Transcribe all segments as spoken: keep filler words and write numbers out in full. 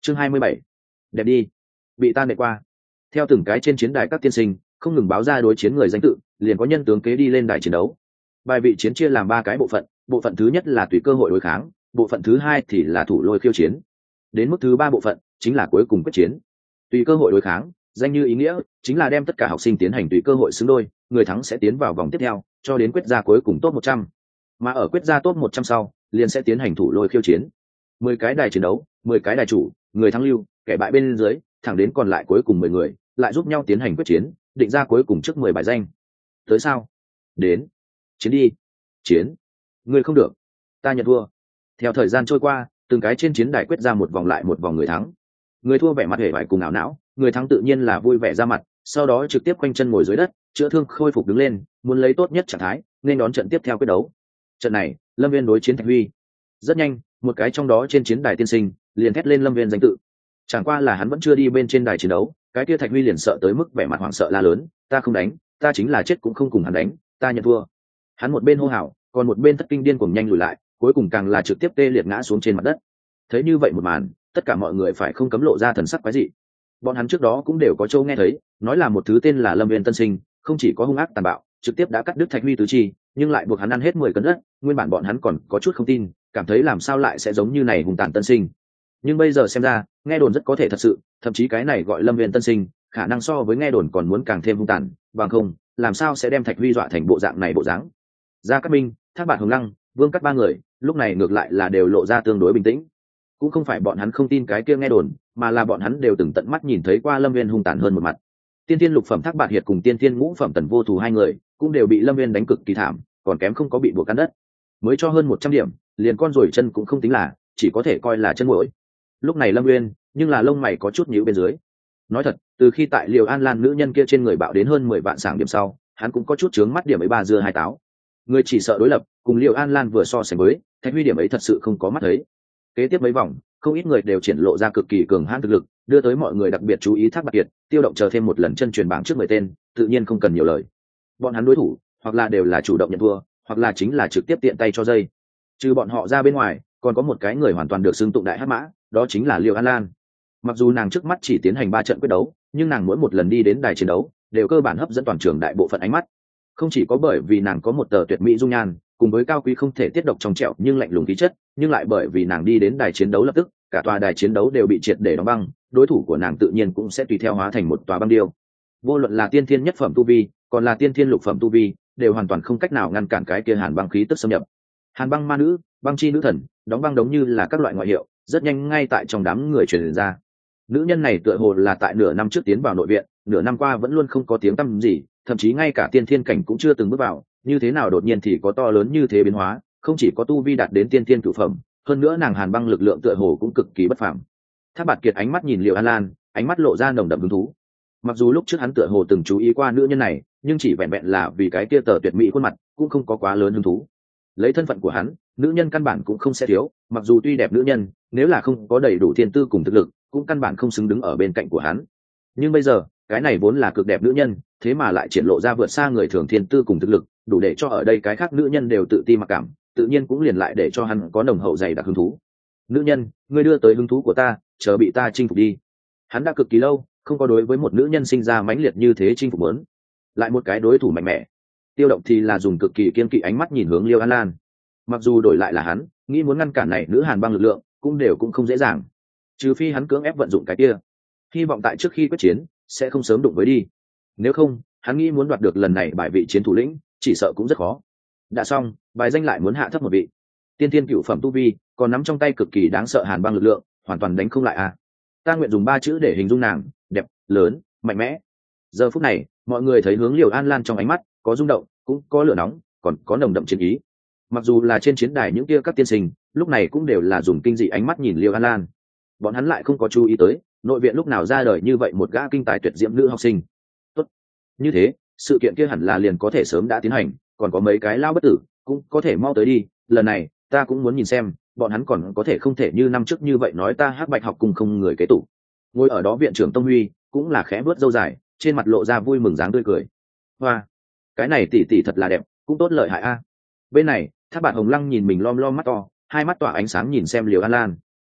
chương hai mươi bảy, đẹp đi, bị ta nệ qua. Theo từng cái trên chiến đài các tiên sinh không ngừng báo ra đối chiến người danh tự, liền có nhân tướng kế đi lên đài chiến đấu. Bài vị chiến chia làm ba cái bộ phận, bộ phận thứ nhất là tùy cơ hội đối kháng, bộ phận thứ hai thì là thủ lôi khiêu chiến. Đến mức thứ ba bộ phận chính là cuối cùng quyết chiến. Tùy cơ hội đối kháng, danh như ý nghĩa, chính là đem tất cả học sinh tiến hành tùy cơ hội xứng đôi, người thắng sẽ tiến vào vòng tiếp theo, cho đến quyết ra cuối cùng top một trăm. Mà ở quyết ra top một trăm sau, liền sẽ tiến hành thủ lôi khiêu chiến. mười cái đài chiến đấu, mười cái đài chủ, người thắng lưu, kẻ bại bên dưới, thẳng đến còn lại cuối cùng mười người, lại giúp nhau tiến hành quyết chiến, định ra cuối cùng trước mười bài danh. Tới sao? Đến. Chiến đi. Chiến. Người không được. Ta nhận thua. Theo thời gian trôi qua, từng cái trên chiến đài quyết ra một vòng lại một vòng người thắng. Người thua vẻ mặt hề vải cùng ảo não, người thắng tự nhiên là vui vẻ ra mặt, sau đó trực tiếp quanh chân ngồi dưới đất, chữa thương khôi phục đứng lên, muốn lấy tốt nhất trạng thái, nên đón trận tiếp theo quyết đấu. Trận này, Lâm Viên đối chiến Thạch Huy. Rất nhanh, một cái trong đó trên chiến đài tiên sinh liền thét lên Lâm Viên danh tự. Chẳng qua là hắn vẫn chưa đi bên trên đài chiến đấu, cái kia Thạch Huy liền sợ tới mức vẻ mặt hoảng sợ la lớn, ta không đánh, ta chính là chết cũng không cùng hắn đánh, ta nhận thua. Hắn một bên hô hào, còn một bên thất kinh điên cuồng nhanh lùi lại, cuối cùng càng là trực tiếp tê liệt ngã xuống trên mặt đất. Thấy như vậy một màn, tất cả mọi người phải không cấm lộ ra thần sắc quái dị. Bọn hắn trước đó cũng đều có châu nghe thấy, nói là một thứ tên là Lâm Viên tân sinh, không chỉ có hung ác tàn bạo, trực tiếp đã cắt đứt Thạch Huy tứ chi, nhưng lại buộc hắn ăn hết mười cân đất. Nguyên bản bọn hắn còn có chút không tin, cảm thấy làm sao lại sẽ giống như này hùng tàn tân sinh. Nhưng bây giờ xem ra, nghe đồn rất có thể thật sự, thậm chí cái này gọi Lâm Viên tân sinh, khả năng so với nghe đồn còn muốn càng thêm hung tàn, bằng không, làm sao sẽ đem Thạch Huy dọa thành bộ dạng này bộ dáng. Gia Cát Minh, Thác Bạt Hồng Lăng, Vương Cát ba người, lúc này ngược lại là đều lộ ra tương đối bình tĩnh. Cũng không phải bọn hắn không tin cái kia nghe đồn, mà là bọn hắn đều từng tận mắt nhìn thấy qua Lâm Viên hung tàn hơn một mặt. Tiên Thiên lục phẩm Thác Bạt Hiệt cùng Tiên Thiên ngũ phẩm Tần Vô Thù hai người, cũng đều bị Lâm Viên đánh cực kỳ thảm, còn kém không có bị buộc cắn đất. Mới cho hơn một trăm điểm, liền con rồi chân cũng không tính là, chỉ có thể coi là chân muỗi. Lúc này Lâm Viên, nhưng là lông mày có chút nhíu bên dưới. Nói thật, từ khi tại Liều An Lan nữ nhân kia trên người bạo đến hơn mười vạn sảng điểm sau, hắn cũng có chút chướng mắt điểm ấy ba dưa hai táo. Người chỉ sợ đối lập, cùng Liều An Lan vừa so sánh với, Thạch Huy điểm ấy thật sự không có mắt thấy. Kế tiếp mấy vòng, không ít người đều triển lộ ra cực kỳ cường hãn thực lực, đưa tới mọi người đặc biệt chú ý Thác Bạt Kiệt, Tiêu Động chờ thêm một lần chân truyền bảng trước mười tên, tự nhiên không cần nhiều lời. Bọn hắn đối thủ, hoặc là đều là chủ động nhận thua, hoặc là chính là trực tiếp tiện tay cho dây. Trừ bọn họ ra bên ngoài, còn có một cái người hoàn toàn được xưng tụng đại hắc mã, đó chính là Liêu An Lan. Mặc dù nàng trước mắt chỉ tiến hành ba trận quyết đấu, nhưng nàng mỗi một lần đi đến đài chiến đấu, đều cơ bản hấp dẫn toàn trường đại bộ phận ánh mắt. Không chỉ có bởi vì nàng có một tờ tuyệt mỹ dung nhan, cùng với cao quý không thể tiết độc trong trẻo nhưng lạnh lùng khí chất, nhưng lại bởi vì nàng đi đến đài chiến đấu lập tức, cả tòa đài chiến đấu đều bị triệt để đóng băng, đối thủ của nàng tự nhiên cũng sẽ tùy theo hóa thành một tòa băng điêu. Vô luận là tiên thiên nhất phẩm tu vi, còn là tiên thiên lục phẩm tu vi, đều hoàn toàn không cách nào ngăn cản cái kia hàn băng khí tức xâm nhập. Hàn băng ma nữ, băng chi nữ thần, đóng băng đống như là các loại ngoại hiệu, rất nhanh ngay tại trong đám người truyền ra. Nữ nhân này tựa hồ là tại nửa năm trước tiến vào nội viện, nửa năm qua vẫn luôn không có tiếng tăm gì, thậm chí ngay cả tiên thiên cảnh cũng chưa từng bước vào, như thế nào đột nhiên thì có to lớn như thế biến hóa, không chỉ có tu vi đạt đến tiên thiên cửu phẩm, hơn nữa nàng hàn băng lực lượng tựa hồ cũng cực kỳ bất phàm. Thác Bạt Kiệt ánh mắt nhìn Liệu An Lan, ánh mắt lộ ra nồng đậm hứng thú. Mặc dù lúc trước hắn tựa hồ từng chú ý qua nữ nhân này, nhưng chỉ vẹn vẹn là vì cái kia tờ tuyệt mỹ khuôn mặt, cũng không có quá lớn hứng thú. Lấy thân phận của hắn, nữ nhân căn bản cũng không sẽ thiếu, mặc dù tuy đẹp nữ nhân, nếu là không có đầy đủ thiên tư cùng thực lực, cũng căn bản không xứng đứng ở bên cạnh của hắn. Nhưng bây giờ, cái này vốn là cực đẹp nữ nhân, thế mà lại triển lộ ra vượt xa người thường thiên tư cùng thực lực, đủ để cho ở đây cái khác nữ nhân đều tự ti mặc cảm, tự nhiên cũng liền lại để cho hắn có nồng hậu dày đặc hứng thú. Nữ nhân, ngươi đưa tới hứng thú của ta, chờ bị ta chinh phục đi. Hắn đã cực kỳ lâu không có đối với một nữ nhân sinh ra mãnh liệt như thế chinh phục muốn. Lại một cái đối thủ mạnh mẽ. Tiêu Động thì là dùng cực kỳ kiên kỵ ánh mắt nhìn hướng Liêu An Lan. Mặc dù đổi lại là hắn, nghĩ muốn ngăn cản này nữ hàn băng lực lượng, cũng đều cũng không dễ dàng. Trừ phi hắn cưỡng ép vận dụng cái kia, hy vọng tại trước khi quyết chiến sẽ không sớm đụng với đi. Nếu không, hắn nghĩ muốn đoạt được lần này bài vị chiến thủ lĩnh, chỉ sợ cũng rất khó. Đã xong, bài danh lại muốn hạ thấp một vị. Tiên tiên cựu phẩm tu vi, còn nắm trong tay cực kỳ đáng sợ hàn băng lực lượng, hoàn toàn đánh không lại à. Ta nguyện dùng ba chữ để hình dung nàng: đẹp, lớn, mạnh mẽ. Giờ phút này, mọi người thấy hướng Liều An Lan trong ánh mắt có rung động, cũng có lửa nóng, còn có nồng đậm chiến ý. Mặc dù là trên chiến đài những kia các tiên sinh, lúc này cũng đều là dùng kinh dị ánh mắt nhìn Liêu An Lan. Bọn hắn lại không có chú ý tới, nội viện lúc nào ra đời như vậy một gã kinh tài tuyệt diễm nữ học sinh. Tốt, như thế, sự kiện kia hẳn là liền có thể sớm đã tiến hành, còn có mấy cái lao bất tử, cũng có thể mau tới đi. Lần này, ta cũng muốn nhìn xem, bọn hắn còn có thể không thể như năm trước như vậy nói ta Hắc Bạch học cùng không người kế tụ. Ngồi ở đó viện trưởng Tông Huy cũng là khẽ vớt râu dài, trên mặt lộ ra vui mừng dáng tươi cười. Hoa, cái này tỷ tỷ thật là đẹp, cũng tốt lợi hại a. Bên này, Thác Bạt Hồng Lăng nhìn mình lom lom mắt to, hai mắt tỏa ánh sáng nhìn xem Liều An Lan.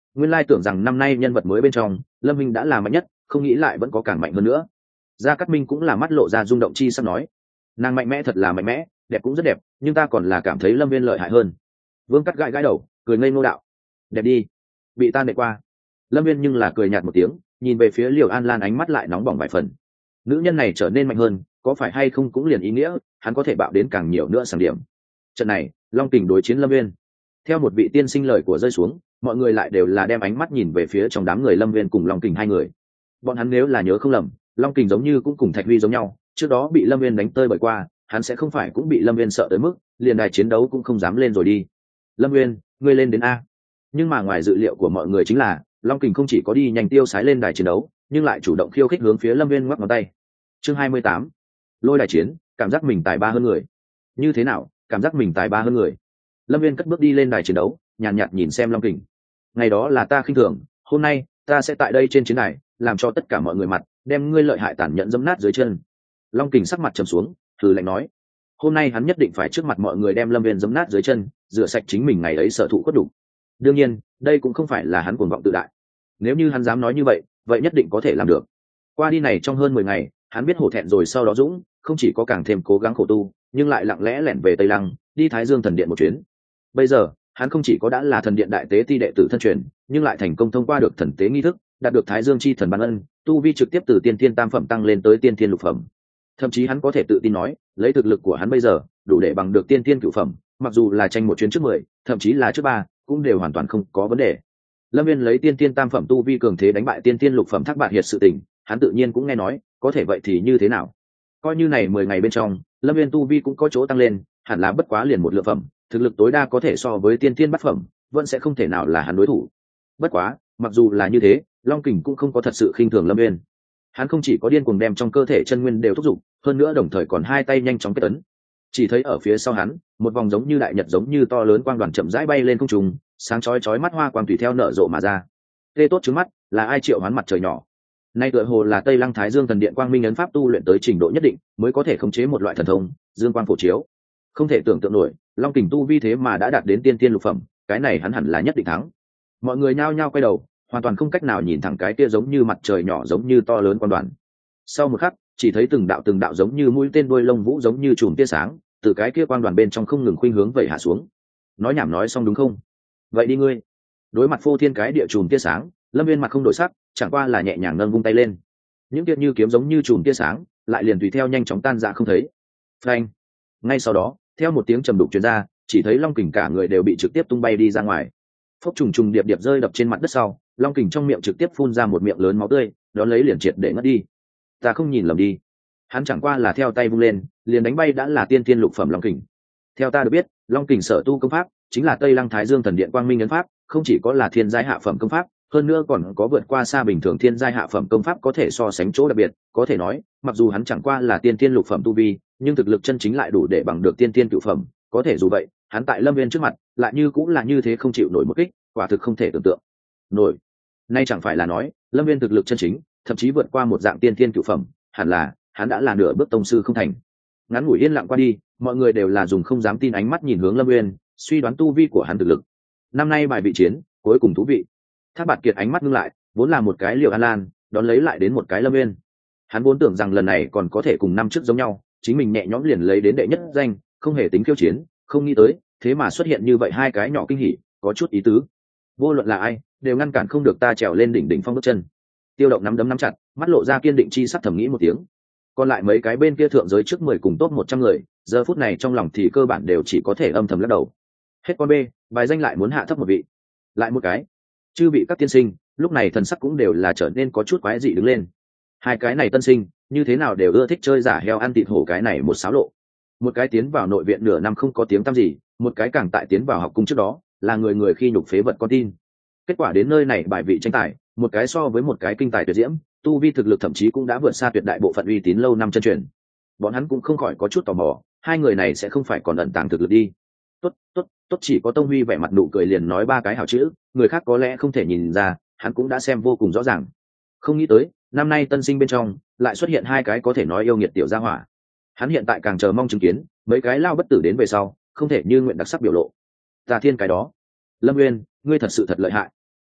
Nguyên lai tưởng rằng năm nay nhân vật mới bên trong Lâm Minh đã là mạnh nhất, không nghĩ lại vẫn có càng mạnh hơn nữa. Gia Cát Minh cũng là mắt lộ ra rung động chi sắp nói, nàng mạnh mẽ thật là mạnh mẽ, đẹp cũng rất đẹp, nhưng ta còn là cảm thấy Lâm Viên lợi hại hơn. Vương Cắt gãi gãi đầu, cười ngây ngô đạo, đẹp đi, bị ta nệ qua. Lâm Viên nhưng là cười nhạt một tiếng, nhìn về phía Liều An Lan ánh mắt lại nóng bỏng vài phần. Nữ nhân này trở nên mạnh hơn, có phải hay không cũng liền ý nghĩa hắn có thể bạo đến càng nhiều nữa sàng điểm. Trận này Long Kình đối chiến Lâm Viên, theo một vị tiên sinh lời của rơi xuống, mọi người lại đều là đem ánh mắt nhìn về phía trong đám người Lâm Viên cùng Long Kình hai người. Bọn hắn nếu là nhớ không lầm, Long Kình giống như cũng cùng Thạch Huy giống nhau, trước đó bị Lâm Viên đánh tơi bởi qua, hắn sẽ không phải cũng bị Lâm Viên sợ tới mức liền đài chiến đấu cũng không dám lên rồi đi. Lâm Viên, ngươi lên đến a. Nhưng mà ngoài dự liệu của mọi người chính là Long Kình không chỉ có đi nhanh tiêu sái lên đài chiến đấu, nhưng lại chủ động khiêu khích hướng phía Lâm Viên ngoắc ngón tay. Chương hai mươi tám, lôi đài chiến, cảm giác mình tài ba hơn người. Như thế nào, cảm giác mình tài ba hơn người? Lâm Viên cất bước đi lên đài chiến đấu, nhàn nhạt, nhạt nhìn xem Long Kình. Ngày đó là ta khinh thường, hôm nay ta sẽ tại đây trên chiến đài làm cho tất cả mọi người mặt đem ngươi lợi hại tàn nhẫn dẫm nát dưới chân. Long Kình sắc mặt trầm xuống, thử lạnh nói, hôm nay hắn nhất định phải trước mặt mọi người đem Lâm Viên dẫm nát dưới chân, rửa sạch chính mình ngày ấy sở thụ cốt đủ. Đương nhiên đây cũng không phải là hắn cuồng vọng tự đại, nếu như hắn dám nói như vậy vậy nhất định có thể làm được. Qua đi này trong hơn mười ngày hắn biết hổ thẹn rồi, sau đó dũng không chỉ có càng thêm cố gắng khổ tu, nhưng lại lặng lẽ lẻn về Tây Lăng đi Thái Dương thần điện một chuyến. Bây giờ hắn không chỉ có đã là thần điện đại tế ti đệ tử thân truyền, nhưng lại thành công thông qua được thần tế nghi thức, đạt được Thái Dương chi thần ban ân, tu vi trực tiếp từ tiên thiên tam phẩm tăng lên tới tiên thiên lục phẩm. Thậm chí hắn có thể tự tin nói, lấy thực lực của hắn bây giờ đủ để bằng được tiên thiên cửu phẩm, mặc dù là tranh một chuyến trước mười, thậm chí là trước ba, cũng đều hoàn toàn không có vấn đề. Lâm Viên lấy tiên thiên tam phẩm tu vi cường thế đánh bại tiên thiên lục phẩm Thác Bạt Hiệt sự tình, hắn tự nhiên cũng nghe nói, có thể vậy thì như thế nào? Coi như này mười ngày bên trong, Lâm Viên tu vi cũng có chỗ tăng lên, hẳn là bất quá liền một lượng phẩm, thực lực tối đa có thể so với tiên thiên bát phẩm, vẫn sẽ không thể nào là hắn đối thủ. Bất quá, mặc dù là như thế, Long Kình cũng không có thật sự khinh thường Lâm Viên. Hắn không chỉ có điên cuồng đem trong cơ thể chân nguyên đều thúc giục, hơn nữa đồng thời còn hai tay nhanh chóng kết ấn. Chỉ thấy ở phía sau hắn, một vòng giống như đại nhật giống như to lớn quang đoàn chậm rãi bay lên không trung, sáng chói chói mắt hoa quang tùy theo nở rộ mà ra. Tê tốt trứng mắt, là ai triệu hoán mặt trời nhỏ? Nay tựa hồ là Tây Lăng Thái Dương thần điện quang minh ấn pháp tu luyện tới trình độ nhất định, mới có thể khống chế một loại thần thông, dương quang phổ chiếu. Không thể tưởng tượng nổi, Long Kình tu vi thế mà đã đạt đến tiên tiên lục phẩm, cái này hắn hẳn là nhất định thắng. Mọi người nhao nhao quay đầu, hoàn toàn không cách nào nhìn thẳng cái kia giống như mặt trời nhỏ giống như to lớn quang đoàn. Sau một khắc, chỉ thấy từng đạo từng đạo giống như mũi tên đuôi lông vũ giống như chùm tia sáng, từ cái kia quang đoàn bên trong không ngừng khuynh hướng vậy hạ xuống. Nói nhảm nói xong đúng không? Vậy đi ngươi. Đối mặt phô thiên cái địa chùm tia sáng, Lâm Viên mặt không đổi sắc, chẳng qua là nhẹ nhàng nâng vung tay lên. Những tia như kiếm giống như chùm tia sáng, lại liền tùy theo nhanh chóng tan rã không thấy. Phanh. Ngay sau đó, theo một tiếng trầm đục truyền ra, chỉ thấy Long Kình cả người đều bị trực tiếp tung bay đi ra ngoài. Phốc trùng trùng điệp điệp rơi đập trên mặt đất sau, Long Kình trong miệng trực tiếp phun ra một miệng lớn máu tươi, đón lấy liền triệt để ngất đi. Ta không nhìn lầm đi, hắn chẳng qua là theo tay vung lên liền đánh bay đã là tiên thiên lục phẩm Long Kình. Theo ta được biết, Long Kình sở tu công pháp chính là Tây Lăng Thái Dương thần điện quang minh ấn pháp, không chỉ có là thiên giai hạ phẩm công pháp, hơn nữa còn có vượt qua xa bình thường thiên giai hạ phẩm công pháp có thể so sánh chỗ đặc biệt. Có thể nói, mặc dù hắn chẳng qua là tiên thiên lục phẩm tu vi, nhưng thực lực chân chính lại đủ để bằng được tiên thiên cửu phẩm. Có thể dù vậy, hắn tại Lâm Viên trước mặt lại như cũng là như thế không chịu nổi một kích, quả thực không thể tưởng tượng nổi. Nay chẳng phải là nói Lâm Viên thực lực chân chính thậm chí vượt qua một dạng tiên thiên cửu phẩm, hẳn là hắn đã là nửa bước tông sư không thành. Ngắn ngủi yên lặng qua đi, mọi người đều là dùng không dám tin ánh mắt nhìn hướng Lâm Viên, suy đoán tu vi của hắn thực lực. Năm nay bài vị chiến cuối cùng thú vị. Thác Bạt Kiệt ánh mắt ngưng lại, vốn là một cái Liều An Lan, đón lấy lại đến một cái Lâm Viên. Hắn vốn tưởng rằng lần này còn có thể cùng năm trước giống nhau, chính mình nhẹ nhõm liền lấy đến đệ nhất danh, không hề tính khiêu chiến, không nghĩ tới thế mà xuất hiện như vậy hai cái nhỏ kinh hỉ, có chút ý tứ. Vô luận là ai đều ngăn cản không được ta trèo lên đỉnh đỉnh phong bước chân. Tiêu Động nắm đấm nắm chặt, mắt lộ ra kiên định chi sắc, thầm nghĩ một tiếng. Còn lại mấy cái bên kia thượng giới trước mười cùng top một trăm người, giờ phút này trong lòng thì cơ bản đều chỉ có thể âm thầm lắc đầu. Hết con B, bài danh lại muốn hạ thấp một vị. Lại một cái. Chư vị các tiên sinh, lúc này thần sắc cũng đều là trở nên có chút quái dị đứng lên. Hai cái này tân sinh, như thế nào đều ưa thích chơi giả heo ăn thịt hổ cái này một xáo lộ. Một cái tiến vào nội viện nửa năm không có tiếng tăm gì, một cái càng tại tiến vào học cung trước đó, là người người khi nhục phế vật con tin. Kết quả đến nơi này bài vị tranh tài, một cái so với một cái kinh tài tuyệt diễm, tu vi thực lực thậm chí cũng đã vượt xa tuyệt đại bộ phận uy tín lâu năm chân truyền. Bọn hắn cũng không khỏi có chút tò mò, hai người này sẽ không phải còn ẩn tàng thực lực đi. Tốt, tốt, tốt, chỉ có Tông Huy vẻ mặt nụ cười liền nói ba cái hảo chữ, người khác có lẽ không thể nhìn ra, hắn cũng đã xem vô cùng rõ ràng. Không nghĩ tới, năm nay tân sinh bên trong lại xuất hiện hai cái có thể nói yêu nghiệt tiểu gia hỏa. Hắn hiện tại càng chờ mong chứng kiến mấy cái lao bất tử đến về sau, không thể như nguyện đặc sắc biểu lộ. Ta thiên cái đó. Lâm Nguyên, ngươi thật sự thật lợi hại.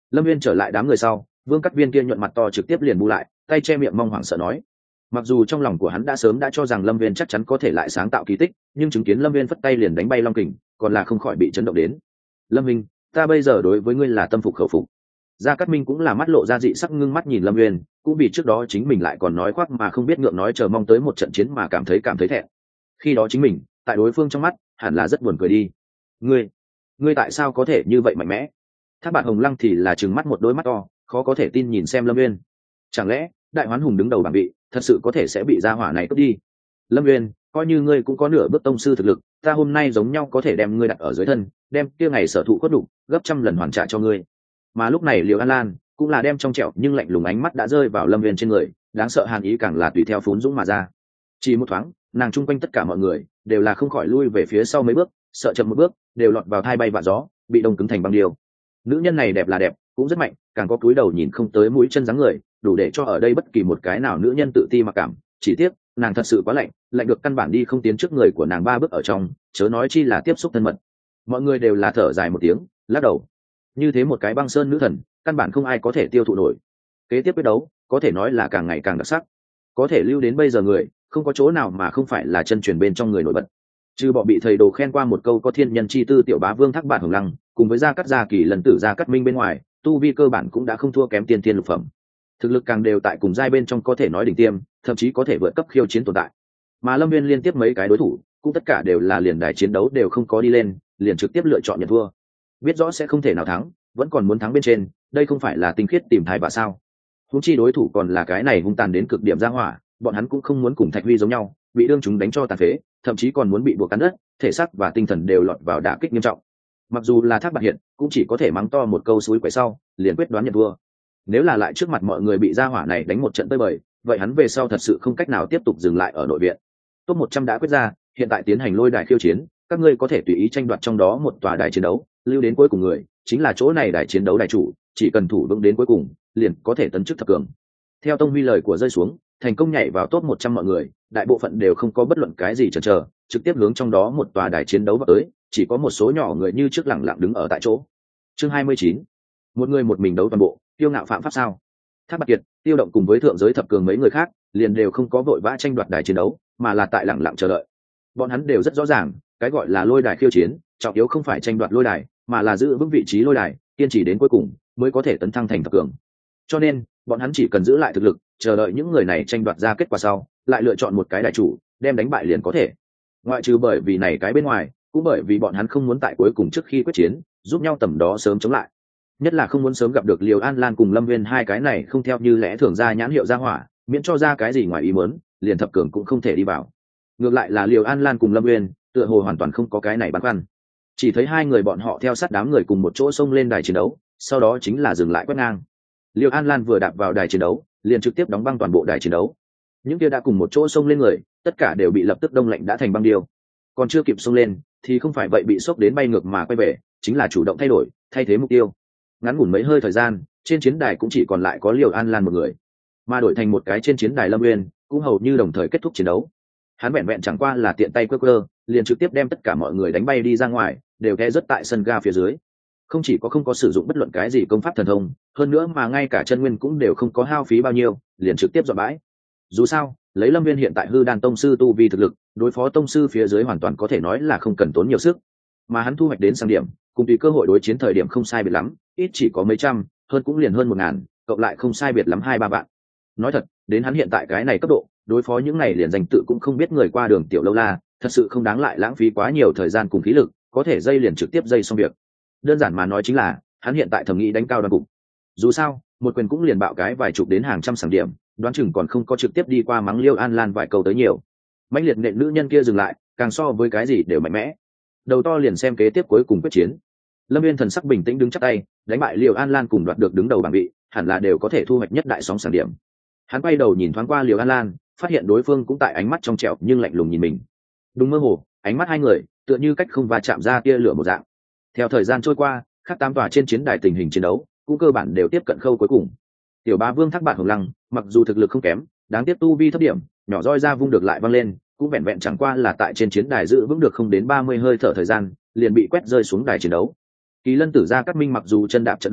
Lâm Viên trở lại đám người sau, Vương Cắt Viên kia nhuận mặt to trực tiếp liền bu lại, tay che miệng mong hoảng sợ nói. Mặc dù trong lòng của hắn đã sớm đã cho rằng Lâm Viên chắc chắn có thể lại sáng tạo kỳ tích, nhưng chứng kiến Lâm Viên phất tay liền đánh bay Long Kình, còn là không khỏi bị chấn động đến. Lâm Minh, ta bây giờ đối với ngươi là tâm phục khẩu phục. Gia Cát Minh cũng là mắt lộ ra dị sắc ngưng mắt nhìn Lâm Viên, cũng vì trước đó chính mình lại còn nói khoác mà không biết ngượng nói chờ mong tới một trận chiến mà cảm thấy cảm thấy thẹn. Khi đó chính mình, tại đối phương trong mắt, hẳn là rất buồn cười đi. Ngươi, ngươi tại sao có thể như vậy mạnh mẽ? Thác Bạt Hồng Lăng thì là trừng mắt một đôi mắt to, khó có thể tin nhìn xem Lâm Viên. Chẳng lẽ Đại Hoán Hùng đứng đầu bảng vị, thật sự có thể sẽ bị gia hỏa này cướp đi? Lâm Viên, coi như ngươi cũng có nửa bước tông sư thực lực, ta hôm nay giống nhau có thể đem ngươi đặt ở dưới thân, đem kia ngày sở thụ khuất đủ, gấp trăm lần hoàn trả cho ngươi. Mà lúc này Liễu An Lan cũng là đem trong trẻo nhưng lạnh lùng ánh mắt đã rơi vào Lâm Viên trên người, đáng sợ hàn ý càng là tùy theo phún dũng mà ra. Chỉ một thoáng, nàng chung quanh tất cả mọi người đều là không khỏi lui về phía sau mấy bước, sợ chậm một bước đều lọt vào thai bay vạ gió, bị đông cứng thành băng điêu. Nữ nhân này đẹp là đẹp, cũng rất mạnh, càng có cúi đầu nhìn không tới mũi chân dáng người, đủ để cho ở đây bất kỳ một cái nào nữ nhân tự ti mặc cảm. Chỉ tiếc nàng thật sự quá lạnh, lạnh được căn bản đi không tiến trước người của nàng ba bước ở trong, chớ nói chi là tiếp xúc thân mật. Mọi người đều là thở dài một tiếng, lắc đầu. Như thế một cái băng sơn nữ thần, căn bản không ai có thể tiêu thụ nổi. Kế tiếp quyết đấu có thể nói là càng ngày càng đặc sắc, có thể lưu đến bây giờ người không có chỗ nào mà không phải là chân truyền bên trong người nổi bật. Trừ bỏ bị thầy đồ khen qua một câu có thiên nhân chi tư tiểu bá Vương Thác Bạt Hồng Lăng cùng với Gia Cát Gia Kỳ lần tử Gia Cát Minh bên ngoài, tu vi cơ bản cũng đã không thua kém tiên thiên lục phẩm. Thực lực càng đều tại cùng giai bên trong có thể nói đỉnh tiêm, thậm chí có thể vượt cấp khiêu chiến tồn tại. Mà Lâm Viên liên tiếp mấy cái đối thủ cũng tất cả đều là liền đài chiến đấu đều không có đi lên, liền trực tiếp lựa chọn nhận thua. Biết rõ sẽ không thể nào thắng, vẫn còn muốn thắng bên trên, đây không phải là tinh khiết tìm thai bà sao? Huống chi đối thủ còn là cái này hung tàn đến cực điểm ra hỏa, bọn hắn cũng không muốn cùng Thạch Huy giống nhau, bị đương chúng đánh cho tàn phế, thậm chí còn muốn bị buộc cắn đất, thể xác và tinh thần đều lọt vào đả kích nghiêm trọng. Mặc dù là Thác Bạt Hiện, cũng chỉ có thể mắng to một câu suối quậy sau, liền quyết đoán nhận thua. Nếu là lại trước mặt mọi người bị gia hỏa này đánh một trận tơi bời, vậy hắn về sau thật sự không cách nào tiếp tục dừng lại ở nội viện. Top một trăm đã quyết ra, hiện tại tiến hành lôi đài khiêu chiến, các ngươi có thể tùy ý tranh đoạt trong đó một tòa đài chiến đấu, lưu đến cuối cùng người chính là chỗ này đài chiến đấu đài chủ, chỉ cần thủ vững đến cuối cùng, liền có thể tấn chức thập cường. Theo Tông Huy lời của rơi xuống, thành công nhảy vào top một trăm mọi người, đại bộ phận đều không có bất luận cái gì chần chờ, trực tiếp hướng trong đó một tòa đài chiến đấu vào tới, chỉ có một số nhỏ người như trước lẳng lặng đứng ở tại chỗ. Chương hai mươi chín, một người một mình đấu toàn bộ, kiêu ngạo phạm pháp sao? Thác Bạt Kiệt, Tiêu Động cùng với thượng giới thập cường mấy người khác, liền đều không có vội vã tranh đoạt đài chiến đấu, mà là tại lẳng lặng chờ đợi. Bọn hắn đều rất rõ ràng, cái gọi là lôi đài khiêu chiến, trọng yếu không phải tranh đoạt lôi đài, mà là giữ vững vị trí lôi đài, kiên trì đến cuối cùng mới có thể tấn thăng thành thập cường. Cho nên, bọn hắn chỉ cần giữ lại thực lực, chờ đợi những người này tranh đoạt ra kết quả sau, lại lựa chọn một cái đại chủ, đem đánh bại liền có thể. Ngoại trừ bởi vì này cái bên ngoài, cũng bởi vì bọn hắn không muốn tại cuối cùng trước khi quyết chiến, giúp nhau tầm đó sớm chống lại. Nhất là không muốn sớm gặp được Liều An Lan cùng Lâm Viên hai cái này không theo như lẽ thường ra nhãn hiệu ra hỏa, miễn cho ra cái gì ngoài ý muốn, liền thập cường cũng không thể đi vào. Ngược lại là Liều An Lan cùng Lâm Viên, tựa hồ hoàn toàn không có cái này băn khoăn. Chỉ thấy hai người bọn họ theo sát đám người cùng một chỗ xông lên đài chiến đấu, sau đó chính là dừng lại quét ngang. Liêu An Lan vừa đạp vào đài chiến đấu, liền trực tiếp đóng băng toàn bộ đài chiến đấu. Những kia đã cùng một chỗ xông lên người, tất cả đều bị lập tức đông lạnh đã thành băng điêu. Còn chưa kịp xông lên, thì không phải vậy bị sốc đến bay ngược mà quay về, chính là chủ động thay đổi, thay thế mục tiêu. Ngắn ngủn mấy hơi thời gian, trên chiến đài cũng chỉ còn lại có Liêu An Lan một người, mà đổi thành một cái trên chiến đài Lâm Uyên, cũng hầu như đồng thời kết thúc chiến đấu. Hắn vẹn vẹn chẳng qua là tiện tay quơ quơ, liền trực tiếp đem tất cả mọi người đánh bay đi ra ngoài, đều té rớt tại sân ga phía dưới. Không chỉ có không có sử dụng bất luận cái gì công pháp thần thông, hơn nữa mà ngay cả chân nguyên cũng đều không có hao phí bao nhiêu, liền trực tiếp dọn bãi. Dù sao, lấy Lâm Viên hiện tại hư đan tông sư tu vi thực lực, đối phó tông sư phía dưới hoàn toàn có thể nói là không cần tốn nhiều sức. Mà hắn thu hoạch đến sang điểm, cùng tùy cơ hội đối chiến thời điểm không sai biệt lắm, ít chỉ có mấy trăm, hơn cũng liền hơn một ngàn, cộng lại không sai biệt lắm hai ba vạn. Nói thật, đến hắn hiện tại cái này cấp độ, đối phó những này liền danh tự cũng không biết người qua đường tiểu lâu la, thật sự không đáng lại lãng phí quá nhiều thời gian cùng khí lực, có thể dây liền trực tiếp dây xong việc. Đơn giản mà nói chính là, hắn hiện tại thẩm nghĩ đánh cao đoan cục. Dù sao, một quyền cũng liền bạo cái vài chục đến hàng trăm sảng điểm, đoán chừng còn không có trực tiếp đi qua mắng Liêu An Lan vài câu tới nhiều. Mãnh liệt nện nữ nhân kia dừng lại, càng so với cái gì đều mạnh mẽ. Đầu to liền xem kế tiếp cuối cùng quyết chiến. Lâm Viên thần sắc bình tĩnh đứng chắp tay, đánh bại Liêu An Lan cùng đoạt được đứng đầu bảng vị, hẳn là đều có thể thu hoạch nhất đại sóng sảng điểm. Hắn quay đầu nhìn thoáng qua Liêu An Lan, phát hiện đối phương cũng tại ánh mắt trong trẻo nhưng lạnh lùng nhìn mình. Đúng mơ hồ, ánh mắt hai người tựa như cách không va chạm ra tia lửa một dạng. Theo thời gian trôi qua, các tam tòa trên chiến đài tình hình chiến đấu cũng cơ bản đều tiếp cận khâu cuối cùng. Tiểu Bá Vương Thác Bạt Hồng Lăng, mặc dù thực lực không kém, đáng tiếc tu vi thấp điểm, nhỏ roi ra vung được lại văng lên, cũng vẹn vẹn chẳng qua là tại trên chiến đài giữ vững được không đến ba mươi hơi thở thời gian, liền bị quét rơi xuống đài chiến đấu. Kỳ Lân Tử Gia Cát Minh mặc dù chân đạp trận đồ,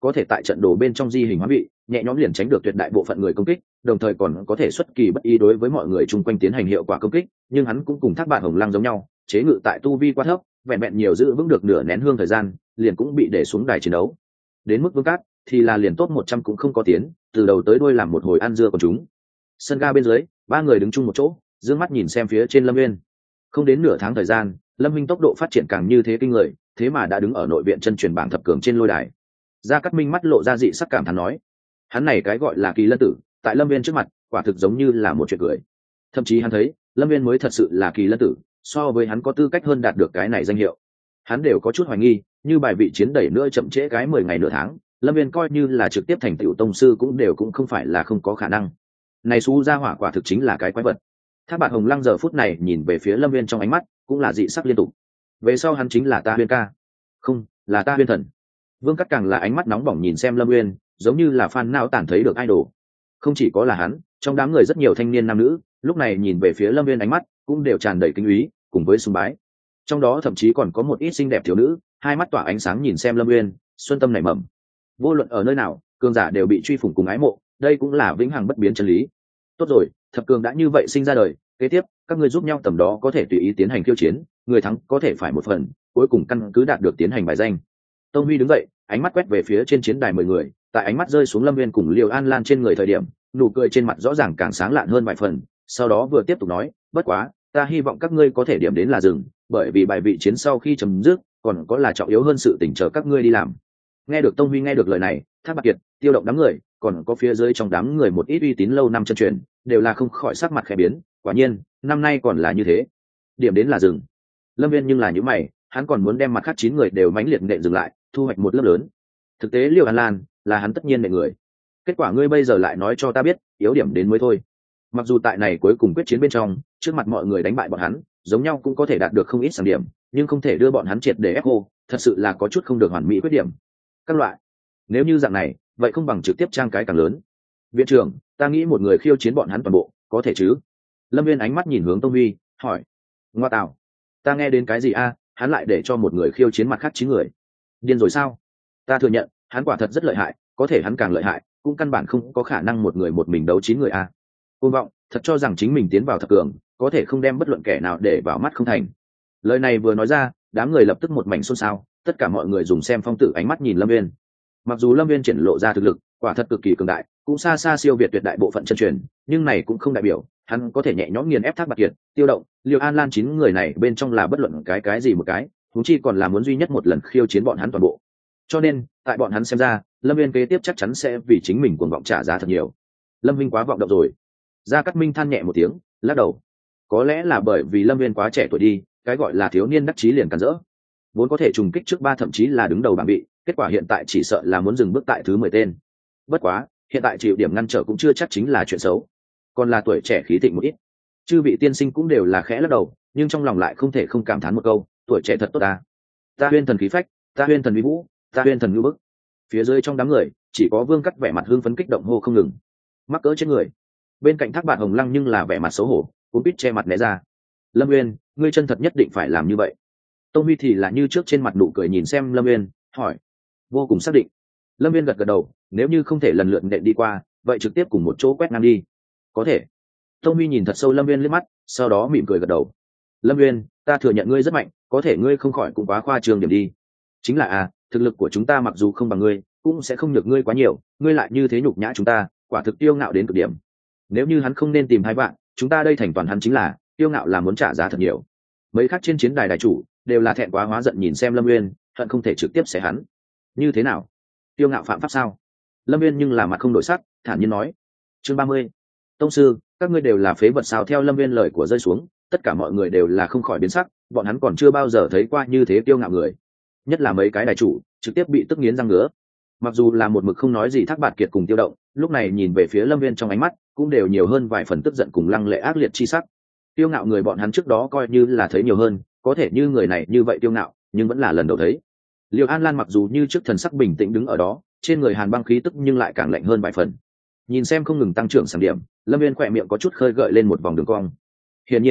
có thể tại trận đồ bên trong di hình hóa vị, nhẹ nhõm liền tránh được tuyệt đại bộ phận người công kích, đồng thời còn có thể xuất kỳ bất ý đối với mọi người chung quanh tiến hành hiệu quả công kích. Nhưng hắn cũng cùng Thác Bạt Hồng Lăng giống nhau, chế ngự tại tu vi quá thấp, vẹn vẹn nhiều giữ vững được nửa nén hương thời gian, liền cũng bị để xuống đài chiến đấu. Đến mức Vương Cát thì là liền top một trăm cũng không có tiến, từ đầu tới đuôi làm một hồi ăn dưa của chúng. Sân ga bên dưới, ba người đứng chung một chỗ, dương mắt nhìn xem phía trên Lâm Nguyên. Không đến nửa tháng thời gian, Lâm Minh tốc độ phát triển càng như thế kinh người, thế mà đã đứng ở nội viện chân truyền bảng thập cường trên lôi đài. Gia Cát Minh mắt lộ ra dị sắc cảm thán nói, hắn này cái gọi là Kỳ Lân tử, tại Lâm Viên trước mặt, quả thực giống như là một chuyện cười. Thậm chí hắn thấy, Lâm Viên mới thật sự là Kỳ Lân tử, so với hắn có tư cách hơn đạt được cái này danh hiệu. Hắn đều có chút hoài nghi, như bài vị chiến đẩy nữa chậm trễ cái mười ngày nửa tháng, Lâm Viên coi như là trực tiếp thành tựu tông sư cũng đều cũng không phải là không có khả năng. Này xú gia hỏa quả thực chính là cái quái vật. Thác Bạt Hồng Lăng giờ phút này nhìn về phía Lâm Viên trong ánh mắt cũng là dị sắc liên tục. Về sau hắn chính là ta Huyên ca, không, là ta Huyên thần. Vương Cát càng là ánh mắt nóng bỏng nhìn xem Lâm Viên, giống như là fan não tản thấy được idol. Không chỉ có là hắn, trong đám người rất nhiều thanh niên nam nữ, lúc này nhìn về phía Lâm Viên ánh mắt cũng đều tràn đầy kính úy, cùng với sùng bái. Trong đó thậm chí còn có một ít xinh đẹp thiếu nữ, hai mắt tỏa ánh sáng nhìn xem Lâm Viên, xuân tâm nảy mầm. Vô luận ở nơi nào, cường giả đều bị truy phủng cùng ái mộ, đây cũng là vĩnh hằng bất biến chân lý. Tốt rồi, thập cường đã như vậy sinh ra đời, kế tiếp các ngươi giúp nhau tầm đó có thể tùy ý tiến hành khiêu chiến, người thắng có thể phải một phần, cuối cùng căn cứ đạt được tiến hành bài danh. Tông Huy đứng dậy, ánh mắt quét về phía trên chiến đài mười người, tại ánh mắt rơi xuống Lâm Viên cùng Liêu An Lan trên người thời điểm, nụ cười trên mặt rõ ràng càng sáng lạn hơn vài phần, sau đó vừa tiếp tục nói, bất quá, ta hy vọng các ngươi có thể điểm đến là dừng, bởi vì bài vị chiến sau khi chấm dứt, còn có là trọng yếu hơn sự tình chờ các ngươi đi làm. Nghe được Tông Huy nghe được lời này, Thác Bạt Kiệt, Tiêu Động đám người, còn có phía dưới trong đám người một ít uy tín lâu năm chân truyền, đều là không khỏi sắc mặt khẽ biến, quả nhiên, năm nay còn là như thế. Điểm đến là dừng. Lâm Viên nhưng là những mày, hắn còn muốn đem mặt khác chín người đều mãnh liệt nện dừng lại, thu hoạch một lớp lớn. Thực tế Liêu An Lan là hắn tất nhiên nện người. Kết quả ngươi bây giờ lại nói cho ta biết, yếu điểm đến mới thôi. Mặc dù tại này cuối cùng quyết chiến bên trong, trước mặt mọi người đánh bại bọn hắn, giống nhau cũng có thể đạt được không ít sản điểm, nhưng không thể đưa bọn hắn triệt để ép cô, thật sự là có chút không được hoàn mỹ khuyết điểm. Các loại, nếu như dạng này, vậy không bằng trực tiếp trang cái càng lớn. Viện trưởng, ta nghĩ một người khiêu chiến bọn hắn toàn bộ, có thể chứ? Lâm Viên ánh mắt nhìn hướng Tông Huy, hỏi. Ngoa tạo, ta nghe đến cái gì a? Hắn lại để cho một người khiêu chiến mặt khác chín người. Điên rồi sao? Ta thừa nhận, hắn quả thật rất lợi hại, có thể hắn càng lợi hại, cũng căn bản không có khả năng một người một mình đấu chín người a. Côn vọng, thật cho rằng chính mình tiến vào thập cường, có thể không đem bất luận kẻ nào để vào mắt không thành. Lời này vừa nói ra, đám người lập tức một mảnh xôn xao, tất cả mọi người dùng xem phong tử ánh mắt nhìn Lâm Viên. Mặc dù Lâm Viên triển lộ ra thực lực, quả thật cực kỳ cường đại, cũng xa xa siêu việt tuyệt đại bộ phận chân truyền, nhưng này cũng không đại biểu hắn có thể nhẹ nhõm nghiền ép Thác Bạt Kiệt, Tiêu Động, Liêu An Lan chín người này bên trong là bất luận cái cái gì một cái, huống chi còn là muốn duy nhất một lần khiêu chiến bọn hắn toàn bộ. Cho nên, tại bọn hắn xem ra, Lâm Viên kế tiếp chắc chắn sẽ vì chính mình cuồng vọng trả giá thật nhiều. Lâm Viên quá vọng động rồi. Gia Cát Minh than nhẹ một tiếng, lắc đầu. Có lẽ là bởi vì Lâm Viên quá trẻ tuổi đi, cái gọi là thiếu niên đắc chí liền cản rỡ. Vốn có thể trùng kích trước ba thậm chí là đứng đầu bảng bị, kết quả hiện tại chỉ sợ là muốn dừng bước tại thứ mười tên. Bất quá, hiện tại chịu điểm ngăn trở cũng chưa chắc chính là chuyện xấu, còn là tuổi trẻ khí thịnh một ít. Chư vị tiên sinh cũng đều là khẽ lắc đầu, nhưng trong lòng lại không thể không cảm thán một câu, tuổi trẻ thật tốt ta. Ta Huyên thần khí phách, ta Huyên thần uy vũ, ta Huyên thần ngưu bức. Phía dưới trong đám người, chỉ có Vương Cắt vẻ mặt hưng phấn kích động hô không ngừng. Mắc cỡ trên người. Bên cạnh Thác Bạt Hồng Lăng nhưng là vẻ mặt xấu hổ, cuốn quýt che mặt né ra. Lâm Uyên, ngươi chân thật nhất định phải làm như vậy. Tông Huy thì là như trước trên mặt nụ cười nhìn xem Lâm Uyên, hỏi. Vô cùng xác định. Lâm Uyên gật gật đầu, nếu như không thể lần lượt nện đi qua, vậy trực tiếp cùng một chỗ quét ngang đi. Có thể. Tông Huy nhìn thật sâu Lâm Uyên liếc mắt, sau đó mỉm cười gật đầu. Lâm Uyên, ta thừa nhận ngươi rất mạnh, có thể ngươi không khỏi cũng quá khoa trương điểm đi. Chính là à, thực lực của chúng ta mặc dù không bằng ngươi, cũng sẽ không nhược ngươi quá nhiều, ngươi lại như thế nhục nhã chúng ta, quả thực tiêu ngạo đến cực điểm. Nếu như hắn không nên tìm hai bạn, chúng ta đây thành toàn hắn chính là tiêu ngạo là muốn trả giá thật nhiều. Mấy khác trên chiến đài đại chủ đều là thẹn quá hóa giận nhìn xem Lâm Uyên, hận không thể trực tiếp xé hắn. Như thế nào? Tiêu ngạo phạm pháp sao? Lâm Uyên nhưng là mặt không đổi sắc, thản nhiên nói. Chương ba mươi. Tông sư, các ngươi đều là phế vật sao? Theo Lâm Uyên lời của rơi xuống, tất cả mọi người đều là không khỏi biến sắc, bọn hắn còn chưa bao giờ thấy qua như thế tiêu ngạo người. Nhất là mấy cái đại chủ, trực tiếp bị tức nghiến răng ngứa. Mặc dù là một mực không nói gì Thác Bạt Kiệt cùng Tiêu Động, lúc này nhìn về phía Lâm Uyên trong ánh mắt cũng đều nhiều hơn vài phần tức giận cùng lăng lệ ác liệt chi sắc. Tiêu ngạo người bọn hắn trước đó coi như là thấy nhiều hơn, có thể như người này như vậy tiêu ngạo, nhưng vẫn là lần đầu thấy. Liêu An Lan mặc dù như trước thần sắc bình tĩnh đứng ở đó, trên người hàn băng khí tức nhưng lại càng lạnh hơn vài phần. Nhìn xem không ngừng tăng trưởng sản điểm, Lâm Uyên khỏe miệng có chút khơi gợi lên một vòng đường cong. Hiển nhiên,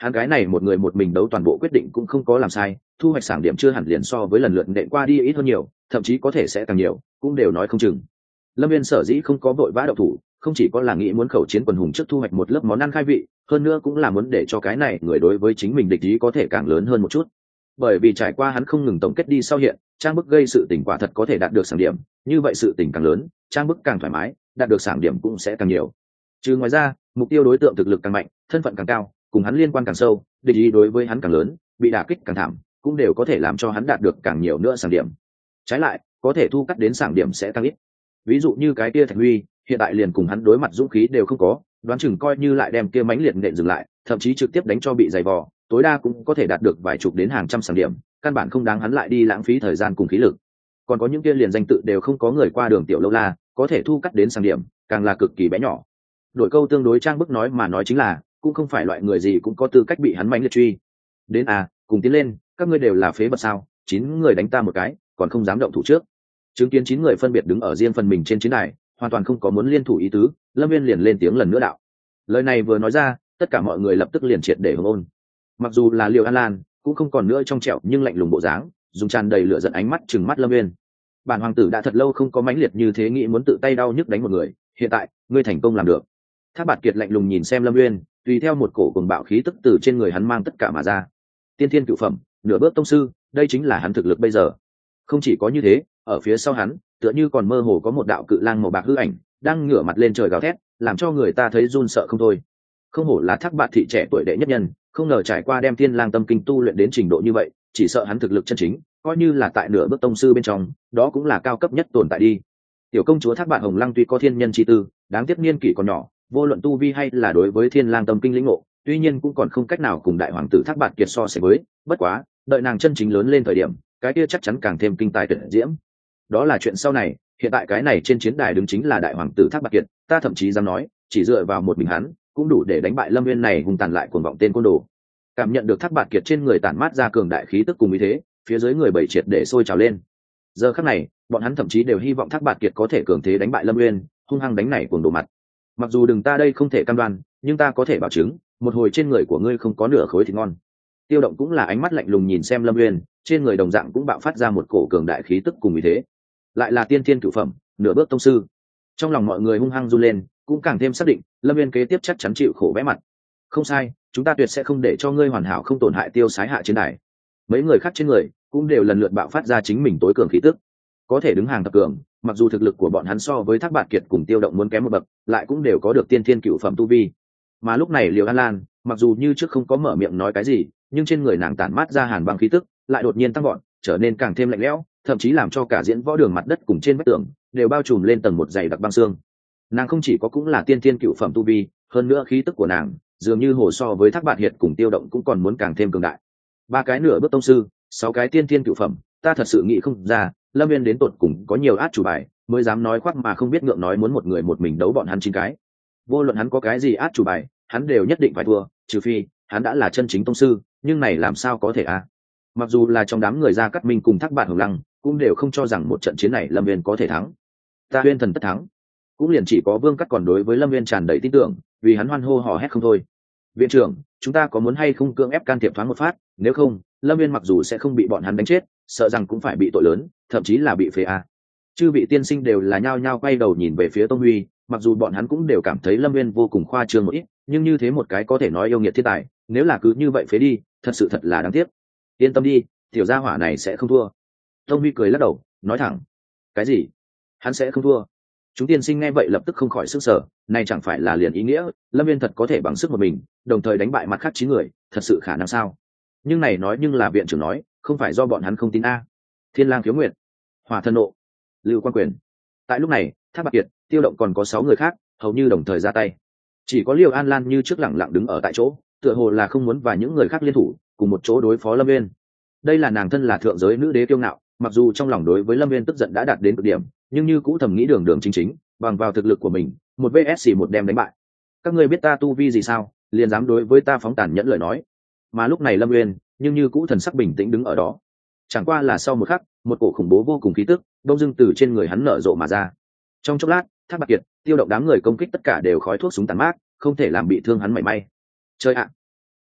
hắn cái này một người một mình đấu toàn bộ quyết định cũng không có làm sai, thu hoạch sản điểm chưa hẳn liền so với lần lượt nện qua đi ít hơn nhiều, thậm chí có thể sẽ càng nhiều, cũng đều nói không chừng. Lâm Viên sở dĩ không có vội vã động thủ, không chỉ có là nghĩ muốn khẩu chiến quần hùng trước thu hoạch một lớp món ăn khai vị, hơn nữa cũng là muốn để cho cái này người đối với chính mình địch ý có thể càng lớn hơn một chút. Bởi vì trải qua hắn không ngừng tổng kết đi sau hiện, trang bức gây sự tình quả thật có thể đạt được sản điểm, như vậy sự tình càng lớn, trang bức càng thoải mái, đạt được sản điểm cũng sẽ càng nhiều. Trừ ngoài ra, mục tiêu đối tượng thực lực càng mạnh, thân phận càng cao, cùng hắn liên quan càng sâu, địch ý đối với hắn càng lớn, bị đả kích càng thảm, cũng đều có thể làm cho hắn đạt được càng nhiều nữa sản điểm. Trái lại, có thể thu cắt đến sản điểm sẽ tăng ít. Ví dụ như cái kia Thạch Huy, hiện tại liền cùng hắn đối mặt dũng khí đều không có, đoán chừng coi như lại đem kia mãnh liệt nện dừng lại, thậm chí trực tiếp đánh cho bị dày vò, tối đa cũng có thể đạt được vài chục đến hàng trăm sản điểm, căn bản không đáng hắn lại đi lãng phí thời gian cùng khí lực. Còn có những kia liền danh tự đều không có người qua đường tiểu lâu la, có thể thu cắt đến sản điểm, càng là cực kỳ bé nhỏ. Đổi câu tương đối trang bức nói mà nói chính là, cũng không phải loại người gì cũng có tư cách bị hắn mãnh liệt truy. Đến à, cùng tiến lên, các ngươi đều là phế vật sao? Chín người đánh ta một cái, còn không dám động thủ trước. Chứng kiến chín người phân biệt đứng ở riêng phần mình trên chiến đài, hoàn toàn không có muốn liên thủ ý tứ, Lâm Viên liền lên tiếng lần nữa đạo. Lời này vừa nói ra, tất cả mọi người lập tức liền triệt để hưởng ôn. Mặc dù là Liêu An Lan, cũng không còn nữa trong trẻo nhưng lạnh lùng bộ dáng, dùng tràn đầy lửa giận ánh mắt trừng mắt Lâm Viên. Bản hoàng tử đã thật lâu không có mãnh liệt như thế nghĩ muốn tự tay đau nhức đánh một người, hiện tại, ngươi thành công làm được. Thác Bạt Kiệt lạnh lùng nhìn xem Lâm Viên, tùy theo một cổ cuồng bạo khí tức từ trên người hắn mang tất cả mà ra. Tiên thiên cửu phẩm, nửa bước tông sư, đây chính là hắn thực lực bây giờ. Không chỉ có như thế, ở phía sau hắn, tựa như còn mơ hồ có một đạo cự lang màu bạc hư ảnh, đang ngửa mặt lên trời gào thét, làm cho người ta thấy run sợ không thôi. Không hổ là Thác Bạt thị trẻ tuổi đệ nhất nhân, không ngờ trải qua đem Thiên Lang tâm kinh tu luyện đến trình độ như vậy, chỉ sợ hắn thực lực chân chính, coi như là tại nửa bước tông sư bên trong, đó cũng là cao cấp nhất tồn tại đi. Tiểu công chúa Thác Bạt Hồng Lăng tuy có thiên nhân chi tư, đáng tiếc niên kỷ còn nhỏ, vô luận tu vi hay là đối với Thiên Lang tâm kinh lĩnh ngộ, tuy nhiên cũng còn không cách nào cùng đại hoàng tử Thác Bạt Kiệt so sánh với, bất quá, đợi nàng chân chính lớn lên thời điểm, cái kia chắc chắn càng thêm kinh tài tuyệt diễm. Đó là chuyện sau này, hiện tại cái này trên chiến đài đứng chính là đại hoàng tử Thác Bạt Kiệt, ta thậm chí dám nói, chỉ dựa vào một mình hắn, cũng đủ để đánh bại Lâm Viên này hùng tàn lại cuồng vọng tên côn đồ. Cảm nhận được Thác Bạt Kiệt trên người tản mát ra cường đại khí tức cùng ý thế, phía dưới người bảy triệt để sôi trào lên. Giờ khắc này, bọn hắn thậm chí đều hy vọng Thác Bạt Kiệt có thể cường thế đánh bại Lâm Viên, hung hăng đánh này cuồng đồ mặt. Mặc dù đừng ta đây không thể cam đoan, nhưng ta có thể bảo chứng, một hồi trên người của ngươi không có nửa khối thịt ngon. Tiêu Động cũng là ánh mắt lạnh lùng nhìn xem Lâm Viên, trên người đồng dạng cũng bạo phát ra một cổ cường đại khí tức cùng ý thế. Lại là tiên thiên cửu phẩm, nửa bước tông sư. Trong lòng mọi người hung hăng run lên, cũng càng thêm xác định, Lâm Viên kế tiếp chắc chắn chịu khổ bẽ mặt. Không sai, chúng ta tuyệt sẽ không để cho ngươi hoàn hảo không tổn hại tiêu sái hạ chiến đài. Mấy người khác trên người cũng đều lần lượt bạo phát ra chính mình tối cường khí tức. Có thể đứng hàng thập cường, mặc dù thực lực của bọn hắn so với Thác Bạt Kiệt cùng Tiêu Động muốn kém một bậc, lại cũng đều có được tiên thiên cửu phẩm tu vi. Mà lúc này Liễu An Lan, mặc dù như trước không có mở miệng nói cái gì, nhưng trên người nàng tản mát ra hàn băng khí tức, lại đột nhiên tăng gọn, trở nên càng thêm lạnh lẽo, thậm chí làm cho cả diễn võ đường mặt đất cùng trên vách tường đều bao trùm lên tầng một dày đặc băng xương. Nàng không chỉ có cũng là tiên thiên cửu phẩm tu vi, hơn nữa khí tức của nàng dường như hồ so với Thác Bạt Hiệt cùng Tiêu Động cũng còn muốn càng thêm cường đại. Ba cái nửa bước tông sư, sáu cái tiên thiên cửu phẩm, ta thật sự nghĩ không ra, Lâm Viên đến tột cùng có nhiều át chủ bài, mới dám nói khoác mà không biết ngượng nói muốn một người một mình đấu bọn hắn chín cái. Vô luận hắn có cái gì át chủ bài, hắn đều nhất định phải thua, trừ phi hắn đã là chân chính tông sư, nhưng này làm sao có thể à? Mặc dù là trong đám người Gia Cát Minh cùng Thác Bạt Hồng Lăng, cũng đều không cho rằng một trận chiến này Lâm Viên có thể thắng. Ta Huyên thần tất thắng. Cũng liền chỉ có Vương Cắt còn đối với Lâm Viên tràn đầy tin tưởng, vì hắn hoan hô hò hét không thôi. Viện trưởng, chúng ta có muốn hay không cưỡng ép can thiệp thoáng một phát, nếu không, Lâm Viên mặc dù sẽ không bị bọn hắn đánh chết, sợ rằng cũng phải bị tội lớn, thậm chí là bị phế a. Chư vị tiên sinh đều là nhao nhao quay đầu nhìn về phía Tông Huy, mặc dù bọn hắn cũng đều cảm thấy Lâm Viên vô cùng khoa trương một ít, nhưng như thế một cái có thể nói yêu nghiệt thiên tài, nếu là cứ như vậy phế đi, thật sự thật là đáng tiếc. Yên tâm đi, tiểu gia hỏa này sẽ không thua. Tông Huy cười lắc đầu, nói thẳng. Cái gì? Hắn sẽ không thua? Chúng tiên sinh nghe vậy lập tức không khỏi sức sở, này chẳng phải là liền ý nghĩa, Lâm Viên thật có thể bằng sức một mình, đồng thời đánh bại mặt khác chín người, thật sự khả năng sao? Nhưng này nói nhưng là viện trưởng nói, không phải do bọn hắn không tin a. Thiên Lang Khiếu Nguyệt, Hỏa Thần Nộ, Lưu Quan Quyền. Tại lúc này, Thác Bạt Kiệt, Tiêu Động còn có sáu người khác, hầu như đồng thời ra tay. Chỉ có Liêu An Lan như trước lẳng lặng đứng ở tại chỗ, tựa hồ là không muốn và những người khác liên thủ, cùng một chỗ đối phó Lâm Viên. Đây là nàng thân là thượng giới nữ đế kiêu ngạo, mặc dù trong lòng đối với Lâm Viên tức giận đã đạt đến cực điểm, nhưng như cũ thầm nghĩ đường đường chính chính, bằng vào thực lực của mình, một vs một đem đánh bại. Các ngươi biết ta tu vi gì sao, liền dám đối với ta phóng tàn nhẫn lời nói. Mà lúc này Lâm Viên, nhưng như cũ thần sắc bình tĩnh đứng ở đó. Chẳng qua là sau một khắc, một cổ khủng bố vô cùng khí tức đông dưng từ trên người hắn nở rộ mà ra. Trong chốc lát, Thác Bạt Kiệt, Tiêu Động đám người công kích tất cả đều khói thuốc súng tàn mát, không thể làm bị thương hắn mảy may. Chơi ạ!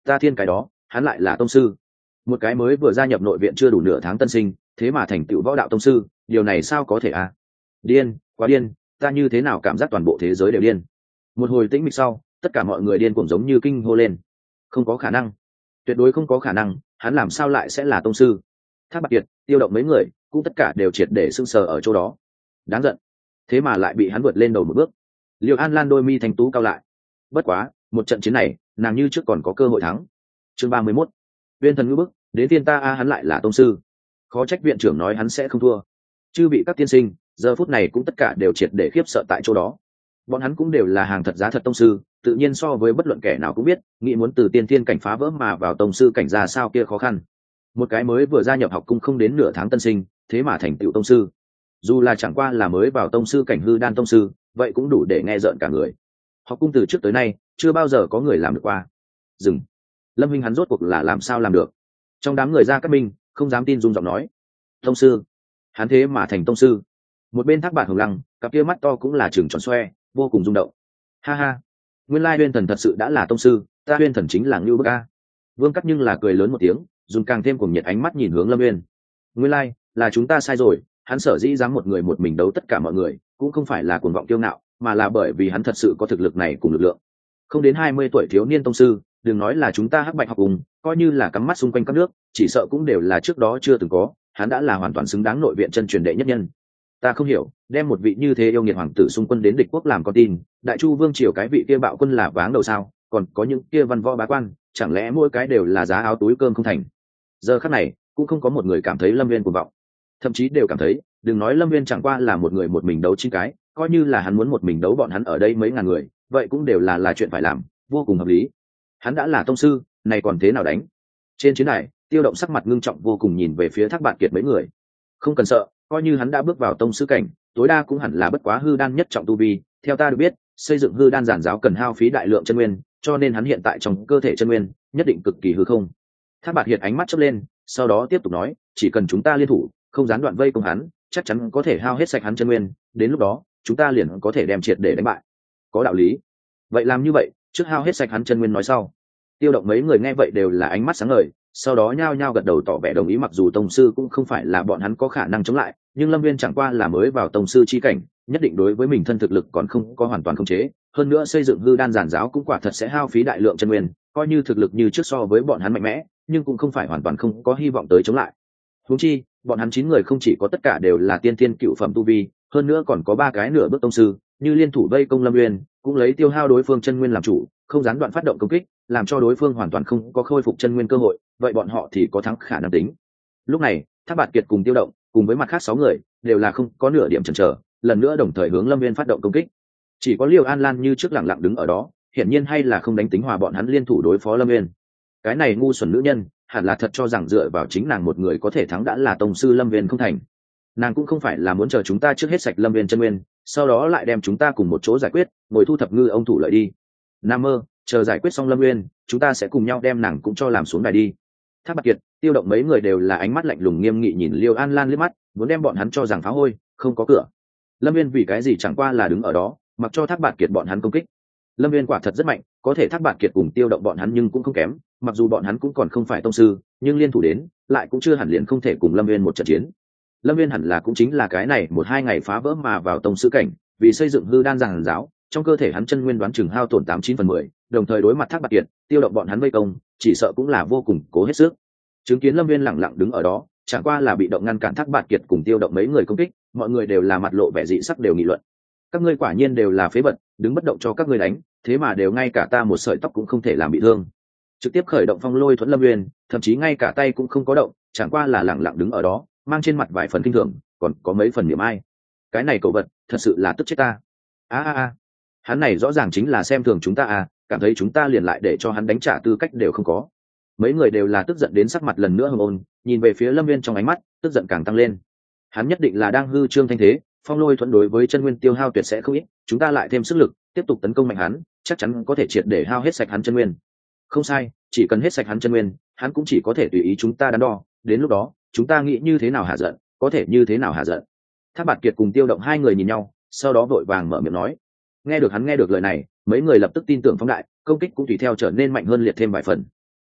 ta thiên cái đó hắn lại là tông sư. Một cái mới vừa gia nhập nội viện chưa đủ nửa tháng tân sinh thế mà thành tựu võ đạo tông sư, điều này sao có thể à? Điên, quá điên, ta như thế nào cảm giác toàn bộ thế giới đều điên. Một hồi tĩnh mịch sau, tất cả mọi người điên cuồng giống như kinh hô lên. Không có khả năng, tuyệt đối không có khả năng, hắn làm sao lại sẽ là tông sư? Thác Bạt Kiệt, Tiêu Động mấy người cũng tất cả đều triệt để sưng sờ ở chỗ đó. Đáng giận, thế mà lại bị hắn vượt lên đầu một bước. Liêu An Lan đôi mi thành tú cao lại. Bất quá, một trận chiến này, nàng như trước còn có cơ hội thắng. Chương ba mươi mốt, Uyên Thần ngữ bức, đến tiên ta a hắn lại là tông sư. Khó trách viện trưởng nói hắn sẽ không thua. Chư vị các tiên sinh, giờ phút này cũng tất cả đều triệt để khiếp sợ tại chỗ đó. Bọn hắn cũng đều là hàng thật giá thật tông sư, tự nhiên so với bất luận kẻ nào cũng biết, nghĩ muốn từ tiên thiên cảnh phá vỡ mà vào tông sư cảnh ra sao kia khó khăn. Một cái mới vừa gia nhập học cung không đến nửa tháng tân sinh, thế mà thành tựu tông sư. Dù là chẳng qua là mới vào tông sư cảnh hư đan tông sư, vậy cũng đủ để nghe rợn cả người. Học cung từ trước tới nay, chưa bao giờ có người làm được qua. Dừng. Lâm Hinh hắn rốt cuộc là làm sao làm được? Trong đám người ra các minh, không dám tin run giọng nói. Tông sư. Hắn thế mà thành tông sư. Một bên Thác Bạt Hồng Lăng, cặp kia mắt to cũng là trừng tròn xoe, vô cùng rung động. Ha ha, nguyên lai Uyên Thần thật sự đã là tông sư, ta Uyên Thần chính là Ngưu Bức a. Vương Cắt nhưng là cười lớn một tiếng, dùng càng thêm cuồng nhiệt ánh mắt nhìn hướng Lâm Uyên. Nguyên lai là chúng ta sai rồi, hắn sở dĩ dám một người một mình đấu tất cả mọi người, cũng không phải là cuồng vọng kiêu ngạo, mà là bởi vì hắn thật sự có thực lực này cùng lực lượng. Không đến hai mươi tuổi thiếu niên tông sư, đừng nói là chúng ta Hắc Bạch học cùng, coi như là cắm mắt xung quanh các nước, chỉ sợ cũng đều là trước đó chưa từng có, hắn đã là hoàn toàn xứng đáng nội viện chân truyền đệ nhất nhân. Ta không hiểu, đem một vị như thế yêu nghiệt hoàng tử xung quân đến địch quốc làm con tin, đại chu vương triều cái vị kia bạo quân là váng đầu sao, còn có những kia văn võ bá quan, chẳng lẽ mỗi cái đều là giá áo túi cơm không thành? Giờ khắc này, cũng không có một người cảm thấy Lâm Viên cuồng vọng, thậm chí đều cảm thấy, đừng nói Lâm Viên chẳng qua là một người một mình đấu chín cái, coi như là hắn muốn một mình đấu bọn hắn ở đây mấy ngàn người, vậy cũng đều là là chuyện phải làm, vô cùng hợp lý. Hắn đã là tông sư, này còn thế nào đánh? Trên chiến đài, Tiêu Động sắc mặt ngưng trọng vô cùng nhìn về phía Thác Bạt Kiệt mấy người. Không cần sợ, coi như hắn đã bước vào tông sư cảnh, tối đa cũng hẳn là bất quá hư đan nhất trọng tu vi. Theo ta được biết, xây dựng hư đan giản giáo cần hao phí đại lượng chân nguyên, cho nên hắn hiện tại trong cơ thể chân nguyên nhất định cực kỳ hư không. Thác Bạt Hiệt ánh mắt chớp lên, sau đó tiếp tục nói, chỉ cần chúng ta liên thủ, không gián đoạn vây công hắn, chắc chắn có thể hao hết sạch hắn chân nguyên, đến lúc đó, chúng ta liền có thể đem triệt để đánh bại. Có đạo lý. Vậy làm như vậy, trước hao hết sạch hắn chân nguyên nói sau. Tiêu Động mấy người nghe vậy đều là ánh mắt sáng ngời, sau đó nhao nhao gật đầu tỏ vẻ đồng ý, mặc dù tông sư cũng không phải là bọn hắn có khả năng chống lại, nhưng Lâm Viên chẳng qua là mới vào tông sư chi cảnh, nhất định đối với mình thân thực lực còn không có hoàn toàn khống chế, hơn nữa xây dựng hư đan giản giáo cũng quả thật sẽ hao phí đại lượng chân nguyên, coi như thực lực như trước so với bọn hắn mạnh mẽ, nhưng cũng không phải hoàn toàn không có hy vọng tới chống lại. Huống chi, bọn hắn chín người không chỉ có tất cả đều là tiên thiên cựu phẩm tu vi, hơn nữa còn có ba cái nửa bước tông sư, như liên thủ vây công Lâm Uyên, cũng lấy tiêu hao đối phương chân nguyên làm chủ, không gián đoạn phát động công kích, làm cho đối phương hoàn toàn không có khôi phục chân nguyên cơ hội, vậy bọn họ thì có thắng khả năng tính. Lúc này, Thác Bạt Kiệt cùng Tiêu Động, cùng với mặt khác sáu người, đều là không có nửa điểm chần chờ, lần nữa đồng thời hướng Lâm Uyên phát động công kích. Chỉ có Liêu An Lan như trước lặng lặng đứng ở đó, hiển nhiên hay là không đánh tính hòa bọn hắn liên thủ đối phó Lâm Uyên. Cái này ngu xuẩn nữ nhân, hẳn là thật cho rằng dựa vào chính nàng một người có thể thắng đã là tông sư Lâm Uyên không thành. Nàng cũng không phải là muốn chờ chúng ta trước hết sạch Lâm Uyên chân nguyên, sau đó lại đem chúng ta cùng một chỗ giải quyết, ngồi thu thập ngư ông thủ lợi đi. Nam mơ, chờ giải quyết xong Lâm Uyên, chúng ta sẽ cùng nhau đem nàng cũng cho làm xuống đài đi. Thác Bạt Kiệt, Tiêu Động mấy người đều là ánh mắt lạnh lùng nghiêm nghị nhìn Liêu An Lan liếc mắt, muốn đem bọn hắn cho rằng phá hôi, không có cửa. Lâm Uyên vì cái gì chẳng qua là đứng ở đó, mặc cho Thác Bạt Kiệt bọn hắn công kích. Lâm Uyên quả thật rất mạnh, có thể Thác Bạt Kiệt cùng Tiêu Động bọn hắn nhưng cũng không kém, mặc dù bọn hắn cũng còn không phải tông sư, nhưng liên thủ đến, lại cũng chưa hẳn liền không thể cùng Lâm Uyên một trận chiến. Lâm Uyên hẳn là cũng chính là cái này một hai ngày phá vỡ mà vào tông sư cảnh, vì xây dựng hư đan giản giáo, trong cơ thể hắn chân nguyên đoán chừng hao tổn tám chín phần mười, đồng thời đối mặt Thác Bạt Kiệt, Tiêu Động bọn hắn vây công, chỉ sợ cũng là vô cùng cố hết sức. Chứng kiến Lâm Uyên lẳng lặng đứng ở đó, chẳng qua là bị động ngăn cản Thác Bạt Kiệt cùng Tiêu Động mấy người công kích, mọi người đều là mặt lộ vẻ dị sắc đều nghị luận. Các ngươi quả nhiên đều là phế vật, đứng bất động cho các ngươi đánh, thế mà đều ngay cả ta một sợi tóc cũng không thể làm bị thương. Trực tiếp khởi động phong lôi thuẫn Lâm Uyên, thậm chí ngay cả tay cũng không có động, chẳng qua là lẳng lặng đứng ở đó, mang trên mặt vài phần kinh thường, còn có mấy phần niềm ai. Cái này cậu vật, thật sự là tức chết ta. A a a, hắn này rõ ràng chính là xem thường chúng ta à, cảm thấy chúng ta liền lại để cho hắn đánh trả tư cách đều không có. Mấy người đều là tức giận đến sắc mặt lần nữa hồng ôn, nhìn về phía Lâm Uyên trong ánh mắt, tức giận càng tăng lên. Hắn nhất định là đang hư trương thanh thế, phong lôi thuẫn đối với chân nguyên tiêu hao tuyệt sẽ không ít, chúng ta lại thêm sức lực, tiếp tục tấn công mạnh hắn, chắc chắn có thể triệt để hao hết sạch hắn chân nguyên. Không sai, chỉ cần hết sạch hắn chân nguyên, hắn cũng chỉ có thể tùy ý chúng ta đắn đo, đến lúc đó, chúng ta nghĩ như thế nào hạ giận, có thể như thế nào hạ giận. Thác Bạt Kiệt cùng Tiêu Động hai người nhìn nhau, sau đó vội vàng mở miệng nói. Nghe được hắn nghe được lời này, mấy người lập tức tin tưởng phóng đại, công kích cũng tùy theo trở nên mạnh hơn liệt thêm vài phần.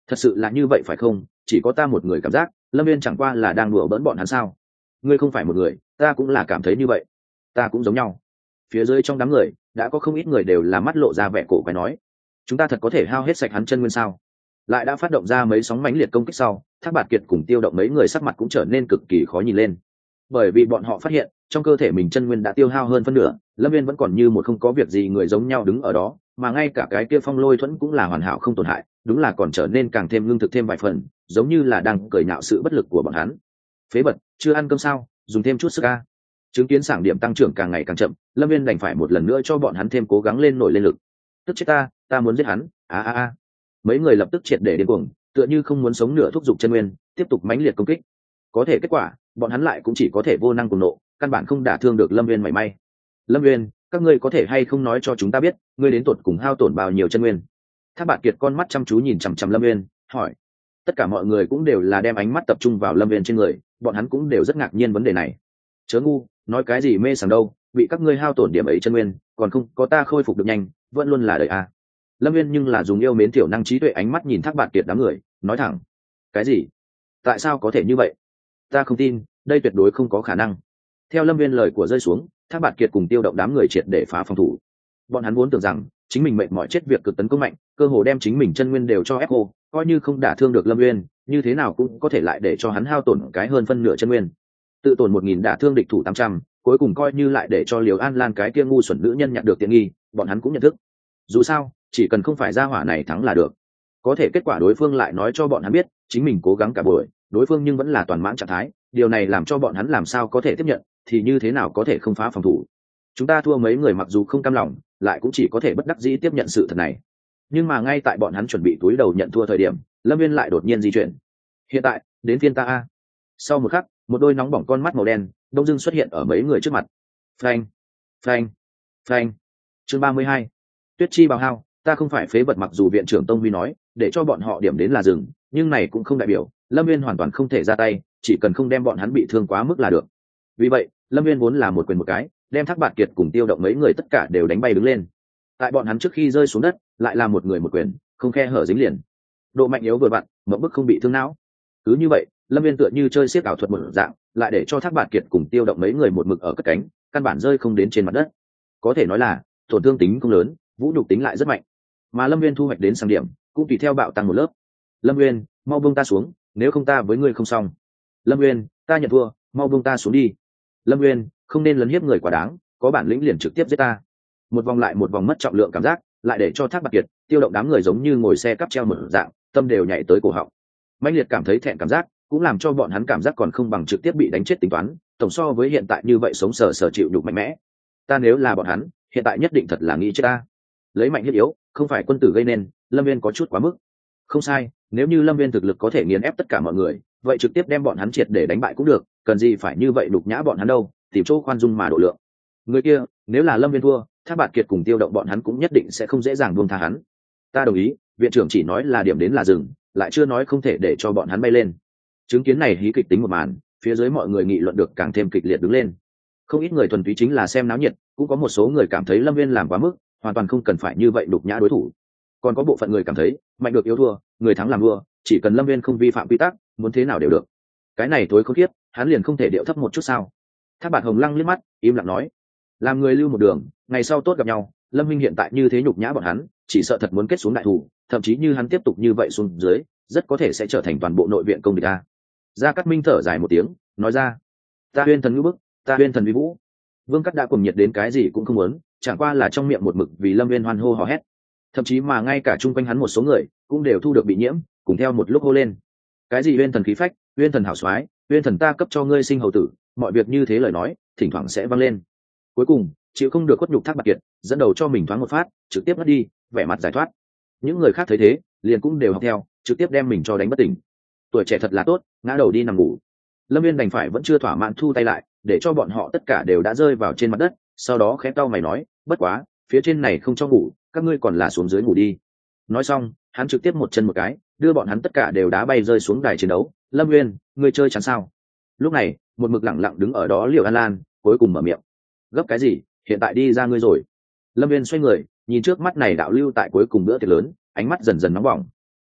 Thật sự là như vậy phải không? Chỉ có ta một người cảm giác Lâm Viên chẳng qua là đang đùa bỡn bọn hắn sao? Ngươi không phải một người, ta cũng là cảm thấy như vậy. Ta cũng giống nhau. Phía dưới trong đám người đã có không ít người đều là mắt lộ ra vẻ cổ quái nói, chúng ta thật có thể hao hết sạch hắn chân nguyên sao? Lại đã phát động ra mấy sóng mãnh liệt công kích sau, Thác Bạt Kiệt cùng Tiêu Động mấy người sắc mặt cũng trở nên cực kỳ khó nhìn lên, bởi vì bọn họ phát hiện trong cơ thể mình chân nguyên đã tiêu hao hơn phân nửa. Lâm Viên vẫn còn như một không có việc gì người giống nhau đứng ở đó, mà ngay cả cái kia phong lôi thuẫn cũng là hoàn hảo không tổn hại, đúng là còn trở nên càng thêm lương thực thêm vài phần, giống như là đang cười nhạo sự bất lực của bọn hắn. Phế bật, chưa ăn cơm sao? Dùng thêm chút sức a. Chứng kiến sảng điểm tăng trưởng càng ngày càng chậm, Lâm Viên đành phải một lần nữa cho bọn hắn thêm cố gắng lên nổi lên lực. Tức chết ta, ta muốn giết hắn! A a a! Mấy người lập tức triệt để điên cuồng, tựa như không muốn sống nữa, thúc giục chân nguyên tiếp tục mãnh liệt công kích. Có thể kết quả bọn hắn lại cũng chỉ có thể vô năng cùng nộ, căn bản không đả thương được Lâm Viên mảy may. Lâm Viên, các ngươi có thể hay không nói cho chúng ta biết ngươi đến tột cùng hao tổn bao nhiêu chân nguyên? Thác Bạt Kiệt con mắt chăm chú nhìn chằm chằm Lâm Viên hỏi. Tất cả mọi người cũng đều là đem ánh mắt tập trung vào Lâm Viên trên người, bọn hắn cũng đều rất ngạc nhiên vấn đề này. Chớ ngu, nói cái gì mê sảng đâu, bị các ngươi hao tổn điểm ấy chân nguyên còn không có ta khôi phục được nhanh, vẫn luôn là đời a. Lâm Viên nhưng là dùng yêu mến tiểu năng trí tuệ ánh mắt nhìn Thác Bạt Kiệt đám người nói thẳng. Cái gì? Tại sao có thể như vậy? Ta không tin, đây tuyệt đối không có khả năng. Theo Lâm Viên lời của rơi xuống, Thác Bạt Kiệt cùng Tiêu Động đám người triệt để phá phòng thủ. Bọn hắn vốn tưởng rằng chính mình mệt mỏi chết việc cực tấn công mạnh, cơ hồ đem chính mình chân nguyên đều cho ép cô, coi như không đả thương được Lâm Viên, như thế nào cũng có thể lại để cho hắn hao tổn cái hơn phân nửa chân nguyên. Tự tổn một nghìn đả thương địch thủ tám trăm, cuối cùng coi như lại để cho Liều An Lan cái kia ngu xuẩn nữ nhân nhận được tiện nghi, bọn hắn cũng nhận thức. Dù sao, chỉ cần không phải ra hỏa này thắng là được. Có thể kết quả đối phương lại nói cho bọn hắn biết, chính mình cố gắng cả buổi, đối phương nhưng vẫn là toàn mãn trạng thái, điều này làm cho bọn hắn làm sao có thể tiếp nhận, thì như thế nào có thể không phá phòng thủ. Chúng ta thua mấy người mặc dù không cam lòng, lại cũng chỉ có thể bất đắc dĩ tiếp nhận sự thật này. Nhưng mà ngay tại bọn hắn chuẩn bị túi đầu nhận thua thời điểm, Lâm Viên lại đột nhiên di chuyển. Hiện tại đến phiên ta a. Sau một khắc, một đôi nóng bỏng con mắt màu đen đông dưng xuất hiện ở mấy người trước mặt. Phanh, phanh, phanh. Chương ba mươi hai. Tuyết chi bào hao. Ta không phải phế vật, mặc dù viện trưởng Tông Vi nói để cho bọn họ điểm đến là rừng, nhưng này cũng không đại biểu Lâm Viên hoàn toàn không thể ra tay, chỉ cần không đem bọn hắn bị thương quá mức là được. Vì vậy Lâm Viên vốn là một quyền một cái đem Thác Bạt Kiệt cùng Tiêu Động mấy người tất cả đều đánh bay đứng lên. Tại bọn hắn trước khi rơi xuống đất lại là một người một quyền, không khe hở dính liền, độ mạnh yếu vừa vặn, mộng bức không bị thương não. Cứ như vậy Lâm Viên tựa như chơi xiếc ảo thuật một dạng, lại để cho Thác Bạt Kiệt cùng Tiêu Động mấy người một mực ở cất cánh, căn bản rơi không đến trên mặt đất. Có thể nói là tổn thương tính không lớn, vũ nhục tính lại rất mạnh, mà Lâm Viên thu hoạch đến sang điểm cũng tùy theo bạo tăng một lớp. Lâm Viên, mau buông ta xuống, nếu không ta với ngươi không xong. Lâm Viên, ta nhận thua, mau buông ta xuống đi. Lâm Viên, không nên lấn hiếp người quá đáng, có bản lĩnh liền trực tiếp giết ta. Một vòng lại một vòng mất trọng lượng cảm giác, lại để cho Thác Bạt Kiệt, Tiêu Động đám người giống như ngồi xe cắp treo một dạng, tâm đều nhảy tới cổ họng. Mãnh liệt cảm thấy thẹn cảm giác, cũng làm cho bọn hắn cảm giác còn không bằng trực tiếp bị đánh chết tính toán, tổng so với hiện tại như vậy sống sờ sờ chịu nhục mạnh mẽ. Ta nếu là bọn hắn, hiện tại nhất định thật là nghĩ chết ta. Lấy mạnh hiếp yếu, không phải quân tử gây nên, Lâm Viên có chút quá mức. Không sai, nếu như Lâm Viên thực lực có thể nghiền ép tất cả mọi người, vậy trực tiếp đem bọn hắn triệt để đánh bại cũng được, cần gì phải như vậy đục nhã bọn hắn đâu, tìm chỗ khoan dung mà độ lượng. Người kia, nếu là Lâm Viên thua, Thác Bạt Kiệt cùng Tiêu Động bọn hắn cũng nhất định sẽ không dễ dàng buông tha hắn. Ta đồng ý, viện trưởng chỉ nói là điểm đến là dừng, lại chưa nói không thể để cho bọn hắn bay lên. Chứng kiến này hí kịch tính một màn, phía dưới mọi người nghị luận được càng thêm kịch liệt đứng lên. Không ít người thuần túy chính là xem náo nhiệt, cũng có một số người cảm thấy Lâm Viên làm quá mức, hoàn toàn không cần phải như vậy đục nhã đối thủ. Còn có bộ phận người cảm thấy mạnh được yếu thua, người thắng làm vua, chỉ cần Lâm Viên không vi phạm quy tắc, muốn thế nào đều được. Cái này tối khốn kiếp, hắn liền không thể điệu thấp một chút sao? Thác Bạt Hồng lăng liếc mắt, im lặng nói: làm người lưu một đường, ngày sau tốt gặp nhau. Lâm Minh hiện tại như thế nhục nhã bọn hắn, chỉ sợ thật muốn kết xuống đại thù, thậm chí như hắn tiếp tục như vậy xuống dưới, rất có thể sẽ trở thành toàn bộ nội viện công địch a. Gia Cát Minh thở dài một tiếng, nói ra: ta Huyên thần ngữ bức, ta Huyên thần vi vũ. Vương Cát đã cuồng nhiệt đến cái gì cũng không muốn, chẳng qua là trong miệng một mực vì Lâm Viên hoan hô hò hét, thậm chí mà ngay cả chung quanh hắn một số người cũng đều thu được bị nhiễm, cùng theo một lúc hô lên: cái gì Huyên thần khí phách, Huyên thần hảo soái, Huyên thần ta cấp cho ngươi sinh hầu tử, mọi việc như thế lời nói thỉnh thoảng sẽ vang lên. Cuối cùng chịu không được khuất nhục Thác Bạt Kiệt dẫn đầu cho mình thoáng một phát, trực tiếp mất đi, vẻ mặt giải thoát. Những người khác thấy thế liền cũng đều học theo, trực tiếp đem mình cho đánh bất tỉnh. Tuổi trẻ thật là tốt, ngã đầu đi nằm ngủ. Lâm Viên đành phải vẫn chưa thỏa mãn thu tay lại, để cho bọn họ tất cả đều đã rơi vào trên mặt đất, sau đó khẽ cau mày nói: bất quá phía trên này không cho ngủ, các ngươi còn là xuống dưới ngủ đi. Nói xong hắn trực tiếp một chân một cái đưa bọn hắn tất cả đều đá bay rơi xuống đài chiến đấu. Lâm Nguyên, ngươi chơi chán sao? Lúc này một mực lẳng lặng đứng ở đó Liễu An Lan cuối cùng mở miệng: gấp cái gì, hiện tại đi ra ngươi rồi. Lâm Viên xoay người nhìn trước mắt này đạo lưu tại cuối cùng bữa tiệc lớn, ánh mắt dần dần nóng bỏng.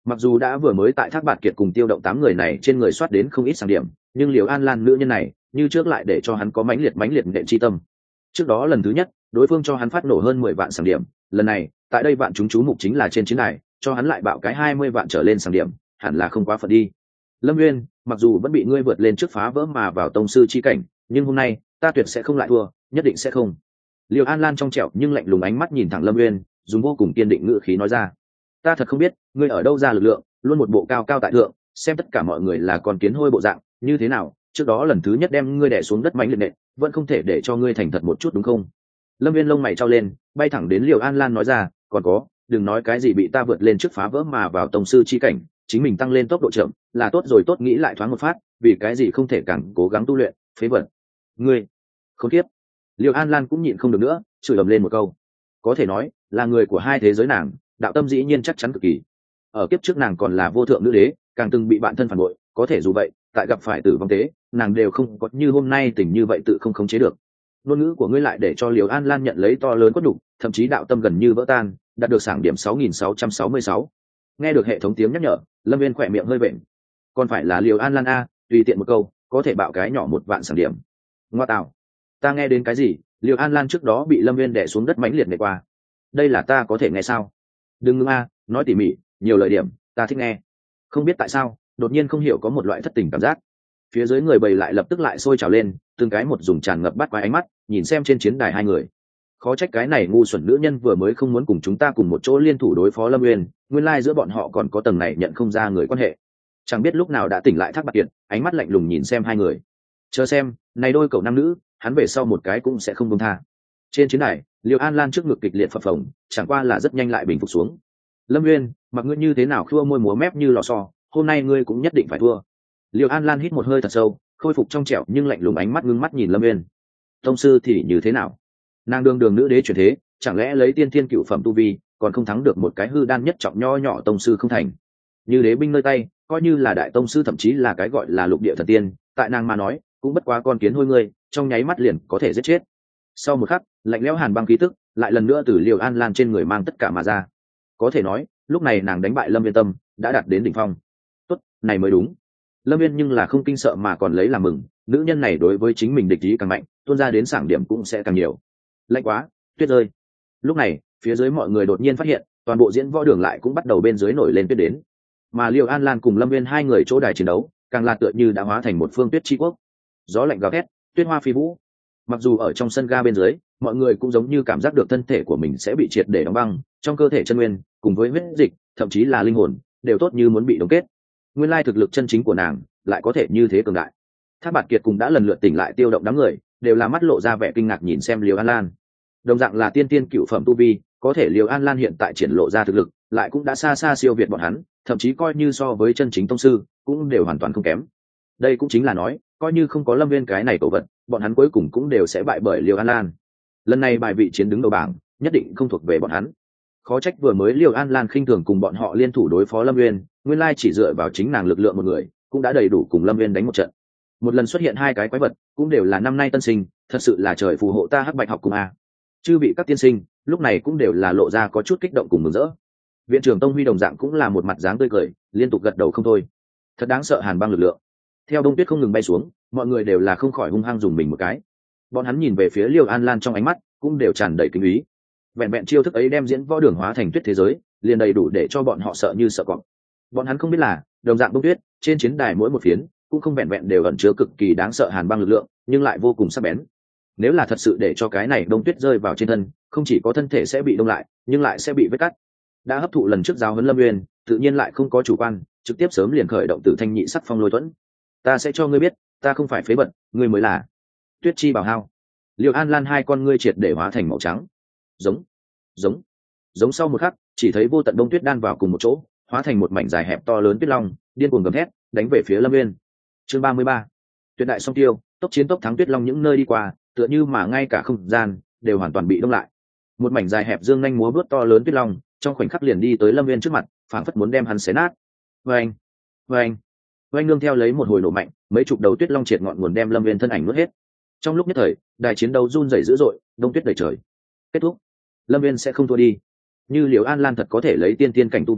Mặc dù đã vừa mới tại Thác Bạt Kiệt cùng Tiêu Động tám người này trên người soát đến không ít sàng điểm, nhưng Liễu An Lan nữ nhân này như trước lại để cho hắn có mãnh liệt mãnh liệt nện chi tâm. Trước đó lần thứ nhất đối phương cho hắn phát nổ hơn mười vạn sàng điểm, lần này tại đây vạn chúng chú mục chính là trên chiến đài cho hắn lại bạo cái hai mươi vạn trở lên sàng điểm, hẳn là không quá phận đi. Lâm Nguyên, mặc dù vẫn bị ngươi vượt lên trước phá vỡ mà vào tông sư chi cảnh, nhưng hôm nay ta tuyệt sẽ không lại thua, nhất định sẽ không. Liễu An Lan trong trẻo nhưng lạnh lùng ánh mắt nhìn thẳng Lâm Nguyên, dùng vô cùng kiên định ngữ khí nói ra: ta thật không biết ngươi ở đâu ra lực lượng, luôn một bộ cao cao tại thượng, xem tất cả mọi người là con kiến hôi bộ dạng, như thế nào trước đó lần thứ nhất đem ngươi đè xuống đất mánh liệt nện, vẫn không thể để cho ngươi thành thật một chút đúng không? Lâm Viên lông mày trao lên, bay thẳng đến Liễu An Lan nói ra: còn có, đừng nói cái gì bị ta vượt lên trước phá vỡ mà vào tông sư chi cảnh, chính mình tăng lên tốc độ chậm là tốt rồi, tốt nghĩ lại thoáng một phát, vì cái gì không thể càng cố gắng tu luyện, phế vật. Ngươi khốn kiếp. Liễu An Lan cũng nhịn không được nữa, chửi ầm lên một câu. Có thể nói là người của hai thế giới nàng, đạo tâm dĩ nhiên chắc chắn cực kỳ. Ở kiếp trước nàng còn là vô thượng nữ đế, càng từng bị bạn thân phản bội, có thể dù vậy tại gặp phải tử vong tế, nàng đều không có như hôm nay tình như vậy tự không khống chế được. Ngôn ngữ của ngươi lại để cho Liễu An Lan nhận lấy to lớn quất đục, thậm chí đạo tâm gần như vỡ tan, đạt được sảng điểm sáu nghìn sáu trăm sáu mươi sáu. Nghe được hệ thống tiếng nhắc nhở, Lâm Viên khỏe miệng hơi vện. Còn phải là Liễu An Lan a, tùy tiện một câu có thể bạo cái nhỏ một vạn sảng điểm. Ngoa tạo, ta nghe đến cái gì? Liễu An Lan trước đó bị Lâm Viên đè xuống đất mãnh liệt ngày qua. Đây là ta có thể nghe sao? Đừng ngưng a, nói tỉ mỉ, nhiều lời điểm, ta thích nghe. Không biết tại sao, đột nhiên không hiểu có một loại thất tình cảm giác. Phía dưới người bầy lại lập tức lại sôi trào lên, từng cái một dùng tràn ngập bắt quái ánh mắt nhìn xem trên chiến đài hai người. Khó trách cái này ngu xuẩn nữ nhân vừa mới không muốn cùng chúng ta cùng một chỗ liên thủ đối phó Lâm Nguyên, nguyên lai giữa bọn họ còn có tầng này nhận không ra người quan hệ. Chẳng biết lúc nào đã tỉnh lại Thác Bạt Kiệt, ánh mắt lạnh lùng nhìn xem hai người. Chờ xem, này đôi cậu nam nữ, hắn về sau một cái cũng sẽ không buông tha. Trên chiến đài, Liễu An Lan trước ngực kịch liệt phập phồng, chẳng qua là rất nhanh lại bình phục xuống. Lâm Nguyên, mặc ngươi như thế nào khua môi múa mép như lò xo, hôm nay ngươi cũng nhất định phải thua. Liễu An Lan hít một hơi thật sâu, khôi phục trong trẻo nhưng lạnh lùng ánh mắt ngưng mắt nhìn Lâm Nguyên. Tông sư thì như thế nào? Nàng đương đường nữ đế chuyển thế, chẳng lẽ lấy tiên thiên cựu phẩm tu vi còn không thắng được một cái hư đan nhất trọng nho nhỏ tông sư không thành? Như đế binh nơi tay, coi như là đại tông sư thậm chí là cái gọi là lục địa thần tiên, tại nàng mà nói cũng bất quá con kiến hôi ngươi, trong nháy mắt liền có thể giết chết. Sau một khắc, lạnh lẽo hàn băng khí tức lại lần nữa từ Liễu An Lan trên người mang tất cả mà ra. Có thể nói lúc này nàng đánh bại Lâm Viên tâm đã đạt đến đỉnh phong. Tốt, này mới đúng. Lâm Viên nhưng là không kinh sợ mà còn lấy làm mừng, nữ nhân này đối với chính mình địch ý càng mạnh, tuôn ra đến sảng điểm cũng sẽ càng nhiều. Lạnh quá, tuyết rơi. Lúc này phía dưới mọi người đột nhiên phát hiện toàn bộ diễn võ đường lại cũng bắt đầu bên dưới nổi lên tuyết đến, mà Liễu An Lan cùng Lâm Viên hai người chỗ đài chiến đấu càng là tựa như đã hóa thành một phương tuyết chi quốc. Gió lạnh gào thét, tuyết hoa phi vũ. Mặc dù ở trong sân ga bên dưới mọi người cũng giống như cảm giác được thân thể của mình sẽ bị triệt để đóng băng, trong cơ thể chân nguyên cùng với huyết dịch thậm chí là linh hồn đều tốt như muốn bị đóng kết. Nguyên lai thực lực chân chính của nàng lại có thể như thế cường đại. Thác Bạt Kiệt cũng đã lần lượt tỉnh lại Tiêu Động đám người đều là mắt lộ ra vẻ kinh ngạc nhìn xem Liễu An Lan. Đồng dạng là tiên tiên cựu phẩm tu vi, có thể Liễu An Lan hiện tại triển lộ ra thực lực lại cũng đã xa xa siêu việt bọn hắn, thậm chí coi như so với chân chính tông sư cũng đều hoàn toàn không kém. Đây cũng chính là nói, coi như không có Lâm Viên cái này cổ vật, bọn hắn cuối cùng cũng đều sẽ bại bởi Liễu An Lan. Lần này bài vị chiến đứng đầu bảng nhất định không thuộc về bọn hắn. Khó trách vừa mới Liễu An Lan khinh thường cùng bọn họ liên thủ đối phó Lâm Viên, nguyên lai chỉ dựa vào chính nàng lực lượng một người cũng đã đầy đủ cùng Lâm Viên đánh một trận. Một lần xuất hiện hai cái quái vật cũng đều là năm nay tân sinh, thật sự là trời phù hộ ta Hắc Bạch học cùng a. Chư vị các tiên sinh lúc này cũng đều là lộ ra có chút kích động cùng mừng rỡ. Viện trưởng Tông Huy đồng dạng cũng là một mặt dáng tươi cười, liên tục gật đầu không thôi. Thật đáng sợ hàn băng lực lượng. Theo đông tuyết không ngừng bay xuống, mọi người đều là không khỏi hung hăng dùng mình một cái. Bọn hắn nhìn về phía Liễu An Lan trong ánh mắt cũng đều tràn đầy kính ý. Vẹn vẹn chiêu thức ấy đem diễn võ đường hóa thành tuyết thế giới, liền đầy đủ để cho bọn họ sợ như sợ cọp. Bọn hắn không biết là, đồng dạng đông tuyết, trên chiến đài mỗi một phiến cũng không vẹn vẹn đều ẩn chứa cực kỳ đáng sợ hàn băng lực lượng, nhưng lại vô cùng sắc bén. Nếu là thật sự để cho cái này đông tuyết rơi vào trên thân, không chỉ có thân thể sẽ bị đông lại, nhưng lại sẽ bị vết cắt. Đã hấp thụ lần trước giáo huấn Lâm Nguyên, tự nhiên lại không có chủ quan, trực tiếp sớm liền khởi động Tử Thanh Nhị Sắc Phong Lôi Thuẫn. Ta sẽ cho ngươi biết, ta không phải phế vật, ngươi mới là. Tuyết Chi Bảo Hao. Liễu An Lan hai con ngươi triệt để hóa thành màu trắng. Giống, giống, giống sau một khắc, chỉ thấy vô tận đông tuyết đan vào cùng một chỗ, hóa thành một mảnh dài hẹp to lớn tuyết long, điên cuồng gầm thét, đánh về phía Lâm Nguyên. Chương ba mươi ba. Tuyệt đại song tiêu, tốc chiến tốc thắng tuyết long những nơi đi qua, tựa như mà ngay cả không gian đều hoàn toàn bị đông lại. Một mảnh dài hẹp dương nhanh múa bước to lớn tuyết long, trong khoảnh khắc liền đi tới Lâm Nguyên trước mặt, phảng phất muốn đem hắn xé nát. Oeng, oeng, oeng, nương theo lấy một hồi nổ mạnh, mấy chục đầu tuyết long triệt ngọn nguồn đem Lâm Nguyên thân ảnh nuốt hết. Trong lúc nhất thời, đài chiến đấu run rẩy dữ dội, đông tuyết đầy trời. Kết thúc. Lâm Nguyên sẽ không thua đi. Như Liễu An Lan thật có thể lấy tiên tiên cảnh tu vi,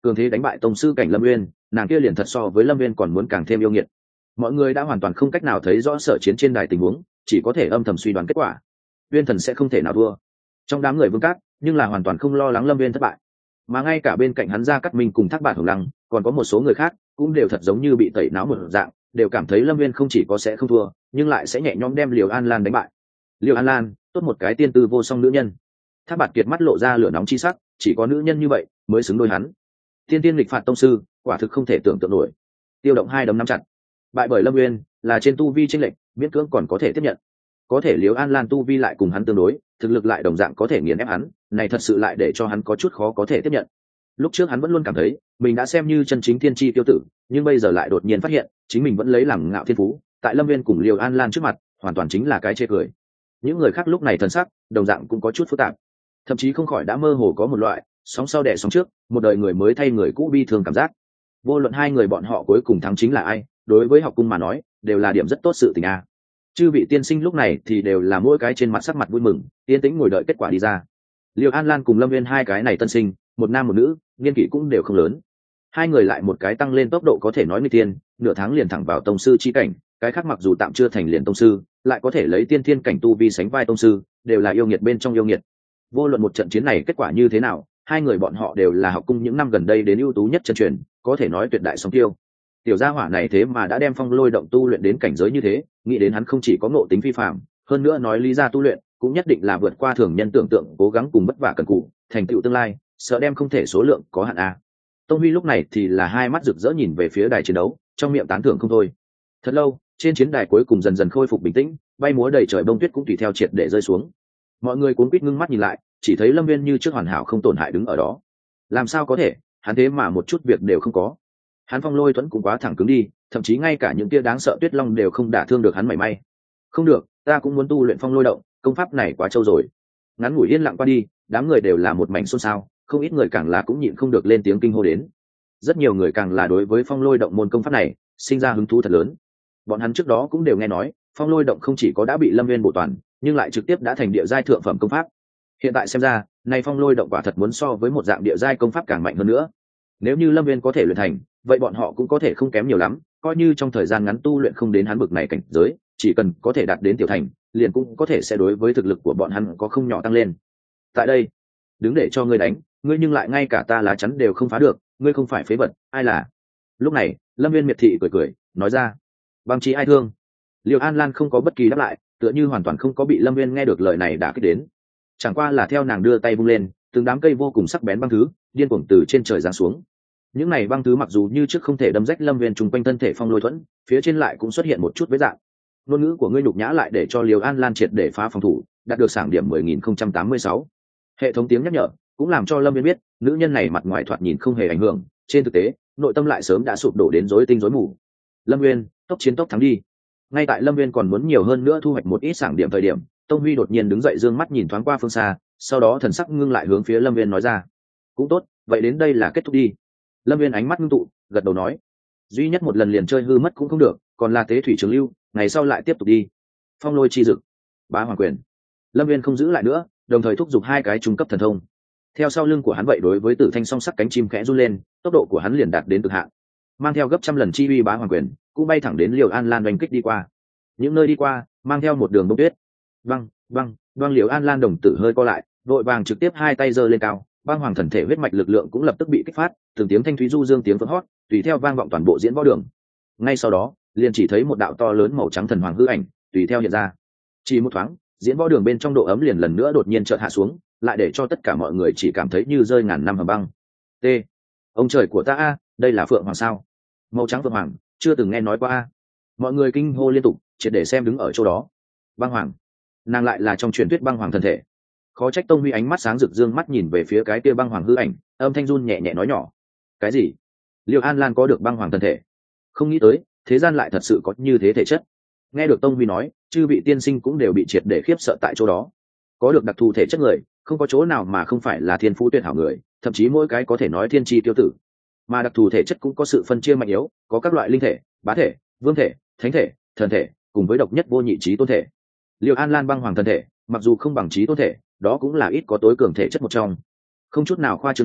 cường thế đánh bại tông sư cảnh Lâm Uyên, nàng kia liền thật so với Lâm Uyên còn muốn càng thêm yêu nghiệt. Mọi người đã hoàn toàn không cách nào thấy rõ sở chiến trên đài tình huống, chỉ có thể âm thầm suy đoán kết quả. Uyên Thần sẽ không thể nào thua. Trong đám người Vương Cát, nhưng là hoàn toàn không lo lắng Lâm Uyên thất bại, mà ngay cả bên cạnh hắn Gia Cát Minh cùng Thác Bạt Hồng Lăng, còn có một số người khác cũng đều thật giống như bị tẩy não một dạng, đều cảm thấy Lâm Uyên không chỉ có sẽ không thua, nhưng lại sẽ nhẹ nhõm đem Liều An Lan đánh bại. Liều An Lan, tốt một cái tiên tư vô song nữ nhân. Thác Bạt Kiệt mắt lộ ra lửa nóng chi sắc, chỉ có nữ nhân như vậy mới xứng đôi hắn. Tiên tiên lịch phạt tông sư, quả thực không thể tưởng tượng nổi. Tiêu Động hai đấm nắm chặt. Bại bởi Lâm Uyên là trên tu vi chênh lệch, miễn cưỡng còn có thể tiếp nhận. Có thể Liễu An Lan tu vi lại cùng hắn tương đối, thực lực lại đồng dạng có thể nghiền ép hắn, này thật sự lại để cho hắn có chút khó có thể tiếp nhận. Lúc trước hắn vẫn luôn cảm thấy mình đã xem như chân chính thiên chi tiêu tử, nhưng bây giờ lại đột nhiên phát hiện chính mình vẫn lấy làm ngạo thiên phú, tại Lâm Uyên cùng Liễu An Lan trước mặt, hoàn toàn chính là cái chê cười. Những người khác lúc này thần sắc đồng dạng cũng có chút phức tạp, thậm chí không khỏi đã mơ hồ có một loại sóng sau đẻ sóng trước, một đời người mới thay người cũ bi thương cảm giác. Vô luận hai người bọn họ cuối cùng thắng chính là ai, đối với học cung mà nói đều là điểm rất tốt sự tình a. Chư vị tiên sinh lúc này thì đều là mỗi cái trên mặt sắc mặt vui mừng, yên tĩnh ngồi đợi kết quả đi ra. Liêu An Lan cùng Lâm Viên hai cái này tân sinh, một nam một nữ, niên kỷ cũng đều không lớn. Hai người lại một cái tăng lên tốc độ có thể nói nguy tiên, nửa tháng liền thẳng vào tông sư chi cảnh, cái khác mặc dù tạm chưa thành liền tông sư, lại có thể lấy tiên thiên cảnh tu vi sánh vai tông sư, đều là yêu nghiệt bên trong yêu nghiệt. Vô luận một trận chiến này kết quả như thế nào, hai người bọn họ đều là học cung những năm gần đây đến ưu tú nhất chân truyền, có thể nói tuyệt đại song tiêu. Tiểu gia hỏa này thế mà đã đem Phong Lôi Động tu luyện đến cảnh giới như thế, nghĩ đến hắn không chỉ có ngộ tính phi phàm, hơn nữa nói lý ra tu luyện cũng nhất định là vượt qua thường nhân tưởng tượng, cố gắng cùng vất vả cần cù, thành tựu tương lai, sợ đem không thể số lượng có hạn a. Tông Huy lúc này thì là hai mắt rực rỡ nhìn về phía đài chiến đấu, trong miệng tán thưởng không thôi. Thật lâu, trên chiến đài cuối cùng dần dần khôi phục bình tĩnh, bay múa đầy trời bông tuyết cũng tùy theo triệt để rơi xuống. Mọi người cuống quýt ngưng mắt nhìn lại, chỉ thấy Lâm Viên như trước hoàn hảo không tổn hại đứng ở đó. Làm sao có thể, hắn thế mà một chút việc đều không có. Hắn Phong Lôi Thuẫn cũng quá thẳng cứng đi, thậm chí ngay cả những tia đáng sợ tuyết long đều không đả thương được hắn mảy may. Không được, ta cũng muốn tu luyện Phong Lôi Động, công pháp này quá trâu rồi. Ngắn ngủi yên lặng qua đi, đám người đều là một mảnh xôn xao, không ít người càng là cũng nhịn không được lên tiếng kinh hô đến. Rất nhiều người càng là đối với Phong Lôi Động môn công pháp này sinh ra hứng thú thật lớn. Bọn hắn trước đó cũng đều nghe nói, Phong Lôi Động không chỉ có đã bị Lâm Viên bổ toàn, nhưng lại trực tiếp đã thành địa giai thượng phẩm công pháp. Hiện tại xem ra, này Phong Lôi Động quả thật muốn so với một dạng địa giai công pháp càng mạnh hơn nữa. Nếu như Lâm Viên có thể luyện thành, vậy bọn họ cũng có thể không kém nhiều lắm, coi như trong thời gian ngắn tu luyện không đến hắn bực này cảnh giới, chỉ cần có thể đạt đến tiểu thành, liền cũng có thể sẽ đối với thực lực của bọn hắn có không nhỏ tăng lên. Tại đây, đứng để cho ngươi đánh, ngươi nhưng lại ngay cả ta lá chắn đều không phá được, ngươi không phải phế vật, ai là? Lúc này, Lâm Viên miệt thị cười cười, nói ra, bằng chí ai thương. Liêu An Lan không có bất kỳ đáp lại, tựa như hoàn toàn không có bị Lâm Viên nghe được lời này đã kích đến. Chẳng qua là theo nàng đưa tay vung lên, từng đám cây vô cùng sắc bén băng thứ điên cuồng từ trên trời giáng xuống. Những này băng thứ mặc dù như trước không thể đâm rách Lâm Viên trùng quanh thân thể Phong Lôi Thuẫn, phía trên lại cũng xuất hiện một chút vết dạng. Ngôn ngữ của ngươi nhục nhã lại để cho Liêu An Lan triệt để phá phòng thủ, đạt được sảng điểm mười nghìn không trăm tám mươi sáu. Hệ thống tiếng nhắc nhở cũng làm cho Lâm Viên biết, nữ nhân này mặt ngoài thoạt nhìn không hề ảnh hưởng, trên thực tế, nội tâm lại sớm đã sụp đổ đến rối tinh rối mù. Lâm Viên, tốc chiến tốc thắng đi. Ngay tại Lâm Viên còn muốn nhiều hơn nữa thu hoạch một ít sảng điểm thời điểm, Tông Huy đột nhiên đứng dậy dương mắt nhìn thoáng qua phương xa, sau đó thần sắc ngưng lại hướng phía Lâm Viên nói ra, cũng tốt, vậy đến đây là kết thúc đi. Lâm Viên ánh mắt ngưng tụ, gật đầu nói, duy nhất một lần liền chơi hư mất cũng không được, còn là tế thủy trường lưu, ngày sau lại tiếp tục đi. Phong Lôi chi dực, Bá Hoàng quyền. Lâm Viên không giữ lại nữa, đồng thời thúc giục hai cái trung cấp thần thông. Theo sau lưng của hắn vậy đối với Tử Thanh song sắc cánh chim khẽ run lên, tốc độ của hắn liền đạt đến cực hạn, mang theo gấp trăm lần chi uy Bá Hoàng quyền, cũng bay thẳng đến Liêu An Lan đánh kích đi qua. Những nơi đi qua, mang theo một đường bông tuyết. Băng, băng, băng. Liêu An Lan đồng tử hơi co lại, vội vàng trực tiếp hai tay giơ lên cao, băng hoàng thần thể huyết mạch lực lượng cũng lập tức bị kích phát, từng tiếng thanh thúy du dương tiếng vỡ hót, tùy theo vang vọng toàn bộ diễn võ đường. Ngay sau đó, liền chỉ thấy một đạo to lớn màu trắng thần hoàng hư ảnh, tùy theo hiện ra. Chỉ một thoáng, diễn võ đường bên trong độ ấm liền lần nữa đột nhiên chợt hạ xuống, lại để cho tất cả mọi người chỉ cảm thấy như rơi ngàn năm hầm băng. T. Ông trời của ta a, đây là phượng hoàng sao? Màu trắng phượng hoàng, chưa từng nghe nói qua a. Mọi người kinh hô liên tục, triệt để xem đứng ở chỗ đó. Băng hoàng, nàng lại là trong truyền thuyết băng hoàng thần thể. Khó trách Tông Huy ánh mắt sáng rực dương mắt nhìn về phía cái kia băng hoàng hư ảnh, âm thanh run nhẹ nhẹ nói nhỏ, cái gì? Liêu An Lan có được băng hoàng thần thể? Không nghĩ tới, thế gian lại thật sự có như thế thể chất. Nghe được Tông Huy nói, chư vị tiên sinh cũng đều bị triệt để khiếp sợ tại chỗ đó. Có được đặc thù thể chất người, không có chỗ nào mà không phải là thiên phú tuyệt hảo người, thậm chí mỗi cái có thể nói thiên chi tiêu tử. Mà đặc thù thể chất cũng có sự phân chia mạnh yếu, có các loại linh thể, bá thể, vương thể, thánh thể, thần thể, cùng với độc nhất vô nhị trí tôn thể. Liêu An Lan băng hoàng thần thể, mặc dù không bằng trí tôn thể, đó cũng là ít có tối cường thể chất một trong. Không chút nào khoa trương nói,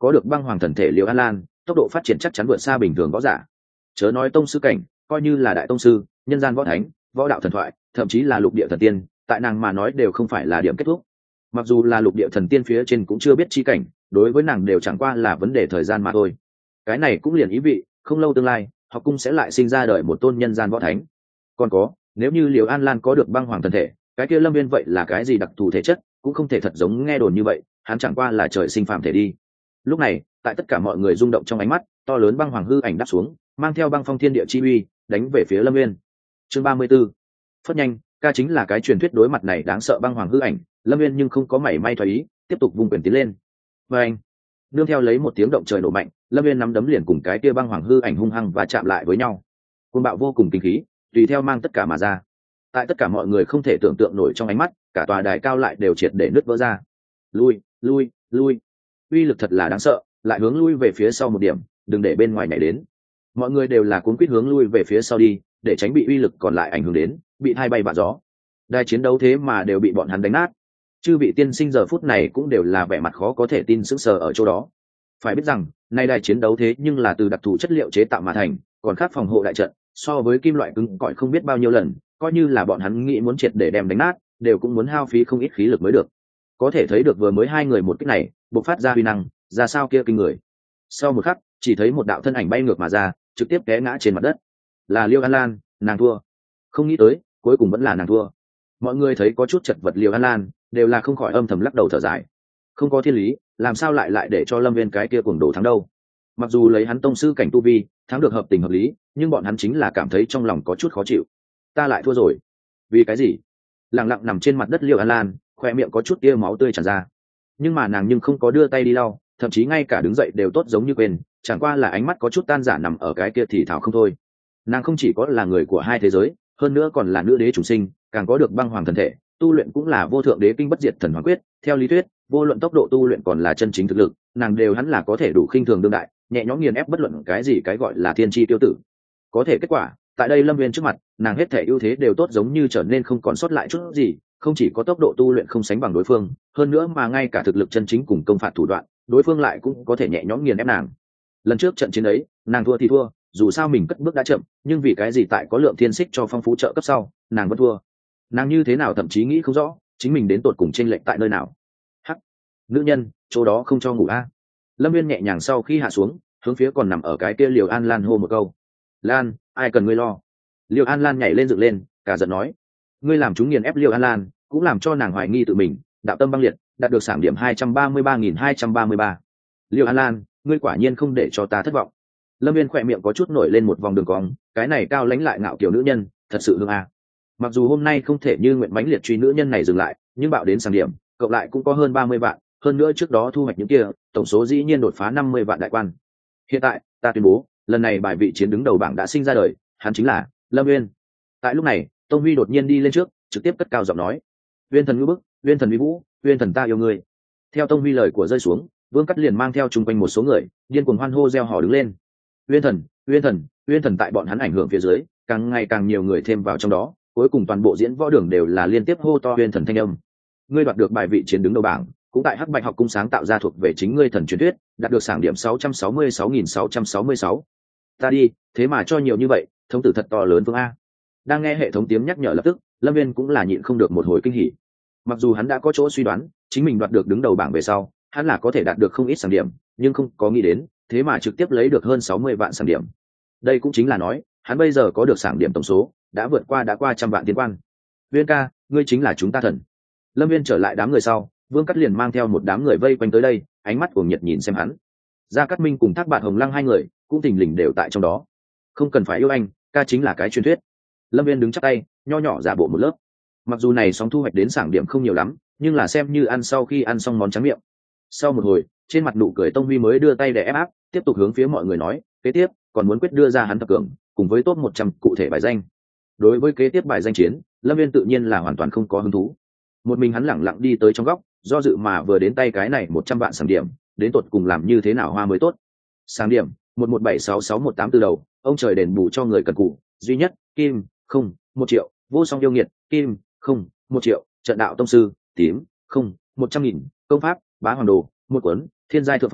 có được băng hoàng thần thể Liễu An Lan tốc độ phát triển chắc chắn vượt xa bình thường võ giả, chớ nói tông sư cảnh, coi như là đại tông sư, nhân gian võ thánh, võ đạo thần thoại, thậm chí là lục địa thần tiên, tại nàng mà nói đều không phải là điểm kết thúc. Mặc dù là lục địa thần tiên phía trên cũng chưa biết chi cảnh, đối với nàng đều chẳng qua là vấn đề thời gian mà thôi. Cái này cũng liền ý vị không lâu tương lai học cung sẽ lại sinh ra đời một tôn nhân gian võ thánh. Còn có, nếu như Liễu An Lan có được băng hoàng thần thể, cái kia Lâm Viên vậy là cái gì đặc thù thể chất, cũng không thể thật giống nghe đồn như vậy, hắn chẳng qua là trời sinh phàm thể đi. Lúc này, tại tất cả mọi người rung động trong ánh mắt, to lớn băng hoàng hư ảnh đáp xuống, mang theo băng phong thiên địa chi uy, đánh về phía Lâm Viên. Chương ba mươi 34. Phất nhanh, ca chính là cái truyền thuyết đối mặt này đáng sợ băng hoàng hư ảnh, Lâm Viên nhưng không có mảy may thoái ý, tiếp tục vung quyền tiến lên. Và anh, nương theo lấy một tiếng động trời nổ mạnh, Lâm Viên nắm đấm liền cùng cái kia băng hoàng hư ảnh hung hăng và chạm lại với nhau. Cơn bạo vô cùng kinh khí, tùy theo mang tất cả mà ra. Tại tất cả mọi người không thể tưởng tượng nổi trong ánh mắt, cả tòa đài cao lại đều triệt để nứt vỡ ra. Lui, lui, lui. Uy lực thật là đáng sợ, lại hướng lui về phía sau một điểm, đừng để bên ngoài nhảy đến. Mọi người đều là cuống quýt hướng lui về phía sau đi, để tránh bị uy lực còn lại ảnh hưởng đến, bị thay bay vạ gió. Đài chiến đấu thế mà đều bị bọn hắn đánh nát. Chư vị tiên sinh giờ phút này cũng đều là vẻ mặt khó có thể tin sững sờ ở chỗ đó. Phải biết rằng, nay đài chiến đấu thế nhưng là từ đặc thù chất liệu chế tạo mà thành, còn khác phòng hộ đại trận, so với kim loại cứng cỏi không biết bao nhiêu lần, coi như là bọn hắn nghĩ muốn triệt để đem đánh nát, đều cũng muốn hao phí không ít khí lực mới được. Có thể thấy được vừa mới hai người một kích này, bộc phát ra uy năng, ra sao kia kinh người. Sau một khắc, chỉ thấy một đạo thân ảnh bay ngược mà ra, trực tiếp té ngã trên mặt đất. Là Liễu An Lan, nàng thua. Không nghĩ tới, cuối cùng vẫn là nàng thua. Mọi người thấy có chút chật vật Liễu An Lan, đều là không khỏi âm thầm lắc đầu thở dài. Không có thiên lý, làm sao lại lại để cho Lâm Viên cái kia cuồng đồ thắng đâu? Mặc dù lấy hắn tông sư cảnh tu vi, thắng được hợp tình hợp lý, nhưng bọn hắn chính là cảm thấy trong lòng có chút khó chịu. Ta lại thua rồi. Vì cái gì? Lặng lặng nằm trên mặt đất Liễu An Lan, khoe miệng có chút tia máu tươi tràn ra. Nhưng mà nàng nhưng không có đưa tay đi lau, thậm chí ngay cả đứng dậy đều tốt giống như quên, chẳng qua là ánh mắt có chút tan rã nằm ở cái kia thì thảo không thôi. Nàng không chỉ có là người của hai thế giới, hơn nữa còn là nữ đế chủ sinh, càng có được băng hoàng thần thể, tu luyện cũng là vô thượng đế kinh bất diệt thần hoàng quyết. Theo lý thuyết, vô luận tốc độ tu luyện còn là chân chính thực lực, nàng đều hắn là có thể đủ khinh thường đương đại, nhẹ nhõm nghiền ép bất luận cái gì cái gọi là thiên chi tiêu tử. Có thể kết quả, tại đây Lâm Viên trước mặt, nàng hết thể ưu thế đều tốt giống như trở nên không còn sót lại chút gì, không chỉ có tốc độ tu luyện không sánh bằng đối phương, hơn nữa mà ngay cả thực lực chân chính cùng công phạt thủ đoạn, đối phương lại cũng có thể nhẹ nhõm nghiền ép nàng. Lần trước trận chiến ấy, nàng thua thì thua, dù sao mình cất bước đã chậm, nhưng vì cái gì tại có lượng thiên xích cho phong phú trợ cấp sau, nàng vẫn thua. Nàng như thế nào thậm chí nghĩ không rõ, chính mình đến tột cùng chênh lệch tại nơi nào. Hắc, nữ nhân, chỗ đó không cho ngủ a. Lâm Viên nhẹ nhàng sau khi hạ xuống, hướng phía còn nằm ở cái kia Liễu An Lan hô một câu. Lan, ai cần ngươi lo. Liễu An Lan nhảy lên dựng lên, cả giận nói. Ngươi làm chúng nghiền ép Liễu An Lan, cũng làm cho nàng hoài nghi tự mình, đạo tâm băng liệt, đạt được sảng điểm hai trăm ba mươi ba nghìn hai trăm ba mươi ba. Liễu An Lan, ngươi quả nhiên không để cho ta thất vọng. Lâm Viên khỏe miệng có chút nổi lên một vòng đường cong, cái này cao lãnh lại ngạo kiểu nữ nhân, thật sự hương a. Mặc dù hôm nay không thể như nguyện mãnh liệt truy nữ nhân này dừng lại, nhưng bạo đến sảng điểm, cộng lại cũng có hơn ba mươi vạn, hơn nữa trước đó thu hoạch những kia, tổng số dĩ nhiên đột phá năm mươi vạn đại quan. Hiện tại, ta tuyên bố, lần này bài vị chiến đứng đầu bảng đã sinh ra đời, hắn chính là Lâm Viên. Tại lúc này, Tông Huy đột nhiên đi lên trước, trực tiếp cất cao giọng nói: "Uyên thần ngữ bức, Uyên thần uy vũ, Uyên thần ta yêu ngươi." Theo Tông Huy lời của rơi xuống, Vương Cắt liền mang theo chung quanh một số người, điên cuồng hoan hô reo hò đứng lên. Uyên thần, Uyên thần, Uyên thần tại bọn hắn ảnh hưởng phía dưới, càng ngày càng nhiều người thêm vào trong đó, cuối cùng toàn bộ diễn võ đường đều là liên tiếp hô to Uyên thần thanh âm. Ngươi đoạt được bài vị chiến đứng đầu bảng, cũng tại Hắc Bạch học cung sáng tạo ra thuộc về chính ngươi thần truyền thuyết, đạt được sảng điểm sáu trăm sáu mươi sáu nghìn sáu trăm sáu mươi sáu. Ta đi, thế mà cho nhiều như vậy, thống tử thật to lớn Vương a. Đang nghe hệ thống tiếng nhắc nhở lập tức, Lâm Viên cũng là nhịn không được một hồi kinh hỉ. Mặc dù hắn đã có chỗ suy đoán, chính mình đoạt được đứng đầu bảng về sau, hắn là có thể đạt được không ít sảng điểm, nhưng không có nghĩ đến, thế mà trực tiếp lấy được hơn sáu mươi vạn sảng điểm. Đây cũng chính là nói, hắn bây giờ có được sảng điểm tổng số, đã vượt qua đã qua trăm vạn tiến quan. Viên ca, ngươi chính là chúng ta thần. Lâm Viên trở lại đám người sau, Vương Cắt liền mang theo một đám người vây quanh tới đây, ánh mắt cuồng nhiệt nhìn xem hắn. Gia Cát Minh cùng Thác Bạt Hồng Lăng hai người cũng thình lình đều tại trong đó. Không cần phải yêu anh, ca chính là cái truyền thuyết. Lâm Viên đứng chắp tay, nho nhỏ giả bộ một lớp. Mặc dù này sóng thu hoạch đến sảng điểm không nhiều lắm, nhưng là xem như ăn sau khi ăn xong món tráng miệng. Sau một hồi, trên mặt nụ cười Tông Huy mới đưa tay để ép áp, tiếp tục hướng phía mọi người nói, kế tiếp còn muốn quyết đưa ra hắn thập cường, cùng với top một trăm cụ thể bài danh. Đối với kế tiếp bài danh chiến, Lâm Viên tự nhiên là hoàn toàn không có hứng thú. Một mình hắn lẳng lặng đi tới trong góc, do dự mà vừa đến tay cái này một trăm vạn sảng điểm, đến tột cùng làm như thế nào hoa mới tốt. Sảng điểm một một bảy sáu sáu một tám từ đầu, ông trời đền bù cho người cần cù, duy nhất, kim, không, một triệu, vô song yêu nghiệt, kim, không, một triệu, trận đạo tông sư, tím, không, một trăm nghìn, công pháp, bá hoàng đồ, một cuốn, thiên giai thượng phẩm,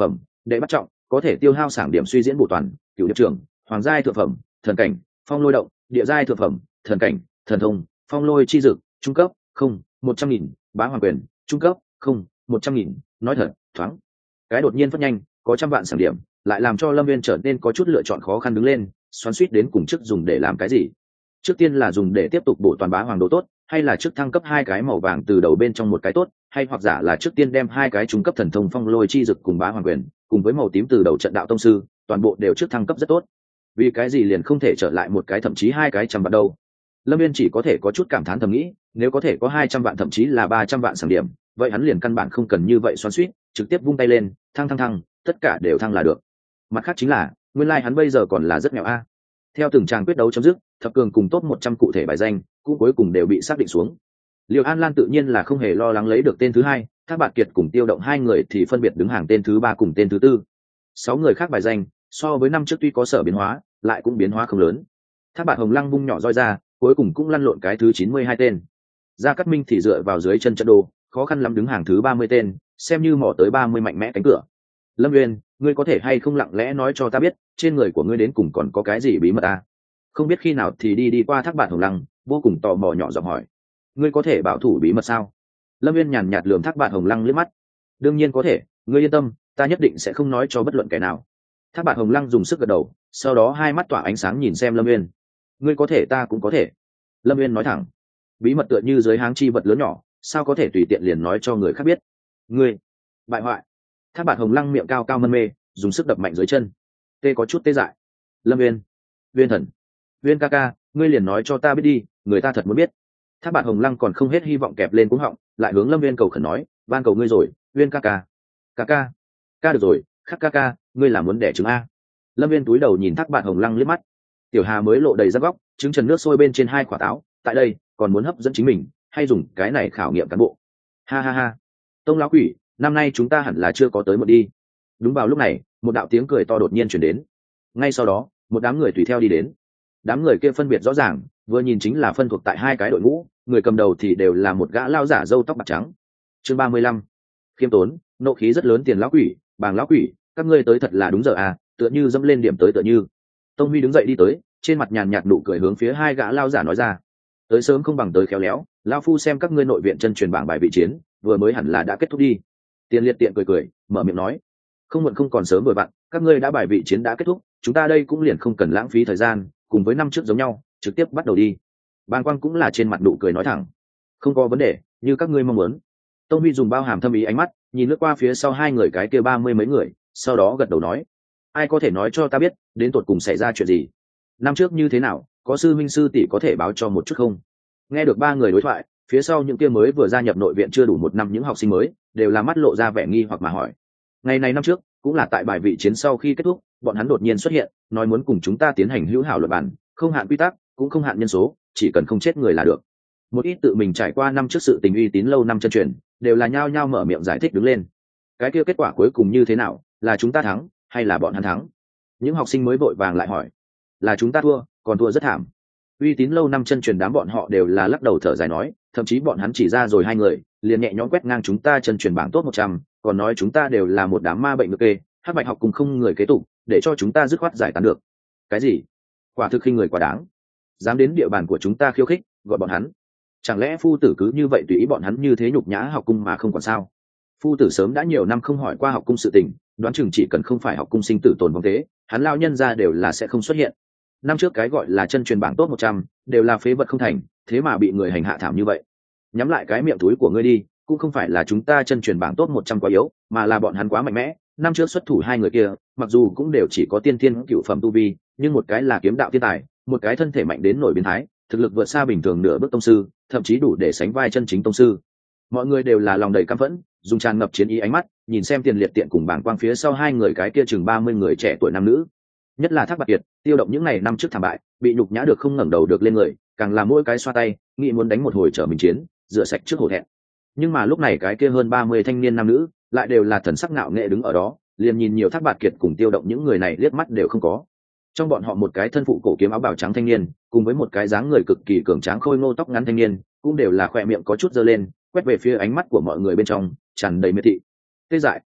đệ bắt trọng có thể tiêu hao sảng điểm suy diễn bổ toàn, cửu điệp trưởng, hoàng giai thượng phẩm, thần cảnh, phong lôi động, địa giai thượng phẩm, thần cảnh, thần thông, phong lôi chi dực, trung cấp, không, một trăm nghìn, bá hoàng quyền, trung cấp, không, một trăm nghìn, nói thật, thoáng. Cái đột nhiên phát nhanh, có trăm vạn sảng điểm, lại làm cho Lâm Viên trở nên có chút lựa chọn khó khăn đứng lên, xoắn suýt đến cùng trước dùng để làm cái gì. Trước tiên là dùng để tiếp tục bổ toàn bá hoàng đồ tốt, hay là trước thăng cấp hai cái màu vàng từ đầu bên trong một cái tốt, hay hoặc giả là trước tiên đem hai cái trung cấp thần thông phong lôi chi dực cùng bá hoàng quyền, cùng với màu tím từ đầu trận đạo tông sư, toàn bộ đều trước thăng cấp rất tốt. Vì cái gì liền không thể trở lại một cái thậm chí hai cái trăm vạn đâu? Lâm Viên chỉ có thể có chút cảm thán thầm nghĩ, nếu có thể có hai trăm vạn thậm chí là ba trăm vạn sản điểm, vậy hắn liền căn bản không cần như vậy xoắn xuýt, trực tiếp vung tay lên, thăng thăng thăng, tất cả đều thăng là được. Mặt khác chính là, nguyên lai like hắn bây giờ còn là rất nghèo a. Theo từng tràng quyết đấu chấm dứt, thập cường cùng top một trăm cụ thể bài danh, cũng cuối cùng đều bị xác định xuống. Liêu An Lan tự nhiên là không hề lo lắng lấy được tên thứ hai, Thác Bạt Kiệt cùng Tiêu Động hai người thì phân biệt đứng hàng tên thứ ba cùng tên thứ tư. Sáu người khác bài danh, so với năm trước tuy có sở biến hóa, lại cũng biến hóa không lớn. Thác Bạt Hồng Lăng vung nhỏ roi ra, cuối cùng cũng lăn lộn cái thứ chín mươi hai tên. Gia Cát Minh thì dựa vào dưới chân trận đồ, khó khăn lắm đứng hàng thứ ba mươi tên, xem như mò tới ba mươi mạnh mẽ cánh cửa. Lâm Nguyên, ngươi có thể hay không lặng lẽ nói cho ta biết, trên người của ngươi đến cùng còn có cái gì bí mật à? Không biết khi nào thì đi đi qua Thác Bạt Hồng Lăng, vô cùng tò mò nhỏ giọng hỏi. Ngươi có thể bảo thủ bí mật sao? Lâm Nguyên nhàn nhạt lườm Thác Bạt Hồng Lăng liếc mắt. Đương nhiên có thể, ngươi yên tâm, ta nhất định sẽ không nói cho bất luận kẻ nào. Thác Bạt Hồng Lăng dùng sức gật đầu, sau đó hai mắt tỏa ánh sáng nhìn xem Lâm Nguyên. Ngươi có thể ta cũng có thể. Lâm Nguyên nói thẳng. Bí mật tựa như dưới háng chi vật lớn nhỏ, sao có thể tùy tiện liền nói cho người khác biết? Ngươi, bại hoại. Thác Bạt Hồng Lăng miệng cao cao mân mê, dùng sức đập mạnh dưới chân. Tê có chút tê dại. Lâm Nguyên, Nguyên thần, Nguyên ca ca, ngươi liền nói cho ta biết đi, người ta thật muốn biết. Thác Bạt Hồng Lăng còn không hết hy vọng kẹp lên cuống họng, lại hướng Lâm Nguyên cầu khẩn nói, van cầu ngươi rồi, Nguyên ca ca. Ca ca, ca được rồi, khắc ca ca, ngươi là muốn đẻ trứng a? Lâm Nguyên túi đầu nhìn Thác Bạt Hồng Lăng liếc mắt. Tiểu Hà mới lộ đầy rắc góc, trứng trần nước sôi bên trên hai quả táo, tại đây còn muốn hấp dẫn chính mình, hay dùng cái này khảo nghiệm cán bộ. Ha ha ha. Tông lão quỷ, năm nay chúng ta hẳn là chưa có tới một đi. Đúng vào lúc này, một đạo tiếng cười to đột nhiên chuyển đến. Ngay sau đó, một đám người tùy theo đi đến. Đám người kia phân biệt rõ ràng, vừa nhìn chính là phân thuộc tại hai cái đội ngũ, người cầm đầu thì đều là một gã lao giả râu tóc bạc trắng. Chương ba mươi lăm. Khiêm tốn, nộ khí rất lớn tiền lão quỷ, bàng lão quỷ, các ngươi tới thật là đúng giờ à, tựa như dẫm lên điểm tới tựa như. Tông Huy đứng dậy đi tới, trên mặt nhàn nhạt nụ cười hướng phía hai gã lao giả nói ra. Tới sớm không bằng tới khéo léo, lão phu xem các ngươi nội viện chân truyền bảng bài vị chiến, vừa mới hẳn là đã kết thúc đi. Tiền Liệt tiện cười cười, mở miệng nói, không muộn không còn sớm vừa vặn, các ngươi đã bài vị chiến đã kết thúc, chúng ta đây cũng liền không cần lãng phí thời gian, cùng với năm trước giống nhau, trực tiếp bắt đầu đi. Bàng Quang cũng là trên mặt nụ cười nói thẳng, không có vấn đề, như các ngươi mong muốn. Tông Huy dùng bao hàm thâm ý ánh mắt nhìn lướt qua phía sau hai người cái kia ba mươi mấy người, sau đó gật đầu nói, ai có thể nói cho ta biết đến tột cùng xảy ra chuyện gì, năm trước như thế nào, có sư minh sư tỷ có thể báo cho một chút không? Nghe được ba người đối thoại, phía sau những kia mới vừa gia nhập nội viện chưa đủ một năm những học sinh mới đều là mắt lộ ra vẻ nghi hoặc mà hỏi. Ngày này năm trước cũng là tại bài vị chiến sau khi kết thúc, bọn hắn đột nhiên xuất hiện, nói muốn cùng chúng ta tiến hành hữu hảo luận bàn, không hạn quy tắc, cũng không hạn nhân số, chỉ cần không chết người là được. Một ít tự mình trải qua năm trước sự tình uy tín lâu năm chân truyền, đều là nhao nhao mở miệng giải thích đứng lên. Cái kia kết quả cuối cùng như thế nào, là chúng ta thắng hay là bọn hắn thắng? Những học sinh mới vội vàng lại hỏi. Là chúng ta thua, còn thua rất thảm. Uy tín lâu năm chân truyền đám bọn họ đều là lắc đầu thở dài nói, thậm chí bọn hắn chỉ ra rồi hai người, liền nhẹ nhõm quét ngang chúng ta chân truyền bảng top một trăm, còn nói chúng ta đều là một đám ma bệnh ngược kê, Hắc Bạch học cùng không người kế tục, để cho chúng ta dứt khoát giải tán được. Cái gì? Quả thực khinh người quá đáng. Dám đến địa bàn của chúng ta khiêu khích, gọi bọn hắn. Chẳng lẽ phu tử cứ như vậy tùy ý bọn hắn như thế nhục nhã học cung mà không còn sao? Phu tử sớm đã nhiều năm không hỏi qua học cung sự tình, đoán chừng chỉ cần không phải học cung sinh tử tồn vong thế, hắn lao nhân ra đều là sẽ không xuất hiện. Năm trước cái gọi là chân truyền bảng top một trăm, đều là phế vật không thành, thế mà bị người hành hạ thảm như vậy. Nhắm lại cái miệng túi của ngươi đi, cũng không phải là chúng ta chân truyền bảng top một trăm quá yếu, mà là bọn hắn quá mạnh mẽ. Năm trước xuất thủ hai người kia, mặc dù cũng đều chỉ có tiên thiên cửu phẩm tu vi, nhưng một cái là kiếm đạo thiên tài, một cái thân thể mạnh đến nổi biến thái, thực lực vượt xa bình thường nửa bước tông sư, thậm chí đủ để sánh vai chân chính tông sư. Mọi người đều là lòng đầy căm phẫn, dùng tràn ngập chiến ý ánh mắt nhìn xem Tiền Liệt tiện cùng Bàng Quang phía sau hai người cái kia chừng ba mươi người trẻ tuổi nam nữ. Nhất là Thác Bạt Kiệt, Tiêu Động những ngày năm trước thảm bại, bị nhục nhã được không ngẩng đầu được lên người, càng là mỗi cái xoa tay, nghĩ muốn đánh một hồi trở mình chiến, rửa sạch trước hổ thẹn. Nhưng mà lúc này cái kia hơn ba mươi thanh niên nam nữ, lại đều là thần sắc ngạo nghệ đứng ở đó, liền nhìn nhiều Thác Bạt Kiệt cùng Tiêu Động những người này liếc mắt đều không có. Trong bọn họ một cái thân phụ cổ kiếm áo bào trắng thanh niên, cùng với một cái dáng người cực kỳ cường tráng khôi ngô tóc ngắn thanh niên, cũng đều là khỏe miệng có chút giơ lên, quét về phía ánh mắt của mọi người bên trong, tràn đầy miệt thị. Tê dại,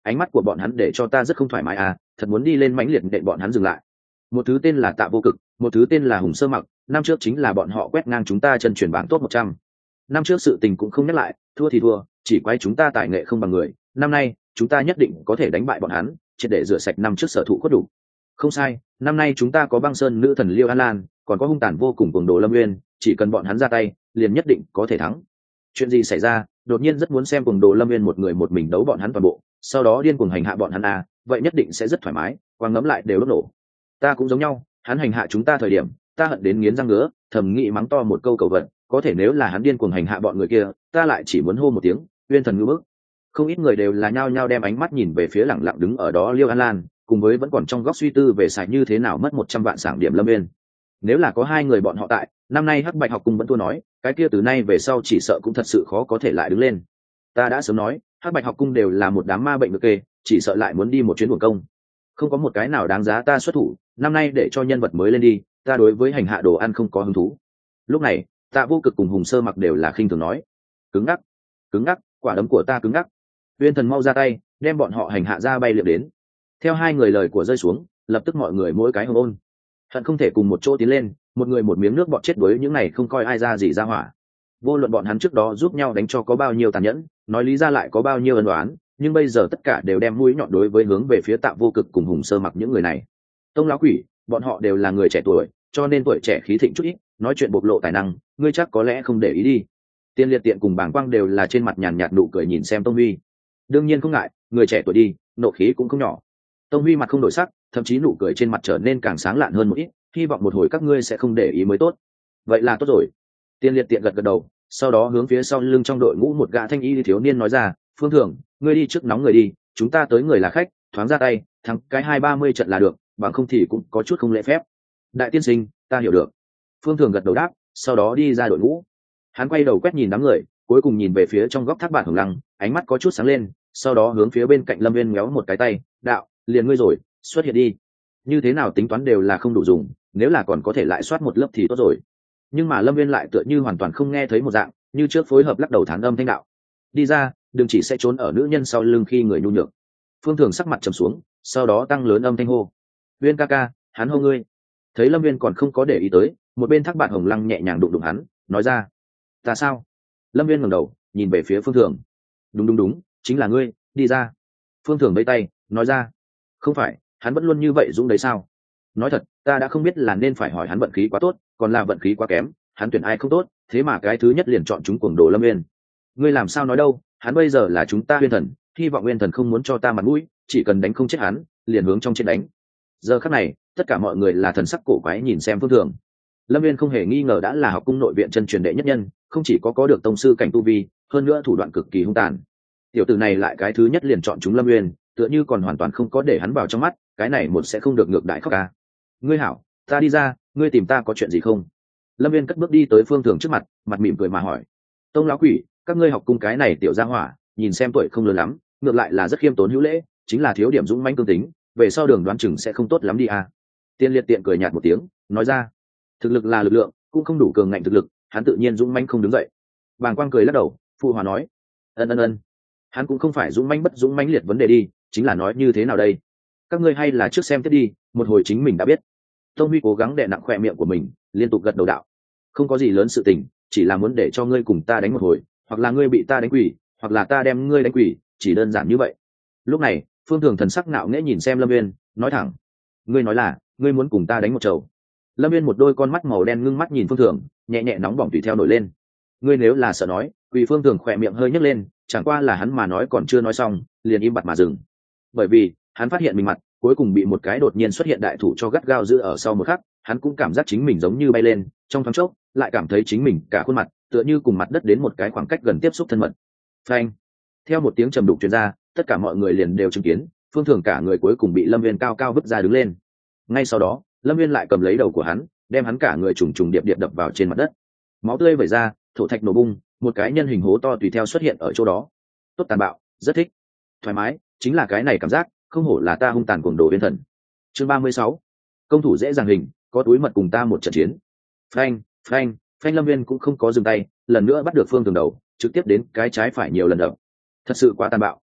ánh mắt của bọn hắn để cho ta rất không thoải mái à, thật muốn đi lên mãnh liệt để bọn hắn dừng lại. Một thứ tên là Tạ Vô Cực, một thứ tên là Hùng Sơ Mặc, năm trước chính là bọn họ quét ngang chúng ta chân chuyển bảng top một trăm. Năm trước sự tình cũng không nhắc lại, thua thì thua, chỉ quay chúng ta tài nghệ không bằng người, năm nay chúng ta nhất định có thể đánh bại bọn hắn, triệt để rửa sạch năm trước sở thụ khuất đủ. Không sai, năm nay chúng ta có Băng Sơn nữ thần Liêu An Lan, còn có hung tàn vô cùng cuồng đồ Lâm Nguyên, chỉ cần bọn hắn ra tay, liền nhất định có thể thắng. Chuyện gì xảy ra? Đột nhiên rất muốn xem cuồng đồ Lâm Nguyên một người một mình đấu bọn hắn toàn bộ, sau đó điên cuồng hành hạ bọn hắn à, vậy nhất định sẽ rất thoải mái, quang ngấm lại đều đốt nổ. Ta cũng giống nhau, hắn hành hạ chúng ta thời điểm, ta hận đến nghiến răng ngứa, thầm nghĩ mắng to một câu cầu vận, có thể nếu là hắn điên cuồng hành hạ bọn người kia, ta lại chỉ muốn hô một tiếng, uyên thần ngư bức. Không ít người đều là nhao nhao đem ánh mắt nhìn về phía lẳng lặng đứng ở đó Liêu An Lan, cùng với vẫn còn trong góc suy tư về sải như thế nào mất một trăm vạn sảng điểm Lâm Nguyên. Nếu là có hai người bọn họ tại, năm nay Hắc Bạch học cung vẫn thua nói, cái kia từ nay về sau chỉ sợ cũng thật sự khó có thể lại đứng lên. Ta đã sớm nói, Hắc Bạch học cung đều là một đám ma bệnh được kê, chỉ sợ lại muốn đi một chuyến buồn công. Không có một cái nào đáng giá ta xuất thủ, năm nay để cho nhân vật mới lên đi, ta đối với hành hạ đồ ăn không có hứng thú. Lúc này, Tạ Vô Cực cùng Hùng Sơ Mặc đều là khinh thường nói, cứng ngắc, cứng ngắc, quả đấm của ta cứng ngắc. Uyên Thần mau ra tay, đem bọn họ hành hạ ra bay liệm đến. Theo hai người lời của rơi xuống, lập tức mọi người mỗi cái hồng ôn, hận không thể cùng một chỗ tiến lên, một người một miếng nước bọt chết đuối những này không coi ai ra gì ra hỏa. Vô luận bọn hắn trước đó giúp nhau đánh cho có bao nhiêu tàn nhẫn, nói lý ra lại có bao nhiêu ân oán, nhưng bây giờ tất cả đều đem mũi nhọn đối với hướng về phía Tạ Vô Cực cùng Hùng Sơ Mặc những người này. Tông lão quỷ, bọn họ đều là người trẻ tuổi, cho nên tuổi trẻ khí thịnh chút ít, nói chuyện bộc lộ tài năng, ngươi chắc có lẽ không để ý đi. Tiên Liệt Tiện cùng Bàng Quang đều là trên mặt nhàn nhạt nụ cười nhìn xem Tông Huy. Đương nhiên không ngại, người trẻ tuổi đi, nộ khí cũng không nhỏ. Tông Huy mặt không đổi sắc, thậm chí nụ cười trên mặt trở nên càng sáng lạn hơn một ít, hy vọng một hồi các ngươi sẽ không để ý mới tốt. Vậy là tốt rồi. Tiên Liệt Tiện gật gật đầu, sau đó hướng phía sau lưng trong đội ngũ một gã thanh y thiếu niên nói ra, Phương Thường, ngươi đi trước nóng người đi, chúng ta tới người là khách, thoáng ra tay, thắng cái hai ba mươi trận là được, bằng không thì cũng có chút không lễ phép. Đại tiên sinh, ta hiểu được. Phương Thường gật đầu đáp, sau đó đi ra đội ngũ. Hắn quay đầu quét nhìn đám người, cuối cùng nhìn về phía trong góc thác bản hồng lăng, ánh mắt có chút sáng lên, sau đó hướng phía bên cạnh Lâm Viên méo một cái tay, đạo, liền ngươi rồi, xuất hiện đi. Như thế nào tính toán đều là không đủ dùng, nếu là còn có thể lại soát một lớp thì tốt rồi. Nhưng mà Lâm Viên lại tựa như hoàn toàn không nghe thấy một dạng, như trước phối hợp lắc đầu thán âm thanh đạo, đi ra, đừng chỉ sẽ trốn ở nữ nhân sau lưng khi người nhu nhược. Phương Thường sắc mặt trầm xuống, sau đó tăng lớn âm thanh hô, Viên ca ca, hắn hô ngươi. Thấy Lâm Viên còn không có để ý tới, một bên thác bạn hồng lăng nhẹ nhàng đụng đụng hắn, nói ra, ta sao? Lâm Viên ngẩng đầu nhìn về phía Phương Thường, đúng đúng đúng, chính là ngươi, đi ra. Phương Thường vẫy tay nói ra, không phải, hắn vẫn luôn như vậy dũng đấy sao? Nói thật, ta đã không biết là nên phải hỏi hắn vận khí quá tốt, còn là vận khí quá kém, hắn tuyển ai không tốt, thế mà cái thứ nhất liền chọn chúng cuồng đồ Lâm Viên. Ngươi làm sao nói đâu, hắn bây giờ là chúng ta Uyên Thần, hy vọng Uyên Thần không muốn cho ta mặt mũi, chỉ cần đánh không chết hắn, liền hướng trong trên đánh. Giờ khắc này, tất cả mọi người là thần sắc cổ quái nhìn xem Phương Thường. Lâm Viên không hề nghi ngờ đã là học cung nội viện chân truyền đệ nhất nhân, không chỉ có có được tông sư cảnh tu vi, hơn nữa thủ đoạn cực kỳ hung tàn. Tiểu tử này lại cái thứ nhất liền chọn chúng Lâm Viên, tựa như còn hoàn toàn không có để hắn vào trong mắt, cái này một sẽ không được ngược đại khóc ca. Ngươi hảo, ta đi ra, ngươi tìm ta có chuyện gì không? Lâm Viên cất bước đi tới Phương Thường trước mặt, mặt mỉm cười mà hỏi, tông lão quỷ, các ngươi học cung cái này tiểu gia hỏa, nhìn xem tuổi không lớn lắm, ngược lại là rất khiêm tốn hữu lễ, chính là thiếu điểm dũng mãnh cương tính, về sau đường đoán chừng sẽ không tốt lắm đi à. Tiên Liệt Tiện cười nhạt một tiếng, nói ra, thực lực là lực lượng, cũng không đủ cường ngạnh thực lực, hắn tự nhiên dũng mãnh không đứng dậy. Bàng Quang cười lắc đầu, phụ hòa nói, ân ân ân, hắn cũng không phải dũng mãnh bất dũng mãnh liệt vấn đề đi, chính là nói như thế nào đây? Các ngươi hay là trước xem tiếp đi, một hồi chính mình đã biết. Tông Huy cố gắng đè nặng khoe miệng của mình, liên tục gật đầu đạo, không có gì lớn sự tình, chỉ là muốn để cho ngươi cùng ta đánh một hồi, hoặc là ngươi bị ta đánh quỷ, hoặc là ta đem ngươi đánh quỷ, chỉ đơn giản như vậy. Lúc này, Phương Thường thần sắc nạo nghễ nhìn xem Lâm Viên, nói thẳng, ngươi nói là, ngươi muốn cùng ta đánh một chầu. Lâm Viên một đôi con mắt màu đen ngưng mắt nhìn Phương Thường, nhẹ nhẹ nóng bỏng tùy theo nổi lên. Ngươi nếu là sợ nói, quỷ Phương Thường khỏe miệng hơi nhấc lên, chẳng qua là hắn mà nói còn chưa nói xong, liền im bặt mà dừng. Bởi vì, hắn phát hiện mình mặt, cuối cùng bị một cái đột nhiên xuất hiện đại thủ cho gắt gao giữ ở sau một khắc, hắn cũng cảm giác chính mình giống như bay lên, trong thoáng chốc, lại cảm thấy chính mình cả khuôn mặt, tựa như cùng mặt đất đến một cái khoảng cách gần tiếp xúc thân mật. Phanh! Theo một tiếng trầm đục truyền ra, tất cả mọi người liền đều chứng kiến, Phương Thường cả người cuối cùng bị Lâm Viên cao cao vứt ra đứng lên. Ngay sau đó, Lâm Viên lại cầm lấy đầu của hắn, đem hắn cả người trùng trùng điệp điệp đập vào trên mặt đất. Máu tươi vẩy ra, thổ thạch nổ bung, một cái nhân hình hố to tùy theo xuất hiện ở chỗ đó. Tốt tàn bạo, rất thích. Thoải mái, chính là cái này cảm giác, không hổ là ta hung tàn cuồng đồ Uyên Thần. Chương ba mươi sáu, công thủ dễ dàng hình, có túi mật cùng ta một trận chiến. Phanh, phanh, phanh. Lâm Viên cũng không có dừng tay, lần nữa bắt được Phương Thường đầu, trực tiếp đến cái trái phải nhiều lần đập. Thật sự quá tàn bạo,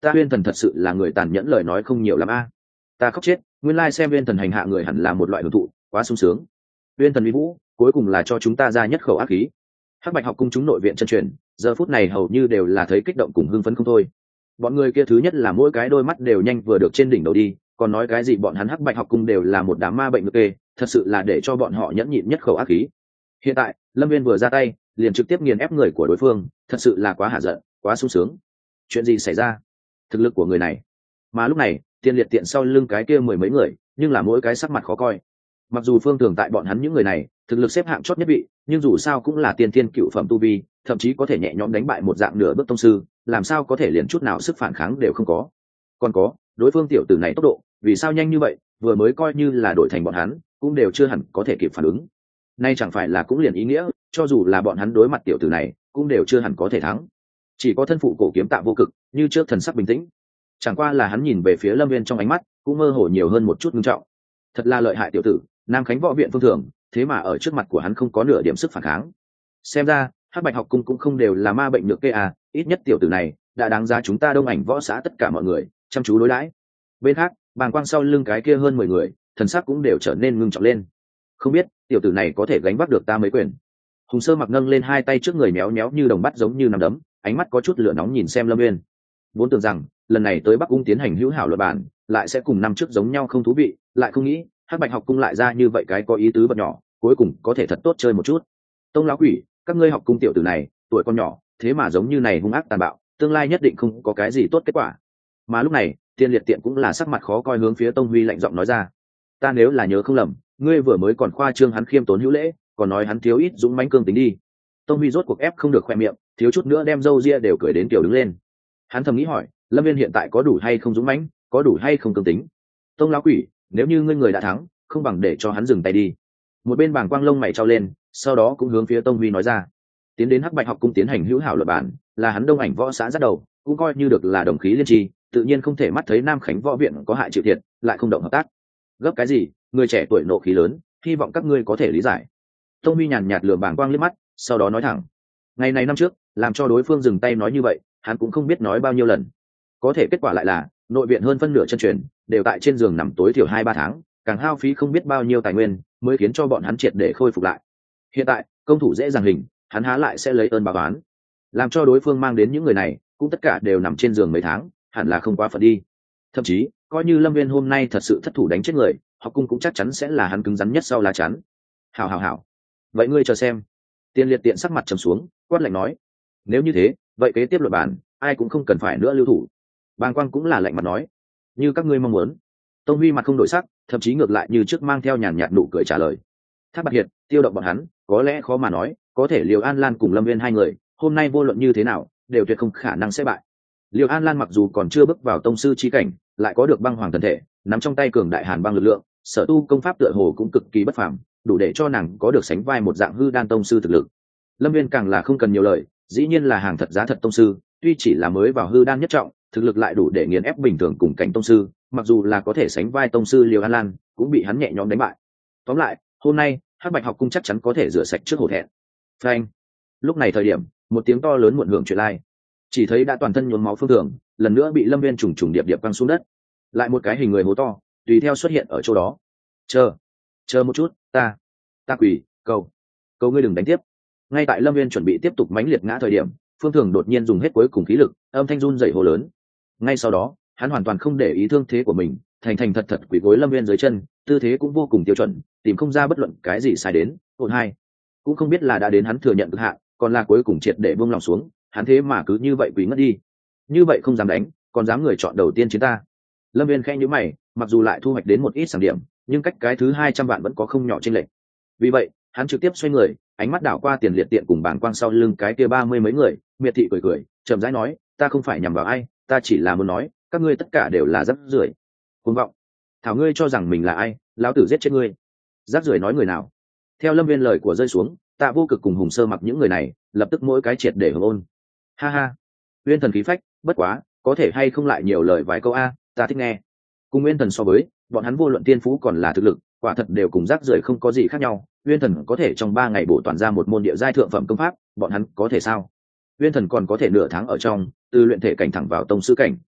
ta Uyên Thần thật sự là người tàn nhẫn, lời nói không nhiều lắm a. Ta khóc chết, nguyên lai xem Uyên Thần hành hạ người hẳn là một loại hưởng thụ, quá sung sướng. Uyên Thần uy vũ, cuối cùng là cho chúng ta ra nhất khẩu ác khí. Hắc Bạch học cung chúng nội viện chân truyền, giờ phút này hầu như đều là thấy kích động cùng hưng phấn không thôi. Bọn người kia thứ nhất là mỗi cái đôi mắt đều nhanh vừa được trên đỉnh đầu đi, còn nói cái gì bọn hắn Hắc Bạch học cung đều là một đám ma bệnh ngược kê, thật sự là để cho bọn họ nhẫn nhịn nhất khẩu ác khí. Hiện tại Lâm Viên vừa ra tay liền trực tiếp nghiền ép người của đối phương, thật sự là quá hạ giận, quá sung sướng. Chuyện gì xảy ra? Thực lực của người này. Mà lúc này Tiên Liệt Tiện sau lưng cái kia mười mấy người, nhưng là mỗi cái sắc mặt khó coi. Mặc dù Phương Thường tại bọn hắn những người này thực lực xếp hạng chót nhất vị, nhưng dù sao cũng là tiên thiên cựu phẩm tu vi, thậm chí có thể nhẹ nhõm đánh bại một dạng nửa bước tông sư, làm sao có thể liền chút nào sức phản kháng đều không có. Còn có đối phương tiểu tử này tốc độ vì sao nhanh như vậy, vừa mới coi như là đổi thành bọn hắn cũng đều chưa hẳn có thể kịp phản ứng. Nay chẳng phải là cũng liền ý nghĩa cho dù là bọn hắn đối mặt tiểu tử này cũng đều chưa hẳn có thể thắng. Chỉ có thân phụ cổ kiếm Tạ Vô Cực như trước thần sắc bình tĩnh, chẳng qua là hắn nhìn về phía Lâm Viên trong ánh mắt cũng mơ hồ nhiều hơn một chút nghiêm trọng. Thật là lợi hại tiểu tử, Nam Khánh Võ Viện Phương Thường, thế mà ở trước mặt của hắn không có nửa điểm sức phản kháng. Xem ra Hắc Bạch học cung cũng không đều là ma bệnh nhược kê à, ít nhất tiểu tử này đã đáng giá chúng ta Đông Ảnh Võ xã tất cả mọi người chăm chú đối đãi. Bên khác bàng quang sau lưng cái kia hơn mười người, thần sắc cũng đều trở nên ngưng trọng lên. Không biết tiểu tử này có thể gánh vác được ta mấy quyền. Hùng Sơ Mặc nâng lên hai tay trước người méo méo như đồng bắt giống như nằm đấm, ánh mắt có chút lửa nóng nhìn xem Lâm Viên. Vốn tưởng rằng lần này tới Bắc Cung tiến hành hữu hảo luận bàn lại sẽ cùng năm trước giống nhau không thú vị, lại không nghĩ Hắc Bạch học cung lại ra như vậy cái có ý tứ vật nhỏ, cuối cùng có thể thật tốt chơi một chút. Tông lão quỷ, các ngươi học cung tiểu tử này tuổi con nhỏ thế mà giống như này hung ác tàn bạo, tương lai nhất định không có cái gì tốt kết quả. Mà lúc này Tiên Liệt Tiện cũng là sắc mặt khó coi hướng phía Tông Huy lạnh giọng nói ra, ta nếu là nhớ không lầm, ngươi vừa mới còn khoa trương hắn khiêm tốn hữu lễ, còn nói hắn thiếu ít dũng mãnh cương tính đi. Tông Huy rốt cuộc ép không được khoe miệng, thiếu chút nữa đem râu ria đều cười đến kiểu đứng lên. Hắn thầm nghĩ hỏi, Lâm Viên hiện tại có đủ hay không dũng mãnh, có đủ hay không cương tính? Tông lão quỷ, nếu như ngươi người đã thắng, không bằng để cho hắn dừng tay đi. Một bên bàng quang lông mày trao lên, sau đó cũng hướng phía Tông Huy nói ra, tiến đến Hắc Bạch học cung tiến hành hữu hảo luận bản, là hắn Đông Ảnh Võ xã dắt đầu, cũng coi như được là đồng khí liên tri, tự nhiên không thể mắt thấy Nam Khánh Võ Viện có hại chịu thiệt lại không động hợp tác. Gấp cái gì, người trẻ tuổi nộ khí lớn, hy vọng các ngươi có thể lý giải. Tông Huy nhàn nhạt lườm bàng quang liếc mắt, sau đó nói thẳng, ngày này năm trước làm cho đối phương dừng tay nói như vậy, hắn cũng không biết nói bao nhiêu lần, có thể kết quả lại là nội viện hơn phân nửa chân truyền đều tại trên giường nằm tối thiểu hai ba tháng, càng hao phí không biết bao nhiêu tài nguyên mới khiến cho bọn hắn triệt để khôi phục lại. Hiện tại công thủ dễ dàng hình, hắn há lại sẽ lấy ơn báo oán, làm cho đối phương mang đến những người này cũng tất cả đều nằm trên giường mấy tháng, hẳn là không quá phận đi. Thậm chí coi như Lâm Viên hôm nay thật sự thất thủ đánh chết người, học cung cũng chắc chắn sẽ là hắn cứng rắn nhất sau lá chắn. Hảo hảo hảo, vậy ngươi chờ xem. Tiên Liệt Tiện sắc mặt trầm xuống, quát lạnh nói, nếu như thế vậy kế tiếp luận bàn ai cũng không cần phải nữa lưu thủ. Bàng quang cũng là lạnh mặt nói, như các ngươi mong muốn. Tông Huy mặt không đổi sắc, thậm chí ngược lại như trước mang theo nhàn nhạt nụ cười trả lời, Thác Bạt Hiệt tiêu động bọn hắn có lẽ khó mà nói, có thể Liều An Lan cùng Lâm Viên hai người hôm nay vô luận như thế nào đều tuyệt không khả năng sẽ bại. Liều An Lan mặc dù còn chưa bước vào tông sư chi cảnh, lại có được băng hoàng thần thể nắm trong tay cường đại hàn băng lực lượng, sở tu công pháp tựa hồ cũng cực kỳ bất phàm, đủ để cho nàng có được sánh vai một dạng hư đan tông sư thực lực. Lâm Viên càng là không cần nhiều lời, dĩ nhiên là hàng thật giá thật tông sư, tuy chỉ là mới vào hư đan nhất trọng, thực lực lại đủ để nghiền ép bình thường cùng cảnh tông sư, mặc dù là có thể sánh vai tông sư Liều An Lan cũng bị hắn nhẹ nhõm đánh bại. Tóm lại hôm nay Hắc Bạch học cung chắc chắn có thể rửa sạch trước hổ thẹn. Phanh. Lúc này thời điểm một tiếng to lớn muộn hưởng truyền lai, chỉ thấy đã toàn thân nhuốm máu Phương Thường lần nữa bị Lâm Viên trùng trùng điệp điệp quăng xuống đất, lại một cái hình người hố to tùy theo xuất hiện ở chỗ đó. Chờ, chờ một chút, ta ta quỳ cầu cầu ngươi đừng đánh tiếp. Ngay tại Lâm Viên chuẩn bị tiếp tục mãnh liệt ngã thời điểm, Phương Thường đột nhiên dùng hết cuối cùng khí lực, âm thanh run rẩy hô lớn. Ngay sau đó hắn hoàn toàn không để ý thương thế của mình, thành thành thật thật quỳ gối Lâm Viên dưới chân, tư thế cũng vô cùng tiêu chuẩn, tìm không ra bất luận cái gì sai đến. Ổn hai cũng không biết là đã đến hắn thừa nhận cực hạn, còn là cuối cùng triệt để buông lòng xuống, hắn thế mà cứ như vậy quỳ ngất đi. Như vậy không dám đánh, còn dám người chọn đầu tiên chiến ta. Lâm Viên khẽ nhíu mày, mặc dù lại thu hoạch đến một ít sản điểm, nhưng cách cái thứ hai trăm vạn vẫn có không nhỏ chênh lệch. Vì vậy hắn trực tiếp xoay người, ánh mắt đảo qua Tiền Liệt Tiện cùng bảng quang sau lưng cái kia ba mươi mấy người, miệt thị cười cười, chậm rãi nói, ta không phải nhằm vào ai, ta chỉ là muốn nói các ngươi tất cả đều là rác rưởi. Cuồng vọng, thảo ngươi cho rằng mình là ai, lão tử giết chết ngươi. Rác rưởi nói người nào? Theo Lâm Viên lời của rơi xuống, Tạ Vô Cực cùng Hùng Sơ Mặc những người này lập tức mỗi cái triệt để hưởng ôn. Ha ha, Uyên Thần khí phách, bất quá có thể hay không lại nhiều lời vài câu a, ta thích nghe. Cùng Uyên Thần so với, bọn hắn vô luận tiên phú còn là thực lực, quả thật đều cùng rác rưởi không có gì khác nhau. Uyên Thần có thể trong ba ngày bổ toàn ra một môn địa giai thượng phẩm công pháp, bọn hắn có thể sao? Uyên Thần còn có thể nửa tháng ở trong từ luyện thể cảnh thẳng vào tông sư cảnh,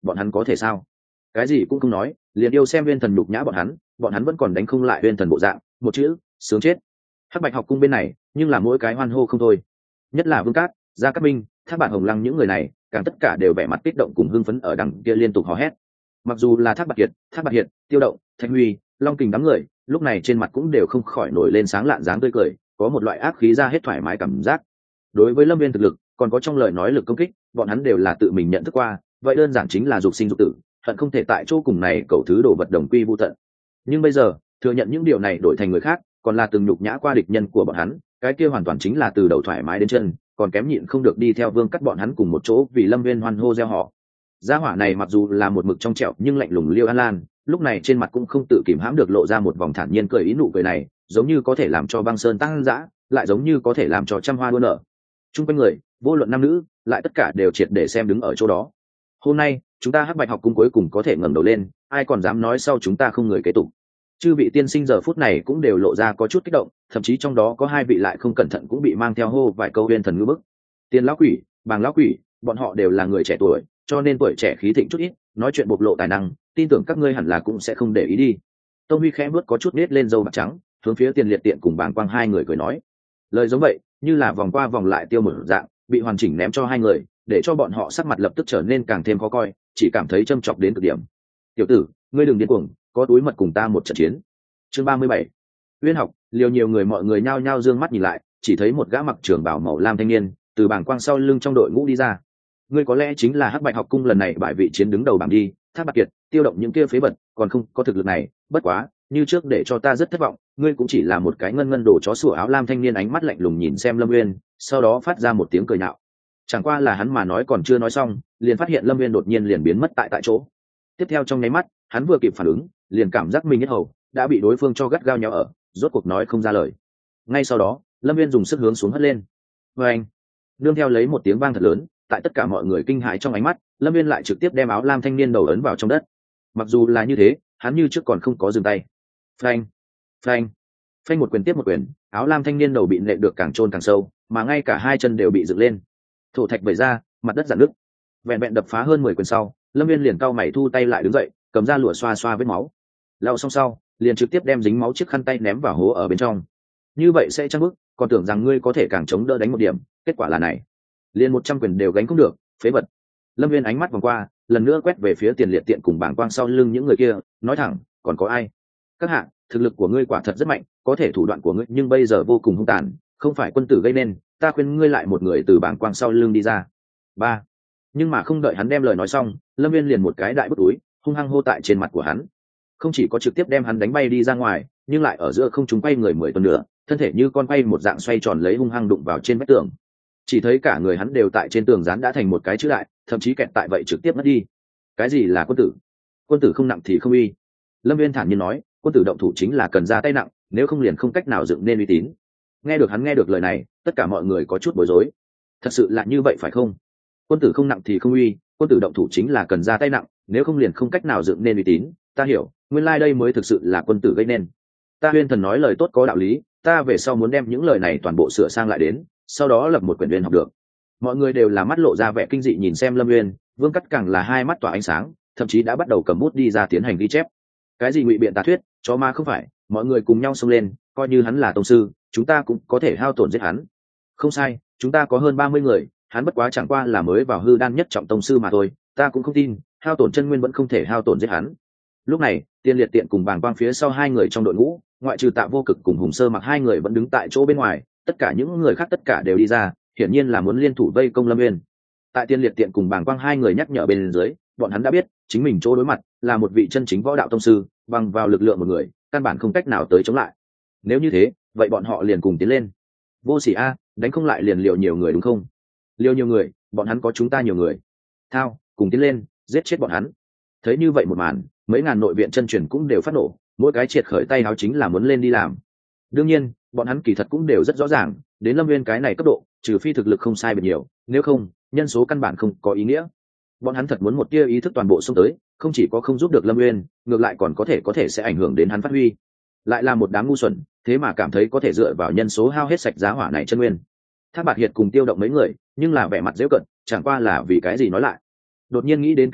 bọn hắn có thể sao? Cái gì cũng không nói, liền yêu xem Uyên Thần nhục nhã bọn hắn, bọn hắn vẫn còn đánh không lại Uyên Thần bộ dạng, một chữ, sướng chết. Hắc Bạch học cung bên này, nhưng là mỗi cái hoan hô không thôi. Nhất là Vương Cát, Gia Cát Minh, Thác Bạt Hồng Lăng những người này, càng tất cả đều vẻ mặt kích động cùng hưng phấn ở đằng kia liên tục hò hét. Mặc dù là Thác Bạt Kiệt, Thác Bạt Hiệt, Tiêu Động, Thạch Huy, Long Kình đám người, lúc này trên mặt cũng đều không khỏi nổi lên sáng lạn dáng tươi cười, có một loại áp khí ra hết thoải mái cảm giác. Đối với Lâm Viên thực lực, còn có trong lời nói lực công kích, bọn hắn đều là tự mình nhận thức qua, vậy đơn giản chính là dục sinh dục tử, hận không thể tại chỗ cùng này cầu thứ đồ vật đồng quy vu tận. Nhưng bây giờ, thừa nhận những điều này đổi thành người khác, còn là từng nhục nhã qua địch nhân của bọn hắn, cái kia hoàn toàn chính là từ đầu thoải mái đến chân, còn kém nhịn không được đi theo Vương Cắt bọn hắn cùng một chỗ vì Lâm Viên hoan hô reo hò. Gia hỏa này mặc dù là một mực trong trẻo nhưng lạnh lùng Liêu An Lan, lúc này trên mặt cũng không tự kìm hãm được lộ ra một vòng thản nhiên cười ý, nụ cười này giống như có thể làm cho băng sơn tăng dã, lại giống như có thể làm cho trăm hoa đua nở. Trung quanh người, vô luận nam nữ, lại tất cả đều triệt để xem đứng ở chỗ đó. Hôm nay, chúng ta Hắc Bạch học cung cuối cùng có thể ngẩng đầu lên, ai còn dám nói sau chúng ta không người kế tục. Chư vị tiên sinh giờ phút này cũng đều lộ ra có chút kích động, thậm chí trong đó có hai vị lại không cẩn thận cũng bị mang theo hô vài câu Uyên Thần ngữ bức. Tiên lão quỷ, Bàng lão quỷ, bọn họ đều là người trẻ tuổi, cho nên tuổi trẻ khí thịnh chút ít, nói chuyện bộc lộ tài năng, tin tưởng các ngươi hẳn là cũng sẽ không để ý đi. Tông Huy khẽ bước có chút nết lên râu bạc trắng, hướng phía Tiền Liệt Tiện cùng Bàng Quang hai người cười nói, lời giống vậy, như là vòng qua vòng lại tiêu một dạng, bị hoàn chỉnh ném cho hai người, để cho bọn họ sắc mặt lập tức trở nên càng thêm khó coi, chỉ cảm thấy châm chọc đến cực điểm. Tiểu tử, ngươi đừng điên cuồng, có túi mật cùng ta một trận chiến. Chương ba mươi bảy. Uyên học, liều nhiều người mọi người nhao nhao dương mắt nhìn lại, chỉ thấy một gã mặc trường bào màu lam thanh niên từ Bàng Quang sau lưng trong đội ngũ đi ra. Ngươi có lẽ chính là Hắc Bạch học cung lần này bại vị chiến đứng đầu bảng đi, Thác Bạt Kiệt, Tiêu Động những kia phế vật, còn không có thực lực này, bất quá, như trước để cho ta rất thất vọng, ngươi cũng chỉ là một cái ngân ngân đồ chó sủa áo lam thanh niên ánh mắt lạnh lùng nhìn xem Lâm Uyên, sau đó phát ra một tiếng cười nhạo. Chẳng qua là hắn mà nói còn chưa nói xong, liền phát hiện Lâm Uyên đột nhiên liền biến mất tại tại chỗ. Tiếp theo trong nháy mắt, hắn vừa kịp phản ứng, liền cảm giác mình nhất hầu đã bị đối phương cho gắt gao nhéo ở, rốt cuộc nói không ra lời. Ngay sau đó, Lâm Uyên dùng sức hướng xuống hất lên. Và anh, nương theo lấy một tiếng vang thật lớn, tại tất cả mọi người kinh hãi trong ánh mắt, Lâm Uyên lại trực tiếp đem áo lam thanh niên đầu ấn vào trong đất. Mặc dù là như thế, hắn như trước còn không có dừng tay. Phanh, phanh, phanh, một quyền tiếp một quyền, áo lam thanh niên đầu bị nện được càng chôn càng sâu, mà ngay cả hai chân đều bị dựng lên. Thổ thạch vẩy ra, mặt đất rạn nứt. Vẹn vẹn đập phá hơn mười quyền sau, Lâm Viên liền cau mày thu tay lại đứng dậy, cầm ra lụa xoa xoa vết máu. Lau xong sau, liền trực tiếp đem dính máu chiếc khăn tay ném vào hố ở bên trong. Như vậy sẽ trăng bức, còn tưởng rằng ngươi có thể càng chống đỡ đánh một điểm, kết quả là này, liền một trăm quyền đều gánh không được, phế vật. Lâm Viên ánh mắt vòng qua, lần nữa quét về phía Tiền Liệt Tiện cùng Bảng Quang sau lưng những người kia, nói thẳng, còn có ai? Các hạ, thực lực của ngươi quả thật rất mạnh, có thể thủ đoạn của ngươi nhưng bây giờ vô cùng hung tàn, không phải quân tử gây nên, ta khuyên ngươi lại một người từ Bảng Quang sau lưng đi ra. Ba. Nhưng mà không đợi hắn đem lời nói xong, Lâm Viên liền một cái đại bức túi, hung hăng hô tại trên mặt của hắn. Không chỉ có trực tiếp đem hắn đánh bay đi ra ngoài, nhưng lại ở giữa không trung quay người mười tuần nữa, thân thể như con quay một dạng xoay tròn lấy hung hăng đụng vào trên vách tường. Chỉ thấy cả người hắn đều tại trên tường dán đã thành một cái chữ đại, thậm chí kẹt tại vậy trực tiếp mất đi. Cái gì là quân tử? Quân tử không nặng thì không uy. Lâm Viên thản nhiên nói, quân tử động thủ chính là cần ra tay nặng, nếu không liền không cách nào dựng nên uy tín. Nghe được hắn nghe được lời này, tất cả mọi người có chút bối rối. Thật sự là như vậy phải không? Quân tử không nặng thì không uy, quân tử động thủ chính là cần ra tay nặng, nếu không liền không cách nào dựng nên uy tín. Ta hiểu, nguyên lai đây mới thực sự là quân tử gây nên. Ta Huyên Thần nói lời tốt có đạo lý, ta về sau muốn đem những lời này toàn bộ sửa sang lại đến, sau đó lập một quyển uyên học được. Mọi người đều là mắt lộ ra vẻ kinh dị nhìn xem Lâm Uyên, Vương Cắt càng là hai mắt tỏa ánh sáng, thậm chí đã bắt đầu cầm bút đi ra tiến hành ghi chép. Cái gì ngụy biện tà thuyết, chó ma không phải, mọi người cùng nhau xông lên, coi như hắn là tông sư, chúng ta cũng có thể hao tổn giết hắn. Không sai, chúng ta có hơn ba mươi người, hắn bất quá chẳng qua là mới vào hư đan nhất trọng tông sư mà thôi, ta cũng không tin, hao tổn chân nguyên vẫn không thể hao tổn giết hắn. Lúc này, Tiên Liệt Tiện cùng Bàng Quang phía sau hai người trong đội ngũ, ngoại trừ Tạ Vô Cực cùng Hùng Sơ Mặc hai người vẫn đứng tại chỗ bên ngoài, tất cả những người khác tất cả đều đi ra, hiển nhiên là muốn liên thủ vây công Lâm Uyên. Tại Tiên Liệt Tiện cùng Bàng Quang hai người nhắc nhở bên dưới, bọn hắn đã biết, chính mình chỗ đối mặt là một vị chân chính võ đạo tông sư, bằng vào lực lượng một người, căn bản không cách nào tới chống lại. Nếu như thế, vậy bọn họ liền cùng tiến lên. Vô sỉ a, đánh không lại liền liều nhiều người đúng không? Liều nhiều người, bọn hắn có chúng ta nhiều người. Thao, cùng tiến lên, giết chết bọn hắn. Thấy như vậy một màn, mấy ngàn nội viện chân truyền cũng đều phát nổ, mỗi cái triệt khởi tay áo chính là muốn lên đi làm. Đương nhiên, bọn hắn kỳ thật cũng đều rất rõ ràng, đến Lâm Uyên cái này cấp độ, trừ phi thực lực không sai biệt nhiều, nếu không, nhân số căn bản không có ý nghĩa. Bọn hắn thật muốn một tia ý thức toàn bộ xông tới, không chỉ có không giúp được Lâm Uyên, ngược lại còn có thể có thể sẽ ảnh hưởng đến hắn phát huy. Lại là một đám ngu xuẩn, thế mà cảm thấy có thể dựa vào nhân số hao hết sạch giá hỏa này chân nguyên. Thác Bạt Hiệt cùng Tiêu Động mấy người, nhưng là vẻ mặt giễu cận, chẳng qua là vì cái gì nói lại. Đột nhiên nghĩ đến cái gì,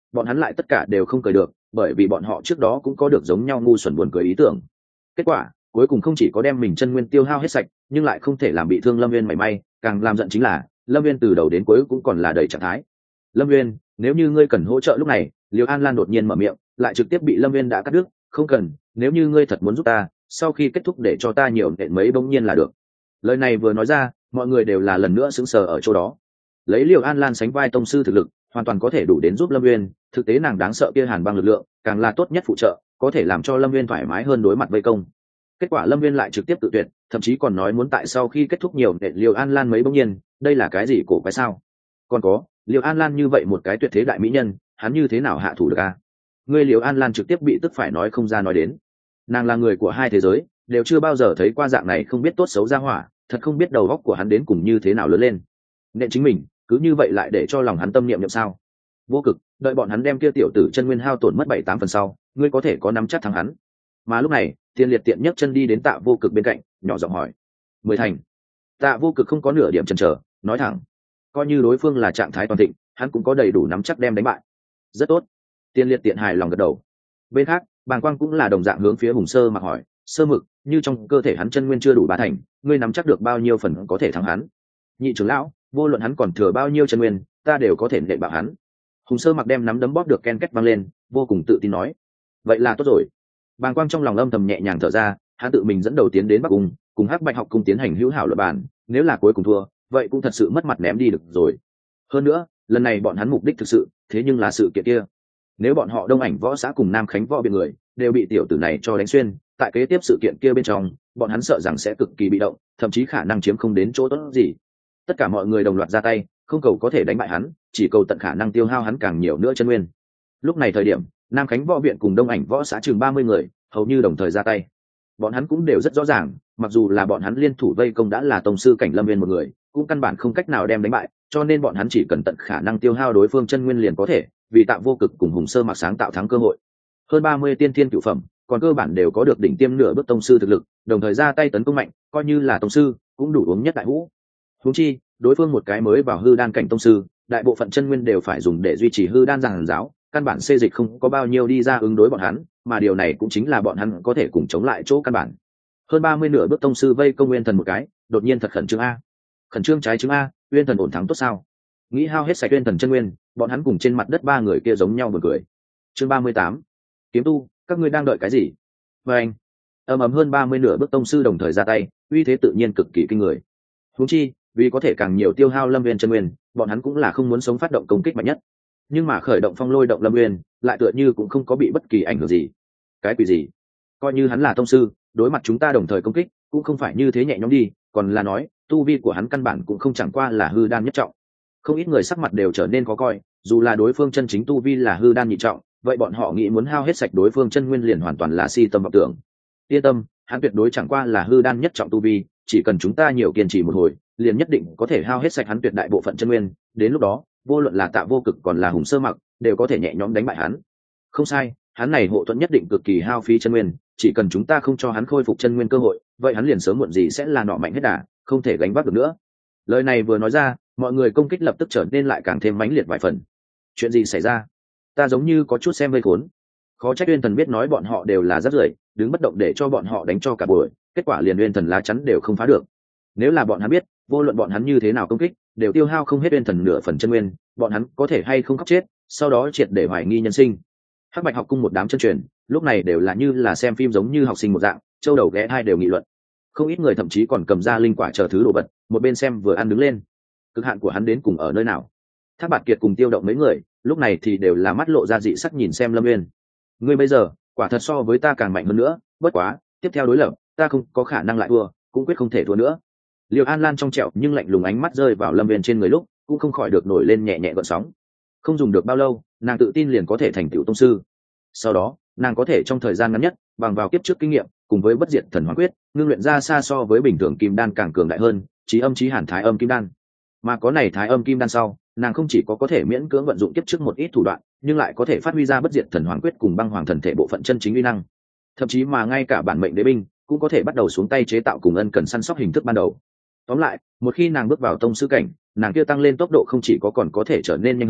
bọn hắn lại tất cả đều không cười được, bởi vì bọn họ trước đó cũng có được giống nhau ngu xuẩn buồn cười ý tưởng. Kết quả cuối cùng không chỉ có đem mình chân nguyên tiêu hao hết sạch, nhưng lại không thể làm bị thương Lâm Viên mảy may. Càng làm giận chính là Lâm Viên từ đầu đến cuối cũng còn là đầy trạng thái. Lâm Viên, nếu như ngươi cần hỗ trợ lúc này, Liêu An Lan đột nhiên mở miệng, lại trực tiếp bị Lâm Viên đã cắt đứt. Không cần, nếu như ngươi thật muốn giúp ta, sau khi kết thúc để cho ta nhiều nện mấy bỗng nhiên là được. Lời này vừa nói ra, mọi người đều là lần nữa sững sờ ở chỗ đó. Lấy Liêu An Lan sánh vai tông sư thực lực, hoàn toàn có thể đủ đến giúp Lâm Viên. Thực tế nàng đáng sợ kia hàn băng lực lượng, càng là tốt nhất phụ trợ, có thể làm cho Lâm Viên thoải mái hơn đối mặt vây công. Kết quả Lâm Viên lại trực tiếp tự tuyệt, thậm chí còn nói muốn tại sau khi kết thúc nhiều nện Liêu An Lan mấy bỗng nhiên. Đây là cái gì cổ quái sao? Còn có, Liêu An Lan như vậy một cái tuyệt thế đại mỹ nhân, hắn như thế nào hạ thủ được a? Ngươi Liêu An Lan trực tiếp bị tức phải nói không ra nói đến. Nàng là người của hai thế giới, đều chưa bao giờ thấy qua dạng này không biết tốt xấu ra hỏa, thật không biết đầu óc của hắn đến cùng như thế nào lớn lên. Nên chính mình, cứ như vậy lại để cho lòng hắn tâm niệm niệm sao? Vô Cực, đợi bọn hắn đem kia tiểu tử chân nguyên hao tổn mất bảy tám phần sau, ngươi có thể có nắm chắc thắng hắn. Mà lúc này, Tiên Liệt tiện nhấc chân đi đến Tạ Vô Cực bên cạnh, nhỏ giọng hỏi: "Mười thành?" Tạ Vô Cực không có nửa điểm chần chờ, nói thẳng: "Coi như đối phương là trạng thái toàn thịnh, hắn cũng có đầy đủ nắm chắc đem đánh bại." Rất tốt. Tiên Liệt tiện hài lòng gật đầu. Bên khác, Bàng Quang cũng là đồng dạng hướng phía Hùng Sơ Mặc hỏi: "Sơ Mực, như trong cơ thể hắn chân nguyên chưa đủ ba thành, ngươi nắm chắc được bao nhiêu phần có thể thắng hắn?" Nhị trưởng lão, vô luận hắn còn thừa bao nhiêu chân nguyên, ta đều có thể nện bạo hắn. Hùng Sơ Mặc đem nắm đấm bóp được ken két vang lên, vô cùng tự tin nói: "Vậy là tốt rồi." Bàng Quang trong lòng âm thầm nhẹ nhàng thở ra, hắn tự mình dẫn đầu tiến đến Bắc Cung, cùng Hắc Bạch học cung tiến hành hữu hảo luận bàn, nếu là cuối cùng thua, vậy cũng thật sự mất mặt ném đi được rồi. Hơn nữa, lần này bọn hắn mục đích thực sự, thế nhưng là sự kiện kia. Nếu bọn họ Đông Ảnh võ xã cùng Nam Khánh võ biện người đều bị tiểu tử này cho đánh xuyên, tại kế tiếp sự kiện kia bên trong, bọn hắn sợ rằng sẽ cực kỳ bị động, thậm chí khả năng chiếm không đến chỗ tốt gì. Tất cả mọi người đồng loạt ra tay, không cầu có thể đánh bại hắn, chỉ cầu tận khả năng tiêu hao hắn càng nhiều nữa chân nguyên. Lúc này thời điểm, Nam Khánh võ viện cùng Đông Ảnh võ xã chừng ba mươi người, hầu như đồng thời ra tay. Bọn hắn cũng đều rất rõ ràng, mặc dù là bọn hắn liên thủ vây công đã là tông sư cảnh Lâm Viên một người, cũng căn bản không cách nào đem đánh bại, cho nên bọn hắn chỉ cần tận khả năng tiêu hao đối phương chân nguyên liền có thể, vì Tạ Vô Cực cùng Hùng Sơ Mặc sáng tạo thắng cơ hội. Hơn ba mươi tiên thiên cửu phẩm, còn cơ bản đều có được đỉnh tiêm nửa bước tông sư thực lực, đồng thời ra tay tấn công mạnh, coi như là tông sư, cũng đủ uống nhất đại hũ. Huống chi, đối phương một cái mới vào hư đan cảnh tông sư, đại bộ phận chân nguyên đều phải dùng để duy trì hư đan giàn giáo, căn bản xê dịch không có bao nhiêu đi ra ứng đối bọn hắn, mà điều này cũng chính là bọn hắn có thể cùng chống lại chỗ căn bản. Hơn ba mươi nửa bước tông sư vây công Nguyên Thần một cái, đột nhiên thật khẩn trương a. Khẩn trương trái chứng a, Nguyên Thần ổn thắng tốt sao? Nghĩ hao hết sạch Nguyên Thần chân nguyên, bọn hắn cùng trên mặt đất ba người kia giống nhau buồn cười. Chương ba mươi tám. Kiếm tu, các ngươi đang đợi cái gì? Và anh, ầm ầm hơn ba mươi nửa bước tông sư đồng thời ra tay, uy thế tự nhiên cực kỳ kinh người. Huống chi, vì có thể càng nhiều tiêu hao Lâm Nguyên chân nguyên, bọn hắn cũng là không muốn sống phát động công kích mạnh nhất. Nhưng mà khởi động phong lôi động Lâm Nguyên, lại tựa như cũng không có bị bất kỳ ảnh hưởng gì. Cái quỷ gì? Coi như hắn là tông sư, đối mặt chúng ta đồng thời công kích, cũng không phải như thế nhẹ nhõm đi, còn là nói, tu vi của hắn căn bản cũng không chẳng qua là hư đan nhất trọng. Không ít người sắc mặt đều trở nên khó coi, dù là đối phương chân chính tu vi là hư đan nhị trọng, vậy bọn họ nghĩ muốn hao hết sạch đối phương chân nguyên liền hoàn toàn là si tâm vọng tưởng. Yên tâm, hắn tuyệt đối chẳng qua là hư đan nhất trọng tu vi, chỉ cần chúng ta nhiều kiên trì một hồi, liền nhất định có thể hao hết sạch hắn tuyệt đại bộ phận chân nguyên, đến lúc đó, vô luận là Tạ Vô Cực còn là Hùng Sơ Mặc, đều có thể nhẹ nhõm đánh bại hắn. Không sai, hắn này hộ thuẫn nhất định cực kỳ hao phí chân nguyên, chỉ cần chúng ta không cho hắn khôi phục chân nguyên cơ hội, vậy hắn liền sớm muộn gì sẽ là nọ mạnh hết đà, không thể gánh vác được nữa. Lời này vừa nói ra, mọi người công kích lập tức trở nên lại càng thêm mãnh liệt vài phần. Chuyện gì xảy ra? Ta giống như có chút xem vây khốn. Khó trách Uyên Thần biết nói bọn họ đều là rác rưởi, đứng bất động để cho bọn họ đánh cho cả buổi, kết quả liền Uyên Thần lá chắn đều không phá được. Nếu là bọn hắn biết, vô luận bọn hắn như thế nào công kích, đều tiêu hao không hết Uyên Thần nửa phần chân nguyên, bọn hắn có thể hay không khóc chết, sau đó triệt để hoài nghi nhân sinh. Hắc Bạch học cung một đám chân truyền, lúc này đều là như là xem phim giống như học sinh một dạng, châu đầu ghé hai đều nghị luận. Không ít người thậm chí còn cầm ra linh quả chờ thứ đồ vật, một bên xem vừa ăn đứng lên. Cực hạn của hắn đến cùng ở nơi nào? Thác Bạt Kiệt cùng Tiêu Động mấy người, lúc này thì đều là mắt lộ ra dị sắc nhìn xem Lâm Nguyên. Ngươi bây giờ, quả thật so với ta càng mạnh hơn nữa, bất quá, tiếp theo đối lập, ta không có khả năng lại thua, cũng quyết không thể thua nữa. Liêu An Lan trong trẻo nhưng lạnh lùng ánh mắt rơi vào Lâm Nguyên trên người lúc, cũng không khỏi được nổi lên nhẹ nhẹ gợn sóng. Không dùng được bao lâu, nàng tự tin liền có thể thành tựu tông sư. Sau đó, nàng có thể trong thời gian ngắn nhất, bằng vào kiếp trước kinh nghiệm, cùng với bất diệt thần hoàn quyết, ngưng luyện ra xa so với bình thường kim đan càng cường đại hơn, chí âm chí hàn thái âm kim đan. Mà có này thái âm kim đan sau, nàng không chỉ có có thể miễn cưỡng vận dụng kiếp trước một ít thủ đoạn, nhưng lại có thể phát huy ra bất diệt thần hoàn quyết cùng băng hoàng thần thể bộ phận chân chính uy năng. Thậm chí mà ngay cả bản mệnh đế binh cũng có thể bắt đầu xuống tay chế tạo cùng ân cần săn sóc hình thức ban đầu. Tóm lại, một khi nàng bước vào tông sư cảnh, nàng kia tăng lên tốc độ không chỉ có còn có thể trở nên nhanh hơn,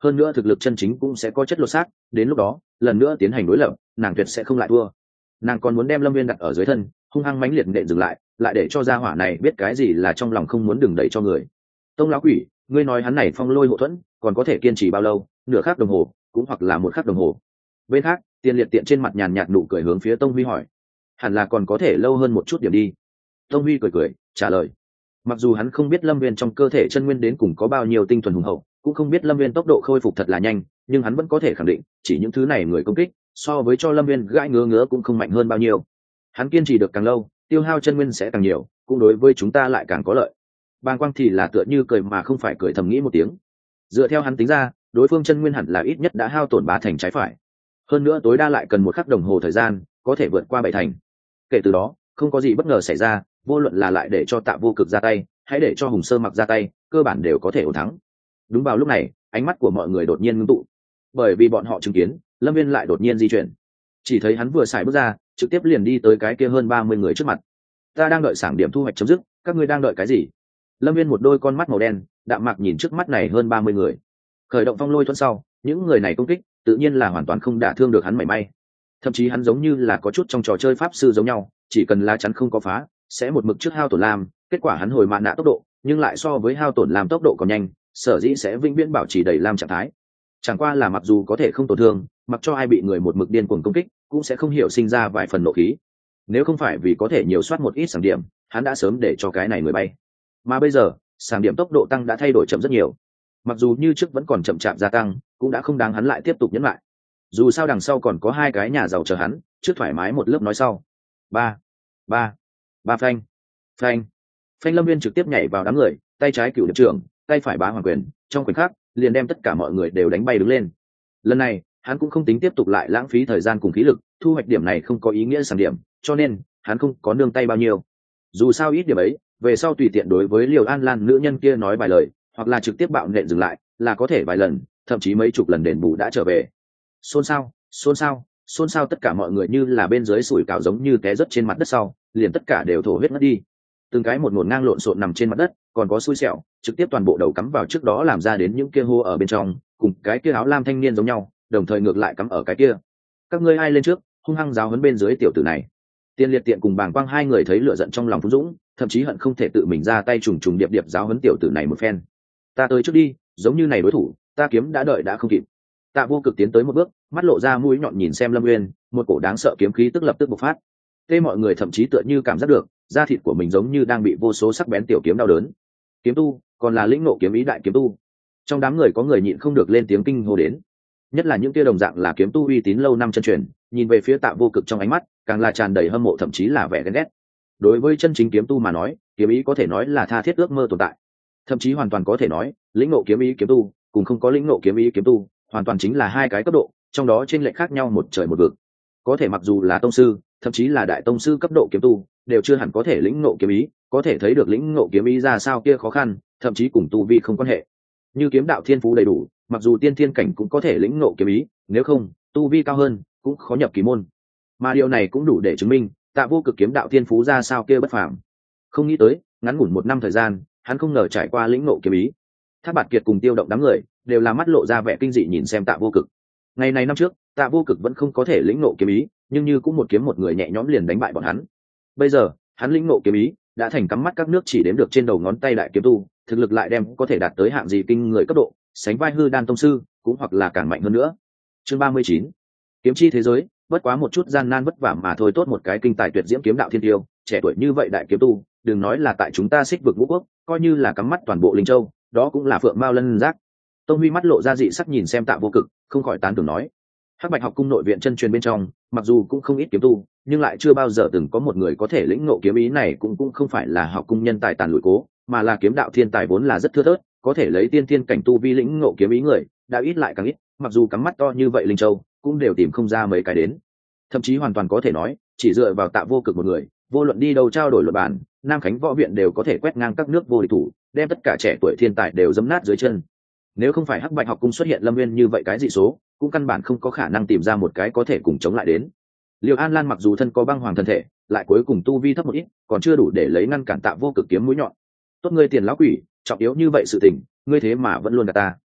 hơn nữa thực lực chân chính cũng sẽ có chất lột xác, đến lúc đó lần nữa tiến hành đối lập, nàng tuyệt sẽ không lại thua. Nàng còn muốn đem Lâm Viên đặt ở dưới thân, hung hăng mãnh liệt nện dừng lại, lại để cho gia hỏa này biết cái gì là trong lòng không muốn đừng đẩy cho người. Tông lão quỷ, ngươi nói hắn này phong lôi hộ thuẫn còn có thể kiên trì bao lâu? Nửa khắc đồng hồ, cũng hoặc là một khắc đồng hồ. Bên khác, Tiền Liệt Tiện trên mặt nhàn nhạt nụ cười hướng phía Tông Huy hỏi, hẳn là còn có thể lâu hơn một chút điểm đi. Tông Huy cười cười trả lời, mặc dù hắn không biết Lâm Viên trong cơ thể chân nguyên đến cùng có bao nhiêu tinh thuần hùng hậu, cũng không biết Lâm Viên tốc độ khôi phục thật là nhanh, nhưng hắn vẫn có thể khẳng định chỉ những thứ này người công kích so với cho Lâm Viên gãi ngứa ngứa cũng không mạnh hơn bao nhiêu. Hắn kiên trì được càng lâu, tiêu hao chân nguyên sẽ càng nhiều, cũng đối với chúng ta lại càng có lợi. Bàng Quang thì là tựa như cười mà không phải cười, thầm nghĩ một tiếng. Dựa theo hắn tính ra, đối phương chân nguyên hẳn là ít nhất đã hao tổn ba thành trái phải, hơn nữa tối đa lại cần một khắc đồng hồ thời gian có thể vượt qua bảy thành. Kể từ đó không có gì bất ngờ xảy ra, vô luận là lại để cho Tạ Vô Cực ra tay hãy để cho Hùng Sơ Mặc ra tay, cơ bản đều có thể ổn thắng. Đúng vào lúc này, ánh mắt của mọi người đột nhiên ngưng tụ, bởi vì bọn họ chứng kiến Lâm Viên lại đột nhiên di chuyển. Chỉ thấy hắn vừa xài bước ra, trực tiếp liền đi tới cái kia hơn ba mươi người trước mặt. Ta đang đợi sảng điểm thu hoạch chấm dứt, các ngươi đang đợi cái gì? Lâm Viên một đôi con mắt màu đen đạm mạc nhìn trước mắt này hơn ba mươi người, khởi động phong lôi thuẫn sau, những người này công kích tự nhiên là hoàn toàn không đả thương được hắn mảy may. Thậm chí hắn giống như là có chút trong trò chơi pháp sư giống nhau, chỉ cần lá chắn không có phá sẽ một mực trước hao tổn làm, kết quả hắn hồi mạn nạ tốc độ nhưng lại so với hao tổn làm tốc độ còn nhanh, sở dĩ sẽ vĩnh viễn bảo trì đầy làm trạng thái. Chẳng qua là mặc dù có thể không tổn thương, mặc cho ai bị người một mực điên cuồng công kích cũng sẽ không hiểu sinh ra vài phần nộ khí. Nếu không phải vì có thể nhiều soát một ít sản điểm, hắn đã sớm để cho cái này người bay. Mà bây giờ sản điểm tốc độ tăng đã thay đổi chậm rất nhiều, mặc dù như trước vẫn còn chậm chạp gia tăng, cũng đã không đáng hắn lại tiếp tục nhấn lại. Dù sao đằng sau còn có hai cái nhà giàu chờ hắn, trước thoải mái một lớp nói sau. Ba, ba, ba phanh, phanh, phanh. Lâm Viên trực tiếp nhảy vào đám người, tay trái cựu điệp trưởng, tay phải bá hoàng quyền, trong khoảnh khắc liền đem tất cả mọi người đều đánh bay đứng lên. Lần này hắn cũng không tính tiếp tục lại lãng phí thời gian cùng khí lực, thu hoạch điểm này không có ý nghĩa sản điểm, cho nên hắn không có nương tay bao nhiêu. Dù sao ít điểm ấy, về sau tùy tiện đối với Liều An Lan nữ nhân kia nói vài lời, hoặc là trực tiếp bạo nện dừng lại, là có thể vài lần, thậm chí mấy chục lần đền bù đã trở về. Xôn xao, xôn xao, xôn xao, tất cả mọi người như là bên dưới sủi cảo giống như té rớt trên mặt đất sau, liền tất cả đều thổ huyết ngất đi. Từng cái một ngổn ngang lộn xộn nằm trên mặt đất, còn có xui xẻo, trực tiếp toàn bộ đầu cắm vào trước đó làm ra đến những kia hô ở bên trong, cùng cái kia áo lam thanh niên giống nhau, đồng thời ngược lại cắm ở cái kia. Các ngươi ai lên trước, hung hăng giáo huấn bên dưới tiểu tử này. Tiên Liệt Tiện cùng Bàng Quang hai người thấy lửa giận trong lòng phun dũng, thậm chí hận không thể tự mình ra tay trùng trùng điệp điệp giáo huấn tiểu tử này một phen. Ta tới trước đi, giống như này đối thủ, ta kiếm đã đợi đã không kịp. Tạ Vô Cực tiến tới một bước, mắt lộ ra mũi nhọn nhìn xem Lâm Nguyên, một cổ đáng sợ kiếm khí tức lập tức bộc phát. Tê mọi người thậm chí tựa như cảm giác được, da thịt của mình giống như đang bị vô số sắc bén tiểu kiếm đau đớn. Kiếm tu, còn là lĩnh ngộ kiếm ý đại kiếm tu. Trong đám người có người nhịn không được lên tiếng kinh hô đến. Nhất là những kia đồng dạng là kiếm tu uy tín lâu năm chân truyền, nhìn về phía Tạ Vô Cực trong ánh mắt, càng là tràn đầy hâm mộ thậm chí là vẻ ghen ghét. Đối với chân chính kiếm tu mà nói, kiếm ý có thể nói là tha thiết ước mơ tồn tại. Thậm chí hoàn toàn có thể nói, lĩnh ngộ kiếm ý kiếm tu, cùng không có lĩnh ngộ kiếm ý kiếm tu, hoàn toàn chính là hai cái cấp độ, trong đó trên lệch khác nhau một trời một vực. Có thể mặc dù là tông sư, thậm chí là đại tông sư cấp độ kiếm tu, đều chưa hẳn có thể lĩnh ngộ kiếm ý, có thể thấy được lĩnh ngộ kiếm ý ra sao kia khó khăn, thậm chí cùng tu vi không quan hệ. Như kiếm đạo thiên phú đầy đủ, mặc dù tiên thiên cảnh cũng có thể lĩnh ngộ kiếm ý, nếu không, tu vi cao hơn cũng khó nhập kỳ môn. Mà điều này cũng đủ để chứng minh, Tạ Vô Cực kiếm đạo thiên phú ra sao kia bất phàm. Không nghĩ tới, ngắn ngủn một năm thời gian, hắn không ngờ trải qua lĩnh ngộ kiếm ý. Thác Bạt Kiệt cùng Tiêu Động đám người đều là mắt lộ ra vẻ kinh dị nhìn xem Tạ Vô Cực. Ngày này năm trước, Tạ Vô Cực vẫn không có thể lĩnh ngộ kiếm ý, nhưng như cũng một kiếm một người nhẹ nhõm liền đánh bại bọn hắn. Bây giờ, hắn lĩnh ngộ kiếm ý, đã thành cắm mắt các nước chỉ đếm được trên đầu ngón tay đại kiếm tu, thực lực lại đem có thể đạt tới hạng gì kinh người cấp độ, sánh vai hư đan tông sư, cũng hoặc là càng mạnh hơn nữa. Chương ba mươi chín, kiếm chi thế giới, bất quá một chút gian nan vất vả mà thôi, tốt một cái kinh tài tuyệt diễm kiếm đạo thiên tiêu, trẻ tuổi như vậy đại kiếm tu, đừng nói là tại chúng ta Xích Vực Ngũ Quốc, coi như là cắm mắt toàn bộ Linh Châu, đó cũng là phượng mao lân giác. Tông Huy mắt lộ ra dị sắc nhìn xem Tạ Vô Cực, không khỏi tán thưởng nói: Hắc Bạch học cung nội viện chân truyền bên trong, mặc dù cũng không ít kiếm tu, nhưng lại chưa bao giờ từng có một người có thể lĩnh ngộ kiếm ý này, cũng cũng không phải là học cung nhân tài tàn lụi cố, mà là kiếm đạo thiên tài vốn là rất thưa thớt, có thể lấy tiên thiên cảnh tu vi lĩnh ngộ kiếm ý người, đã ít lại càng ít, mặc dù cắm mắt to như vậy Linh Châu, cũng đều tìm không ra mấy cái đến. Thậm chí hoàn toàn có thể nói, chỉ dựa vào Tạ Vô Cực một người, vô luận đi đâu trao đổi luật bản, Nam Khánh võ viện đều có thể quét ngang các nước vô địch thủ, đem tất cả trẻ tuổi thiên tài đều giẫm nát dưới chân. Nếu không phải Hắc Bạch học cung xuất hiện Lâm Nguyên như vậy cái dị số, cũng căn bản không có khả năng tìm ra một cái có thể cùng chống lại đến. Liêu An Lan mặc dù thân có băng hoàng thân thể, lại cuối cùng tu vi thấp một ít, còn chưa đủ để lấy ngăn cản Tạ Vô Cực kiếm mũi nhọn. Tốt ngươi Tiền lão quỷ, trọng yếu như vậy sự tình, ngươi thế mà vẫn luôn gạt ta.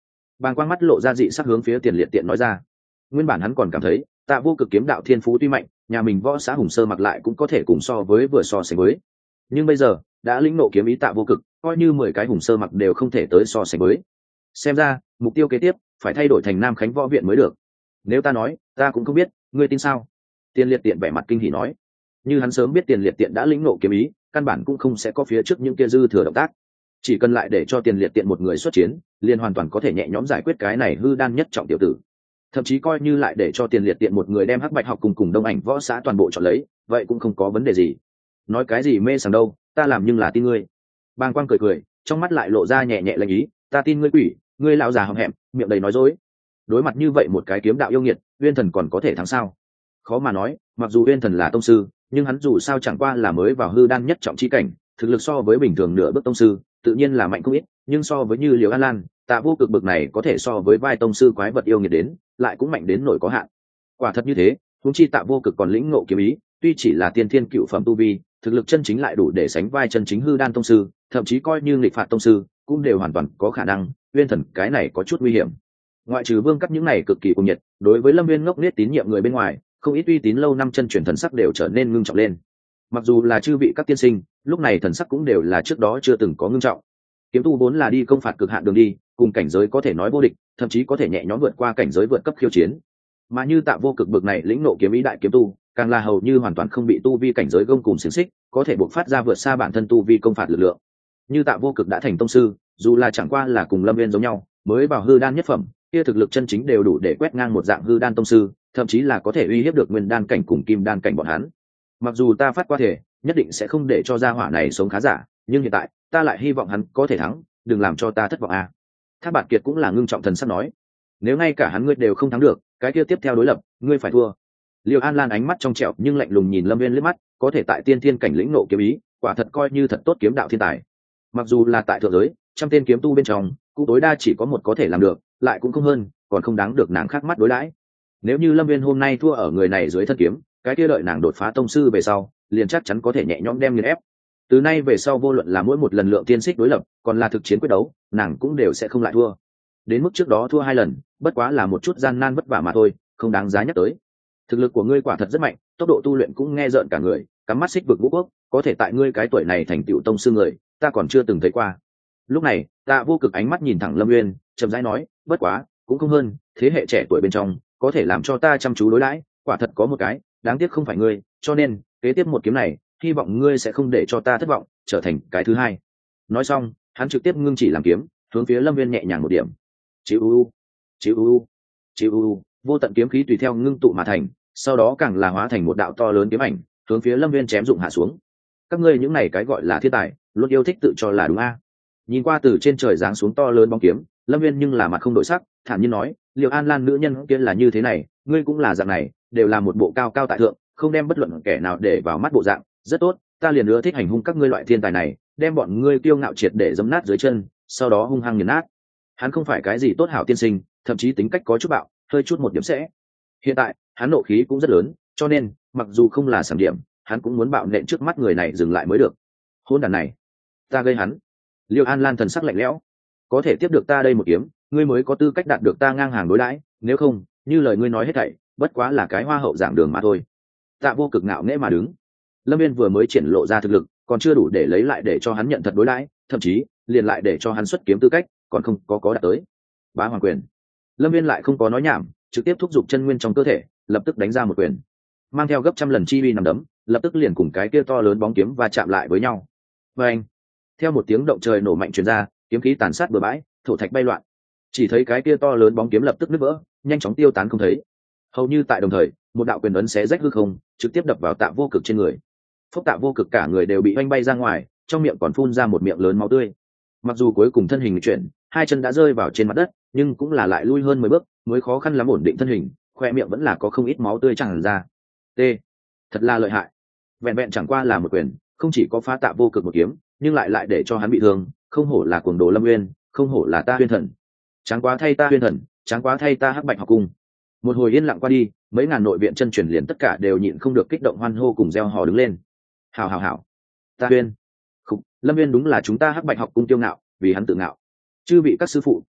Bàng quang mắt lộ ra dị sắc hướng phía Tiền Liệt Tiện nói ra. Nguyên bản hắn còn cảm thấy Tạ Vô Cực kiếm đạo thiên phú tuy mạnh, nhà mình võ xã Hùng Sơ mặc lại cũng có thể cùng so với vừa so sánh với. Nhưng bây giờ đã lĩnh nộ kiếm ý Tạ Vô Cực, coi như mười cái Hùng Sơ mặc đều không thể tới so sánh với. Xem ra mục tiêu kế tiếp phải thay đổi thành Nam Khánh Võ Viện mới được. Nếu ta nói, ta cũng không biết, ngươi tin sao? Tiền Liệt Tiện vẻ mặt kinh hỉ nói. Như hắn sớm biết Tiền Liệt Tiện đã lĩnh nộ kiếm ý, căn bản cũng không sẽ có phía trước những kia dư thừa động tác. Chỉ cần lại để cho Tiền Liệt Tiện một người xuất chiến, liền hoàn toàn có thể nhẹ nhõm giải quyết cái này hư đan nhất trọng tiểu tử. Thậm chí coi như lại để cho Tiền Liệt Tiện một người đem Hắc Bạch học cùng cùng Đông Ảnh võ xã toàn bộ chọn lấy, vậy cũng không có vấn đề gì. Nói cái gì mê sảng đâu, ta làm nhưng là tin ngươi. Bàng Quang cười cười, trong mắt lại lộ ra nhẹ nhẹ lạnh ý, ta tin ngươi quỷ, ngươi lão già hậm hẹm, miệng đầy nói dối. Đối mặt như vậy một cái kiếm đạo yêu nghiệt, Uyên Thần còn có thể thắng sao? Khó mà nói, mặc dù Uyên Thần là tông sư, nhưng hắn dù sao chẳng qua là mới vào hư đan nhất trọng chi cảnh, thực lực so với bình thường nửa bước tông sư, tự nhiên là mạnh không ít, nhưng so với như Liễu An Lan, Tạ Vô Cực bực này có thể so với vai tông sư quái vật yêu nghiệt đến, lại cũng mạnh đến nỗi có hạn. Quả thật như thế, huống chi Tạ Vô Cực còn lĩnh ngộ kiếm ý, tuy chỉ là tiên thiên cựu phẩm tu vi, thực lực chân chính lại đủ để sánh vai chân chính hư đan tông sư, thậm chí coi như nghịch phạt tông sư, cũng đều hoàn toàn có khả năng. Uyên Thần cái này có chút nguy hiểm. Ngoại trừ Vương Cắt những này cực kỳ cuồng nhiệt, đối với Lâm Viên ngốc nghếch tín nhiệm người bên ngoài, không ít uy tín lâu năm chân truyền thần sắc đều trở nên ngưng trọng lên. Mặc dù là chư vị các tiên sinh, lúc này thần sắc cũng đều là trước đó chưa từng có ngưng trọng. Kiếm tu vốn là đi công phạt cực hạn đường đi, cùng cảnh giới có thể nói vô địch, thậm chí có thể nhẹ nhõm vượt qua cảnh giới vượt cấp khiêu chiến. Mà như Tạ Vô Cực bực này lĩnh nộ kiếm ý đại kiếm tu, càng là hầu như hoàn toàn không bị tu vi cảnh giới gông cùng xiềng xích, có thể buộc phát ra vượt xa bản thân tu vi công phạt lực lượng. Như Tạ Vô Cực đã thành tông sư, dù là chẳng qua là cùng Lâm Viên giống nhau, mới vào hư đan nhất phẩm, kia thực lực chân chính đều đủ để quét ngang một dạng hư đan tông sư, thậm chí là có thể uy hiếp được nguyên đan cảnh cùng kim đan cảnh bọn hắn. Mặc dù ta phát qua thể, nhất định sẽ không để cho gia hỏa này sống khá giả, nhưng hiện tại ta lại hy vọng hắn có thể thắng, đừng làm cho ta thất vọng à. Thác Bạt Kiệt cũng là ngưng trọng thần sắc nói, nếu ngay cả hắn ngươi đều không thắng được, cái kia tiếp theo đối lập, ngươi phải thua. Liêu An Lan ánh mắt trong trẻo nhưng lạnh lùng nhìn Lâm Viên liếc mắt, có thể tại tiên thiên cảnh lĩnh nộ kiếm ý, quả thật coi như thật tốt kiếm đạo thiên tài. Mặc dù là tại thượng giới, trăm tên kiếm tu bên trong, cũng tối đa chỉ có một có thể làm được, lại cũng không hơn, còn không đáng được nàng khác mắt đối đãi. Nếu như Lâm Viên hôm nay thua ở người này dưới thân kiếm, cái kia đợi nàng đột phá tông sư về sau, liền chắc chắn có thể nhẹ nhõm đem nghiền ép. Từ nay về sau vô luận là mỗi một lần lượng tiên xích đối lập, còn là thực chiến quyết đấu, nàng cũng đều sẽ không lại thua. Đến mức trước đó thua hai lần, bất quá là một chút gian nan vất vả mà thôi, không đáng giá nhắc tới. Thực lực của ngươi quả thật rất mạnh, tốc độ tu luyện cũng nghe rợn cả người, cắm mắt xích vực vũ quốc, có thể tại ngươi cái tuổi này thành tựu tông sư người, ta còn chưa từng thấy qua. Lúc này, Tạ Vô Cực ánh mắt nhìn thẳng Lâm Uyên, chậm rãi nói, bất quá, cũng không hơn, thế hệ trẻ tuổi bên trong, có thể làm cho ta chăm chú đối đãi, quả thật có một cái, đáng tiếc không phải ngươi, cho nên, kế tiếp một kiếm này, hy vọng ngươi sẽ không để cho ta thất vọng, trở thành cái thứ hai. Nói xong, hắn trực tiếp ngưng chỉ làm kiếm, hướng phía Lâm Viên nhẹ nhàng một điểm. Chịu u, chịu u, chịu u, vô tận kiếm khí tùy theo ngưng tụ mà thành, sau đó càng là hóa thành một đạo to lớn kiếm ảnh, hướng phía Lâm Viên chém dụng hạ xuống. Các ngươi những này cái gọi là thiên tài, luôn yêu thích tự cho là đúng a. Nhìn qua từ trên trời giáng xuống to lớn bóng kiếm, Lâm Viên nhưng là mặt không đổi sắc, thản nhiên nói, Liêu An Lan nữ nhân kia là như thế này, ngươi cũng là dạng này, đều là một bộ cao cao tại thượng, không đem bất luận kẻ nào để vào mắt bộ dạng, rất tốt, ta liền ưa thích hành hung các ngươi loại thiên tài này, đem bọn ngươi kiêu ngạo triệt để giẫm nát dưới chân, sau đó hung hăng nghiền nát. Hắn không phải cái gì tốt hảo tiên sinh, thậm chí tính cách có chút bạo, hơi chút một điểm sẽ. Hiện tại, hắn nộ khí cũng rất lớn, cho nên, mặc dù không là sảng điểm, hắn cũng muốn bạo nện trước mắt người này dừng lại mới được. Hôn đàn này, ta gây hắn. Liêu An Lan thần sắc lạnh lẽo, có thể tiếp được ta đây một kiếm, ngươi mới có tư cách đạt được ta ngang hàng đối đãi, nếu không, như lời ngươi nói hết thảy, bất quá là cái hoa hậu giảng đường mà thôi. Tạ Vô Cực ngạo nghễ mà đứng. Lâm Viên vừa mới triển lộ ra thực lực, còn chưa đủ để lấy lại để cho hắn nhận thật đối đãi, thậm chí liền lại để cho hắn xuất kiếm tư cách, còn không có có đạt tới. Bá Hoàng quyền. Lâm Viên lại không có nói nhảm, trực tiếp thúc giục chân nguyên trong cơ thể, lập tức đánh ra một quyền, mang theo gấp trăm lần chi uy nằm đấm, lập tức liền cùng cái kia to lớn bóng kiếm và chạm lại với nhau. Và anh, theo một tiếng động trời nổ mạnh truyền ra, kiếm khí tàn sát bừa bãi, thổ thạch bay loạn. Chỉ thấy cái kia to lớn bóng kiếm lập tức nứt vỡ, nhanh chóng tiêu tán không thấy. Hầu như tại đồng thời, một đạo quyền ấn xé rách hư không, trực tiếp đập vào Tạ Vô Cực trên người. Phốc Tạ Vô Cực cả người đều bị oanh bay ra ngoài, trong miệng còn phun ra một miệng lớn máu tươi. Mặc dù cuối cùng thân hình chuyển, hai chân đã rơi vào trên mặt đất, nhưng cũng là lại lui hơn mười bước, mới khó khăn lắm ổn định thân hình, khoe miệng vẫn là có không ít máu tươi tràn ra. T, thật là lợi hại. Vẹn vẹn chẳng qua là một quyền, không chỉ có phá Tạ Vô Cực một kiếm, nhưng lại lại để cho hắn bị thương, không hổ là cuồng đồ Lâm Uyên, không hổ là ta Uyên Thần. Tráng quá thay ta Uyên Thần, tráng quá thay ta Hắc Bạch học cung. Một hồi yên lặng qua đi, mấy ngàn nội viện chân truyền liền tất cả đều nhịn không được kích động hoan hô cùng reo hò đứng lên. Hảo hảo hảo, ta Uyên, Khục, Lâm Uyên đúng là chúng ta Hắc Bạch học cung tiêu ngạo, vì hắn tự ngạo. Chư vị các sư phụ,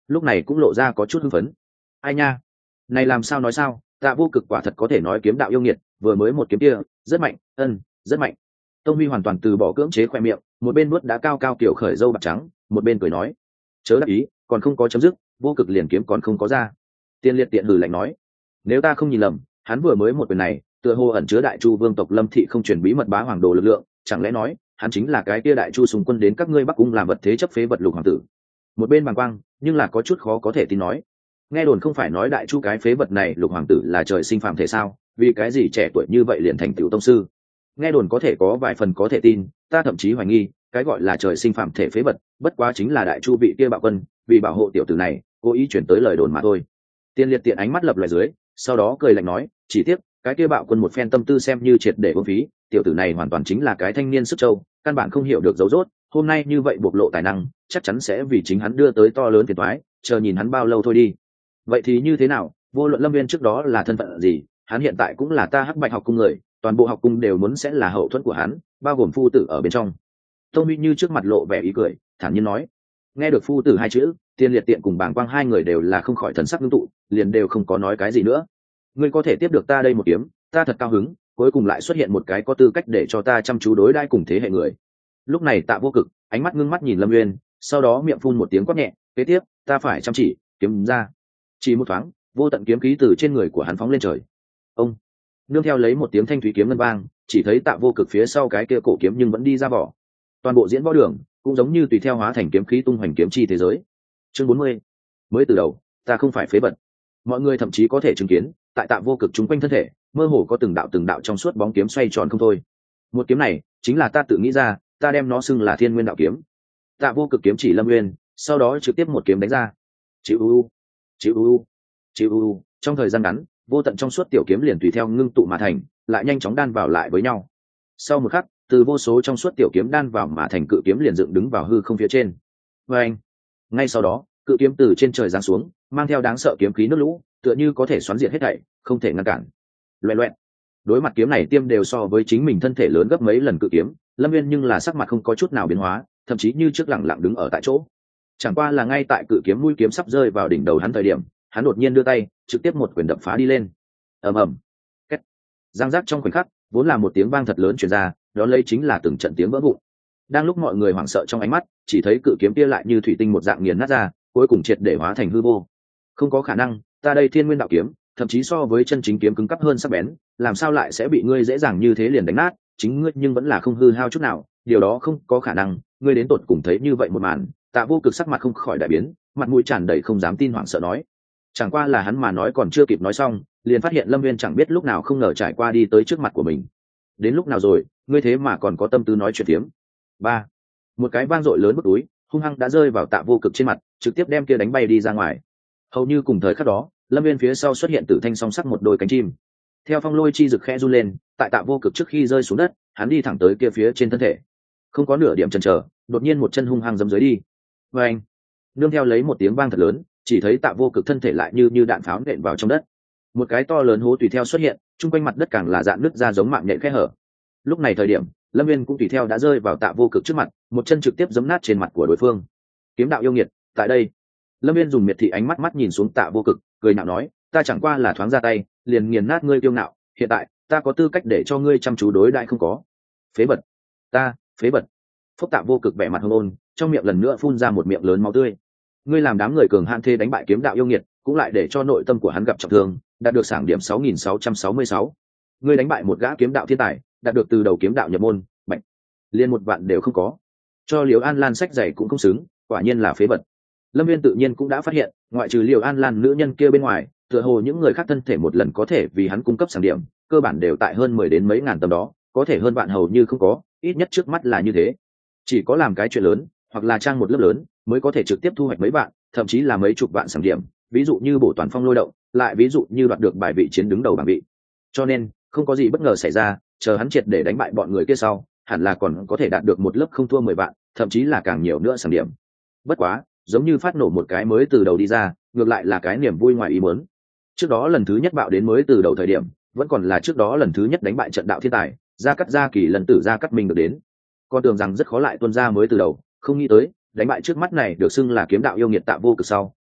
lúc này cũng lộ ra có chút hưng phấn. Ai nha, này làm sao nói sao, Tạ Vô Cực quả thật có thể nói kiếm đạo yêu nghiệt, vừa mới một kiếm kia rất mạnh, ân rất mạnh. Tông Huy hoàn toàn từ bỏ cưỡng chế khoe miệng, một bên nuốt đã cao cao kiểu khởi râu bạc trắng, một bên cười nói, chớ đắc ý, còn không có chấm dứt, Vô Cực liền kiếm còn không có ra. Tiên Liệt tiện hừ lạnh nói, nếu ta không nhìn lầm, hắn vừa mới một quyền này tựa hồ ẩn chứa đại chu vương tộc Lâm thị không truyền bí mật bá hoàng đồ lực lượng, chẳng lẽ nói hắn chính là cái kia đại chu sùng quân đến các ngươi bắc cung làm vật thế chấp phế vật lục hoàng tử. Một bên bàng quang nhưng là có chút khó có thể tin nói, nghe đồn không phải nói đại chu cái phế vật này lục hoàng tử là trời sinh phạm thể sao, vì cái gì trẻ tuổi như vậy liền thành tiểu tông sư. Nghe đồn có thể có vài phần có thể tin, ta thậm chí hoài nghi cái gọi là trời sinh phạm thể phế vật bất quá chính là đại chu vị kia bạo quân vì bảo hộ tiểu tử này cố ý chuyển tới lời đồn mà thôi. Tiên Liệt tiện ánh mắt lập loè dưới, sau đó cười lạnh nói, chỉ tiếc cái kia bạo quân một phen tâm tư xem như triệt để uổng phí, tiểu tử này hoàn toàn chính là cái thanh niên sức châu, căn bản không hiểu được dấu rốt, hôm nay như vậy bộc lộ tài năng chắc chắn sẽ vì chính hắn đưa tới to lớn phiền toái, chờ nhìn hắn bao lâu thôi đi. Vậy thì như thế nào, vô luận Lâm Viên trước đó là thân phận gì, hắn hiện tại cũng là ta Hắc Bạch học cung người, toàn bộ học cung đều muốn sẽ là hậu thuẫn của hắn, bao gồm phu tử ở bên trong. Tông Minh như trước mặt lộ vẻ ý cười, thản nhiên nói. Nghe được phu tử hai chữ, Tiên Liệt tiện cùng bàng quang hai người đều là không khỏi thần sắc ngưng tụ, liền đều không có nói cái gì nữa. Ngươi có thể tiếp được ta đây một kiếm, ta thật cao hứng, cuối cùng lại xuất hiện một cái có tư cách để cho ta chăm chú đối đãi cùng thế hệ người. Lúc này Tạ Vô Cực ánh mắt ngưng mắt nhìn Lâm Nguyên, sau đó miệng phun một tiếng quát nhẹ, kế tiếp ta phải chăm chỉ kiếm ra. Chỉ một thoáng, vô tận kiếm khí từ trên người của hắn phóng lên trời. Ông nương theo lấy một tiếng thanh thúy kiếm ngân vang, chỉ thấy Tạ Vô Cực phía sau cái kia cổ kiếm nhưng vẫn đi ra vỏ. Toàn bộ diễn võ đường cũng giống như tùy theo hóa thành kiếm khí tung hoành kiếm chi thế giới. Chương bốn mươi, mới từ đầu ta không phải phế vật. Mọi người thậm chí có thể chứng kiến tại Tạ Vô Cực chúng quanh thân thể mơ hồ có từng đạo từng đạo trong suốt bóng kiếm xoay tròn không thôi. Một kiếm này chính là ta tự nghĩ ra, ta đem nó xưng là Thiên Nguyên đạo kiếm. Tạ Vô Cực kiếm chỉ Lâm Nguyên, sau đó trực tiếp một kiếm đánh ra. Chịu u chịu u chịu u trong thời gian ngắn, vô tận trong suốt tiểu kiếm liền tùy theo ngưng tụ mà thành, lại nhanh chóng đan vào lại với nhau. Sau một khắc, từ vô số trong suốt tiểu kiếm đan vào mà thành cự kiếm liền dựng đứng vào hư không phía trên. Và anh, ngay sau đó, cự kiếm từ trên trời giáng xuống, mang theo đáng sợ kiếm khí nước lũ, tựa như có thể xoắn diệt hết thảy, không thể ngăn cản. Loẹt loẹt. Đối mặt kiếm này tiêm đều so với chính mình thân thể lớn gấp mấy lần cự kiếm, Lâm Viên nhưng là sắc mặt không có chút nào biến hóa, thậm chí như trước lẳng lặng đứng ở tại chỗ. Chẳng qua là ngay tại cự kiếm mũi kiếm sắp rơi vào đỉnh đầu hắn thời điểm, hắn đột nhiên đưa tay, trực tiếp một quyền đập phá đi lên. Ầm ầm. Két. Giang giác trong khoảnh khắc, vốn là một tiếng vang thật lớn truyền ra, đó lấy chính là từng trận tiếng vỡ vụn. Đang lúc mọi người hoảng sợ trong ánh mắt, chỉ thấy cự kiếm kia lại như thủy tinh một dạng nghiền nát ra, cuối cùng triệt để hóa thành hư vô. Không có khả năng, ta đây Thiên Nguyên đạo kiếm, thậm chí so với chân chính kiếm cứng cắp hơn sắc bén, làm sao lại sẽ bị ngươi dễ dàng như thế liền đánh nát, chính ngươi nhưng vẫn là không hư hao chút nào, điều đó không có khả năng, ngươi đến tột cùng thấy như vậy một màn. Tạ Vô Cực sắc mặt không khỏi đại biến, mặt mũi tràn đầy không dám tin hoảng sợ nói. Chẳng qua là hắn mà nói còn chưa kịp nói xong, liền phát hiện Lâm Viên chẳng biết lúc nào không ngờ trải qua đi tới trước mặt của mình. Đến lúc nào rồi, ngươi thế mà còn có tâm tư nói chuyện tiếm. Ba, một cái vang dội lớn bức túi hung hăng đã rơi vào Tạ Vô Cực trên mặt, trực tiếp đem kia đánh bay đi ra ngoài. Hầu như cùng thời khắc đó, Lâm Viên phía sau xuất hiện Tử Thanh song sắc một đôi cánh chim. Theo phong lôi chi rực khẽ run lên, tại Tạ Vô Cực trước khi rơi xuống đất, hắn đi thẳng tới kia phía trên thân thể, không có nửa điểm chần chờ, đột nhiên một chân hung hăng giẫm dưới đi. Và anh, nương theo lấy một tiếng vang thật lớn, chỉ thấy Tạ Vô Cực thân thể lại như như đạn pháo nện vào trong đất. Một cái to lớn hố tùy theo xuất hiện, chung quanh mặt đất càng là dạn nứt ra giống mạng nhện khe hở. Lúc này thời điểm, Lâm Viên cũng tùy theo đã rơi vào Tạ Vô Cực trước mặt, một chân trực tiếp giẫm nát trên mặt của đối phương. Kiếm đạo yêu nghiệt, tại đây. Lâm Viên dùng miệt thị ánh mắt mắt nhìn xuống Tạ Vô Cực, cười nhạo nói, ta chẳng qua là thoáng ra tay, liền nghiền nát ngươi kiêu ngạo, hiện tại ta có tư cách để cho ngươi chăm chú đối đãi không có. Phế vật, ta, phế vật. Phúc Tạ Vô Cực vẻ mặt hung ôn, trong miệng lần nữa phun ra một miệng lớn máu tươi. Ngươi làm đám người cường hãn thế đánh bại kiếm đạo yêu nghiệt, cũng lại để cho nội tâm của hắn gặp trọng thương, đạt được sảng điểm sáu nghìn sáu trăm sáu mươi sáu. Ngươi đánh bại một gã kiếm đạo thiên tài, đạt được từ đầu kiếm đạo nhập môn, mạnh, liên một vạn đều không có. Cho Liễu An Lan sách giày cũng không xứng, quả nhiên là phế vật. Lâm Viên tự nhiên cũng đã phát hiện, ngoại trừ Liễu An Lan nữ nhân kia bên ngoài, tựa hồ những người khác thân thể một lần có thể vì hắn cung cấp sảng điểm, cơ bản đều tại hơn mười đến mấy ngàn tầm đó, có thể hơn vạn hầu như không có, ít nhất trước mắt là như thế. Chỉ có làm cái chuyện lớn, hoặc là trang một lớp lớn, mới có thể trực tiếp thu hoạch mấy vạn, thậm chí là mấy chục vạn sảng điểm, ví dụ như bổ toàn phong lôi động, lại ví dụ như đoạt được bài vị chiến đứng đầu bảng vị. Cho nên, không có gì bất ngờ xảy ra, chờ hắn triệt để đánh bại bọn người kia sau, hẳn là còn có thể đạt được một lớp không thua mười vạn, thậm chí là càng nhiều nữa sảng điểm. Bất quá, giống như phát nổ một cái mới từ đầu đi ra, ngược lại là cái niềm vui ngoài ý muốn. Trước đó lần thứ nhất bạo đến mới từ đầu thời điểm, vẫn còn là trước đó lần thứ nhất đánh bại trận đạo thiên tài, Gia Cát Gia Kỳ lần tử Gia Cát Minh được đến. Con tưởng rằng rất khó lại tuôn ra mới từ đầu, không nghĩ tới, đánh bại trước mắt này được xưng là kiếm đạo yêu nghiệt Tạ Vô Cực sau,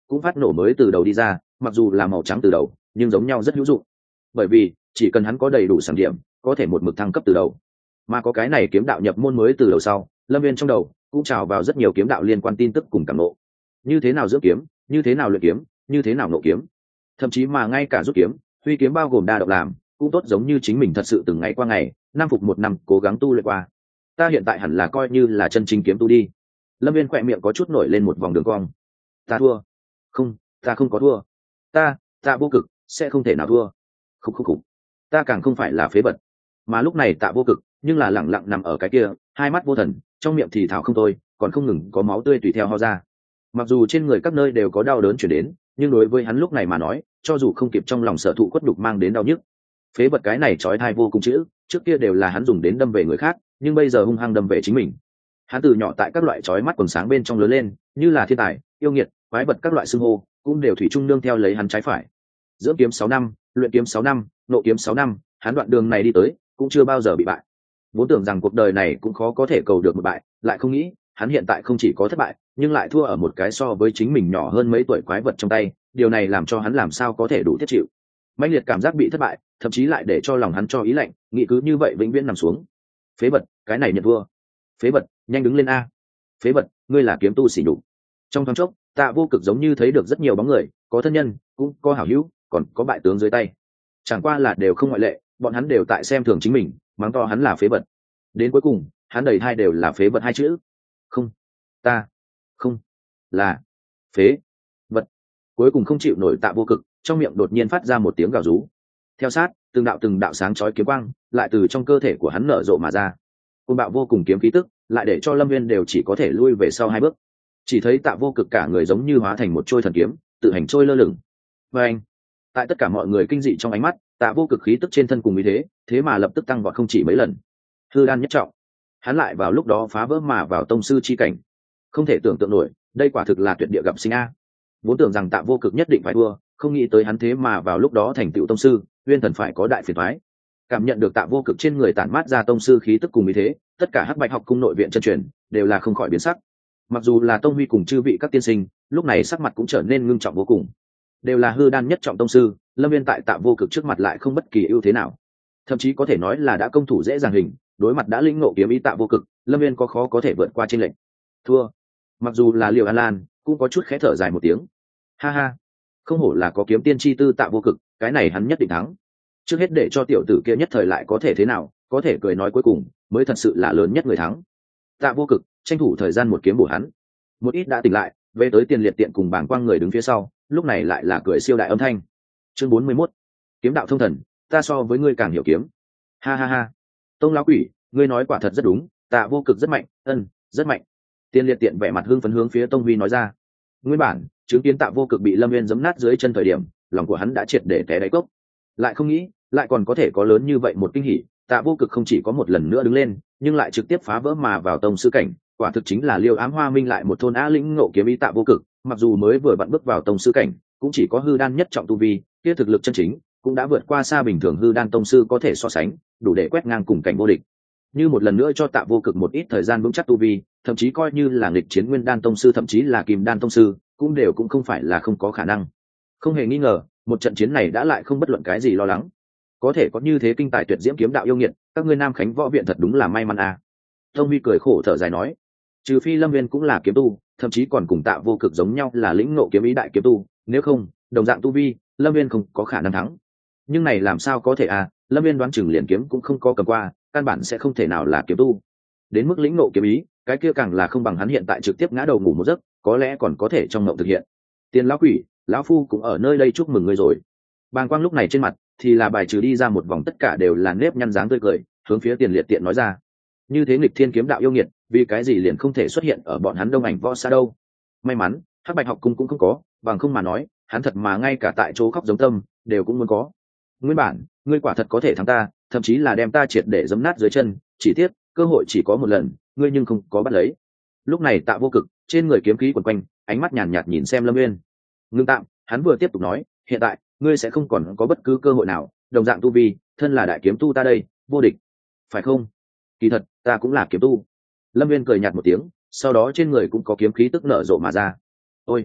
cũng phát nổ mới từ đầu đi ra, mặc dù là màu trắng từ đầu nhưng giống nhau rất hữu dụng, bởi vì chỉ cần hắn có đầy đủ sản điểm có thể một mực thăng cấp từ đầu. Mà có cái này kiếm đạo nhập môn mới từ đầu sau, Lâm Viên trong đầu cũng trào vào rất nhiều kiếm đạo liên quan tin tức cùng cảm nộ, như thế nào dưỡng kiếm, như thế nào luyện kiếm, như thế nào nộ kiếm, thậm chí mà ngay cả rút kiếm, huy kiếm bao gồm đa động làm cũng tốt, giống như chính mình thật sự từng ngày qua ngày, năm phục một năm cố gắng tu luyện qua. Ta hiện tại hẳn là coi như là chân chính kiếm tu đi. Lâm Viên khỏe miệng có chút nổi lên một vòng đường cong. Ta thua? Không, ta không có thua. Ta, Tạ Vô Cực sẽ không thể nào thua. Không không không, ta càng không phải là phế vật. Mà lúc này Tạ Vô Cực nhưng là lẳng lặng nằm ở cái kia, hai mắt vô thần, trong miệng thì thào không thôi, còn không ngừng có máu tươi tùy theo ho ra. Mặc dù trên người các nơi đều có đau đớn chuyển đến, nhưng đối với hắn lúc này mà nói, cho dù không kịp trong lòng sở thụ khuất đục mang đến đau nhức, phế vật cái này trói thai vô cùng chữ, trước kia đều là hắn dùng đến đâm về người khác, nhưng bây giờ hung hăng đâm về chính mình. Hắn từ nhỏ tại các loại trói mắt quần sáng bên trong lớn lên, như là thiên tài, yêu nghiệt, quái vật các loại xưng hô, cũng đều thủy chung nương theo lấy hắn trái phải. Dưỡng kiếm sáu năm, luyện kiếm sáu năm, nộ kiếm sáu năm, hắn đoạn đường này đi tới, cũng chưa bao giờ bị bại. Vốn tưởng rằng cuộc đời này cũng khó có thể cầu được một bại, lại không nghĩ, hắn hiện tại không chỉ có thất bại, nhưng lại thua ở một cái so với chính mình nhỏ hơn mấy tuổi quái vật trong tay, điều này làm cho hắn làm sao có thể đủ thiết chịu. Mãnh liệt cảm giác bị thất bại, thậm chí lại để cho lòng hắn cho ý lạnh, nghĩ cứ như vậy vĩnh viễn nằm xuống. Phế vật, cái này nhận thua. Phế vật, nhanh đứng lên a. Phế vật, ngươi là kiếm tu xỉ nhục. Trong thoáng chốc, Tạ Vô Cực giống như thấy được rất nhiều bóng người, có thân nhân, cũng có hảo hữu, còn có bại tướng dưới tay. Chẳng qua là đều không ngoại lệ, bọn hắn đều tại xem thường chính mình, mắng to hắn là phế vật. Đến cuối cùng, hắn đầy hai đều là phế vật hai chữ. Không, ta không là phế vật. Cuối cùng không chịu nổi Tạ Vô Cực, trong miệng đột nhiên phát ra một tiếng gào rú. Theo sát, từng đạo từng đạo sáng chói kiếm quang lại từ trong cơ thể của hắn nở rộ mà ra. Côn bạo vô cùng kiếm khí tức, lại để cho Lâm Viên đều chỉ có thể lui về sau hai bước. Chỉ thấy Tạ Vô Cực cả người giống như hóa thành một trôi thần kiếm, tự hành trôi lơ lửng. Và anh, tại tất cả mọi người kinh dị trong ánh mắt, Tạ Vô Cực khí tức trên thân cùng ý thế, thế mà lập tức tăng vọt không chỉ mấy lần. Hư đan nhất trọng, hắn lại vào lúc đó phá vỡ mà vào tông sư chi cảnh. Không thể tưởng tượng nổi, đây quả thực là tuyệt địa gặp sinh a. Vốn tưởng rằng Tạ Vô Cực nhất định phải thua, không nghĩ tới hắn thế mà vào lúc đó thành tựu tông sư, Uyên Thần phải có đại phiền toái. Cảm nhận được Tạ Vô Cực trên người tản mát ra tông sư khí tức cùng ý thế, tất cả Hắc Bạch học cung nội viện chân truyền đều là không khỏi biến sắc. Mặc dù là Tông Huy cùng chư vị các tiên sinh, lúc này sắc mặt cũng trở nên ngưng trọng vô cùng. Đều là hư đan nhất trọng tông sư, Lâm Viên tại Tạ Vô Cực trước mặt lại không bất kỳ ưu thế nào, thậm chí có thể nói là đã công thủ dễ dàng hình. Đối mặt đã lĩnh ngộ kiếm ý Tạ Vô Cực, Lâm Viên có khó có thể vượt qua trên lệnh. Thua. Mặc dù là Liều An Lan cũng có chút khẽ thở dài một tiếng. Ha ha, không hổ là có kiếm tiên chi tư Tạ Vô Cực, cái này hắn nhất định thắng. Trước hết để cho tiểu tử kia nhất thời lại có thể thế nào, có thể cười nói cuối cùng mới thật sự là lớn nhất người thắng. Tạ Vô Cực tranh thủ thời gian một kiếm bổ hắn. Một ít đã tỉnh lại, về tới Tiền Liệt Tiện cùng bảng quang người đứng phía sau, lúc này lại là cười siêu đại âm thanh. Chương bốn mươi mốt, kiếm đạo thông thần, ta so với ngươi càng hiểu kiếm. Ha ha ha. Tông lão quỷ, ngươi nói quả thật rất đúng, Tạ Vô Cực rất mạnh, ân, rất mạnh. Tiền Liệt Tiện vẻ mặt hưng phấn hướng phía Tông Huy nói ra. Nguyên bản chứng kiến Tạ Vô Cực bị Lâm Viên giẫm nát dưới chân thời điểm, lòng của hắn đã triệt để té đáy cốc. Lại không nghĩ, lại còn có thể có lớn như vậy một kinh hỉ. Tạ Vô Cực không chỉ có một lần nữa đứng lên, nhưng lại trực tiếp phá vỡ mà vào tông sư cảnh, quả thực chính là Liêu Ám Hoa Minh lại một thôn á lĩnh ngộ kiếm ý Tạ Vô Cực. Mặc dù mới vừa vặn bước vào tông sư cảnh, cũng chỉ có hư đan nhất trọng tu vi, kia thực lực chân chính cũng đã vượt qua xa bình thường hư đan tông sư có thể so sánh, đủ để quét ngang cùng cảnh vô địch. Như một lần nữa cho Tạ Vô Cực một ít thời gian vững chắc tu vi, thậm chí coi như là nghịch chiến nguyên đan tông sư, thậm chí là kim đan tông sư, cũng đều cũng không phải là không có khả năng. Không hề nghi ngờ, một trận chiến này đã lại không bất luận cái gì lo lắng. Có thể có như thế kinh tài tuyệt diễm kiếm đạo yêu nghiệt, các ngươi Nam Khánh võ viện thật đúng là may mắn à. Tông Huy cười khổ thở dài nói, trừ phi Lâm Viên cũng là kiếm tu, thậm chí còn cùng Tạ Vô Cực giống nhau là lĩnh ngộ kiếm ý đại kiếm tu, nếu không, đồng dạng tu vi, Lâm Viên không có khả năng thắng. Nhưng này làm sao có thể à, Lâm Viên đoán chừng liền kiếm cũng không có cầm qua, căn bản sẽ không thể nào là kiếm tu. Đến mức lĩnh ngộ kiếm ý, cái kia càng là không bằng hắn hiện tại trực tiếp ngã đầu ngủ một giấc, có lẽ còn có thể trong mộng thực hiện. Tiền lão quỷ, lão phu cũng ở nơi đây chúc mừng ngươi rồi. Bàng Quang lúc này trên mặt thì là bài trừ đi ra một vòng tất cả đều là nếp nhăn dáng tươi cười, hướng phía Tiền Liệt Tiện nói ra. Như thế nghịch thiên kiếm đạo yêu nghiệt, vì cái gì liền không thể xuất hiện ở bọn hắn Đông Ảnh võ xa đâu? May mắn, Hắc Bạch học cung cũng không có, bằng không mà nói, hắn thật mà ngay cả tại chỗ khóc giống tâm đều cũng muốn có. Nguyên bản, ngươi quả thật có thể thắng ta, thậm chí là đem ta triệt để giẫm nát dưới chân, chỉ tiếc, cơ hội chỉ có một lần, ngươi nhưng không có bắt lấy. Lúc này Tạ Vô Cực, trên người kiếm khí quần quanh, ánh mắt nhàn nhạt nhìn xem Lâm Nguyên. Ngưng tạm, hắn vừa tiếp tục nói, hiện tại, ngươi sẽ không còn có bất cứ cơ hội nào, đồng dạng tu vi, thân là đại kiếm tu ta đây, vô địch. Phải không? Kỳ thật, ta cũng là kiếm tu. Lâm Viên cười nhạt một tiếng, sau đó trên người cũng có kiếm khí tức nở rộ mà ra. Ôi,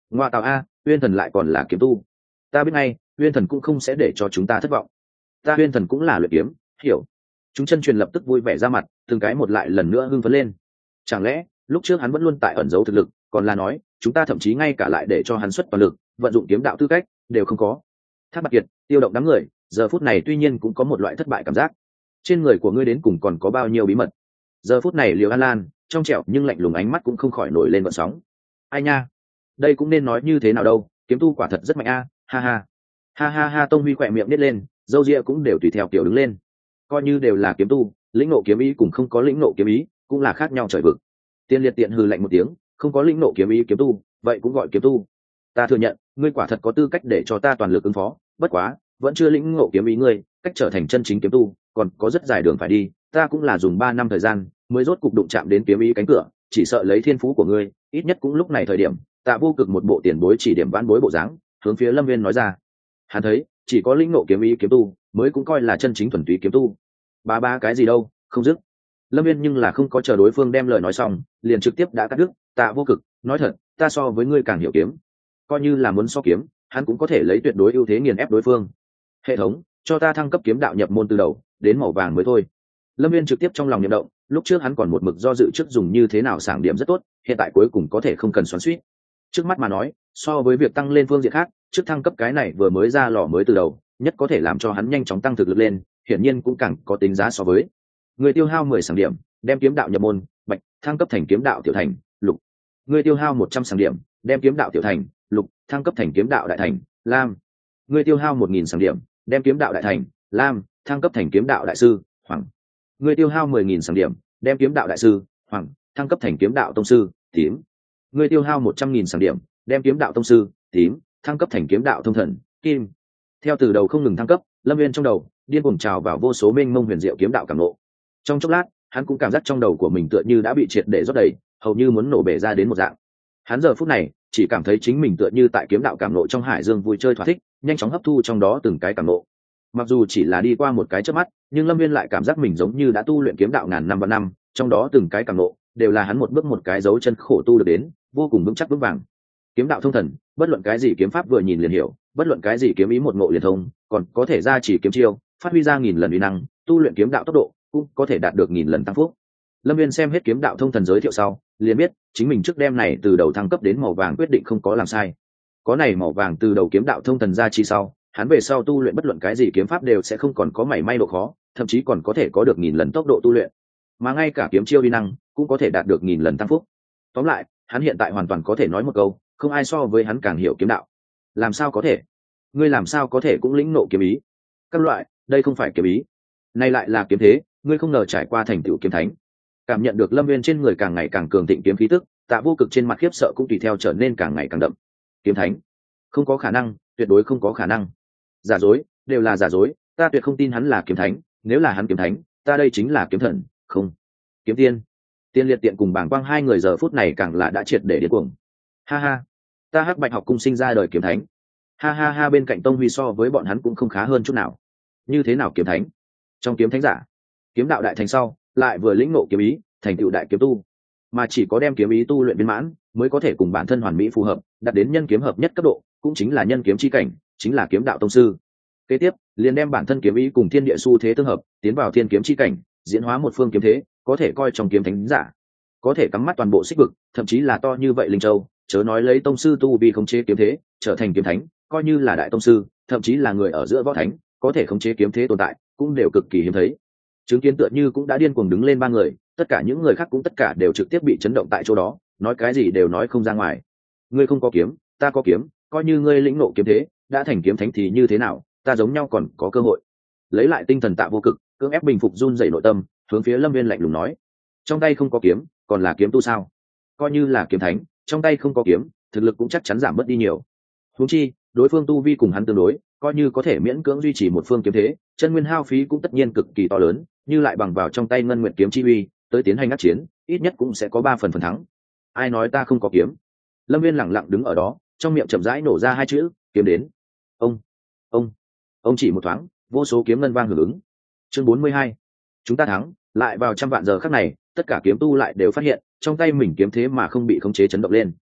ngoa tạo a, uyên thần lại còn là kiếm tu. Ta biết ngay, uyên thần cũng không sẽ để cho chúng ta thất vọng. Ta uyên thần cũng là luyện kiếm, hiểu. Chúng chân truyền lập tức vui vẻ ra mặt, từng cái một lại lần nữa hưng phấn lên. Chẳng lẽ lúc trước hắn vẫn luôn tại ẩn giấu thực lực, còn là nói chúng ta thậm chí ngay cả lại để cho hắn xuất toàn lực vận dụng kiếm đạo tư cách đều không có. Thác Bạt Kiệt, Tiêu Động đám người giờ phút này tuy nhiên cũng có một loại thất bại cảm giác. Trên người của ngươi đến cùng còn có bao nhiêu bí mật? Giờ phút này Liễu An Lan trong trẻo nhưng lạnh lùng ánh mắt cũng không khỏi nổi lên gợn sóng. Ai nha, đây cũng nên nói như thế nào đâu, kiếm tu quả thật rất mạnh a, ha ha ha ha ha. Tông Huy khỏe miệng nít lên, râu ria cũng đều tùy theo kiểu đứng lên. Coi như đều là kiếm tu, lĩnh nộ kiếm ý cùng không có lĩnh nộ kiếm ý cũng là khác nhau trời vực. Tiên Liệt tiện hừ lạnh một tiếng, không có lĩnh nộ kiếm ý kiếm tu, vậy cũng gọi kiếm tu. Ta thừa nhận, ngươi quả thật có tư cách để cho ta toàn lực ứng phó, bất quá, vẫn chưa lĩnh ngộ kiếm ý ngươi, cách trở thành chân chính kiếm tu, còn có rất dài đường phải đi, ta cũng là dùng ba năm thời gian mới rốt cục đụng chạm đến kiếm ý cánh cửa, chỉ sợ lấy thiên phú của ngươi, ít nhất cũng lúc này thời điểm, Tạ Vô Cực một bộ tiền bối chỉ điểm vãn bối bộ dáng, hướng phía Lâm Viên nói ra. Hắn thấy, chỉ có lĩnh ngộ kiếm ý kiếm tu, mới cũng coi là chân chính thuần túy kiếm tu. Ba ba cái gì đâu, không dứt. Lâm Viên nhưng là không có chờ đối phương đem lời nói xong, liền trực tiếp đã cắt đứt. Tạ Vô Cực, nói thật, ta so với ngươi càng hiểu kiếm, coi như là muốn so kiếm, hắn cũng có thể lấy tuyệt đối ưu thế nghiền ép đối phương. Hệ thống, cho ta thăng cấp kiếm đạo nhập môn từ đầu đến màu vàng mới thôi. Lâm Viên trực tiếp trong lòng nhậm động, lúc trước hắn còn một mực do dự trước dùng như thế nào sảng điểm rất tốt, hiện tại cuối cùng có thể không cần xoắn xuýt. Trước mắt mà nói, so với việc tăng lên phương diện khác, trước thăng cấp cái này vừa mới ra lò mới từ đầu, nhất có thể làm cho hắn nhanh chóng tăng thực lực lên, hiển nhiên cũng càng có tính giá so với. Người tiêu hao mười sảng điểm, đem kiếm đạo nhập môn, bạch, thăng cấp thành kiếm đạo tiểu thành, lục. Người tiêu hao một trăm sảng điểm, đem kiếm đạo tiểu thành, lục, thăng cấp thành kiếm đạo đại thành, lam. Người tiêu hao một nghìn sảng điểm, đem kiếm đạo đại thành, lam, thăng cấp thành kiếm đạo đại sư, hoàng. Người tiêu hao mười nghìn sảng điểm, đem kiếm đạo đại sư, hoàng, thăng cấp thành kiếm đạo tông sư, tím. Người tiêu hao một trăm nghìn sảng điểm, đem kiếm đạo tông sư, tím, thăng cấp thành kiếm đạo thông thần, kim. Theo từ đầu không ngừng thăng cấp, Lâm Viên trong đầu điên cuồng trào vào vô số mênh mông huyền diệu kiếm đạo cảm ngộ. Trong chốc lát, hắn cũng cảm giác trong đầu của mình tựa như đã bị triệt để rót đầy, hầu như muốn nổ bể ra đến một dạng. Hắn giờ phút này chỉ cảm thấy chính mình tựa như tại kiếm đạo cảm ngộ trong hải dương vui chơi thỏa thích, nhanh chóng hấp thu trong đó từng cái cảm ngộ. Mặc dù chỉ là đi qua một cái chớp mắt, nhưng Lâm Viên lại cảm giác mình giống như đã tu luyện kiếm đạo ngàn năm vạn năm, trong đó từng cái cảm ngộ đều là hắn một bước một cái dấu chân khổ tu được đến, vô cùng vững chắc vững vàng. Kiếm đạo thông thần, bất luận cái gì kiếm pháp vừa nhìn liền hiểu, bất luận cái gì kiếm ý một ngộ liền thông, còn có thể ra chỉ kiếm chiêu, phát huy ra nghìn lần uy năng, tu luyện kiếm đạo tốc độ cũng có thể đạt được nghìn lần tăng phúc. Lâm Viên xem hết kiếm đạo thông thần giới thiệu sau, liền biết chính mình trước đêm này từ đầu thăng cấp đến màu vàng quyết định không có làm sai. Có này màu vàng từ đầu kiếm đạo thông thần ra chi sau, hắn về sau tu luyện bất luận cái gì kiếm pháp đều sẽ không còn có mảy may độ khó, thậm chí còn có thể có được nghìn lần tốc độ tu luyện, mà ngay cả kiếm chiêu uy năng cũng có thể đạt được nghìn lần tăng phúc. Tóm lại, hắn hiện tại hoàn toàn có thể nói một câu, không ai so với hắn càng hiểu kiếm đạo. Làm sao có thể? Ngươi làm sao có thể cũng lĩnh ngộ kiếm ý? Các loại, đây không phải kiếm ý, này lại là kiếm thế, ngươi không ngờ trải qua thành tựu kiếm thánh. Cảm nhận được Lâm Viên trên người càng ngày càng cường thịnh kiếm khí tức, Tạ Vô Cực trên mặt khiếp sợ cũng tùy theo trở nên càng ngày càng đậm. Kiếm thánh? Không có khả năng, tuyệt đối không có khả năng. Giả dối, đều là giả dối, ta tuyệt không tin hắn là kiếm thánh, nếu là hắn kiếm thánh, ta đây chính là kiếm thần, không, kiếm tiên. Tiên Liệt Tiện cùng Bàng Quang hai người giờ phút này càng là đã triệt để điên cuồng. Ha ha, ta Hắc Bạch học cung sinh ra đời kiếm thánh. Ha ha ha, bên cạnh Tông Huy so với bọn hắn cũng không khá hơn chút nào. Như thế nào kiếm thánh? Trong kiếm thánh giả, kiếm đạo đại thành sau, lại vừa lĩnh ngộ kiếm ý, thành tựu đại kiếm tu, mà chỉ có đem kiếm ý tu luyện viên mãn, mới có thể cùng bản thân hoàn mỹ phù hợp, đạt đến nhân kiếm hợp nhất cấp độ, cũng chính là nhân kiếm chi cảnh, chính là kiếm đạo tông sư. Kế tiếp, liền đem bản thân kiếm ý cùng thiên địa xu thế tương hợp, tiến vào thiên kiếm chi cảnh, diễn hóa một phương kiếm thế, có thể coi trong kiếm thánh giả, có thể cắm mắt toàn bộ xích vực, thậm chí là to như vậy linh châu, chớ nói lấy tông sư tu vi khống chế kiếm thế, trở thành kiếm thánh, coi như là đại tông sư, thậm chí là người ở giữa võ thánh, có thể khống chế kiếm thế tồn tại, cũng đều cực kỳ hiếm thấy. Chứng kiến tựa như cũng đã điên cuồng đứng lên ba người, tất cả những người khác cũng tất cả đều trực tiếp bị chấn động tại chỗ đó, nói cái gì đều nói không ra ngoài. Ngươi không có kiếm, ta có kiếm, coi như ngươi lĩnh ngộ kiếm thế, đã thành kiếm thánh thì như thế nào, ta giống nhau còn có cơ hội. Lấy lại tinh thần Tạ Vô Cực, cưỡng ép bình phục run dậy nội tâm, hướng phía Lâm Viên lạnh lùng nói: trong tay không có kiếm, còn là kiếm tu sao? Coi như là kiếm thánh, trong tay không có kiếm, thực lực cũng chắc chắn giảm bớt đi nhiều. Huống chi, đối phương tu vi cùng hắn tương đối, coi như có thể miễn cưỡng duy trì một phương kiếm thế, chân nguyên hao phí cũng tất nhiên cực kỳ to lớn, như lại bằng vào trong tay ngân nguyệt kiếm chi uy tới tiến hành ác chiến, ít nhất cũng sẽ có ba phần phần thắng. Ai nói ta không có kiếm? Lâm Viên lẳng lặng đứng ở đó, trong miệng chậm rãi nổ ra hai chữ: kiếm đến. Ông, ông, ông chỉ một thoáng, vô số kiếm ngân vang hưởng ứng. Chương bốn mươi hai, chúng ta thắng. Lại vào trăm vạn giờ khắc này, tất cả kiếm tu lại đều phát hiện trong tay mình kiếm thế mà không bị khống chế chấn động lên.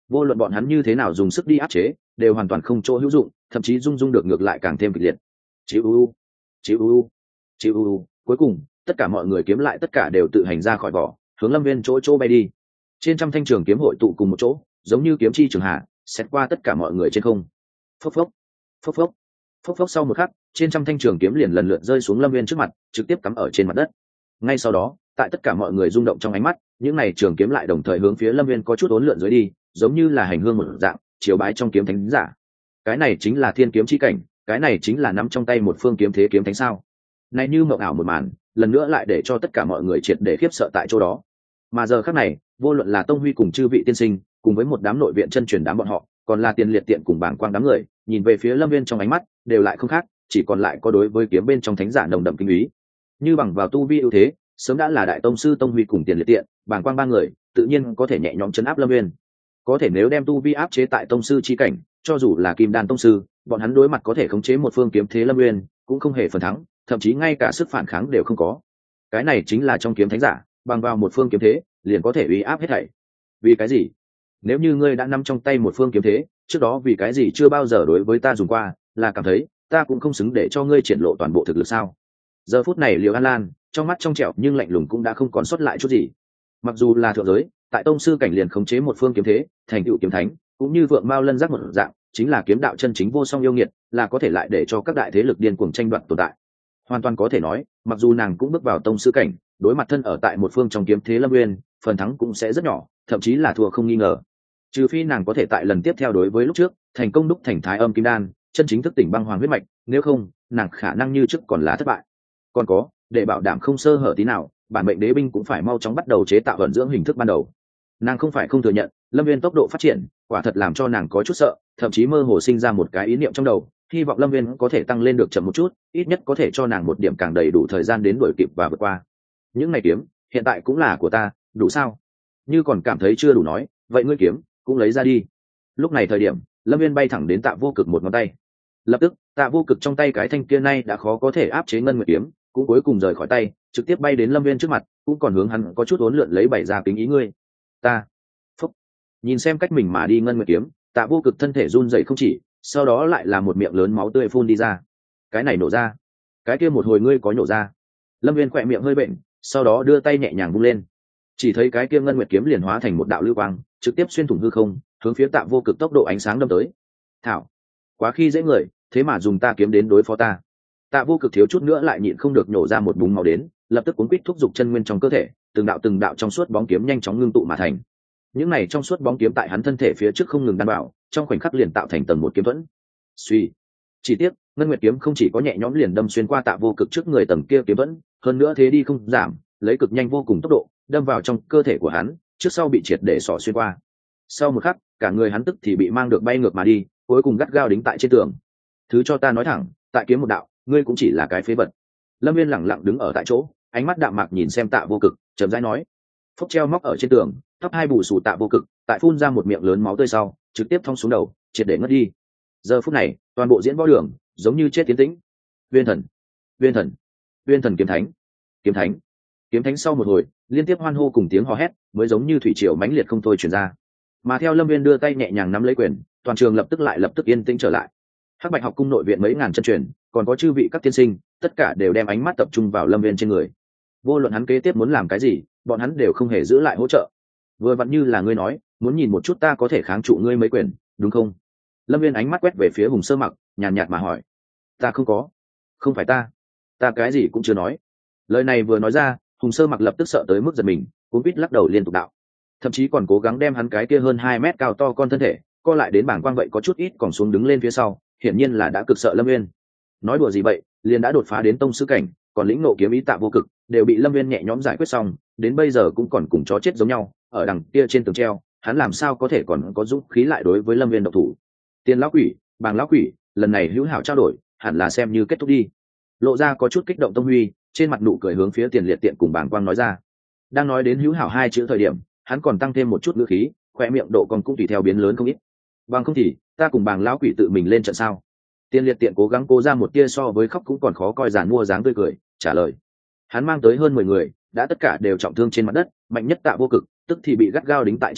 vô luận bọn hắn như thế nào dùng sức đi áp chế đều hoàn toàn không chỗ hữu dụng, thậm chí rung rung được ngược lại càng thêm kịch liệt. Chịu u chịu u chịu u cuối cùng tất cả mọi người kiếm lại tất cả đều tự hành ra khỏi vỏ, hướng Lâm Viên chỗ chỗ bay đi. Trên trăm thanh trường kiếm hội tụ cùng một chỗ, giống như kiếm chi trường hạ, xét qua tất cả mọi người trên không. Phốc phốc phốc phốc phốc phốc. Sau một khắc, trên trăm thanh trường kiếm liền lần lượt rơi xuống Lâm Viên trước mặt, trực tiếp cắm ở trên mặt đất. Ngay sau đó, tại tất cả mọi người rung động trong ánh mắt, những này trường kiếm lại đồng thời hướng phía Lâm Viên có chút uốn lượn dưới đi, giống như là hành hương một dạng, chiếu bái trong kiếm thánh giả. Cái này chính là thiên kiếm chi cảnh, cái này chính là nắm trong tay một phương kiếm thế kiếm thánh sao? Này như mộng ảo một màn, lần nữa lại để cho tất cả mọi người triệt để khiếp sợ tại chỗ đó. Mà giờ khắc này, vô luận là Tông Huy cùng chư vị tiên sinh, cùng với một đám nội viện chân truyền đám bọn họ, còn là Tiền Liệt Tiện cùng bảng quang đám người, nhìn về phía Lâm Viên trong ánh mắt đều lại không khác, chỉ còn lại có đối với kiếm bên trong thánh giả nồng đậm kinh ý. Như bằng vào tu vi ưu thế, sớm đã là đại tông sư Tông Huy cùng Tiền Liệt Tiện, bảng quang ba người, tự nhiên có thể nhẹ nhõm chấn áp Lâm Viên. Có thể nếu đem tu vi áp chế tại tông sư chi cảnh, cho dù là Kim Đan tông sư, bọn hắn đối mặt có thể khống chế một phương kiếm thế Lâm Viên, cũng không hề phần thắng, thậm chí ngay cả sức phản kháng đều không có. Cái này chính là trong kiếm thánh giả, bằng vào một phương kiếm thế, liền có thể uy áp hết thảy. Vì cái gì? Nếu như ngươi đã nắm trong tay một phương kiếm thế, trước đó vì cái gì chưa bao giờ đối với ta dùng qua, là cảm thấy ta cũng không xứng để cho ngươi triển lộ toàn bộ thực lực sao? Giờ phút này Liễu An Lan, trong mắt trong trẻo nhưng lạnh lùng cũng đã không còn sót lại chút gì. Mặc dù là thượng giới, tại tông sư cảnh liền khống chế một phương kiếm thế, thành tựu kiếm thánh, cũng như vượng mao lân giác một dạng, chính là kiếm đạo chân chính vô song yêu nghiệt, là có thể lại để cho các đại thế lực điên cuồng tranh đoạt tồn tại. Hoàn toàn có thể nói, mặc dù nàng cũng bước vào tông sư cảnh, đối mặt thân ở tại một phương trong kiếm thế Lâm Nguyên, phần thắng cũng sẽ rất nhỏ, thậm chí là thua không nghi ngờ. Trừ phi nàng có thể tại lần tiếp theo đối với lúc trước, thành công đúc thành Thái Âm Kim Đan, chân chính thức tỉnh băng hoàng huyết mạch, nếu không, nàng khả năng như trước còn là thất bại. Còn có, để bảo đảm không sơ hở tí nào, bản mệnh đế binh cũng phải mau chóng bắt đầu chế tạo vận dưỡng hình thức ban đầu. Nàng không phải không thừa nhận, Lâm Nguyên tốc độ phát triển, quả thật làm cho nàng có chút sợ, thậm chí mơ hồ sinh ra một cái ý niệm trong đầu, hy vọng Lâm Nguyên có thể tăng lên được chậm một chút, ít nhất có thể cho nàng một điểm càng đầy đủ thời gian đến đuổi kịp và vượt qua. Những ngày kiếm, hiện tại cũng là của ta, đủ sao? Như còn cảm thấy chưa đủ nói, vậy ngươi kiếm cũng lấy ra đi. Lúc này thời điểm, Lâm Nguyên bay thẳng đến Tạ Vô Cực một ngón tay. Lập tức, Tạ Vô Cực trong tay cái thanh kia nay đã khó có thể áp chế ngân nguyệt kiếm, cũng cuối cùng rời khỏi tay, trực tiếp bay đến Lâm Nguyên trước mặt, cũng còn hướng hắn có chút uốn lượn lấy bảy ra kính ý ngươi. Ta. Phúc. Nhìn xem cách mình mà đi ngân nguyệt kiếm, Tạ Vô Cực thân thể run rẩy không chỉ, sau đó lại là một miệng lớn máu tươi phun đi ra. Cái này nổ ra, cái kia một hồi ngươi có nhổ ra. Lâm Viên khỏe miệng hơi bệnh, sau đó đưa tay nhẹ nhàng vung lên, chỉ thấy cái kia ngân nguyệt kiếm liền hóa thành một đạo lưu quang, trực tiếp xuyên thủng hư không, hướng phía Tạ Vô Cực tốc độ ánh sáng đâm tới. Thảo, quá khi dễ người, thế mà dùng ta kiếm đến đối phó ta. Tạ Vô Cực thiếu chút nữa lại nhịn không được nhổ ra một búng máu đến, lập tức cuốn quýt thúc giục chân nguyên trong cơ thể, từng đạo từng đạo trong suốt bóng kiếm nhanh chóng ngưng tụ mà thành. Những này trong suốt bóng kiếm tại hắn thân thể phía trước không ngừng đan bảo, trong khoảnh khắc liền tạo thành tầng một kiếm thuẫn. Suy, chỉ tiếc ngân nguyệt kiếm không chỉ có nhẹ nhõm liền đâm xuyên qua Tạ Vô Cực trước người tầng kia kiếm thuẫn, hơn nữa thế đi không giảm, lấy cực nhanh vô cùng tốc độ đâm vào trong cơ thể của hắn, trước sau bị triệt để xỏ xuyên qua. Sau một khắc, cả người hắn tức thì bị mang được bay ngược mà đi, cuối cùng gắt gao đính tại trên tường. Thứ cho ta nói thẳng, tại kiếm một đạo, ngươi cũng chỉ là cái phế vật. Lâm Viên lẳng lặng đứng ở tại chỗ, ánh mắt đạm mạc nhìn xem Tạ Vô Cực, chậm rãi nói. Phốc treo móc ở trên tường, tóc hai bù xù Tạ Vô Cực, tại phun ra một miệng lớn máu tươi sau, trực tiếp thong xuống đầu, triệt để ngất đi. Giờ phút này, toàn bộ diễn võ đường giống như chết tiến tĩnh. Viên thần, viên thần, viên thần kiếm thánh, kiếm thánh, kiếm thánh. Sau một hồi, liên tiếp hoan hô cùng tiếng hò hét, mới giống như thủy triều mãnh liệt không thôi truyền ra. Mà theo Lâm Viên đưa tay nhẹ nhàng nắm lấy quyền, toàn trường lập tức lại lập tức yên tĩnh trở lại. Hắc Bạch học cung nội viện mấy ngàn chân truyền, còn có chư vị các tiên sinh, tất cả đều đem ánh mắt tập trung vào Lâm Viên trên người. Vô luận hắn kế tiếp muốn làm cái gì, bọn hắn đều không hề giữ lại hỗ trợ. Vừa vặn như là ngươi nói, muốn nhìn một chút ta có thể kháng trụ ngươi mấy quyền, đúng không? Lâm Viên ánh mắt quét về phía Hùng Sơ Mặc, nhàn nhạt mà hỏi. Ta không có, không phải ta, ta cái gì cũng chưa nói. Lời này vừa nói ra, Hùng Sơ Mặc lập tức sợ tới mức giật mình, cuống quýt lắc đầu liên tục đạo, thậm chí còn cố gắng đem hắn cái kia hơn hai mét cao to con thân thể co lại đến bảng quang vậy có chút ít còn xuống đứng lên phía sau, hiển nhiên là đã cực sợ Lâm Viên. Nói đùa gì vậy, liền đã đột phá đến tông sư cảnh, còn lĩnh ngộ kiếm ý Tạ Vô Cực đều bị Lâm Viên nhẹ nhõm giải quyết xong, đến bây giờ cũng còn cùng chó chết giống nhau, ở đằng kia trên tường treo, hắn làm sao có thể còn có dũng khí lại đối với Lâm Viên độc thủ. Tiền lão quỷ, Bàng lão quỷ, lần này hữu hảo trao đổi, hẳn là xem như kết thúc đi. Lộ ra có chút kích động Tông Huy, trên mặt nụ cười hướng phía Tiền Liệt Tiện cùng Bàng Quang nói ra. Đang nói đến hữu hảo hai chữ thời điểm, hắn còn tăng thêm một chút ngữ khí, khoe miệng độ còn cũng tùy theo biến lớn không ít. Bằng không thì, ta cùng Bàng lão quỷ tự mình lên trận sao? Tiền Liệt Tiện cố gắng cố ra một tia so với khóc cũng còn khó coi giàn mua dáng tươi cười, trả lời. Hắn mang tới hơn mười người, đã tất cả đều trọng thương trên mặt đất, mạnh nhất Tạ Vô Cực, tức thì bị gắt gao đính tại trên tường,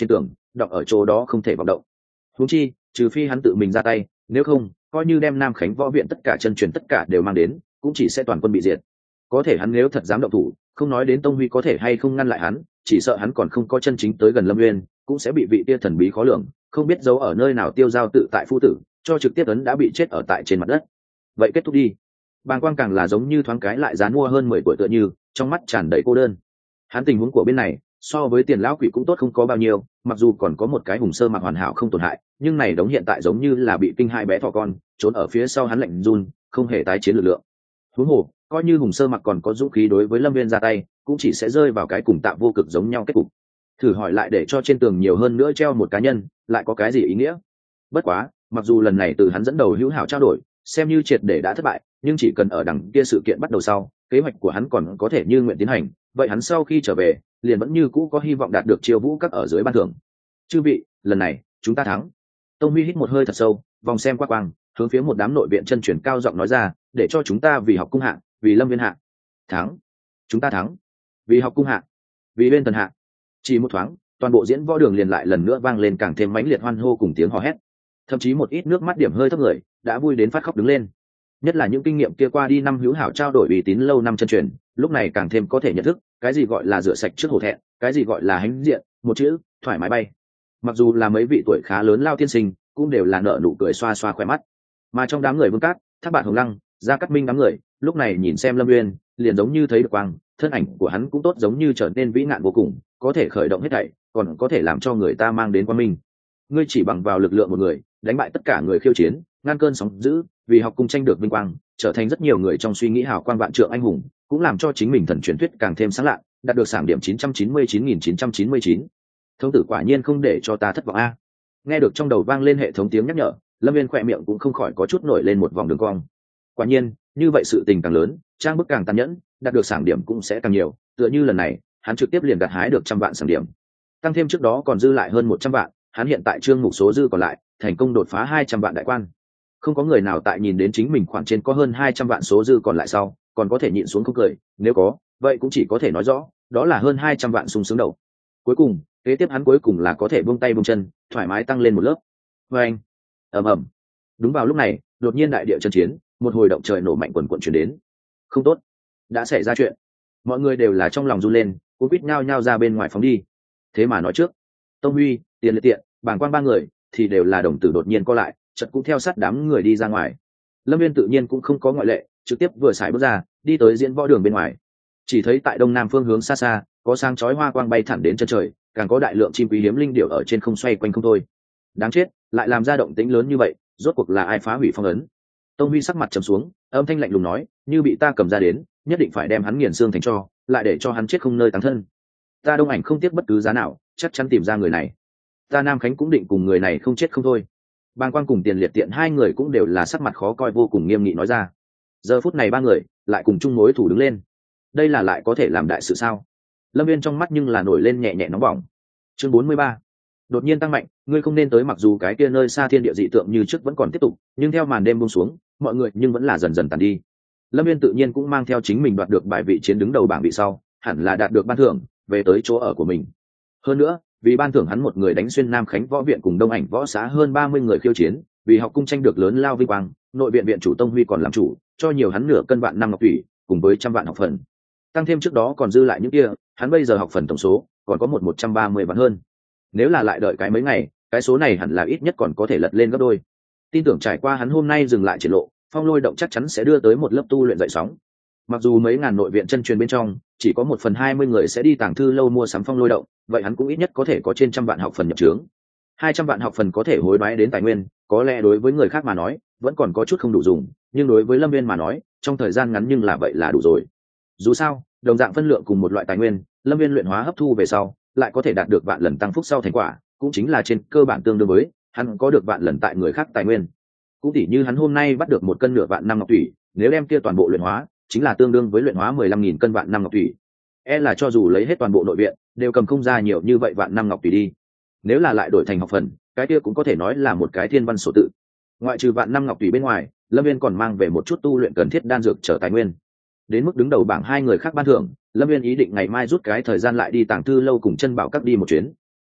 đọc ở chỗ đó không thể vọng động. Huống chi trừ phi hắn tự mình ra tay, nếu không coi như đem Nam Khánh võ viện tất cả chân truyền tất cả đều mang đến, cũng chỉ sẽ toàn quân bị diệt. Có thể hắn nếu thật dám động thủ, không nói đến Tông Huy có thể hay không ngăn lại hắn, chỉ sợ hắn còn không có chân chính tới gần Lâm Nguyên, cũng sẽ bị vị tia thần bí khó lường không biết giấu ở nơi nào tiêu giao tự tại phu tử cho trực tiếp ấn đã bị chết ở tại trên mặt đất. Vậy kết thúc đi. Bàng Quang càng là giống như thoáng cái lại dán mua hơn mười tuổi tựa như, trong mắt tràn đầy cô đơn. Hắn tình huống của bên này so với Tiền lão quỷ cũng tốt không có bao nhiêu, mặc dù còn có một cái hùng sơ mặc hoàn hảo không tổn hại, nhưng này đống hiện tại giống như là bị kinh hai bé thỏ con trốn ở phía sau hắn lạnh run, không hề tái chiến lực lượng. Huống hồ coi như hùng sơ mặc còn có dũng khí đối với Lâm Viên ra tay, cũng chỉ sẽ rơi vào cái cùng Tạ Vô Cực giống nhau kết cục. Thử hỏi lại để cho trên tường nhiều hơn nữa treo một cá nhân, lại có cái gì ý nghĩa? Bất quá mặc dù lần này từ hắn dẫn đầu hữu hảo trao đổi xem như triệt để đã thất bại, nhưng chỉ cần ở đằng kia sự kiện bắt đầu sau, kế hoạch của hắn còn có thể như nguyện tiến hành, vậy hắn sau khi trở về liền vẫn như cũ có hy vọng đạt được chiêu vũ các ở dưới ban thưởng. Chư vị, lần này chúng ta thắng. Tông Huy hít một hơi thật sâu, vòng xem qua quang, hướng phía một đám nội viện chân truyền cao giọng nói ra, để cho chúng ta vì học cung hạ, vì Lâm Viên hạ. Thắng. Chúng ta thắng. Vì học cung hạ, vì bên thần hạ. Chỉ một thoáng, toàn bộ diễn võ đường liền lại lần nữa vang lên càng thêm mãnh liệt hoan hô cùng tiếng hò hét. Thậm chí một ít nước mắt điểm hơi thấp người đã vui đến phát khóc đứng lên. Nhất là những kinh nghiệm kia qua đi năm hữu hảo trao đổi uy tín lâu năm chân truyền, lúc này càng thêm có thể nhận thức cái gì gọi là rửa sạch trước hổ thẹn, cái gì gọi là hãnh diện, một chữ thoải mái bay. Mặc dù là mấy vị tuổi khá lớn lao tiên sinh, cũng đều là nở nụ cười xoa xoa khỏe mắt. Mà trong đám người Vương Cát, Thác Bạn Hồng Lăng, Gia Cát Minh đám người lúc này nhìn xem Lâm Nguyên, liền giống như thấy được quang, thân ảnh của hắn cũng tốt giống như trở nên vĩ ngạn vô cùng, có thể khởi động hết thảy, còn có thể làm cho người ta mang đến quang minh. Ngươi chỉ bằng vào lực lượng một người đánh bại tất cả người khiêu chiến, ngăn cơn sóng dữ, vì học cung tranh được vinh quang, trở thành rất nhiều người trong suy nghĩ hào quang vạn trượng anh hùng, cũng làm cho chính mình thần truyền thuyết càng thêm sáng lạ, đạt được sảng điểm chín trăm chín mươi chín nghìn chín trăm chín mươi chín. Thông tử quả nhiên không để cho ta thất vọng a. Nghe được trong đầu vang lên hệ thống tiếng nhắc nhở, Lâm Viên khỏe miệng cũng không khỏi có chút nổi lên một vòng đường cong. Quả nhiên, như vậy sự tình càng lớn, trang bức càng tàn nhẫn, đạt được sảng điểm cũng sẽ càng nhiều, tựa như lần này, hắn trực tiếp liền gặt hái được trăm vạn sảng điểm. Tăng thêm trước đó còn dư lại hơn một trăm vạn, hắn hiện tại chương mục số dư còn lại, thành công đột phá hai trăm vạn đại quan. Không có người nào tại nhìn đến chính mình khoản trên có hơn hai trăm vạn số dư còn lại sau, còn có thể nhịn xuống không cười, nếu có, vậy cũng chỉ có thể nói rõ, đó là hơn hai trăm vạn sung sướng đầu. Cuối cùng, kế tiếp hắn cuối cùng là có thể buông tay buông chân, thoải mái tăng lên một lớp. Và anh, ầm ầm. Đúng vào lúc này, đột nhiên đại địa chân chiến, một hồi động trời nổ mạnh quần quần truyền đến. Không tốt, đã xảy ra chuyện. Mọi người đều là trong lòng run lên, cuống quýt nhao nhao ra bên ngoài phóng đi. Thế mà nói trước, Tông Huy, Tiền Liệt Tiện, Bàng Quang ba người thì đều là đồng tử đột nhiên co lại, chợt cũng theo sát đám người đi ra ngoài. Lâm Viên tự nhiên cũng không có ngoại lệ, trực tiếp vừa xài bước ra, đi tới diễn võ đường bên ngoài. Chỉ thấy tại đông nam phương hướng xa xa, có sáng chói hoa quang bay thẳng đến chân trời, càng có đại lượng chim quý hiếm linh điểu ở trên không xoay quanh không thôi. Đáng chết, lại làm ra động tĩnh lớn như vậy, rốt cuộc là ai phá hủy phong ấn? Tông Huy sắc mặt trầm xuống, âm thanh lạnh lùng nói, như bị ta cầm ra đến, nhất định phải đem hắn nghiền xương thành tro, lại để cho hắn chết không nơi táng thân. Ta Đông Ảnh không tiếc bất cứ giá nào, chắc chắn tìm ra người này. Ta Nam Khánh cũng định cùng người này không chết không thôi. Bàng Quang cùng Tiền Liệt Tiện hai người cũng đều là sắc mặt khó coi vô cùng nghiêm nghị nói ra. Giờ phút này ba người lại cùng chung mối thủ đứng lên. Đây là lại có thể làm đại sự sao? Lâm Viên trong mắt nhưng là nổi lên nhẹ nhẹ nóng bỏng. Chương bốn mươi ba. Đột nhiên tăng mạnh, ngươi không nên tới. Mặc dù cái kia nơi xa thiên địa dị tượng như trước vẫn còn tiếp tục, nhưng theo màn đêm buông xuống, mọi người nhưng vẫn là dần dần tàn đi. Lâm Viên tự nhiên cũng mang theo chính mình đoạt được bài vị chiến đứng đầu bảng vị sau, hẳn là đạt được ban thưởng, về tới chỗ ở của mình. Hơn nữa, vì ban thưởng hắn một người đánh xuyên Nam Khánh võ viện cùng Đông Ảnh võ xã hơn ba mươi người khiêu chiến, vì học cung tranh được lớn lao vinh quang, nội viện viện chủ Tông Huy còn làm chủ, cho nhiều hắn nửa cân vạn năm ngọc thủy, cùng với trăm vạn học phần. Tăng thêm trước đó còn dư lại những kia, hắn bây giờ học phần tổng số còn có một một trăm ba mươi vạn hơn. Nếu là lại đợi cái mấy ngày, cái số này hẳn là ít nhất còn có thể lật lên gấp đôi. Tin tưởng trải qua hắn hôm nay dừng lại triển lộ, Phong Lôi động chắc chắn sẽ đưa tới một lớp tu luyện dậy sóng. Mặc dù mấy ngàn nội viện chân truyền bên trong chỉ có một phần hai mươi người sẽ đi tàng thư lâu mua sắm Phong Lôi động, vậy hắn cũng ít nhất có thể có trên trăm vạn học phần nhập trướng. Hai trăm vạn học phần có thể hối đoái đến tài nguyên, có lẽ đối với người khác mà nói vẫn còn có chút không đủ dùng, nhưng đối với Lâm Viên mà nói, trong thời gian ngắn nhưng là vậy là đủ rồi. Dù sao, đồng dạng phân lượng cùng một loại tài nguyên, Lâm Viên luyện hóa hấp thu về sau, lại có thể đạt được vạn lần tăng phúc sau thành quả, cũng chính là trên cơ bản tương đương với hắn có được vạn lần tại người khác tài nguyên. Cũng tỉ như hắn hôm nay bắt được một cân nửa vạn năm ngọc thủy, nếu đem kia toàn bộ luyện hóa, chính là tương đương với luyện hóa mười lăm nghìn cân vạn năm ngọc thủy. E là cho dù lấy hết toàn bộ nội viện, đều cầm không ra nhiều như vậy vạn năm ngọc thủy đi. Nếu là lại đổi thành học phần, cái kia cũng có thể nói là một cái thiên văn số tự. Ngoại trừ vạn năm ngọc thủy bên ngoài, Lâm Viên còn mang về một chút tu luyện cần thiết đan dược trở tài nguyên. Đến mức đứng đầu bảng hai người khác ban thưởng, Lâm Viên ý định ngày mai rút cái thời gian lại đi tàng thư lâu cùng chân bảo các đi một chuyến.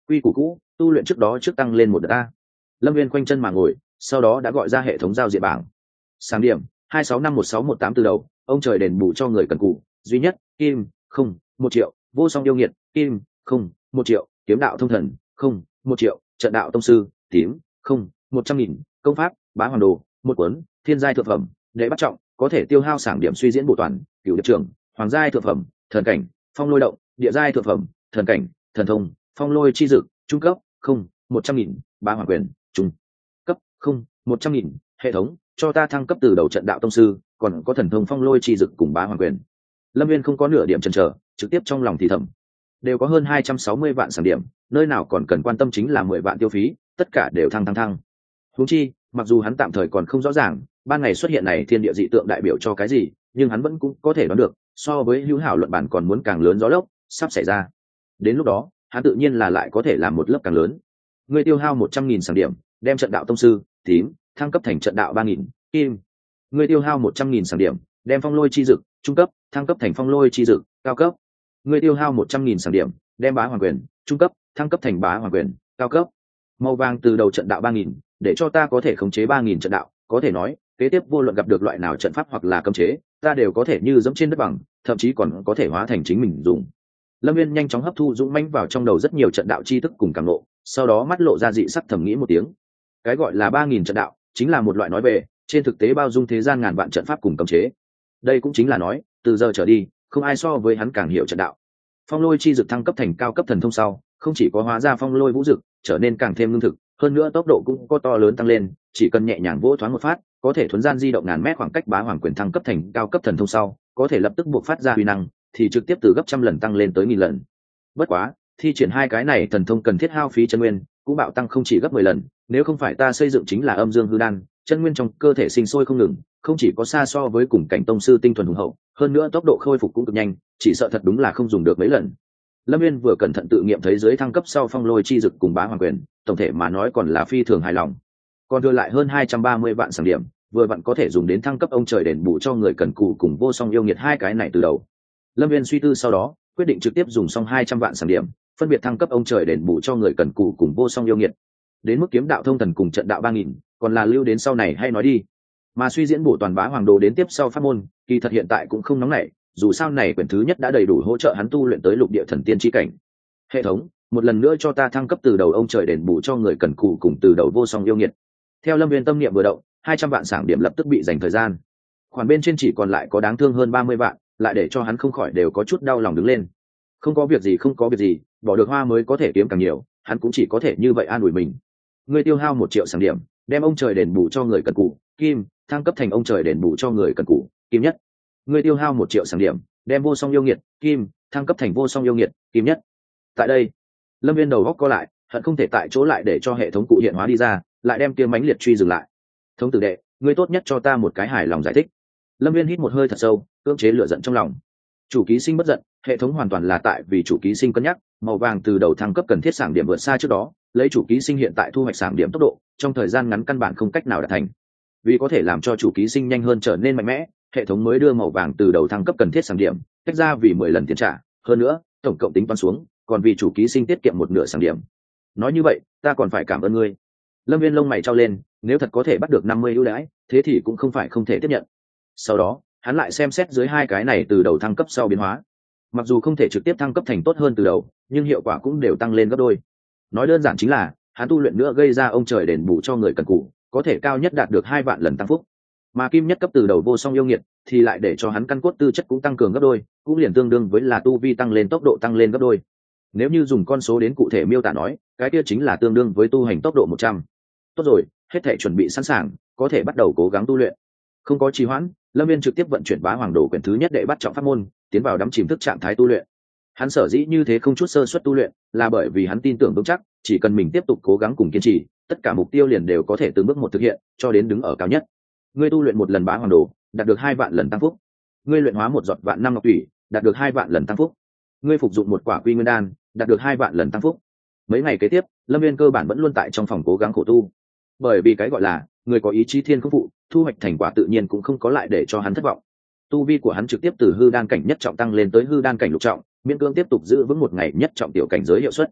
quy củ cũ, tu luyện trước đó trước tăng lên một đợt a. Lâm Viên khoanh chân mà ngồi, sau đó đã gọi ra hệ thống giao diện bảng. Sáng điểm hai sáu năm một sáu một tám từ đầu, ông trời đền bù cho người cần cù, duy nhất, kim, không, một triệu, vô song yêu nghiệt, kim, không, một triệu, kiếm đạo thông thần, không, một triệu, trận đạo tông sư, tím, không, một trăm nghìn, công pháp, bá hoàng đồ, một cuốn, thiên giai thượng phẩm, đệ bắt trọng, có thể tiêu hao sảng điểm suy diễn bổ toàn, cửu điệp trưởng, hoàng giai thượng phẩm, thần cảnh, phong lôi động, địa giai thượng phẩm, thần cảnh, thần thông, phong lôi chi dực, trung cấp, không, một trăm nghìn, bá hoàng quyền, trung cấp, không, một trăm nghìn, hệ thống, cho ta thăng cấp từ đầu trận đạo tông sư, còn có thần thông phong lôi chi dực cùng bá hoàng quyền. Lâm Viên không có nửa điểm chần chờ, trực tiếp trong lòng thì thầm, đều có hơn hai trăm sáu mươi vạn sản điểm, nơi nào còn cần quan tâm chính là mười vạn tiêu phí, tất cả đều thăng thăng thăng. Huống chi, mặc dù hắn tạm thời còn không rõ ràng, ban ngày xuất hiện này thiên địa dị tượng đại biểu cho cái gì, nhưng hắn vẫn cũng có thể đoán được, so với hữu hảo luận bản còn muốn càng lớn gió lốc sắp xảy ra. Đến lúc đó, hắn tự nhiên là lại có thể làm một lớp càng lớn. Ngươi tiêu hao một trăm nghìn sản điểm, đem trận đạo tông sư, tím, thăng cấp thành trận đạo ba nghìn, kim. Ngươi tiêu hao một trăm nghìn sản điểm, đem phong lôi chi dực, trung cấp, thăng cấp thành phong lôi chi dực, cao cấp. Ngươi tiêu hao một trăm nghìn sản điểm, đem bá hoàng quyền, trung cấp, thăng cấp thành bá hoàng quyền, cao cấp. Màu vàng từ đầu trận đạo ba nghìn, để cho ta có thể khống chế ba nghìn trận đạo, có thể nói, kế tiếp vô luận gặp được loại nào trận pháp hoặc là cấm chế, ta đều có thể như dẫm trên đất bằng, thậm chí còn có thể hóa thành chính mình dùng. Lâm Viên nhanh chóng hấp thu dũng mãnh vào trong đầu rất nhiều trận đạo chi thức cùng cảm ngộ, sau đó mắt lộ ra dị sắc thầm nghĩ một tiếng. Cái gọi là ba nghìn trận đạo, chính là một loại nói về, trên thực tế bao dung thế gian ngàn vạn trận pháp cùng cấm chế. Đây cũng chính là nói, từ giờ trở đi, không ai so với hắn càng hiểu trận đạo. Phong lôi chi dực thăng cấp thành cao cấp thần thông sau, không chỉ có hóa ra phong lôi vũ dực, trở nên càng thêm lương thực, hơn nữa tốc độ cũng có to lớn tăng lên, chỉ cần nhẹ nhàng vỗ thoáng một phát, có thể thuấn gian di động ngàn mét khoảng cách bá hoàng quyền thăng cấp thành cao cấp thần thông sau, có thể lập tức buộc phát ra uy năng, thì trực tiếp từ gấp trăm lần tăng lên tới nghìn lần. Bất quá, thi triển hai cái này thần thông cần thiết hao phí chân nguyên, cũng bạo tăng không chỉ gấp mười lần, nếu không phải ta xây dựng chính là âm dương hư đan, chân nguyên trong cơ thể sinh sôi không ngừng, không chỉ có xa so với cùng cảnh tông sư tinh thuần hùng hậu, hơn nữa tốc độ khôi phục cũng cực nhanh, chỉ sợ thật đúng là không dùng được mấy lần. Lâm Viên vừa cẩn thận tự nghiệm thấy dưới thăng cấp sau phong lôi chi dực cùng bá hoàng quyền, tổng thể mà nói còn là phi thường hài lòng. Còn đưa lại hơn hai trăm ba mươi vạn sản điểm, vừa vặn có thể dùng đến thăng cấp ông trời đền bù cho người cần cù cùng vô song yêu nghiệt hai cái này từ đầu. Lâm Viên suy tư sau đó, quyết định trực tiếp dùng xong hai trăm vạn sản điểm, phân biệt thăng cấp ông trời đền bù cho người cần cù cùng vô song yêu nghiệt. Đến mức kiếm đạo thông thần cùng trận đạo ba nghìn, còn là lưu đến sau này hay nói đi. Mà suy diễn bổ toàn bá hoàng đồ đến tiếp sau pháp môn, kỳ thật hiện tại cũng không nóng nảy, dù sao này quyển thứ nhất đã đầy đủ hỗ trợ hắn tu luyện tới lục địa thần tiên chi cảnh. Hệ thống, một lần nữa cho ta thăng cấp từ đầu ông trời đền bù cho người cần cù cùng từ đầu vô song yêu nghiệt. Theo Lâm Viên tâm niệm vừa động, hai trăm vạn sản điểm lập tức bị dành thời gian. Khoản bên trên chỉ còn lại có đáng thương hơn ba mươi vạn, lại để cho hắn không khỏi đều có chút đau lòng đứng lên. Không có việc gì không có việc gì, bỏ được hoa mới có thể kiếm càng nhiều, hắn cũng chỉ có thể như vậy an ủi mình. Ngươi tiêu hao một triệu sản điểm, đem ông trời đền bù cho người cần cù, kim, thăng cấp thành ông trời đền bù cho người cần cù, kim nhất. Ngươi tiêu hao một triệu sản điểm, đem vô song yêu nghiệt, kim, thăng cấp thành vô song yêu nghiệt, kim nhất. Tại đây, Lâm Viên đầu góc co lại, hận không thể tại chỗ lại để cho hệ thống cụ hiện hóa đi ra, lại đem kia mãnh liệt truy dừng lại. Thống tử đệ, ngươi tốt nhất cho ta một cái hài lòng giải thích. Lâm Viên hít một hơi thật sâu, cưỡng chế lửa giận trong lòng. Chủ ký sinh bất giận, hệ thống hoàn toàn là tại vì chủ ký sinh cân nhắc, màu vàng từ đầu thăng cấp cần thiết sản điểm vượt xa trước đó, lấy chủ ký sinh hiện tại thu hoạch sản điểm tốc độ, trong thời gian ngắn căn bản không cách nào đạt thành. Vì có thể làm cho chủ ký sinh nhanh hơn trở nên mạnh mẽ, hệ thống mới đưa màu vàng từ đầu thăng cấp cần thiết sản điểm, tách ra vì mười lần tiền trả, hơn nữa, tổng cộng tính toán xuống, còn vì chủ ký sinh tiết kiệm một nửa sản điểm. Nói như vậy, ta còn phải cảm ơn ngươi. Lâm Viên lông mày trao lên, nếu thật có thể bắt được năm mươi ưu đãi, thế thì cũng không phải không thể tiếp nhận. Sau đó, hắn lại xem xét dưới hai cái này từ đầu thăng cấp sau biến hóa. Mặc dù không thể trực tiếp thăng cấp thành tốt hơn từ đầu, nhưng hiệu quả cũng đều tăng lên gấp đôi. Nói đơn giản chính là, hắn tu luyện nữa gây ra ông trời đền bù cho người cần cù, có thể cao nhất đạt được hai vạn lần tăng phúc. Mà kim nhất cấp từ đầu vô song yêu nghiệt thì lại để cho hắn căn cốt tư chất cũng tăng cường gấp đôi, cũng liền tương đương với là tu vi tăng lên tốc độ tăng lên gấp đôi. Nếu như dùng con số đến cụ thể miêu tả nói, cái kia chính là tương đương với tu hành tốc độ một trăm. Tốt rồi, hết thể chuẩn bị sẵn sàng, có thể bắt đầu cố gắng tu luyện. Không có trì hoãn, Lâm Viên trực tiếp vận chuyển bá hoàng đồ quyển thứ nhất để bắt trọng pháp môn, tiến vào đắm chìm thức trạng thái tu luyện. Hắn sở dĩ như thế không chút sơ suất tu luyện, là bởi vì hắn tin tưởng vững chắc, chỉ cần mình tiếp tục cố gắng cùng kiên trì, tất cả mục tiêu liền đều có thể từng bước một thực hiện, cho đến đứng ở cao nhất. Ngươi tu luyện một lần bá hoàng đồ, đạt được hai vạn lần tăng phúc. Ngươi luyện hóa một giọt vạn năm ngọc thủy, đạt được hai vạn lần tăng phúc. Ngươi phục dụng một quả quy nguyên đan, đạt được hai vạn lần tăng phúc. Mấy ngày kế tiếp, Lâm Viên cơ bản vẫn luôn tại trong phòng cố gắng khổ tu. Bởi vì cái gọi là người có ý chí thiên không phụ, thu hoạch thành quả tự nhiên cũng không có lại để cho hắn thất vọng. Tu vi của hắn trực tiếp từ hư đan cảnh nhất trọng tăng lên tới hư đan cảnh lục trọng, miễn cưỡng tiếp tục giữ vững một ngày nhất trọng tiểu cảnh giới hiệu suất.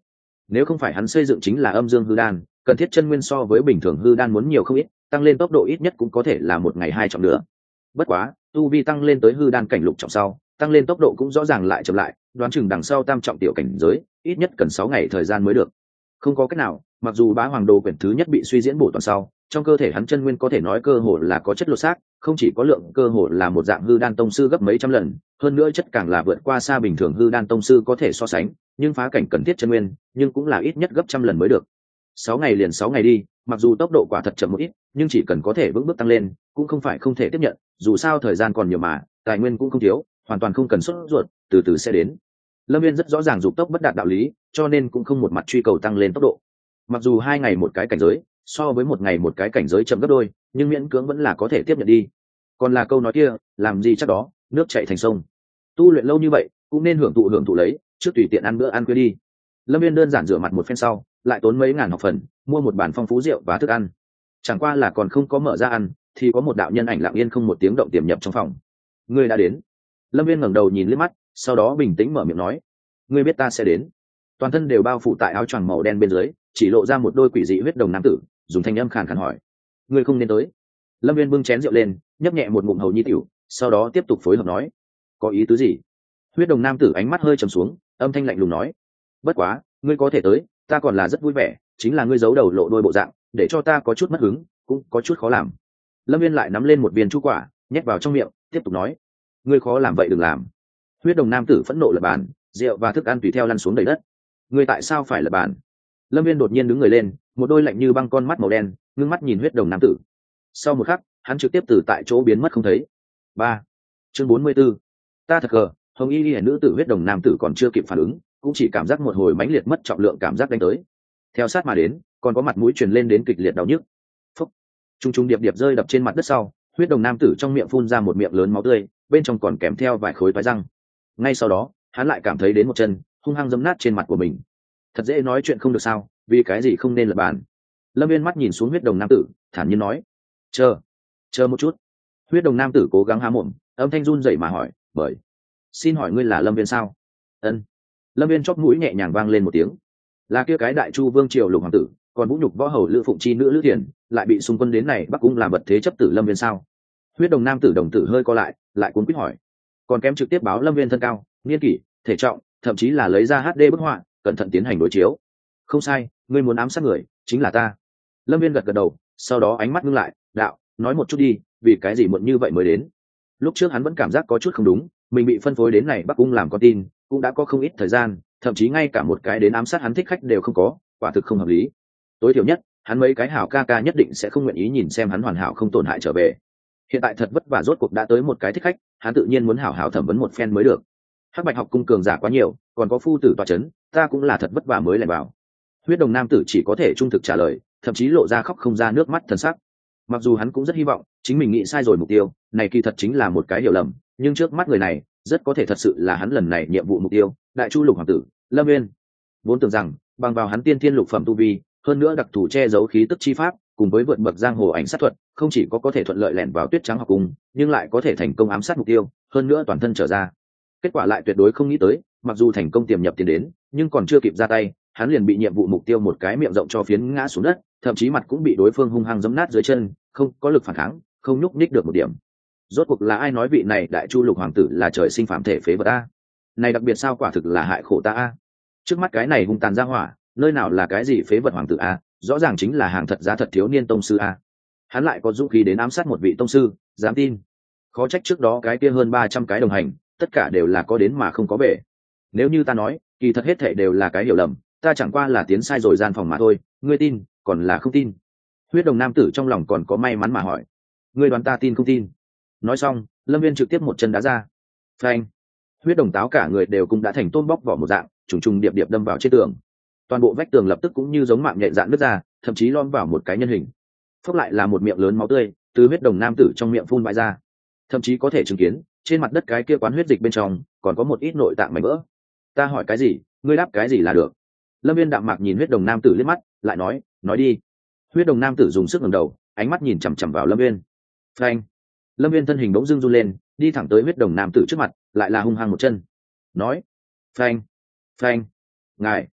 nếu không phải hắn xây dựng chính là âm dương hư đan, cần thiết chân nguyên so với bình thường hư đan muốn nhiều không ít, tăng lên tốc độ ít nhất cũng có thể là một ngày hai trọng nữa. Bất quá tu vi tăng lên tới hư đan cảnh lục trọng sau, tăng lên tốc độ cũng rõ ràng lại chậm lại, đoán chừng đằng sau tam trọng tiểu cảnh giới ít nhất cần sáu ngày thời gian mới được. Không có cách nào, mặc dù Bá Hoàng Đồ quyển thứ nhất bị suy diễn bổ toàn sau, trong cơ thể hắn chân nguyên có thể nói cơ hồ là có chất lột xác, không chỉ có lượng cơ hồ là một dạng hư đan tông sư gấp mấy trăm lần, hơn nữa chất càng là vượt qua xa bình thường hư đan tông sư có thể so sánh, nhưng phá cảnh cần thiết chân nguyên, nhưng cũng là ít nhất gấp trăm lần mới được. Sáu ngày liền sáu ngày đi, mặc dù tốc độ quả thật chậm một ít, nhưng chỉ cần có thể vững bước tăng lên, cũng không phải không thể tiếp nhận, dù sao thời gian còn nhiều mà, tài nguyên cũng không thiếu, hoàn toàn không cần sốt ruột, từ từ sẽ đến. Lâm Viên rất rõ ràng dục tốc bất đạt đạo lý, cho nên cũng không một mặt truy cầu tăng lên tốc độ. Mặc dù hai ngày một cái cảnh giới, so với một ngày một cái cảnh giới chậm gấp đôi, nhưng miễn cưỡng vẫn là có thể tiếp nhận đi. Còn là câu nói kia, làm gì chắc đó, nước chảy thành sông. Tu luyện lâu như vậy, cũng nên hưởng thụ hưởng thụ lấy, trước tùy tiện ăn bữa ăn khuya đi. Lâm Viên đơn giản rửa mặt một phen sau, lại tốn mấy ngàn học phần, mua một bàn phong phú rượu và thức ăn. Chẳng qua là còn không có mở ra ăn, thì có một đạo nhân ảnh lặng yên không một tiếng động tiềm nhập trong phòng. Ngươi đã đến. Lâm Viên ngẩng đầu nhìn liếc mắt, sau đó bình tĩnh mở miệng nói, ngươi biết ta sẽ đến. Toàn thân đều bao phủ tại áo choàng màu đen bên dưới, chỉ lộ ra một đôi quỷ dị huyết đồng nam tử, dùng thanh âm khàn khàn hỏi, ngươi không nên tới. Lâm Viên bưng chén rượu lên, nhấp nhẹ một ngụm hầu nhi tiểu, sau đó tiếp tục phối hợp nói, có ý tứ gì? Huyết đồng nam tử ánh mắt hơi trầm xuống, âm thanh lạnh lùng nói, bất quá ngươi có thể tới, ta còn là rất vui vẻ, chính là ngươi giấu đầu lộ đôi bộ dạng, để cho ta có chút mất hứng, cũng có chút khó làm. Lâm Viên lại nắm lên một viên chu quả, nhét vào trong miệng, tiếp tục nói, ngươi khó làm vậy đừng làm. Huyết đồng nam tử phẫn nộ lật bàn, rượu và thức ăn tùy theo lăn xuống đầy đất. Ngươi tại sao phải lật bàn? Lâm Viên đột nhiên đứng người lên, một đôi lạnh như băng con mắt màu đen ngưng mắt nhìn huyết đồng nam tử. Sau một khắc, hắn trực tiếp từ tại chỗ biến mất không thấy. Ba, chương bốn mươi 44. Ta thật gờ, hồng y ghi nữ tử huyết đồng nam tử còn chưa kịp phản ứng, cũng chỉ cảm giác một hồi mãnh liệt mất trọng lượng cảm giác đánh tới. Theo sát mà đến, còn có mặt mũi truyền lên đến kịch liệt đau nhức. Phúc, trung trung điệp điệp rơi đập trên mặt đất sau, huyết đồng nam tử trong miệng phun ra một miệng lớn máu tươi, bên trong còn kèm theo vài khối toái răng. Ngay sau đó, hắn lại cảm thấy đến một chân hung hăng giẫm nát trên mặt của mình. Thật dễ nói chuyện không được sao, vì cái gì không nên lật bàn? Lâm Viên mắt nhìn xuống huyết đồng nam tử, thản nhiên nói, chờ chờ một chút. Huyết đồng nam tử cố gắng há mồm, âm thanh run rẩy mà hỏi, bởi xin hỏi ngươi là Lâm Viên sao? Ân. Lâm Viên chóp mũi nhẹ nhàng vang lên một tiếng. Là kia cái đại chu vương triều lục hoàng tử, còn vũ nhục võ hầu lữ phụng chi nữ lữ thiền, lại bị xung quân đến này bắc cung làm vật thế chấp tử Lâm Viên sao? Huyết đồng nam tử đồng tử hơi co lại, lại cuốn quýt hỏi, còn kém trực tiếp báo Lâm Viên thân cao, niên kỷ, thể trọng, thậm chí là lấy ra hát đê bức họa, cẩn thận tiến hành đối chiếu. Không sai, ngươi muốn ám sát người chính là ta. Lâm Viên gật gật đầu, sau đó ánh mắt ngưng lại, đạo, nói một chút đi, vì cái gì muộn như vậy mới đến? Lúc trước hắn vẫn cảm giác có chút không đúng, mình bị phân phối đến này bắc cung làm con tin, cũng đã có không ít thời gian, thậm chí ngay cả một cái đến ám sát hắn thích khách đều không có, quả thực không hợp lý. Tối thiểu nhất, hắn mấy cái hảo ca ca nhất định sẽ không nguyện ý nhìn xem hắn hoàn hảo không tổn hại trở về. Hiện tại thật vất vả rốt cuộc đã tới một cái thích khách, hắn tự nhiên muốn hảo hảo thẩm vấn một phen mới được. Hắc Bạch học cung cường giả quá nhiều, còn có phu tử tọa chấn, ta cũng là thật vất vả mới lại vào. Huyết đồng nam tử chỉ có thể trung thực trả lời, thậm chí lộ ra khóc không ra nước mắt thần sắc. Mặc dù hắn cũng rất hy vọng chính mình nghĩ sai rồi mục tiêu, này kỳ thật chính là một cái hiểu lầm, nhưng trước mắt người này, rất có thể thật sự là hắn lần này nhiệm vụ mục tiêu, đại chu lục hoàng tử, Lâm Viên. Vốn tưởng rằng, bằng vào hắn tiên thiên lục phẩm tu vi, hơn nữa đặc thù che giấu khí tức chi pháp, cùng với vượt bậc giang hồ ảnh sát thuật, không chỉ có có thể thuận lợi lẻn vào tuyết trắng học cung, nhưng lại có thể thành công ám sát mục tiêu, hơn nữa toàn thân trở ra. Kết quả lại tuyệt đối không nghĩ tới, mặc dù thành công tiềm nhập tiền đến, nhưng còn chưa kịp ra tay, hắn liền bị nhiệm vụ mục tiêu một cái miệng rộng cho phiến ngã xuống đất, thậm chí mặt cũng bị đối phương hung hăng giẫm nát dưới chân, không có lực phản kháng, không nhúc nhích được một điểm. Rốt cuộc là ai nói vị này đại chu lục hoàng tử là trời sinh phạm thể phế vật a? Này đặc biệt sao, quả thực là hại khổ ta a. Trước mắt cái này hung tàn ra hỏa, nơi nào là cái gì phế vật hoàng tử a, rõ ràng chính là hàng thật giá thật thiếu niên tông sư a. Hắn lại có dũng khí đến ám sát một vị tông sư, dám tin. Khó trách trước đó cái kia hơn ba trăm cái đồng hành, tất cả đều là có đến mà không có về. Nếu như ta nói, kỳ thật hết thảy đều là cái hiểu lầm, ta chẳng qua là tiến sai rồi gian phòng mà thôi, ngươi tin, còn là không tin? Huyết đồng nam tử trong lòng còn có may mắn mà hỏi, ngươi đoán ta tin không tin? Nói xong, Lâm Viên trực tiếp một chân đá ra. Phanh! Huyết đồng táo cả người đều cũng đã thành tôm bóc vỏ một dạng, trùng trùng điệp điệp đâm vào trên tường. Toàn bộ vách tường lập tức cũng như giống mạng nhện dạn nứt ra, thậm chí lom vào một cái nhân hình. Phốc lại là một miệng lớn máu tươi từ huyết đồng nam tử trong miệng phun vãi ra, thậm chí có thể chứng kiến trên mặt đất cái kia quán huyết dịch bên trong còn có một ít nội tạng mảnh vỡ. Ta hỏi cái gì, ngươi đáp cái gì là được. Lâm Viên đạm mạc nhìn huyết đồng nam tử liếc mắt, lại nói, nói đi. Huyết đồng nam tử dùng sức ngẩng đầu, ánh mắt nhìn chằm chằm vào Lâm Viên. Phanh! Lâm Viên thân hình bỗng dưng run lên, đi thẳng tới huyết đồng nam tử trước mặt, lại là hung hăng một chân. Nói, phanh, phanh, ngài,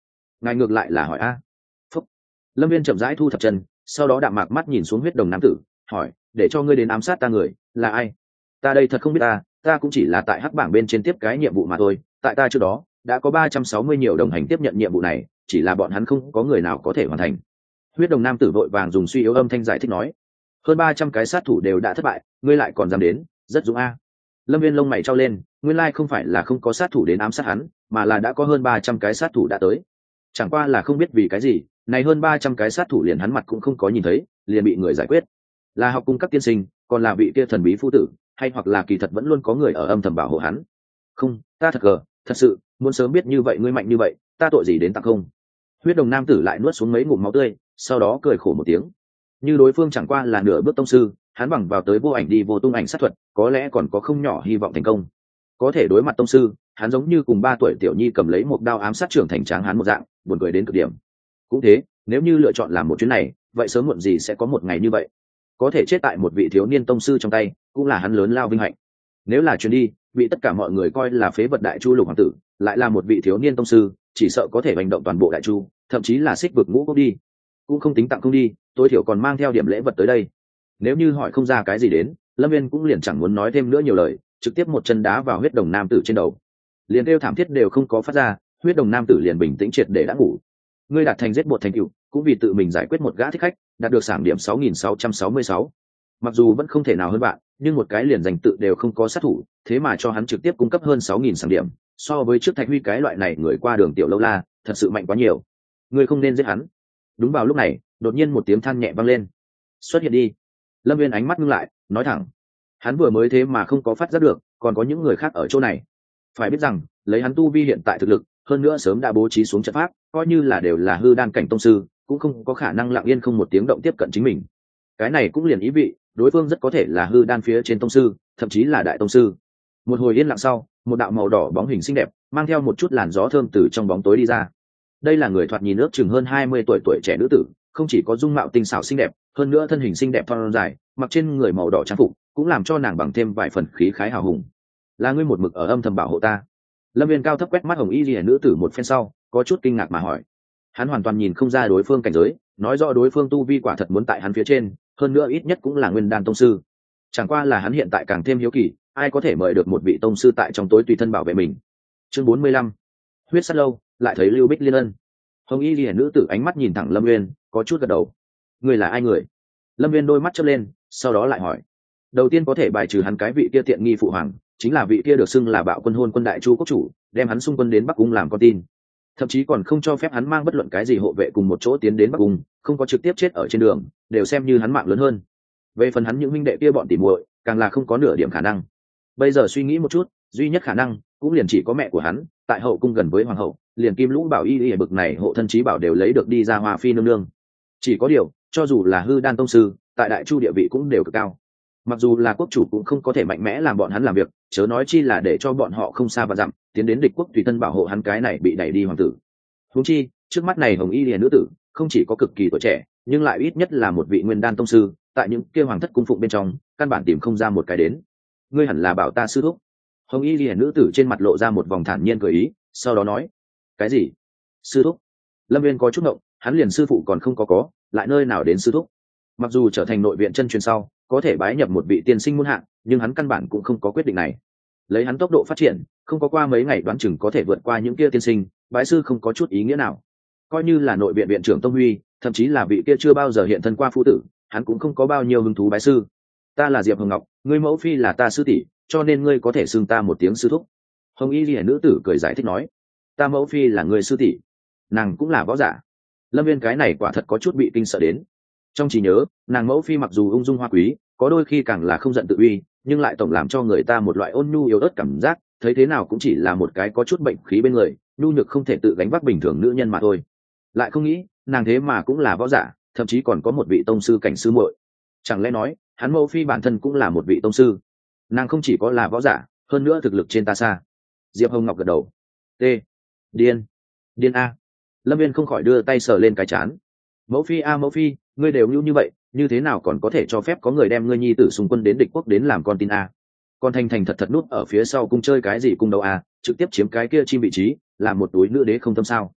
ngài ngược lại là hỏi a. Phúc. Lâm Viên chậm rãi thu thập chân, sau đó đạm mạc mắt nhìn xuống huyết đồng nam tử, hỏi, để cho ngươi đến ám sát ta người là ai? Ta đây thật không biết ta, ta cũng chỉ là tại hắc bảng bên trên tiếp cái nhiệm vụ mà thôi. Tại ta trước đó đã có ba trăm sáu mươi nhiều đồng hành tiếp nhận nhiệm vụ này, chỉ là bọn hắn không có người nào có thể hoàn thành. Huyết đồng nam tử vội vàng dùng suy yếu âm thanh giải thích nói, hơn ba trăm cái sát thủ đều đã thất bại, ngươi lại còn dám đến, rất dũng a. Lâm Viên lông mày trao lên, nguyên lai không phải là không có sát thủ đến ám sát hắn, mà là đã có hơn ba trăm cái sát thủ đã tới. Chẳng qua là không biết vì cái gì, này hơn ba trăm cái sát thủ liền hắn mặt cũng không có nhìn thấy, liền bị người giải quyết. Là học cung các tiên sinh, còn là vị kia thần bí phu tử, hay hoặc là kỳ thật vẫn luôn có người ở âm thầm bảo hộ hắn. Không, ta thật gờ, thật sự, muốn sớm biết như vậy ngươi mạnh như vậy, ta tội gì đến tặng không? Huyết đồng nam tử lại nuốt xuống mấy ngụm máu tươi, sau đó cười khổ một tiếng. Như đối phương chẳng qua là nửa bước tông sư, hắn bằng vào tới vô ảnh đi vô tung ảnh sát thuật, có lẽ còn có không nhỏ hy vọng thành công. Có thể đối mặt tông sư, hắn giống như cùng ba tuổi tiểu nhi cầm lấy một đao ám sát trưởng thành tráng hắn một dạng, buồn cười đến cực điểm. Cũng thế, nếu như lựa chọn làm một chuyến này, vậy sớm muộn gì sẽ có một ngày như vậy. Có thể chết tại một vị thiếu niên tông sư trong tay, cũng là hắn lớn lao vinh hạnh. Nếu là chuyến đi, bị tất cả mọi người coi là phế vật đại chu lục hoàng tử, lại là một vị thiếu niên tông sư, chỉ sợ có thể hành động toàn bộ đại chu, thậm chí là xích vực ngũ cốc đi. Cũng không tính tặng không đi, tối thiểu còn mang theo điểm lễ vật tới đây. Nếu như hỏi không ra cái gì đến, Lâm Viên cũng liền chẳng muốn nói thêm nữa nhiều lời, trực tiếp một chân đá vào huyết đồng nam tử trên đầu. Liền kêu thảm thiết đều không có phát ra, huyết đồng nam tử liền bình tĩnh triệt để đã ngủ. Ngươi đạt thành giết bột thành tựu, cũng vì tự mình giải quyết một gã thích khách, đạt được sảng điểm sáu nghìn sáu trăm sáu mươi sáu. Mặc dù vẫn không thể nào hơn bạn, nhưng một cái liền danh tự đều không có sát thủ, thế mà cho hắn trực tiếp cung cấp hơn sáu nghìn sảng điểm, so với trước Thạch Huy cái loại này người qua đường tiểu lâu la, thật sự mạnh quá nhiều. Ngươi không nên giết hắn. Đúng vào lúc này, đột nhiên một tiếng than nhẹ vang lên. Xuất hiện đi. Lâm Viên ánh mắt ngưng lại, nói thẳng. Hắn vừa mới thế mà không có phát giác được, còn có những người khác ở chỗ này. Phải biết rằng, lấy hắn tu vi hiện tại thực lực, hơn nữa sớm đã bố trí xuống trận pháp, coi như là đều là hư đan cảnh tông sư, cũng không có khả năng lặng yên không một tiếng động tiếp cận chính mình. Cái này cũng liền ý vị, đối phương rất có thể là hư đan phía trên tông sư, thậm chí là đại tông sư. Một hồi yên lặng sau, một đạo màu đỏ bóng hình xinh đẹp, mang theo một chút làn gió thơm từ trong bóng tối đi ra. Đây là người thoạt nhìn ước chừng hơn hai mươi tuổi tuổi trẻ nữ tử, không chỉ có dung mạo tinh xảo xinh đẹp, hơn nữa thân hình xinh đẹp thon dài, mặc trên người màu đỏ trang phục, cũng làm cho nàng bằng thêm vài phần khí khái hào hùng. Là ngươi một mực ở âm thầm bảo hộ ta? Lâm Viên cao thấp quét mắt hồng y liễu nữ tử một phen sau, có chút kinh ngạc mà hỏi. Hắn hoàn toàn nhìn không ra đối phương cảnh giới, nói rõ đối phương tu vi quả thật muốn tại hắn phía trên, hơn nữa ít nhất cũng là nguyên đan tông sư. Chẳng qua là hắn hiện tại càng thêm hiếu kỳ, ai có thể mời được một vị tông sư tại trong tối tùy thân bảo vệ mình. Chương bốn mươi lăm, huyết sát lâu, lại thấy Lưu Bích Liên ân. Hồng y liễu nữ tử ánh mắt nhìn thẳng Lâm Viên, có chút gật đầu. Người là ai người? Lâm Viên đôi mắt chớp lên, sau đó lại hỏi. Đầu tiên có thể bài trừ hắn cái vị kia tiện nghi phụ hoàng, chính là vị kia được xưng là bạo quân hôn quân đại chu quốc chủ, đem hắn xung quân đến Bắc Cung làm con tin, thậm chí còn không cho phép hắn mang bất luận cái gì hộ vệ cùng một chỗ tiến đến Bắc Cung, không có trực tiếp chết ở trên đường, đều xem như hắn mạng lớn hơn. Về phần hắn những huynh đệ kia bọn tỉ muội, càng là không có nửa điểm khả năng. Bây giờ suy nghĩ một chút, duy nhất khả năng cũng liền chỉ có mẹ của hắn, tại hậu cung gần với hoàng hậu, liền Kim Lũ Bảo y y bực này hộ thân chí bảo đều lấy được đi ra Hoa phi nương nương. Chỉ có điều, cho dù là hư đan tông sư, tại đại chu địa vị cũng đều cực cao. Mặc dù là quốc chủ cũng không có thể mạnh mẽ làm bọn hắn làm việc, chớ nói chi là để cho bọn họ không xa và dặm tiến đến địch quốc tùy thân bảo hộ hắn cái này bị đẩy đi hoàng tử. Huống chi trước mắt này hồng y liền nữ tử không chỉ có cực kỳ tuổi trẻ, nhưng lại ít nhất là một vị nguyên đan tông sư, tại những kia hoàng thất cung phụng bên trong căn bản tìm không ra một cái đến. Ngươi hẳn là bảo ta sư thúc. Hồng y liền nữ tử trên mặt lộ ra một vòng thản nhiên cười ý, sau đó nói. Cái gì? Sư thúc? Lâm Viên có chút ngộng, hắn liền sư phụ còn không có có, lại nơi nào đến sư thúc? Mặc dù trở thành nội viện chân truyền sau, có thể bái nhập một vị tiên sinh muôn hạng, nhưng hắn căn bản cũng không có quyết định này. Lấy hắn tốc độ phát triển, không có qua mấy ngày đoán chừng có thể vượt qua những kia tiên sinh, bái sư không có chút ý nghĩa nào. Coi như là nội viện viện trưởng Tông Huy, thậm chí là vị kia chưa bao giờ hiện thân qua phu tử, hắn cũng không có bao nhiêu hứng thú bái sư. Ta là Diệp Hồng Ngọc, ngươi mẫu phi là ta sư tỷ, cho nên ngươi có thể xưng ta một tiếng sư thúc. Hồng y liễu nữ tử cười giải thích nói. Ta mẫu phi là người sư tỷ, nàng cũng là võ giả. Lâm Viên cái này quả thật có chút bị kinh sợ đến. Trong trí nhớ, nàng mẫu phi mặc dù ung dung hoa quý, có đôi khi càng là không giận tự uy, nhưng lại tổng làm cho người ta một loại ôn nhu yếu ớt cảm giác, thấy thế nào cũng chỉ là một cái có chút bệnh khí bên người, nhu nhược không thể tự gánh vác bình thường nữ nhân mà thôi. Lại không nghĩ, nàng thế mà cũng là võ giả, thậm chí còn có một vị tông sư cảnh sư muội. Chẳng lẽ nói, hắn mẫu phi bản thân cũng là một vị tông sư? Nàng không chỉ có là võ giả, hơn nữa thực lực trên ta xa. Diệp Hồng Ngọc gật đầu. T. Điên. Điên a. Lâm Viên không khỏi đưa tay sờ lên cái chán. Mẫu phi a mẫu phi, ngươi đều nhu như vậy, như thế nào còn có thể cho phép có người đem ngươi nhi tử xung quân đến địch quốc đến làm con tin a? Con thành thành thật thật nút ở phía sau cung chơi cái gì cung đâu a, trực tiếp chiếm cái kia chim vị trí, làm một túi nữ đế không tâm sao?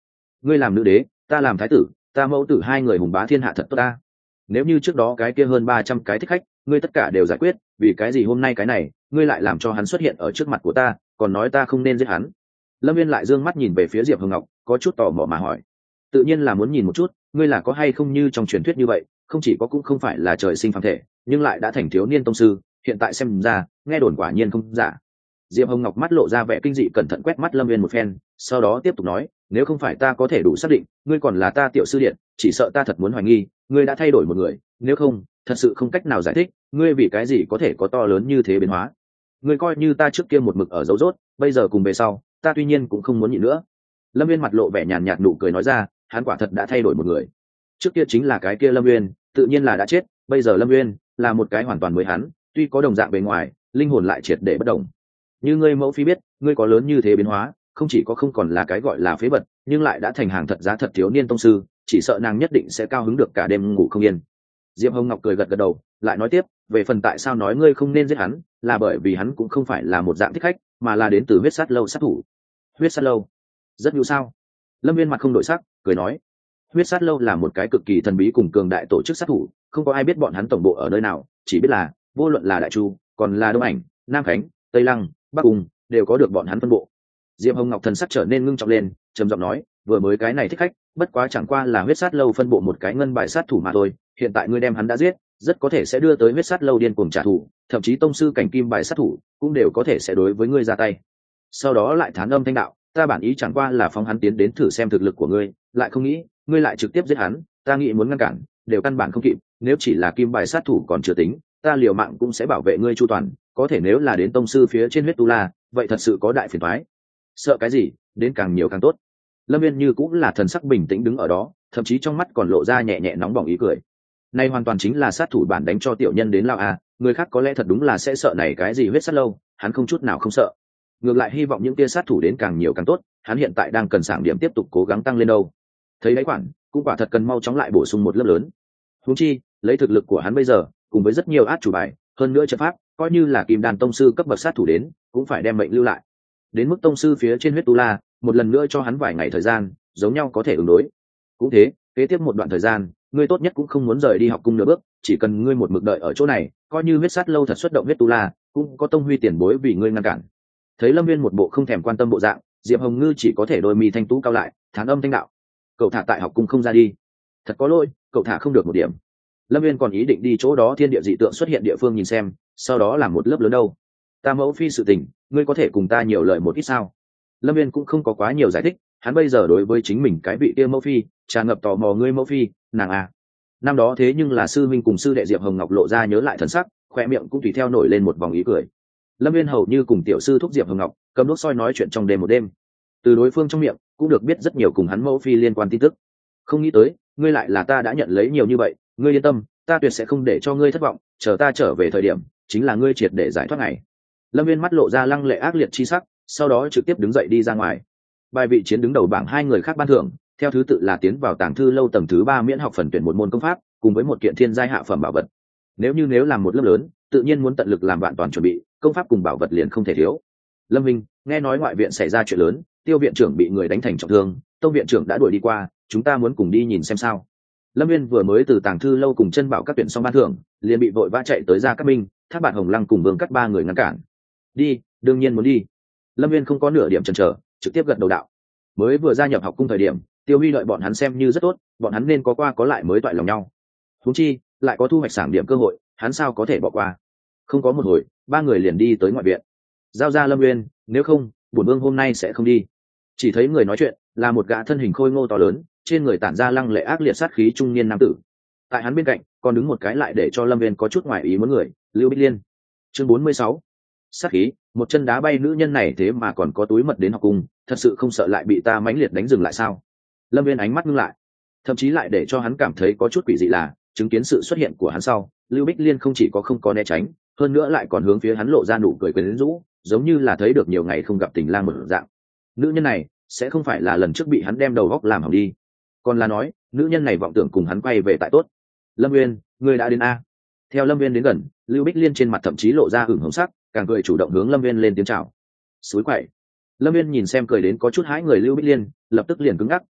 ngươi làm nữ đế, ta làm thái tử, ta mẫu tử hai người hùng bá thiên hạ thật tốt ta. Nếu như trước đó cái kia hơn ba trăm cái thích khách ngươi tất cả đều giải quyết, vì cái gì hôm nay cái này ngươi lại làm cho hắn xuất hiện ở trước mặt của ta, còn nói ta không nên giết hắn? Lâm Viên lại dương mắt nhìn về phía Diệp Hồng Ngọc, có chút tò mò mà hỏi. Tự nhiên là muốn nhìn một chút ngươi là có hay không như trong truyền thuyết như vậy, không chỉ có cũng không phải là trời sinh phàm thể, nhưng lại đã thành thiếu niên tông sư, hiện tại xem ra nghe đồn quả nhiên không giả. Diệp Hồng Ngọc mắt lộ ra vẻ kinh dị, cẩn thận quét mắt Lâm Viên một phen, sau đó tiếp tục nói, nếu không phải ta có thể đủ xác định ngươi còn là ta tiểu sư điện, chỉ sợ ta thật muốn hoài nghi ngươi đã thay đổi một người, nếu không thật sự không cách nào giải thích ngươi vì cái gì có thể có to lớn như thế biến hóa. Ngươi coi như ta trước kia một mực ở dấu rốt, bây giờ cùng về sau ta tuy nhiên cũng không muốn nhịn nữa. Lâm Viên mặt lộ vẻ nhàn nhạt nụ cười nói ra, hắn quả thật đã thay đổi một người. Trước kia chính là cái kia Lâm Viên, tự nhiên là đã chết, bây giờ Lâm Viên là một cái hoàn toàn mới hắn, tuy có đồng dạng bề ngoài, linh hồn lại triệt để bất đồng. Như ngươi mẫu phi biết, ngươi có lớn như thế biến hóa, không chỉ có không còn là cái gọi là phế vật, nhưng lại đã thành hàng thật giá thật thiếu niên tông sư, chỉ sợ nàng nhất định sẽ cao hứng được cả đêm ngủ không yên. Diệp Hồng Ngọc cười gật gật đầu, lại nói tiếp, về phần tại sao nói ngươi không nên giết hắn, là bởi vì hắn cũng không phải là một dạng thích khách, mà là đến từ huyết sát lâu sát thủ. Huyết sát lâu? Rất nhu sao? Lâm Viên mặt không đổi sắc, cười nói, huyết sát lâu là một cái cực kỳ thần bí cùng cường đại tổ chức sát thủ, không có ai biết bọn hắn tổng bộ ở nơi nào, chỉ biết là vô luận là Đại Chu, còn là Đông Ảnh, Nam Khánh, Tây Lăng, Bắc Cung, đều có được bọn hắn phân bộ. Diệp Hồng Ngọc thần sắc trở nên ngưng trọng lên, trầm giọng nói, vừa mới cái này thích khách bất quá chẳng qua là huyết sát lâu phân bộ một cái ngân bài sát thủ mà thôi, hiện tại ngươi đem hắn đã giết, rất có thể sẽ đưa tới huyết sát lâu điên cuồng trả thù, thậm chí tông sư cảnh kim bài sát thủ cũng đều có thể sẽ đối với ngươi ra tay. Sau đó lại thán âm thanh đạo, ta bản ý chẳng qua là phóng hắn tiến đến thử xem thực lực của ngươi, lại không nghĩ ngươi lại trực tiếp giết hắn, ta nghĩ muốn ngăn cản đều căn bản không kịp, nếu chỉ là kim bài sát thủ còn chưa tính, ta liều mạng cũng sẽ bảo vệ ngươi chu toàn, có thể nếu là đến tông sư phía trên huyết tu la, vậy thật sự có đại phiền toái. Sợ cái gì, đến càng nhiều càng tốt. Lâm Viên như cũng là thần sắc bình tĩnh đứng ở đó, thậm chí trong mắt còn lộ ra nhẹ nhẹ nóng bỏng ý cười. Này hoàn toàn chính là sát thủ bản đánh cho tiểu nhân đến lao à, người khác có lẽ thật đúng là sẽ sợ này cái gì huyết sát lâu, hắn không chút nào không sợ. Ngược lại hy vọng những tia sát thủ đến càng nhiều càng tốt, hắn hiện tại đang cần sảng điểm tiếp tục cố gắng tăng lên đâu. Thấy đáy khoản, cũng quả thật cần mau chóng lại bổ sung một lớp lớn. Huống chi, lấy thực lực của hắn bây giờ, cùng với rất nhiều át chủ bài, hơn nữa trận pháp, coi như là kim đan tông sư cấp bậc sát thủ đến, cũng phải đem mệnh lưu lại. Đến mức tông sư phía trên huyết tu la, một lần nữa cho hắn vài ngày thời gian, giống nhau có thể ứng đối. Cũng thế, kế tiếp một đoạn thời gian, ngươi tốt nhất cũng không muốn rời đi học cung nửa bước, chỉ cần ngươi một mực đợi ở chỗ này, coi như huyết sát lâu thật xuất động huyết tu la, cũng có tông huy tiền bối vì ngươi ngăn cản. Thấy Lâm Viên một bộ không thèm quan tâm bộ dạng, Diệp Hồng Ngư chỉ có thể đôi mi thanh tú cao lại, thán âm thanh đạo, cậu thả tại học cung không ra đi, thật có lỗi, cậu thả không được một điểm. Lâm Viên còn ý định đi chỗ đó thiên địa dị tượng xuất hiện địa phương nhìn xem, sau đó làm một lớp lớn đâu. Ta mẫu phi sự tình, ngươi có thể cùng ta nhiều lời một ít sao? Lâm Viên cũng không có quá nhiều giải thích, hắn bây giờ đối với chính mình cái vị kia mẫu phi tràn ngập tò mò, ngươi mẫu phi nàng à, năm đó thế nhưng là sư minh cùng sư đệ. Diệp Hồng Ngọc lộ ra nhớ lại thần sắc, khoe miệng cũng tùy theo nổi lên một vòng ý cười. Lâm Viên hầu như cùng tiểu sư thúc Diệp Hồng Ngọc cầm đốt soi nói chuyện trong đêm một đêm, từ đối phương trong miệng cũng được biết rất nhiều cùng hắn mẫu phi liên quan tin tức. Không nghĩ tới ngươi lại là ta đã nhận lấy nhiều như vậy, ngươi yên tâm, ta tuyệt sẽ không để cho ngươi thất vọng, chờ ta trở về thời điểm chính là ngươi triệt để giải thoát ngày. Lâm Viên mắt lộ ra lăng lệ ác liệt chi sắc, sau đó trực tiếp đứng dậy đi ra ngoài. Bài vị chiến đứng đầu bảng hai người khác ban thưởng, theo thứ tự là tiến vào tàng thư lâu tầng thứ ba miễn học phần tuyển một môn công pháp, cùng với một kiện thiên giai hạ phẩm bảo vật. Nếu như nếu làm một lớp lớn, tự nhiên muốn tận lực làm vạn toàn chuẩn bị, công pháp cùng bảo vật liền không thể thiếu. Lâm Minh, nghe nói ngoại viện xảy ra chuyện lớn, Tiêu viện trưởng bị người đánh thành trọng thương, Tông viện trưởng đã đuổi đi qua, chúng ta muốn cùng đi nhìn xem sao. Lâm Viên vừa mới từ tàng thư lâu cùng chân bảo các tuyển xong ban thưởng, liền bị vội vã chạy tới Gia Cát Minh, Thác Bạt Hồng Lăng cùng Vương Cắt ba người ngăn cản. Đi, đương nhiên muốn đi. Lâm Viên không có nửa điểm chần chờ, trực tiếp gật đầu đạo. Mới vừa gia nhập học cung thời điểm, Tiêu Huy đợi bọn hắn xem như rất tốt, bọn hắn nên có qua có lại mới toại lòng nhau. Huống chi, lại có thu hoạch sảng điểm cơ hội, hắn sao có thể bỏ qua. Không có một hồi, ba người liền đi tới ngoại viện. Giao ra Lâm Viên, nếu không, bổn vương hôm nay sẽ không đi. Chỉ thấy người nói chuyện là một gã thân hình khôi ngô to lớn, trên người tản ra lăng lệ ác liệt sát khí trung niên nam tử. Tại hắn bên cạnh còn đứng một cái lại để cho Lâm Viên có chút ngoài ý muốn người, Lưu Bích Liên. Chương bốn mươi sáu. Sát khí, một chân đá bay nữ nhân này thế mà còn có túi mật đến học cung, thật sự không sợ lại bị ta mãnh liệt đánh dừng lại sao? Lâm Viên ánh mắt ngưng lại, thậm chí lại để cho hắn cảm thấy có chút quỷ dị là, chứng kiến sự xuất hiện của hắn sau, Lưu Bích Liên không chỉ có không có né tránh, hơn nữa lại còn hướng phía hắn lộ ra nụ cười quyến rũ, giống như là thấy được nhiều ngày không gặp tình lang một dạng. Nữ nhân này sẽ không phải là lần trước bị hắn đem đầu góc làm hỏng đi, còn là nói nữ nhân này vọng tưởng cùng hắn quay về tại tốt. Lâm Viên, ngươi đã đến a? Theo Lâm Viên đến gần, Lưu Bích Liên trên mặt thậm chí lộ ra hửng hồng sắc, càng cười chủ động hướng Lâm Viên lên tiếng chào. Suối quậy. Lâm Viên nhìn xem cười đến có chút hãi người Lưu Bích Liên, lập tức liền cứng ngắc,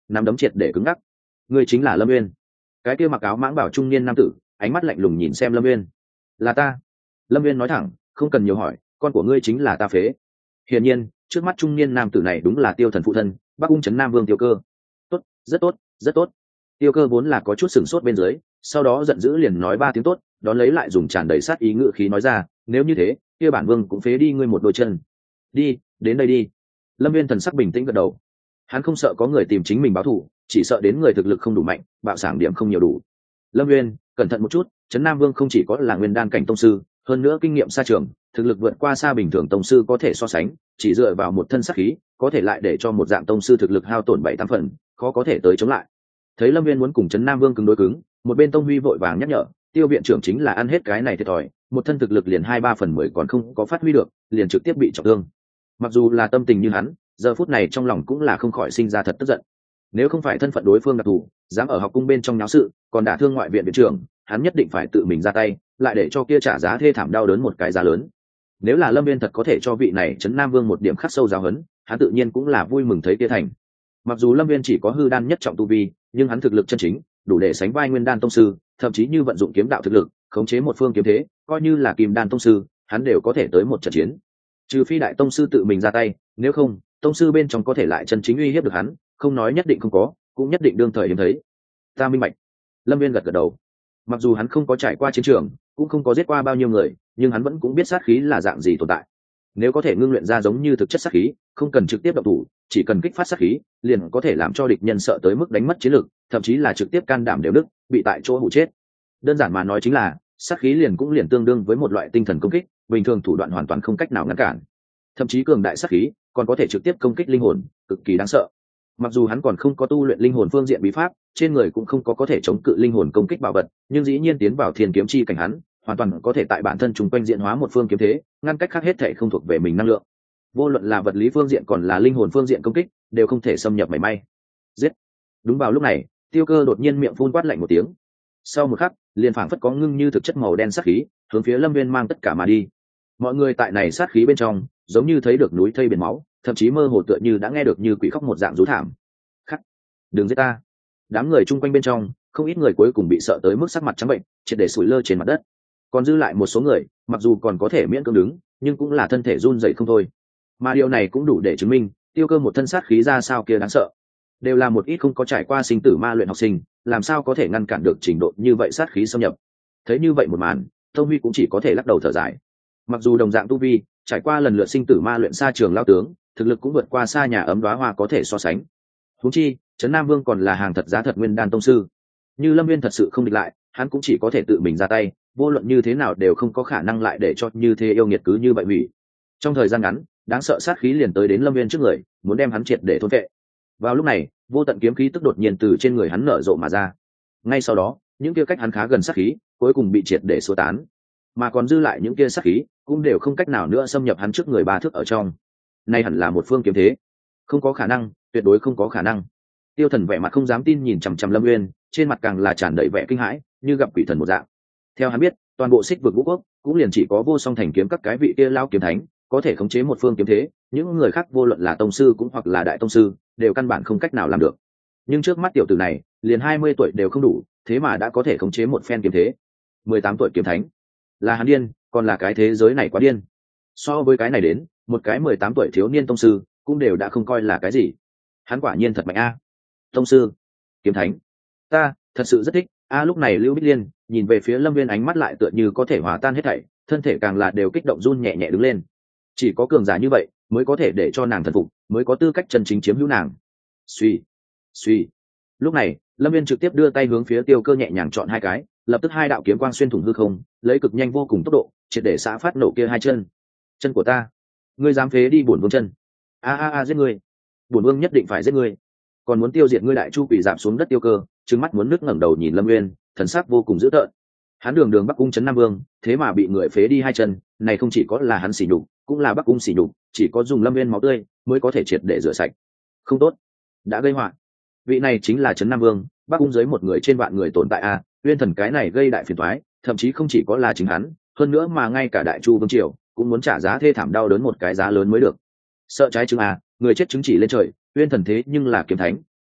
nắm đấm triệt để cứng ngắc. Ngươi chính là Lâm Uyên? Cái kia mặc áo mãng bảo trung niên nam tử ánh mắt lạnh lùng nhìn xem Lâm Uyên. Là ta. Lâm Uyên nói thẳng, không cần nhiều hỏi, con của ngươi chính là ta phế. Hiển nhiên trước mắt trung niên nam tử này đúng là Tiêu Thần phụ thân, Bắc Ung trấn Nam Vương Tiêu Cơ. Tốt, rất tốt, rất tốt. Tiêu Cơ vốn là có chút sửng sốt bên dưới, sau đó giận dữ liền nói ba tiếng tốt, đón lấy lại dùng tràn đầy sát ý ngự khí nói ra, nếu như thế kia bản vương cũng phế đi ngươi một đôi chân. Đi, đến đây đi. Lâm Viên thần sắc bình tĩnh gật đầu. Hắn không sợ có người tìm chính mình báo thù, chỉ sợ đến người thực lực không đủ mạnh, bạo sảng điểm không nhiều đủ. Lâm Viên, cẩn thận một chút, trấn Nam Vương không chỉ có là nguyên đan cảnh tông sư, hơn nữa kinh nghiệm xa trường, thực lực vượt qua xa bình thường tông sư có thể so sánh, chỉ dựa vào một thân sát khí có thể lại để cho một dạng tông sư thực lực hao tổn bảy tám phần, khó có thể tới chống lại. Thấy Lâm Viên muốn cùng trấn Nam Vương cứng đối cứng, một bên Tông Huy vội vàng nhắc nhở, Tiêu viện trưởng chính là ăn hết cái này thiệt thòi, một thân thực lực liền hai ba phần mười còn không có phát huy được, liền trực tiếp bị trọng thương. Mặc dù là tâm tình như hắn, giờ phút này trong lòng cũng là không khỏi sinh ra thật tức giận. Nếu không phải thân phận đối phương đặc thù, dám ở học cung bên trong náo sự, còn đả thương ngoại viện viện trưởng, hắn nhất định phải tự mình ra tay, lại để cho kia trả giá thê thảm đau đớn một cái giá lớn. Nếu là Lâm Viên thật có thể cho vị này trấn Nam Vương một điểm khắc sâu giáo huấn, hắn tự nhiên cũng là vui mừng thấy kia thành. Mặc dù Lâm Viên chỉ có hư đan nhất trọng tu vi, nhưng hắn thực lực chân chính đủ để sánh vai nguyên đan tông sư, thậm chí như vận dụng kiếm đạo thực lực khống chế một phương kiếm thế, coi như là kim đan tông sư hắn đều có thể tới một trận chiến. Trừ phi đại tông sư tự mình ra tay, nếu không tông sư bên trong có thể lại chân chính uy hiếp được hắn, không nói nhất định không có, cũng nhất định đương thời hiếm thấy. Ta minh bạch. Lâm Viên gật gật đầu. Mặc dù hắn không có trải qua chiến trường, cũng không có giết qua bao nhiêu người, nhưng hắn vẫn cũng biết sát khí là dạng gì tồn tại. Nếu có thể ngưng luyện ra giống như thực chất sát khí, không cần trực tiếp động thủ, chỉ cần kích phát sát khí liền có thể làm cho địch nhân sợ tới mức đánh mất chiến lực, thậm chí là trực tiếp can đảm đều đứt, bị tại chỗ hụ chết. Đơn giản mà nói chính là sát khí liền cũng liền tương đương với một loại tinh thần công kích, bình thường thủ đoạn hoàn toàn không cách nào ngăn cản. Thậm chí cường đại sát khí còn có thể trực tiếp công kích linh hồn, cực kỳ đáng sợ. Mặc dù hắn còn không có tu luyện linh hồn phương diện bí pháp, trên người cũng không có có thể chống cự linh hồn công kích bảo vật, nhưng dĩ nhiên tiến vào thiên kiếm chi cảnh hắn, hoàn toàn có thể tại bản thân chúng quanh diện hóa một phương kiếm thế, ngăn cách khác hết thể không thuộc về mình năng lượng. Vô luận là vật lý phương diện còn là linh hồn phương diện công kích, đều không thể xâm nhập mảy may. Giết! Đúng vào lúc này, Tiêu Cơ đột nhiên miệng phun quát lạnh một tiếng. Sau một khắc, liền phảng phất có ngưng như thực chất màu đen sát khí, hướng phía Lâm Viên mang tất cả mà đi. Mọi người tại này sát khí bên trong, giống như thấy được núi thây biển máu, thậm chí mơ hồ tựa như đã nghe được như quỷ khóc một dạng rú thảm. Khắc! Đừng giết ta! Đám người chung quanh bên trong, không ít người cuối cùng bị sợ tới mức sắc mặt trắng bệnh, triệt để sủi lơ trên mặt đất. Còn dư lại một số người, mặc dù còn có thể miễn cưỡng đứng, nhưng cũng là thân thể run rẩy không thôi. Mà điều này cũng đủ để chứng minh Tiêu Cơ một thân sát khí ra sao kia đáng sợ. Đều là một ít không có trải qua sinh tử ma luyện học sinh, làm sao có thể ngăn cản được trình độ như vậy sát khí xâm nhập. Thấy như vậy một màn, Tông Huy cũng chỉ có thể lắc đầu thở dài. Mặc dù đồng dạng tu vi, trải qua lần lượt sinh tử ma luyện xa trường lao tướng, thực lực cũng vượt qua xa nhà ấm đóa hoa có thể so sánh. Huống chi, trấn Nam Vương còn là hàng thật giá thật nguyên đan tông sư. Như Lâm Viên thật sự không địch lại, hắn cũng chỉ có thể tự mình ra tay, vô luận như thế nào đều không có khả năng lại để cho như thế yêu nghiệt cứ như vậy hủy. Trong thời gian ngắn, đáng sợ sát khí liền tới đến Lâm Viên trước người, muốn đem hắn triệt để thôn vệ. Vào lúc này, vô tận kiếm khí tức đột nhiên từ trên người hắn nở rộ mà ra. Ngay sau đó, những kia cách hắn khá gần sát khí, cuối cùng bị triệt để xua tán, mà còn dư lại những kia sát khí, cũng đều không cách nào nữa xâm nhập hắn trước người ba thước ở trong. Nay hẳn là một phương kiếm thế, không có khả năng, tuyệt đối không có khả năng. Tiêu Thần vẻ mặt không dám tin nhìn chằm chằm Lâm Uyên, trên mặt càng là tràn đầy vẻ kinh hãi, như gặp quỷ thần một dạng. Theo hắn biết, toàn bộ Xích Vực Vũ Quốc cũng liền chỉ có Vô Song Thành kiếm các cái vị kia lao kiếm thánh có thể khống chế một phương kiếm thế, những người khác vô luận là tông sư cũng hoặc là đại tông sư, đều căn bản không cách nào làm được. Nhưng trước mắt tiểu tử này, liền hai mươi tuổi đều không đủ, thế mà đã có thể khống chế một phen kiếm thế. mười tám tuổi kiếm thánh, là hắn điên, còn là cái thế giới này quá điên. So với cái này đến, một cái mười tám tuổi thiếu niên tông sư cũng đều đã không coi là cái gì. Hắn quả nhiên thật mạnh a. Tông sư, kiếm thánh, ta thật sự rất thích a. Lúc này Lưu Bích Liên nhìn về phía Lâm Viên, ánh mắt lại tựa như có thể hòa tan hết thảy, thân thể càng là đều kích động run nhẹ nhẹ đứng lên. Chỉ có cường giả như vậy mới có thể để cho nàng thần phục, mới có tư cách chân chính chiếm hữu nàng. Suy, suy. Lúc này, Lâm Viên trực tiếp đưa tay hướng phía Tiêu Cơ nhẹ nhàng chọn hai cái, lập tức hai đạo kiếm quang xuyên thủng hư không, lấy cực nhanh vô cùng tốc độ, triệt để xã phát nổ kia hai chân. Chân của ta, ngươi dám phế đi bổn vương chân? A a a, giết ngươi! Bổn vương nhất định phải giết ngươi! Còn muốn tiêu diệt ngươi đại chu quỷ giảm xuống đất Tiêu Cơ, trừng mắt muốn nước ngẩng đầu nhìn Lâm Uyên, thần sắc vô cùng dữ tợn. Hắn đường đường Bắc Cung trấn Nam Vương, thế mà bị người phế đi hai chân, này không chỉ có là hắn sỉ nhục, cũng là Bắc Cung sỉ nhục, chỉ có dùng Lâm Uyên máu tươi mới có thể triệt để rửa sạch. Không tốt, đã gây họa. Vị này chính là trấn Nam Vương, Bắc Cung dưới một người trên vạn người tồn tại a, Uyên thần cái này gây đại phiền toái, thậm chí không chỉ có là chính hắn, hơn nữa mà ngay cả đại chu vương triều cũng muốn trả giá thê thảm đau đớn một cái giá lớn mới được. Sợ trái chứng a, người chết chứng chỉ lên trời, Uyên thần thế nhưng là kiếm thánh,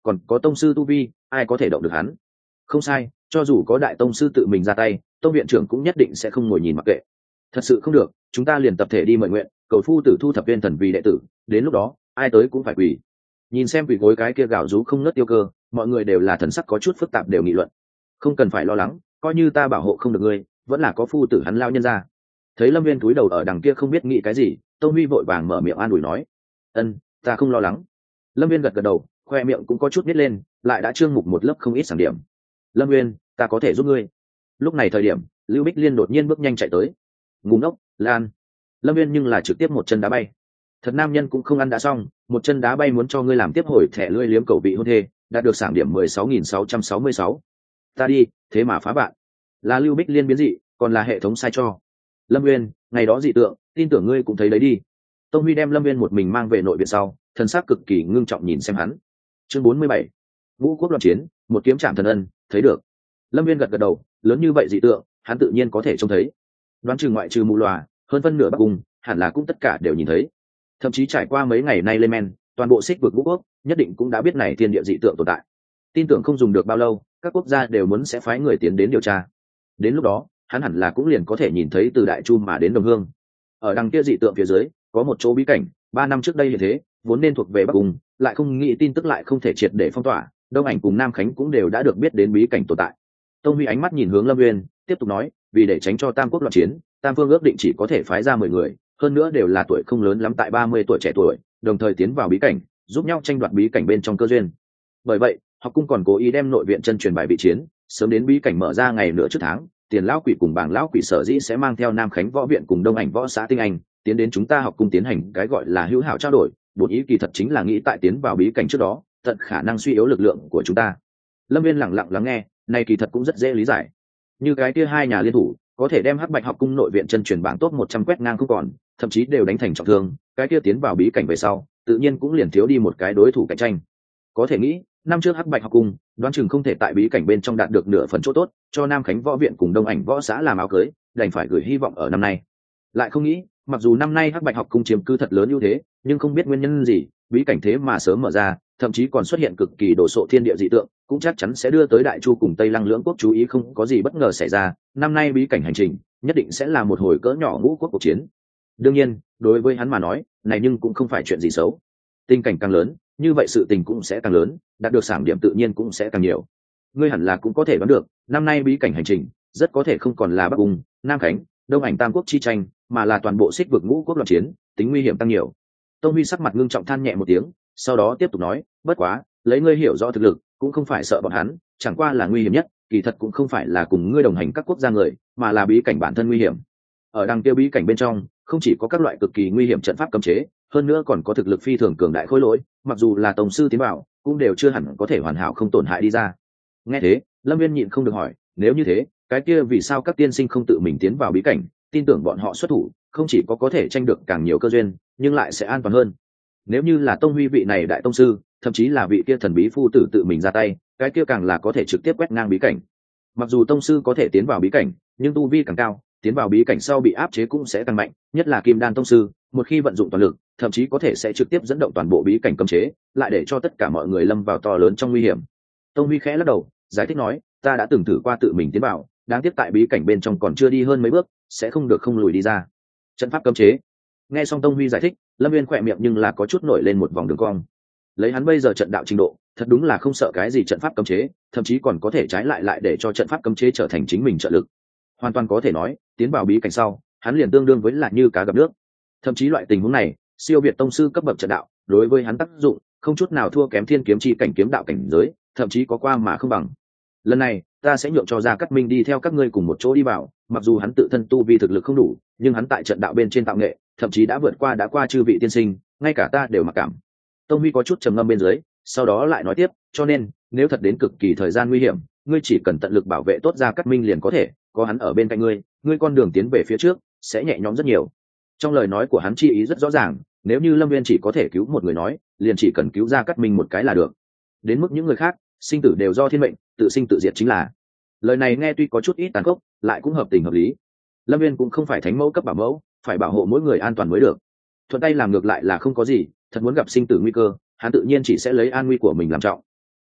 còn có tông sư tu vi, ai có thể động được hắn? Không sai, cho dù có đại tông sư tự mình ra tay, tông viện trưởng cũng nhất định sẽ không ngồi nhìn mặc kệ. Thật sự không được, chúng ta liền tập thể đi mời nguyện, cầu phu tử thu thập viên thần vì đệ tử, đến lúc đó ai tới cũng phải quỳ. Nhìn xem quỳ gối cái kia gào rú không nớt tiêu cơ, mọi người đều là thần sắc có chút phức tạp đều nghị luận. Không cần phải lo lắng, coi như ta bảo hộ không được ngươi, vẫn là có phu tử hắn lao nhân ra. Thấy Lâm Viên cúi đầu ở đằng kia không biết nghĩ cái gì, Tông Huy vội vàng mở miệng an ủi nói: ân, ta không lo lắng. Lâm Viên gật gật đầu, khoe miệng cũng có chút nít lên, lại đã trương mục một lớp không ít sản điểm. Lâm Viên, ta có thể giúp ngươi. Lúc này thời điểm, Lưu Bích Liên đột nhiên bước nhanh chạy tới. Ngu ngốc, Lan. Lâm Viên nhưng là trực tiếp một chân đá bay. Thật nam nhân cũng không ăn đã xong, một chân đá bay muốn cho ngươi làm tiếp hồi thẻ lưỡi liếm cầu vị hôn thê, đạt được sản điểm mười sáu nghìn sáu trăm sáu mươi sáu. Ta đi, thế mà phá bạn. Là Lưu Bích Liên biến dị, còn là hệ thống sai cho. Lâm Viên, ngày đó dị tượng, tin tưởng ngươi cũng thấy đấy đi. Tông Huy đem Lâm Viên một mình mang về nội viện sau, thần sắc cực kỳ ngưng trọng nhìn xem hắn. Chương bốn mươi bảy, Vũ quốc loạn chiến, một kiếm chạm thần ân, thấy được. Lâm Viên gật gật đầu, lớn như vậy dị tượng, hắn tự nhiên có thể trông thấy. Đoán chừng ngoại trừ mù lòa, hơn phân nửa Bắc Cung, hẳn là cũng tất cả đều nhìn thấy. Thậm chí trải qua mấy ngày nay lên men, toàn bộ xích vực Vũ quốc nhất định cũng đã biết này thiên địa dị tượng tồn tại. Tin tưởng không dùng được bao lâu, các quốc gia đều muốn sẽ phái người tiến đến điều tra. Đến lúc đó, hắn hẳn là cũng liền có thể nhìn thấy từ Đại Chu mà đến Đồng Hương. Ở đằng kia dị tượng phía dưới, có một chỗ bí cảnh, ba năm trước đây như thế, vốn nên thuộc về Bắc Cung, lại không nghĩ tin tức lại không thể triệt để phong tỏa, Đông Ảnh cùng Nam Khánh cũng đều đã được biết đến bí cảnh tồn tại. Tông Huy ánh mắt nhìn hướng Lâm Nguyên, tiếp tục nói, vì để tránh cho Tam quốc loạn chiến, Tam Phương ước định chỉ có thể phái ra mười người, hơn nữa đều là tuổi không lớn lắm tại ba mươi tuổi trẻ tuổi, đồng thời tiến vào bí cảnh, giúp nhau tranh đoạt bí cảnh bên trong cơ duyên. Bởi vậy, học cung còn cố ý đem nội viện chân truyền bài bị chiến, sớm đến bí cảnh mở ra ngày nửa trước tháng, Tiền lão quỷ cùng Bảng lão quỷ sở dĩ sẽ mang theo Nam Khánh võ viện cùng Đông Ảnh võ xã tinh anh, tiến đến chúng ta học cung tiến hành cái gọi là hữu hảo trao đổi, bổn ý kỳ thật chính là nghĩ tại tiến vào bí cảnh trước đó, tận khả năng suy yếu lực lượng của chúng ta. Lâm Viên lặng lặng lắng nghe, này kỳ thật cũng rất dễ lý giải. Như cái kia hai nhà liên thủ, có thể đem Hắc Bạch học cung nội viện chân truyền bảng top một trăm quét ngang không còn, thậm chí đều đánh thành trọng thương, cái kia tiến vào bí cảnh về sau, tự nhiên cũng liền thiếu đi một cái đối thủ cạnh tranh. Có thể nghĩ, năm trước Hắc Bạch học cung, đoán chừng không thể tại bí cảnh bên trong đạt được nửa phần chỗ tốt, cho Nam Khánh võ viện cùng Đông Ảnh võ xã làm áo cưới, đành phải gửi hy vọng ở năm nay. Lại không nghĩ, mặc dù năm nay Hắc Bạch học cung chiếm cứ thật lớn ưu thế, nhưng không biết nguyên nhân gì, bí cảnh thế mà sớm mở ra, thậm chí còn xuất hiện cực kỳ đồ sộ thiên địa dị tượng, cũng chắc chắn sẽ đưa tới Đại Chu cùng Tây Lăng lưỡng quốc chú ý, không có gì bất ngờ xảy ra, năm nay bí cảnh hành trình nhất định sẽ là một hồi cỡ nhỏ ngũ quốc cuộc chiến. Đương nhiên, đối với hắn mà nói, này nhưng cũng không phải chuyện gì xấu. Tình cảnh càng lớn, như vậy sự tình cũng sẽ càng lớn, đạt được sản điểm tự nhiên cũng sẽ càng nhiều. Ngươi hẳn là cũng có thể đoán được, năm nay bí cảnh hành trình rất có thể không còn là Bắc Cung, Nam Khánh, Đông Ảnh tam quốc chi tranh, mà là toàn bộ xích vực ngũ quốc loạn chiến, tính nguy hiểm tăng nhiều. Tông Huy sắc mặt ngưng trọng than nhẹ một tiếng, sau đó tiếp tục nói, bất quá, lấy ngươi hiểu rõ thực lực, cũng không phải sợ bọn hắn, chẳng qua là nguy hiểm nhất, kỳ thật cũng không phải là cùng ngươi đồng hành các quốc gia người, mà là bí cảnh bản thân nguy hiểm. Ở đằng kia bí cảnh bên trong, không chỉ có các loại cực kỳ nguy hiểm trận pháp cấm chế, hơn nữa còn có thực lực phi thường cường đại khối lỗi, mặc dù là tổng sư tiến vào, cũng đều chưa hẳn có thể hoàn hảo không tổn hại đi ra. Nghe thế, Lâm Viên nhịn không được hỏi, nếu như thế, cái kia vì sao các tiên sinh không tự mình tiến vào bí cảnh, tin tưởng bọn họ xuất thủ, không chỉ có có thể tranh được càng nhiều cơ duyên, nhưng lại sẽ an toàn hơn. Nếu như là Tông Huy vị này đại tông sư, thậm chí là vị kia thần bí phu tử tự mình ra tay, cái kia càng là có thể trực tiếp quét ngang bí cảnh. Mặc dù tông sư có thể tiến vào bí cảnh, nhưng tu vi càng cao, tiến vào bí cảnh sau bị áp chế cũng sẽ càng mạnh, nhất là Kim Đan tông sư, một khi vận dụng toàn lực, thậm chí có thể sẽ trực tiếp dẫn động toàn bộ bí cảnh cấm chế, lại để cho tất cả mọi người lâm vào to lớn trong nguy hiểm. Tông Huy khẽ lắc đầu, giải thích nói, ta đã từng thử qua tự mình tiến vào, đáng tiếc tại bí cảnh bên trong còn chưa đi hơn mấy bước, sẽ không được không lùi đi ra. Trận pháp cấm chế. Nghe xong Tông Huy giải thích, Lâm Viên khỏe miệng nhưng là có chút nổi lên một vòng đường cong. Lấy hắn bây giờ trận đạo trình độ, thật đúng là không sợ cái gì trận pháp cấm chế, thậm chí còn có thể trái lại lại để cho trận pháp cấm chế trở thành chính mình trợ lực. Hoàn toàn có thể nói, tiến vào bí cảnh sau, hắn liền tương đương với là như cá gặp nước. Thậm chí loại tình huống này, siêu việt tông sư cấp bậc trận đạo, đối với hắn tác dụng không chút nào thua kém thiên kiếm chi cảnh kiếm đạo cảnh giới, thậm chí có qua mà không bằng. Lần này, ta sẽ nhượng cho Gia Cát Minh đi theo các ngươi cùng một chỗ đi vào, mặc dù hắn tự thân tu vi thực lực không đủ, nhưng hắn tại trận đạo bên trên tạo nghệ, thậm chí đã vượt qua đã qua chư vị tiên sinh, ngay cả ta đều mặc cảm. Tông Huy có chút trầm ngâm bên dưới, sau đó lại nói tiếp, cho nên, nếu thật đến cực kỳ thời gian nguy hiểm, ngươi chỉ cần tận lực bảo vệ tốt Gia Cát Minh liền có thể, có hắn ở bên cạnh ngươi, ngươi con đường tiến về phía trước sẽ nhẹ nhõm rất nhiều. Trong lời nói của hắn chi ý rất rõ ràng, nếu như Lâm Viên chỉ có thể cứu một người nói, liền chỉ cần cứu Gia Cát Minh một cái là được. Đến mức những người khác, sinh tử đều do thiên mệnh, tự sinh tự diệt chính là. Lời này nghe tuy có chút ít tàn khốc, lại cũng hợp tình hợp lý. Lâm Viên cũng không phải thánh mẫu cấp bảo mẫu, phải bảo hộ mỗi người an toàn mới được. Thuận tay làm ngược lại là không có gì, thật muốn gặp sinh tử nguy cơ, hắn tự nhiên chỉ sẽ lấy an nguy của mình làm trọng.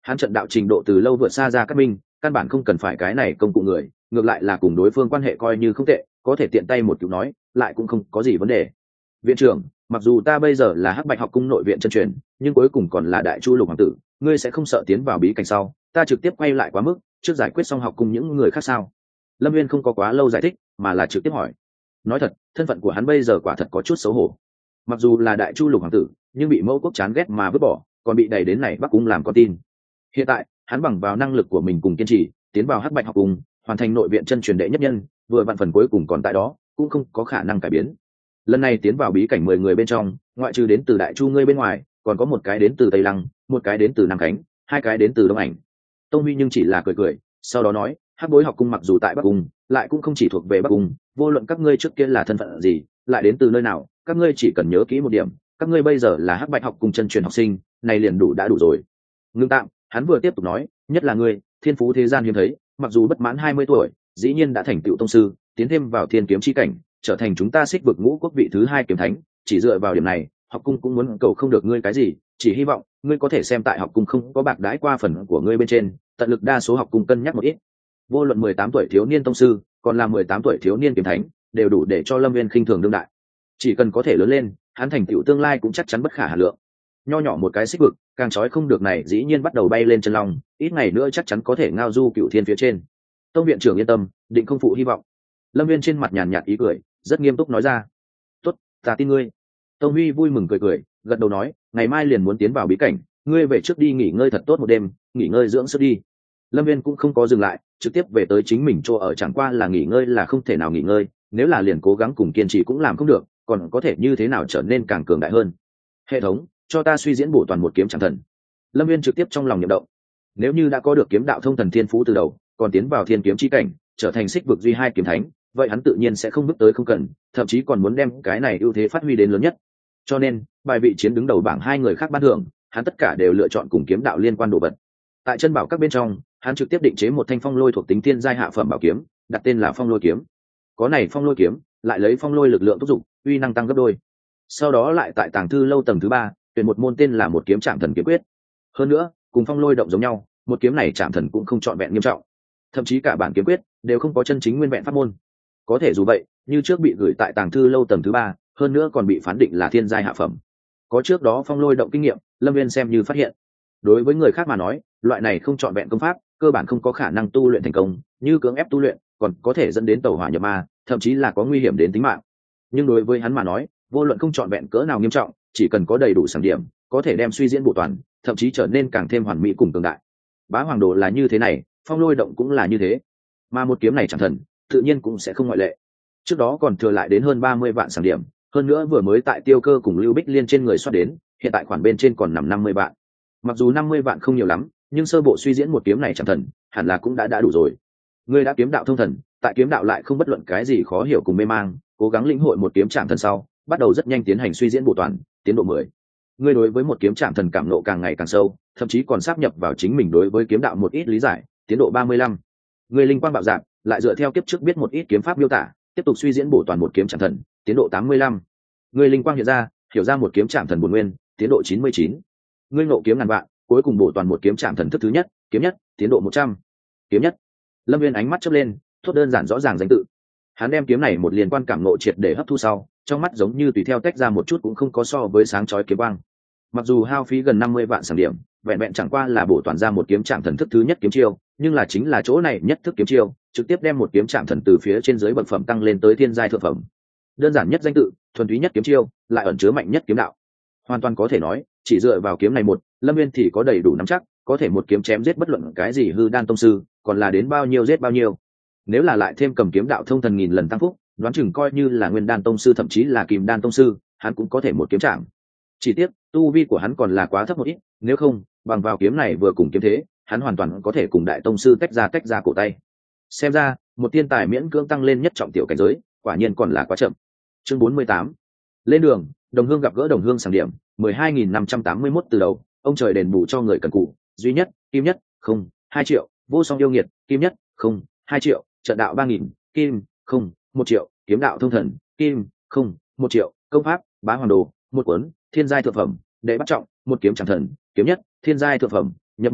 hắn trận đạo trình độ từ lâu vượt xa ra các minh, căn bản không cần phải cái này công cụ người, ngược lại là cùng đối phương quan hệ coi như không tệ, có thể tiện tay một kiểu nói lại cũng không có gì vấn đề. Viện trưởng, mặc dù ta bây giờ là Hắc Bạch học cung nội viện chân truyền, nhưng cuối cùng còn là đại chu lục hoàng tử, ngươi sẽ không sợ tiến vào bí cảnh sau ta trực tiếp quay lại quá mức trước giải quyết xong học cùng những người khác sao? Lâm Viên không có quá lâu giải thích mà là trực tiếp hỏi. Nói thật, thân phận của hắn bây giờ quả thật có chút xấu hổ. Mặc dù là đại chu lục hoàng tử, nhưng bị mẫu quốc chán ghét mà vứt bỏ, còn bị đẩy đến này Bắc cung làm con tin. Hiện tại hắn bằng vào năng lực của mình cùng kiên trì tiến vào Hắc Bạch học cung, hoàn thành nội viện chân truyền đệ nhất nhân, vừa vạn phần cuối cùng còn tại đó cũng không có khả năng cải biến. Lần này tiến vào bí cảnh mười người bên trong, ngoại trừ đến từ đại chu ngươi bên ngoài, còn có một cái đến từ Tây Lăng, một cái đến từ Nam Khánh, hai cái đến từ Đông Ảnh. Tông Huy nhưng chỉ là cười cười, sau đó nói, Hắc Bối học cung mặc dù tại Bắc cung, lại cũng không chỉ thuộc về Bắc cung, vô luận các ngươi trước kia là thân phận gì, lại đến từ nơi nào, các ngươi chỉ cần nhớ kỹ một điểm, các ngươi bây giờ là Hắc Bạch học cung chân truyền học sinh, này liền đủ đã đủ rồi. Ngưng tạm, hắn vừa tiếp tục nói, nhất là ngươi, thiên phú thế gian hiếm thấy, mặc dù bất mãn hai mươi tuổi, dĩ nhiên đã thành tựu tông sư, tiến thêm vào thiên kiếm chi cảnh, trở thành chúng ta xích vực ngũ quốc vị thứ hai kiếm thánh, chỉ dựa vào điểm này, học cung cũng muốn cầu không được ngươi cái gì, chỉ hy vọng ngươi có thể xem tại học cung không có bạc đãi qua phần của ngươi bên trên, tận lực đa số học cung cân nhắc một ít. Vô luận mười tám tuổi thiếu niên tông sư, còn là mười tám tuổi thiếu niên kiếm thánh, đều đủ để cho Lâm Viên khinh thường đương đại. Chỉ cần có thể lớn lên, hắn thành tựu tương lai cũng chắc chắn bất khả hà lượng. Nho nhỏ một cái xích vực, càng trói không được này dĩ nhiên bắt đầu bay lên chân long, ít ngày nữa chắc chắn có thể ngao du cựu thiên phía trên. Tông viện trưởng yên tâm, định không phụ hy vọng. Lâm Viên trên mặt nhàn nhạt ý cười, rất nghiêm túc nói ra. Tốt, ta tin ngươi. Tông Huy vui mừng cười cười, gật đầu nói, ngày mai liền muốn tiến vào bí cảnh, ngươi về trước đi nghỉ ngơi thật tốt một đêm, nghỉ ngơi dưỡng sức đi. Lâm Viên cũng không có dừng lại, trực tiếp về tới chính mình chỗ ở, chẳng qua là nghỉ ngơi là không thể nào nghỉ ngơi, nếu là liền cố gắng cùng kiên trì cũng làm không được, còn có thể như thế nào trở nên càng cường đại hơn. Hệ thống, cho ta suy diễn bổ toàn một kiếm chẳng thần. Lâm Viên trực tiếp trong lòng niệm động. Nếu như đã có được kiếm đạo thông thần thiên phú từ đầu, còn tiến vào thiên kiếm chi cảnh, trở thành xích vực duy hai kiếm thánh, vậy hắn tự nhiên sẽ không bước tới không cần, thậm chí còn muốn đem cái này ưu thế phát huy đến lớn nhất. Cho nên, bài vị chiến đứng đầu bảng hai người khác ban thưởng, hắn tất cả đều lựa chọn cùng kiếm đạo liên quan đồ vật. Tại chân bảo các bên trong, hắn trực tiếp định chế một thanh phong lôi thuộc tính thiên giai hạ phẩm bảo kiếm, đặt tên là Phong Lôi kiếm. Có này phong lôi kiếm, lại lấy phong lôi lực lượng thúc dục, uy năng tăng gấp đôi. Sau đó lại tại tàng thư lâu tầng thứ ba, tuyển một môn tên là một kiếm trảm thần kiếm quyết. Hơn nữa, cùng phong lôi động giống nhau, một kiếm này trảm thần cũng không trọn vẹn nghiêm trọng, thậm chí cả bản kiếm quyết đều không có chân chính nguyên vẹn pháp môn. Có thể dù vậy, như trước bị gửi tại tàng thư lâu tầng thứ ba, hơn nữa còn bị phán định là thiên giai hạ phẩm. Có trước đó phong lôi động kinh nghiệm, Lâm Viên xem như phát hiện. Đối với người khác mà nói, loại này không trọn vẹn công pháp, cơ bản không có khả năng tu luyện thành công, như cưỡng ép tu luyện, còn có thể dẫn đến tẩu hỏa nhập ma, thậm chí là có nguy hiểm đến tính mạng. Nhưng đối với hắn mà nói, vô luận không trọn vẹn cỡ nào nghiêm trọng, chỉ cần có đầy đủ sản điểm, có thể đem suy diễn bổ toàn, thậm chí trở nên càng thêm hoàn mỹ cùng cường đại. Bá Hoàng Đồ là như thế này, phong lôi động cũng là như thế, mà một kiếm này chẳng thần, tự nhiên cũng sẽ không ngoại lệ. Trước đó còn thừa lại đến hơn ba mươi vạn sản điểm, hơn nữa vừa mới tại Tiêu Cơ cùng Lưu Bích Liên trên người soát đến, hiện tại khoản bên trên còn nằm năm mươi vạn. Mặc dù năm mươi vạn không nhiều lắm, nhưng sơ bộ suy diễn một kiếm này chẳng thần, hẳn là cũng đã đã đủ rồi. Ngươi đã kiếm đạo thông thần, tại kiếm đạo lại không bất luận cái gì khó hiểu cùng mê mang, cố gắng lĩnh hội một kiếm trảm thần sau, bắt đầu rất nhanh tiến hành suy diễn bổ toàn, tiến độ mười. Ngươi đối với một kiếm trảm thần cảm nộ càng ngày càng sâu, thậm chí còn sáp nhập vào chính mình đối với kiếm đạo một ít lý giải, tiến độ ba mươi lăm. Ngươi linh quang bạo dạn, lại dựa theo kiếp trước biết một ít kiếm pháp miêu tả, tiếp tục suy diễn bổ toàn một kiếm trảm thần, tiến độ tám mươi lăm. Ngươi linh quang hiện ra, hiểu ra một kiếm trảm thần bổn nguyên, tiến độ chín mươi chín. Ngươi ngộ kiếm ngàn vạn, cuối cùng bổ toàn một kiếm trảm thần thức thứ nhất, kiếm nhất, tiến độ một trăm. Kiếm nhất. Lâm Viên ánh mắt chớp lên, thốt đơn giản rõ ràng danh tự. Hắn đem kiếm này một liên quan cảm ngộ triệt để hấp thu sau, trong mắt giống như tùy theo tách ra một chút cũng không có so với sáng chói kiếm quang. Mặc dù hao phí gần năm mươi vạn sản điểm, vẹn vẹn chẳng qua là bổ toàn ra một kiếm trảm thần thức thứ nhất kiếm chiêu, nhưng là chính là chỗ này nhất thức kiếm chiêu, trực tiếp đem một kiếm trảm thần từ phía trên dưới bậc phẩm tăng lên tới thiên giai thượng phẩm. Đơn giản nhất danh tự, thuần túy nhất kiếm chiêu, lại ẩn chứa mạnh nhất kiếm đạo. Hoàn toàn có thể nói, chỉ dựa vào kiếm này một, Lâm Viên thì có đầy đủ nắm chắc, có thể một kiếm chém giết bất luận cái gì hư đan tông sư, còn là đến bao nhiêu giết bao nhiêu. Nếu là lại thêm cầm kiếm đạo thông thần nghìn lần tăng phúc, đoán chừng coi như là nguyên đan tông sư thậm chí là kìm đan tông sư, hắn cũng có thể một kiếm chạm. Chỉ tiếc, tu vi của hắn còn là quá thấp một ít, nếu không, bằng vào kiếm này vừa cùng kiếm thế, hắn hoàn toàn có thể cùng đại tông sư tách ra tách ra cổ tay. Xem ra, một tiên tài miễn cưỡng tăng lên nhất trọng tiểu cảnh giới, quả nhiên còn là quá chậm. Chương bốn mươi tám. Lên đường, đồng hương gặp gỡ đồng hương sàng điểm, mười hai nghìn năm trăm tám mươi mốt từ đầu, ông trời đền bù cho người cần cù, duy nhất, kim nhất, không, hai triệu, vô song yêu nghiệt, kim nhất, không, hai triệu, trận đạo ba nghìn, kim, không, một triệu, kiếm đạo thông thần, kim, không, một triệu, công pháp, Bá Hoàng Đồ, một cuốn, thiên giai thượng phẩm, đệ bắt trọng, một kiếm chẳng thần, kiếm nhất, thiên giai thượng phẩm, nhập môn,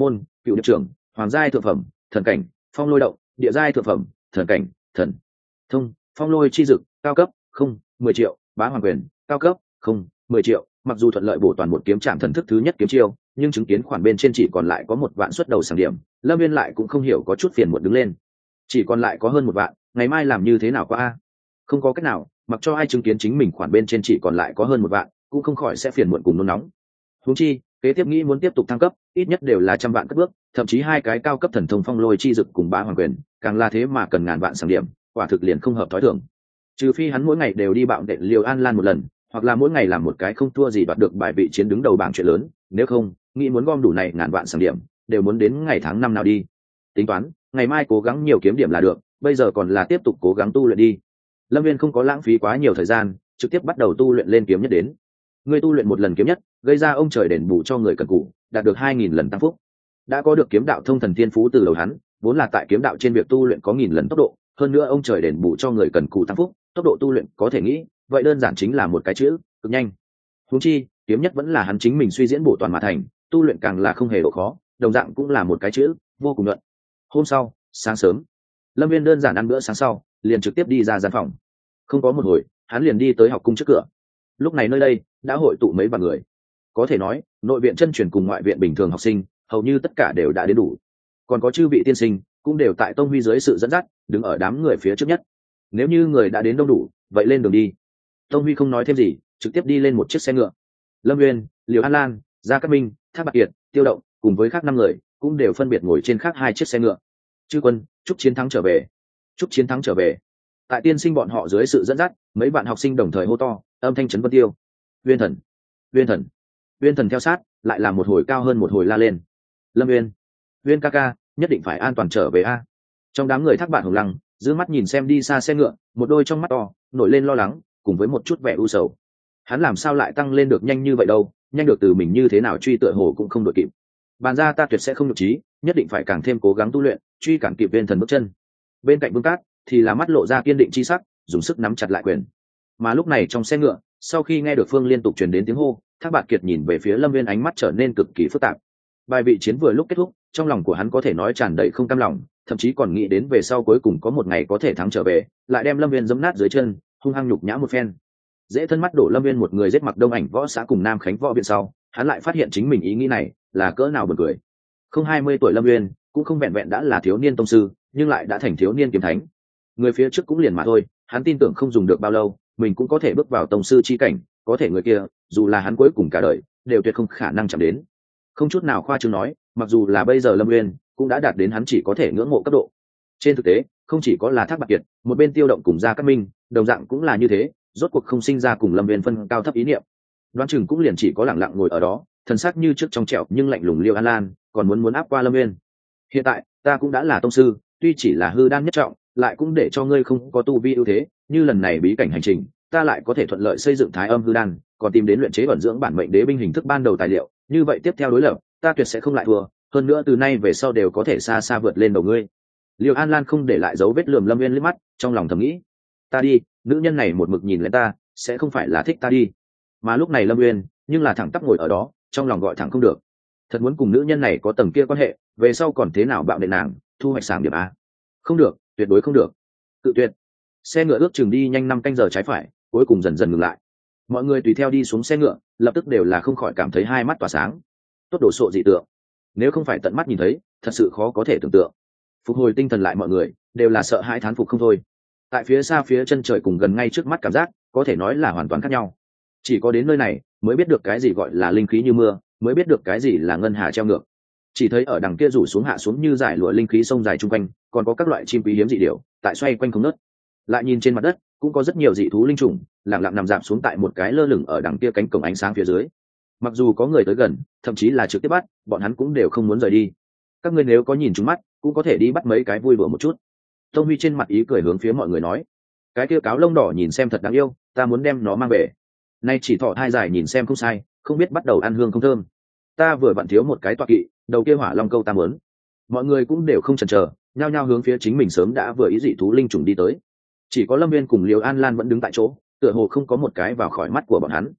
cựu điệp trưởng, hoàng giai thượng phẩm thần cảnh, phong lôi động địa giai thượng phẩm thần cảnh, thần thông phong lôi chi dực cao cấp không mười triệu, bá hoàng quyền cao cấp không mười triệu. Mặc dù thuận lợi bổ toàn một kiếm trạm thần thức thứ nhất kiếm chiêu, nhưng chứng kiến khoản bên trên chỉ còn lại có một vạn xuất đầu sàng điểm, Lâm Viên lại cũng không hiểu có chút phiền muộn đứng lên. Chỉ còn lại có hơn một vạn, ngày mai làm như thế nào qua a? Không có cách nào, mặc cho ai chứng kiến chính mình khoản bên trên chỉ còn lại có hơn một vạn, cũng không khỏi sẽ phiền muộn cùng nôn nóng. Huống chi, kế tiếp nghĩ muốn tiếp tục thăng cấp, ít nhất đều là trăm vạn cất bước, thậm chí hai cái cao cấp thần thông phong lôi chi dực cùng bá hoàng quyền, càng là thế mà cần ngàn vạn sàng điểm, quả thực liền không hợp thói thường. Trừ phi hắn mỗi ngày đều đi bạo đệm Liều An Lan một lần, hoặc là mỗi ngày làm một cái không thua gì đoạt được bài vị chiến đứng đầu bảng chuyện lớn, nếu không, nghĩ muốn gom đủ này ngàn vạn sàng điểm, đều muốn đến ngày tháng năm nào đi. Tính toán, ngày mai cố gắng nhiều kiếm điểm là được, bây giờ còn là tiếp tục cố gắng tu luyện đi. Lâm Viên không có lãng phí quá nhiều thời gian, trực tiếp bắt đầu tu luyện lên kiếm nhất đến. Người tu luyện một lần kiếm nhất, gây ra ông trời đền bù cho người cần cù, đạt được hai nghìn lần tăng phúc. Đã có được kiếm đạo thông thần thiên phú từ đầu hắn, vốn là tại kiếm đạo trên việc tu luyện có nghìn lần tốc độ, hơn nữa ông trời đền bù cho người cần cù tăng phúc, tốc độ tu luyện có thể nghĩ, vậy đơn giản chính là một cái chữ, cực nhanh. Huống chi, kiếm nhất vẫn là hắn chính mình suy diễn bổ toàn mà thành, tu luyện càng là không hề độ khó, đồng dạng cũng là một cái chữ, vô cùng nhuận. Hôm sau, sáng sớm, Lâm Viên đơn giản ăn bữa sáng sau, liền trực tiếp đi ra gian phòng. Không có một hồi, hắn liền đi tới học cung trước cửa. Lúc này nơi đây đã hội tụ mấy vạn người, có thể nói nội viện chân truyền cùng ngoại viện bình thường học sinh hầu như tất cả đều đã đến đủ, còn có chư vị tiên sinh cũng đều tại Tông Huy dưới sự dẫn dắt đứng ở đám người phía trước nhất. Nếu như người đã đến đông đủ, vậy lên đường đi. Tông Huy không nói thêm gì, trực tiếp đi lên một chiếc xe ngựa. Lâm Nguyên, Liều An Lan, Gia Cát Minh, Thác Bạt Kiệt, Tiêu Động cùng với khác năm người cũng đều phân biệt ngồi trên khác hai chiếc xe ngựa. Chư quân, chúc chiến thắng trở về, chúc chiến thắng trở về. Tại tiên sinh bọn họ dưới sự dẫn dắt, mấy bạn học sinh đồng thời hô to, âm thanh chấn vân tiêu. Uyên thần, Uyên thần, Uyên thần theo sát, lại là một hồi cao hơn một hồi la lên. Lâm Uyên, Uyên ca ca, nhất định phải an toàn trở về a. Trong đám người Thác Bạn Hồng Lăng, giữ mắt nhìn xem đi xa xe ngựa, một đôi trong mắt to nổi lên lo lắng, cùng với một chút vẻ u sầu. Hắn làm sao lại tăng lên được nhanh như vậy đâu, nhanh được từ mình như thế nào truy tựa hồ cũng không đội kịp. Bàn ra ta tuyệt sẽ không nhục trí, nhất định phải càng thêm cố gắng tu luyện, truy cản kịp Uyên thần bước chân. Bên cạnh Vương Cát thì là mắt lộ ra kiên định chi sắc, dùng sức nắm chặt lại quyền. Mà lúc này trong xe ngựa, sau khi nghe được Phương liên tục truyền đến tiếng hô, Thác Bạt Kiệt nhìn về phía Lâm Viên, ánh mắt trở nên cực kỳ phức tạp. Bài vị chiến vừa lúc kết thúc, trong lòng của hắn có thể nói tràn đầy không cam lòng, thậm chí còn nghĩ đến về sau cuối cùng có một ngày có thể thắng trở về, lại đem Lâm Viên giẫm nát dưới chân, hung hăng nhục nhã một phen. Dễ thân mắt đổ Lâm Viên một người giết mặc Đông Ảnh võ xã cùng Nam Khánh võ viện sau, hắn lại phát hiện chính mình ý nghĩ này là cỡ nào buồn cười. Không hai mươi tuổi Lâm Viên cũng không vẹn vẹn đã là thiếu niên tông sư, nhưng lại đã thành thiếu niên kiếm thánh. Người phía trước cũng liền mà thôi, hắn tin tưởng không dùng được bao lâu, mình cũng có thể bước vào tông sư chi cảnh, có thể người kia, dù là hắn cuối cùng cả đời, đều tuyệt không khả năng chạm đến. Không chút nào khoa trương nói, mặc dù là bây giờ Lâm Nguyên cũng đã đạt đến hắn chỉ có thể ngưỡng mộ cấp độ. Trên thực tế, không chỉ có là Thác Bạt Kiệt, một bên Tiêu Động cùng Gia Cát Minh, đồng dạng cũng là như thế, rốt cuộc không sinh ra cùng Lâm Nguyên phân cao thấp ý niệm. Đoán chừng cũng liền chỉ có lặng lặng ngồi ở đó, thần sắc như trước trong trẻo nhưng lạnh lùng Liêu An Lan, còn muốn muốn áp qua Lâm Nguyên. Hiện tại, ta cũng đã là tông sư, tuy chỉ là hư đan nhất trọng, lại cũng để cho ngươi không có tu vi ưu thế, như lần này bí cảnh hành trình, ta lại có thể thuận lợi xây dựng Thái Âm hư đan, còn tìm đến luyện chế ẩn dưỡng bản mệnh đế binh hình thức ban đầu tài liệu, như vậy tiếp theo đối lập, ta tuyệt sẽ không lại thua, hơn nữa từ nay về sau đều có thể xa xa vượt lên đầu ngươi. Liêu An Lan không để lại dấu vết lườm Lâm Viên liếc mắt, trong lòng thầm nghĩ, ta đi, nữ nhân này một mực nhìn lên ta, sẽ không phải là thích ta đi. Mà lúc này Lâm Viên, nhưng là thẳng tắp ngồi ở đó, trong lòng gọi thẳng không được. Thật muốn cùng nữ nhân này có tầng kia quan hệ, về sau còn thế nào bạo đệ nàng, thu hoạch sảng điểm a? Không được, tuyệt đối không được. Tự tuyệt. Xe ngựa ước chừng đi nhanh năm canh giờ trái phải, cuối cùng dần dần ngừng lại. Mọi người tùy theo đi xuống xe ngựa, lập tức đều là không khỏi cảm thấy hai mắt tỏa sáng. Tốt đồ sộ dị tượng, nếu không phải tận mắt nhìn thấy, thật sự khó có thể tưởng tượng. Phục hồi tinh thần lại mọi người đều là sợ hãi thán phục không thôi. Tại phía xa phía chân trời cùng gần ngay trước mắt cảm giác, có thể nói là hoàn toàn khác nhau. Chỉ có đến nơi này mới biết được cái gì gọi là linh khí như mưa, mới biết được cái gì là ngân hà treo ngược. Chỉ thấy ở đằng kia rủ xuống hạ xuống như dải lụa linh khí sông dài chung quanh, còn có các loại chim quý hiếm dị điểu tại xoay quanh không ngớt. Lại nhìn trên mặt đất, cũng có rất nhiều dị thú linh trùng lặng lặng nằm rạp xuống tại một cái lơ lửng ở đằng kia cánh cổng ánh sáng phía dưới. Mặc dù có người tới gần, thậm chí là trực tiếp bắt, bọn hắn cũng đều không muốn rời đi. Các ngươi nếu có nhìn trúng mắt, cũng có thể đi bắt mấy cái vui đùa một chút. Tông Huy trên mặt ý cười hướng phía mọi người nói, cái kia cáo lông đỏ nhìn xem thật đáng yêu, ta muốn đem nó mang về. Nay chỉ thọ thai dài nhìn xem không sai, không biết bắt đầu ăn hương không thơm. Ta vừa vặn thiếu một cái tọa kỵ, đầu kia hỏa long câu ta muốn. Mọi người cũng đều không chần chờ, nhao nhao hướng phía chính mình sớm đã vừa ý dị thú linh trùng đi tới. Chỉ có Lâm Viên cùng Liêu An Lan vẫn đứng tại chỗ, tựa hồ không có một cái vào khỏi mắt của bọn hắn.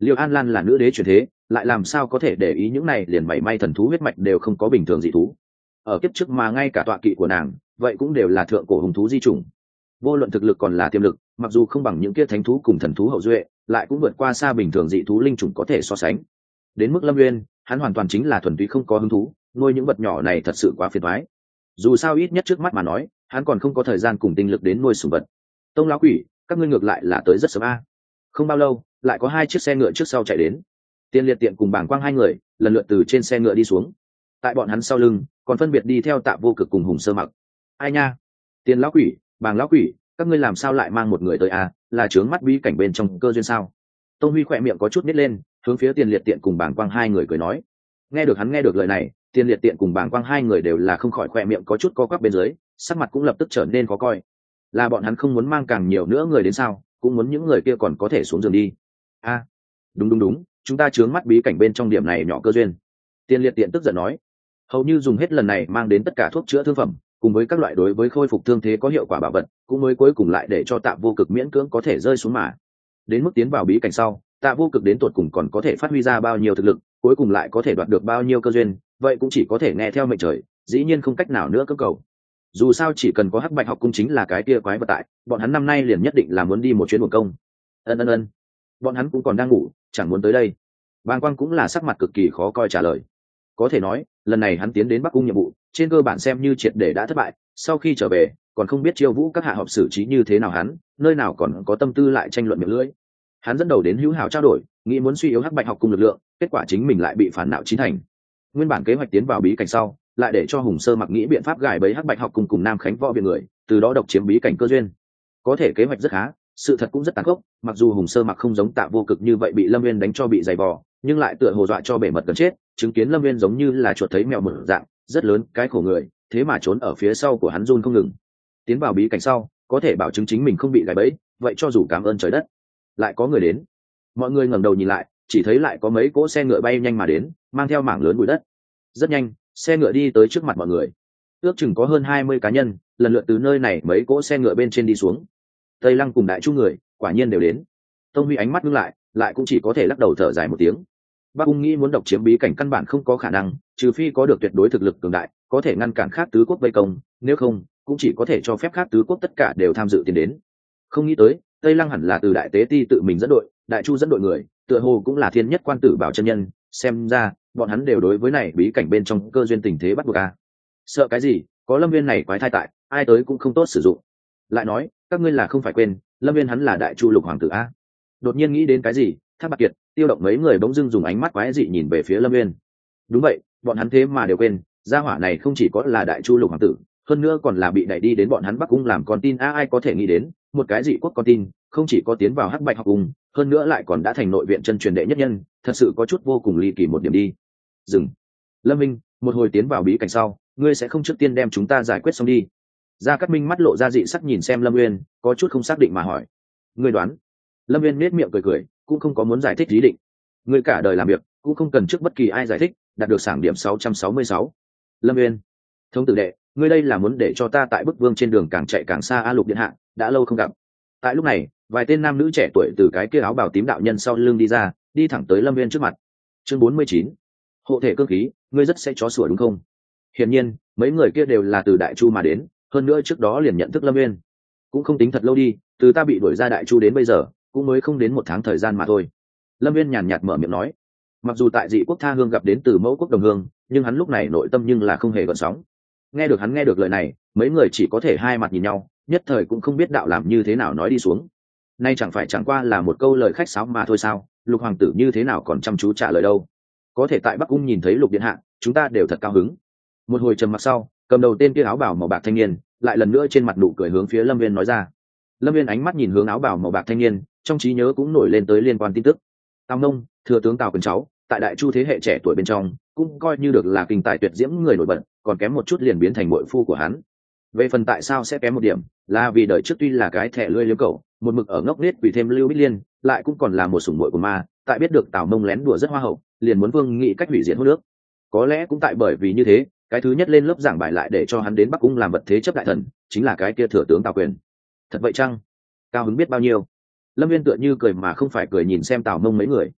Liêu An Lan là nữ đế truyền thế, lại làm sao có thể để ý những này liền mảy may thần thú huyết mạch đều không có bình thường dị thú. Ở kiếp trước mà ngay cả tọa kỵ của nàng, vậy cũng đều là thượng cổ hùng thú di chủng. Vô luận thực lực còn là tiềm lực, mặc dù không bằng những kia thánh thú cùng thần thú hậu duệ, lại cũng vượt qua xa bình thường dị thú linh chủng có thể so sánh. Đến mức Lâm Nguyên, hắn hoàn toàn chính là thuần túy không có hứng thú, nuôi những vật nhỏ này thật sự quá phiền toái. Dù sao ít nhất trước mắt mà nói, hắn còn không có thời gian cùng tinh lực đến nuôi sủng vật. Tông lão quỷ, các ngươi ngược lại là tới rất sớm a. Không bao lâu, lại có hai chiếc xe ngựa trước sau chạy đến. Tiên Liệt Tiện cùng Bàng Quang hai người lần lượt từ trên xe ngựa đi xuống. Tại bọn hắn sau lưng, còn phân biệt đi theo Tạ Vô Cực cùng Hùng Sơ Mặc. Ai nha? Tiên lão quỷ, Bàng lão quỷ, các ngươi làm sao lại mang một người tới a? Là trướng mắt bí cảnh bên trong cơ duyên sao? Tông Huy khỏe miệng có chút nít lên, hướng phía Tiên Liệt Tiện cùng Bàng Quang hai người cười nói. Nghe được hắn nghe được lời này, Tiên Liệt Tiện cùng Bàng Quang hai người đều là không khỏi khỏe miệng có chút co quắp bên dưới, sắc mặt cũng lập tức trở nên khó coi. Là bọn hắn không muốn mang càng nhiều nữa người đến sao? Cũng muốn những người kia còn có thể xuống giường đi. A, đúng đúng đúng, chúng ta chướng mắt bí cảnh bên trong điểm này nhỏ cơ duyên. Tiên Liệt Tiện tức giận nói, hầu như dùng hết lần này mang đến tất cả thuốc chữa thương phẩm, cùng với các loại đối với khôi phục thương thế có hiệu quả bảo vật, cũng mới cuối cùng lại để cho Tạ Vô Cực miễn cưỡng có thể rơi xuống mà. Đến mức tiến vào bí cảnh sau, Tạ Vô Cực đến tột cùng còn có thể phát huy ra bao nhiêu thực lực, cuối cùng lại có thể đoạt được bao nhiêu cơ duyên, vậy cũng chỉ có thể nghe theo mệnh trời, dĩ nhiên không cách nào nữa cưỡng cầu. Dù sao chỉ cần có Hắc Bạch học cung chính là cái kia quái vật tại, bọn hắn năm nay liền nhất định là muốn đi một chuyến buồn công. Ân ân ân, bọn hắn cũng còn đang ngủ, chẳng muốn tới đây. Bàng Quang cũng là sắc mặt cực kỳ khó coi trả lời. Có thể nói, lần này hắn tiến đến Bắc cung nhiệm vụ, trên cơ bản xem như triệt để đã thất bại, sau khi trở về, còn không biết chiêu vũ các hạ họp xử trí như thế nào hắn, nơi nào còn có tâm tư lại tranh luận miệng lưỡi. Hắn dẫn đầu đến hữu hảo trao đổi, nghĩ muốn suy yếu Hắc Bạch học cung lực lượng, kết quả chính mình lại bị phản nạo chín thành. Nguyên bản kế hoạch tiến vào bí cảnh sau, lại để cho Hùng Sơ Mặc nghĩ biện pháp gài bẫy Hắc Bạch học cùng cùng Nam Khánh võ viện người, từ đó độc chiếm bí cảnh cơ duyên. Có thể kế hoạch rất khá, sự thật cũng rất tàn khốc, mặc dù Hùng Sơ Mặc không giống Tạ Vô Cực như vậy bị Lâm Nguyên đánh cho bị dày vò, nhưng lại tựa hồ dọa cho bể mật gần chết, chứng kiến Lâm Nguyên giống như là chuột thấy mèo mở dạng, rất lớn cái khổ người, thế mà trốn ở phía sau của hắn run không ngừng. Tiến vào bí cảnh sau, có thể bảo chứng chính mình không bị gài bẫy, vậy cho dù cảm ơn trời đất. Lại có người đến. Mọi người ngẩng đầu nhìn lại, chỉ thấy lại có mấy cỗ xe ngựa bay nhanh mà đến, mang theo mảng lớn bụi đất. Rất nhanh, xe ngựa đi tới trước mặt mọi người. Ước chừng có hơn hai mươi cá nhân, lần lượt từ nơi này mấy cỗ xe ngựa bên trên đi xuống. Tây Lăng cùng Đại Chu người, quả nhiên đều đến. Tông Huy ánh mắt ngưng lại, lại cũng chỉ có thể lắc đầu thở dài một tiếng. Bắc Cung nghĩ muốn độc chiếm bí cảnh căn bản không có khả năng, trừ phi có được tuyệt đối thực lực cường đại, có thể ngăn cản khác tứ quốc vây công, nếu không, cũng chỉ có thể cho phép khác tứ quốc tất cả đều tham dự tiến đến. Không nghĩ tới, Tây Lăng hẳn là từ Đại Tế Ti tự mình dẫn đội, Đại Chu dẫn đội người, tựa hồ cũng là thiên nhất quan tử bảo chân nhân, xem ra bọn hắn đều đối với này bí cảnh bên trong cơ duyên tình thế bắt buộc a. Sợ cái gì, có Lâm Viên này quái thai tại, ai tới cũng không tốt sử dụng. Lại nói, các ngươi là không phải quên, Lâm Viên hắn là Đại Chu lục hoàng tử a. Đột nhiên nghĩ đến cái gì, Thác Bạt Kiệt, Tiêu Động mấy người bỗng dưng dùng ánh mắt quái dị nhìn về phía Lâm Viên. Đúng vậy, bọn hắn thế mà đều quên, gia hỏa này không chỉ có là Đại Chu lục hoàng tử, hơn nữa còn là bị đẩy đi đến bọn hắn Bắc Cung làm con tin a. Ai có thể nghĩ đến, một cái dị quốc con tin, không chỉ có tiến vào Hắc Bạch học cung, hơn nữa lại còn đã thành nội viện chân truyền đệ nhất nhân, thật sự có chút vô cùng ly kỳ một điểm đi. Dừng. Lâm Minh, một hồi tiến vào bí cảnh sau, ngươi sẽ không trước tiên đem chúng ta giải quyết xong đi. Gia Cát Minh mắt lộ ra dị sắc nhìn xem Lâm Uyên, có chút không xác định mà hỏi. Ngươi đoán? Lâm Uyên nét miệng cười cười, cũng không có muốn giải thích ý định. Ngươi cả đời làm việc, cũng không cần trước bất kỳ ai giải thích, đạt được sảng điểm sáu trăm sáu mươi sáu. Lâm Uyên, thống tử đệ, ngươi đây là muốn để cho ta tại bức vương trên đường càng chạy càng xa a. Lục điện hạ, đã lâu không gặp. Tại lúc này, vài tên nam nữ trẻ tuổi từ cái kia áo bào tím đạo nhân sau lưng đi ra, đi thẳng tới Lâm Viên trước mặt. Chương bốn mươi chín, hộ thể cương khí, ngươi rất sẽ chó sủa đúng không? Hiển nhiên, mấy người kia đều là từ Đại Chu mà đến, hơn nữa trước đó liền nhận thức Lâm Viên. Cũng không tính thật lâu đi, từ ta bị đuổi ra Đại Chu đến bây giờ, cũng mới không đến một tháng thời gian mà thôi. Lâm Viên nhàn nhạt mở miệng nói. Mặc dù tại dị quốc tha hương gặp đến từ mẫu quốc đồng hương, nhưng hắn lúc này nội tâm nhưng là không hề gợn sóng. Nghe được hắn nghe được lời này, mấy người chỉ có thể hai mặt nhìn nhau, nhất thời cũng không biết đạo làm như thế nào nói đi xuống. Nay chẳng phải chẳng qua là một câu lời khách sáo mà thôi sao? Lục hoàng tử như thế nào còn chăm chú trả lời đâu? Có thể tại Bắc Cung nhìn thấy Lục điện hạ, chúng ta đều thật cao hứng. Một hồi trầm mặc sau, cầm đầu tên kia áo bào màu bạc thanh niên, lại lần nữa trên mặt nụ cười hướng phía Lâm Viên nói ra. Lâm Viên ánh mắt nhìn hướng áo bào màu bạc thanh niên, trong trí nhớ cũng nổi lên tới liên quan tin tức. Tào Nông, thừa tướng Tào Quyền cháu, tại Đại Chu thế hệ trẻ tuổi bên trong, cũng coi như được là kinh tài tuyệt diễm người nổi bật, còn kém một chút liền biến thành muội phu của hắn. Về phần tại sao sẽ kém một điểm, là vì đời trước tuy là cái thẻ lưỡi liếm cầu, một mực ở ngốc nết vì thêm Lưu Bích Liên, lại cũng còn là một sủng muội của ma, tại biết được Tào Mông lén đùa rất hoa hậu, liền muốn vương nghị cách hủy diệt hôn nước. Có lẽ cũng tại bởi vì như thế, cái thứ nhất lên lớp giảng bài lại để cho hắn đến Bắc Cung làm vật thế chấp đại thần, chính là cái kia thừa tướng Tào Quyền. Thật vậy chăng? Cao hứng biết bao nhiêu. Lâm Viên tựa như cười mà không phải cười nhìn xem Tào Mông mấy người.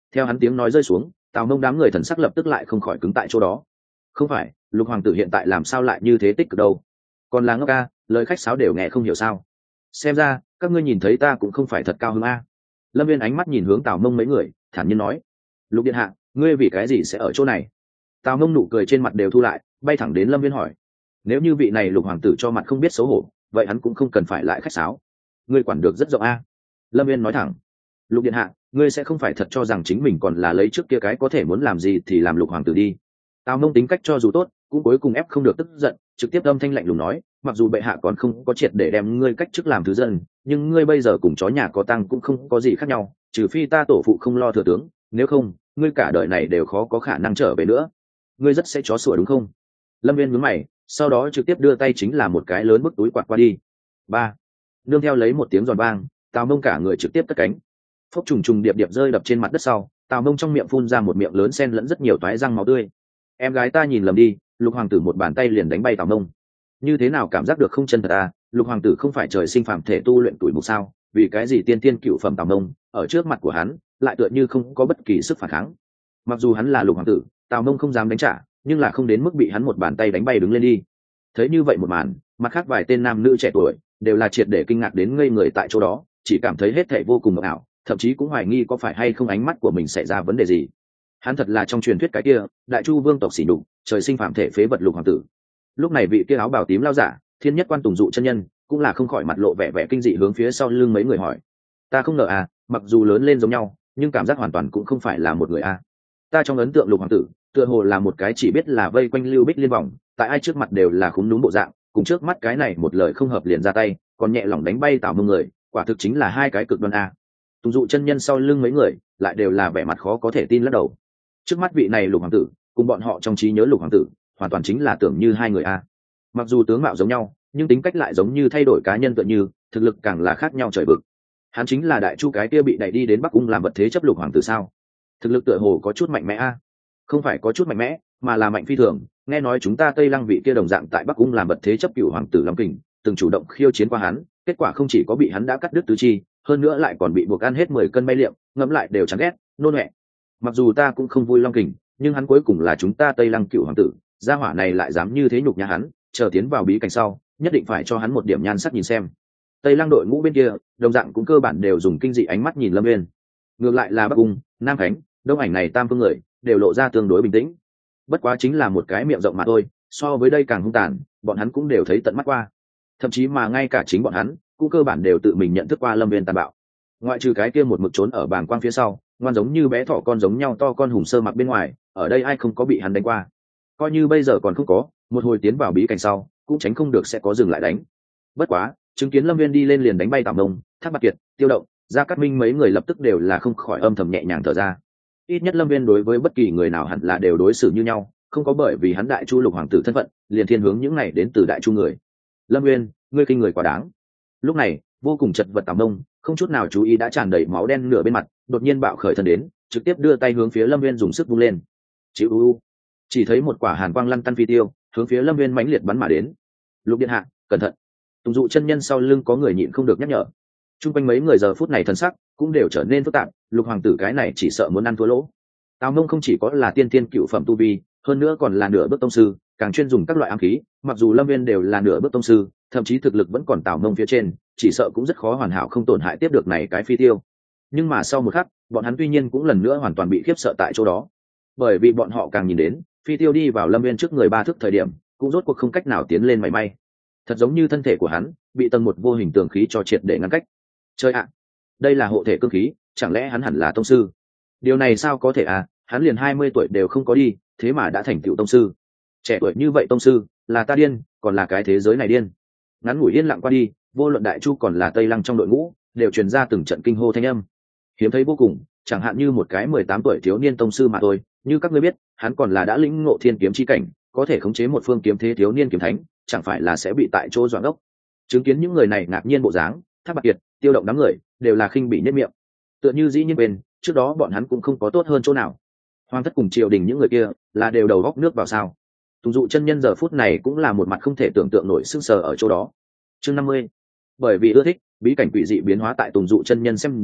Theo hắn tiếng nói rơi xuống, Tào Mông đám người thần sắc lập tức lại không khỏi cứng tại chỗ đó. Không phải, Lục hoàng tử hiện tại làm sao lại như thế tích cực đâu? Còn là ngốc ca, lời khách sáo đều nghe không hiểu sao? Xem ra các ngươi nhìn thấy ta cũng không phải thật cao hứng a. Lâm Viên ánh mắt nhìn hướng Tào Mông mấy người, thản nhiên nói: Lục điện hạ, ngươi vì cái gì sẽ ở chỗ này? Tào Mông nụ cười trên mặt đều thu lại, bay thẳng đến Lâm Viên hỏi: nếu như vị này Lục hoàng tử cho mặt không biết xấu hổ, vậy hắn cũng không cần phải lại khách sáo. Ngươi quản được rất rộng a. Lâm Viên nói thẳng: Lục điện hạ, ngươi sẽ không phải thật cho rằng chính mình còn là lấy trước kia cái có thể muốn làm gì thì làm Lục hoàng tử đi. Tào Mông tính cách cho dù tốt, cũng cuối cùng ép không được tức giận, trực tiếp âm thanh lạnh lùng nói: mặc dù bệ hạ còn không có triệt để đem ngươi cách chức làm thứ dân, nhưng ngươi bây giờ cùng chó nhà có tăng cũng không có gì khác nhau, trừ phi ta tổ phụ không lo thừa tướng, nếu không ngươi cả đời này đều khó có khả năng trở về nữa. Ngươi rất sẽ chó sủa đúng không? Lâm Viên nhướng mày, sau đó trực tiếp đưa tay chính là một cái lớn bức túi quạt qua đi. Ba, nương theo lấy một tiếng giòn vang, Tào Mông cả người trực tiếp cất cánh, phốc trùng trùng điệp điệp rơi đập trên mặt đất sau, Tào Mông trong miệng phun ra một miệng lớn xen lẫn rất nhiều toái răng máu tươi. Em gái ta nhìn lầm đi, Lục hoàng tử một bàn tay liền đánh bay Tào Mông. Như thế nào cảm giác được không chân thật à? Lục hoàng tử không phải trời sinh phàm thể tu luyện tuổi mục sao? Vì cái gì tiên tiên cựu phẩm Tào Mông ở trước mặt của hắn lại tựa như không có bất kỳ sức phản kháng? Mặc dù hắn là Lục hoàng tử, Tào Mông không dám đánh trả, nhưng là không đến mức bị hắn một bàn tay đánh bay đứng lên đi. Thấy như vậy một màn, mặt khác vài tên nam nữ trẻ tuổi đều là triệt để kinh ngạc đến ngây người tại chỗ đó, chỉ cảm thấy hết thảy vô cùng ngờ ảo, thậm chí cũng hoài nghi có phải hay không ánh mắt của mình xảy ra vấn đề gì. Hắn thật là trong truyền thuyết cái kia đại chu vương tộc xỉ nhục, trời sinh phạm thể phế vật Lục hoàng tử. Lúc này vị kia áo bào tím lao giả, thiên nhất quan tùng dụ chân nhân, cũng là không khỏi mặt lộ vẻ vẻ kinh dị hướng phía sau lưng mấy người hỏi: ta không ngờ à, mặc dù lớn lên giống nhau, nhưng cảm giác hoàn toàn cũng không phải là một người à. Ta trong ấn tượng Lục hoàng tử tựa hồ là một cái chỉ biết là vây quanh lưu bích liên vòng, tại ai trước mặt đều là khúm núm bộ dạng, cùng trước mắt cái này một lời không hợp liền ra tay, còn nhẹ lỏng đánh bay Tào Mông người, quả thực chính là hai cái cực đoan a. Tùng dụ chân nhân sau lưng mấy người lại đều là vẻ mặt khó có thể tin lắc đầu. Trước mắt vị này Lục hoàng tử cùng bọn họ trong trí nhớ Lục hoàng tử hoàn toàn chính là tưởng như hai người a. Mặc dù tướng mạo giống nhau, nhưng tính cách lại giống như thay đổi cá nhân tựa như, thực lực càng là khác nhau trời vực. Hắn chính là đại chu cái kia bị đẩy đi đến Bắc Cung làm vật thế chấp Lục hoàng tử sao? Thực lực tựa hồ có chút mạnh mẽ a. Không phải có chút mạnh mẽ, mà là mạnh phi thường. Nghe nói chúng ta Tây Lăng vị kia đồng dạng tại Bắc Cung làm vật thế chấp cửu hoàng tử Long Kình, từng chủ động khiêu chiến qua hắn, kết quả không chỉ có bị hắn đã cắt đứt tứ chi, hơn nữa lại còn bị buộc ăn hết mười cân bay liệm, ngẫm lại đều chán ghét, nôn mẹ. Mặc dù ta cũng không vui Long Kình, nhưng hắn cuối cùng là chúng ta Tây Lăng cửu hoàng tử, gia hỏa này lại dám như thế nhục nhã hắn, chờ tiến vào bí cảnh sau, nhất định phải cho hắn một điểm nhan sắc nhìn xem. Tây Lăng đội ngũ bên kia, đồng dạng cũng cơ bản đều dùng kinh dị ánh mắt nhìn Lâm Viên. Ngược lại là Bắc Cung, Nam Khánh, Đông Ảnh này tam phương người đều lộ ra tương đối bình tĩnh. Bất quá chính là một cái miệng rộng mà thôi, so với đây càng hung tàn, bọn hắn cũng đều thấy tận mắt qua. Thậm chí mà ngay cả chính bọn hắn cũng cơ bản đều tự mình nhận thức qua Lâm Viên tàn bạo. Ngoại trừ cái kia một mực trốn ở bàng quang phía sau, ngoan giống như bé thỏ con giống nhau to con hùng sơ mặc bên ngoài, ở đây ai không có bị hắn đánh qua. Coi như bây giờ còn không có, một hồi tiến vào bí cảnh sau, cũng tránh không được sẽ có dừng lại đánh. Bất quá, chứng kiến Lâm Viên đi lên liền đánh bay Tào Mông, Thác Bạt Kiệt, Tiêu Động, Gia Cát Minh mấy người lập tức đều là không khỏi âm thầm nhẹ nhàng thở ra. Ít nhất Lâm Viên đối với bất kỳ người nào hẳn là đều đối xử như nhau, không có bởi vì hắn đại chu Lục hoàng tử thân phận liền thiên hướng những này đến từ đại chu người. Lâm Viên, ngươi kinh người quá đáng. Lúc này vô cùng chật vật Tào Mông không chút nào chú ý đã tràn đầy máu đen nửa bên mặt, đột nhiên bạo khởi thân đến, trực tiếp đưa tay hướng phía Lâm Viên dùng sức vung lên. Chịu u, chỉ thấy một quả hàn quang lăn tăn phi tiêu hướng phía Lâm Viên mãnh liệt bắn mà đến. Lục điện hạ, cẩn thận. Tùng dụ chân nhân sau lưng có người nhịn không được nhắc nhở. Trung quanh mấy người giờ phút này thần sắc cũng đều trở nên phức tạp, Lục hoàng tử cái này chỉ sợ muốn ăn thua lỗ. Tào Mông không chỉ có là tiên tiên cựu phẩm tu vi, hơn nữa còn là nửa bước tông sư, càng chuyên dùng các loại ám khí, mặc dù Lâm Viên đều là nửa bước tông sư, thậm chí thực lực vẫn còn Tào Mông phía trên, chỉ sợ cũng rất khó hoàn hảo không tổn hại tiếp được này cái phi tiêu. Nhưng mà sau một khắc, bọn hắn tuy nhiên cũng lần nữa hoàn toàn bị khiếp sợ tại chỗ đó. Bởi vì bọn họ càng nhìn đến, phi tiêu đi vào Lâm Viên trước người ba thước thời điểm, cũng rốt cuộc không cách nào tiến lên mảy may. Thật giống như thân thể của hắn bị tầng một vô hình tường khí cho triệt để ngăn cách. Chơi ạ, đây là hộ thể cương khí, chẳng lẽ hắn hẳn là tông sư? Điều này sao có thể à, hắn liền hai mươi tuổi đều không có đi, thế mà đã thành tựu tông sư. Trẻ tuổi như vậy tông sư, là ta điên, còn là cái thế giới này điên. Ngắn ngủi yên lặng qua đi, vô luận đại chu còn là Tây Lăng trong đội ngũ, đều truyền ra từng trận kinh hô thanh âm. Hiếm thấy vô cùng, chẳng hạn như một cái mười tám tuổi thiếu niên tông sư mà thôi, như các ngươi biết, hắn còn là đã lĩnh ngộ thiên kiếm chi cảnh, có thể khống chế một phương kiếm thế thiếu niên kiếm thánh, chẳng phải là sẽ bị tại chỗ doãn ốc. Chứng kiến những người này ngạc nhiên bộ dáng, Thác Bạt Kiệt, Tiêu Động đám người đều là khinh bị nhất miệng. Tựa như dĩ nhiên bên, trước đó bọn hắn cũng không có tốt hơn chỗ nào. Hoàng thất cùng triều đình những người kia là đều đầu góc nước vào sao? Tùng dụ chân nhân giờ phút này cũng là một mặt không thể tưởng tượng nổi sưng sờ ở chỗ đó. Chương năm mươi. Bởi vì ưa thích, bí cảnh quỷ dị biến hóa tại Tùng dụ chân nhân xem ra,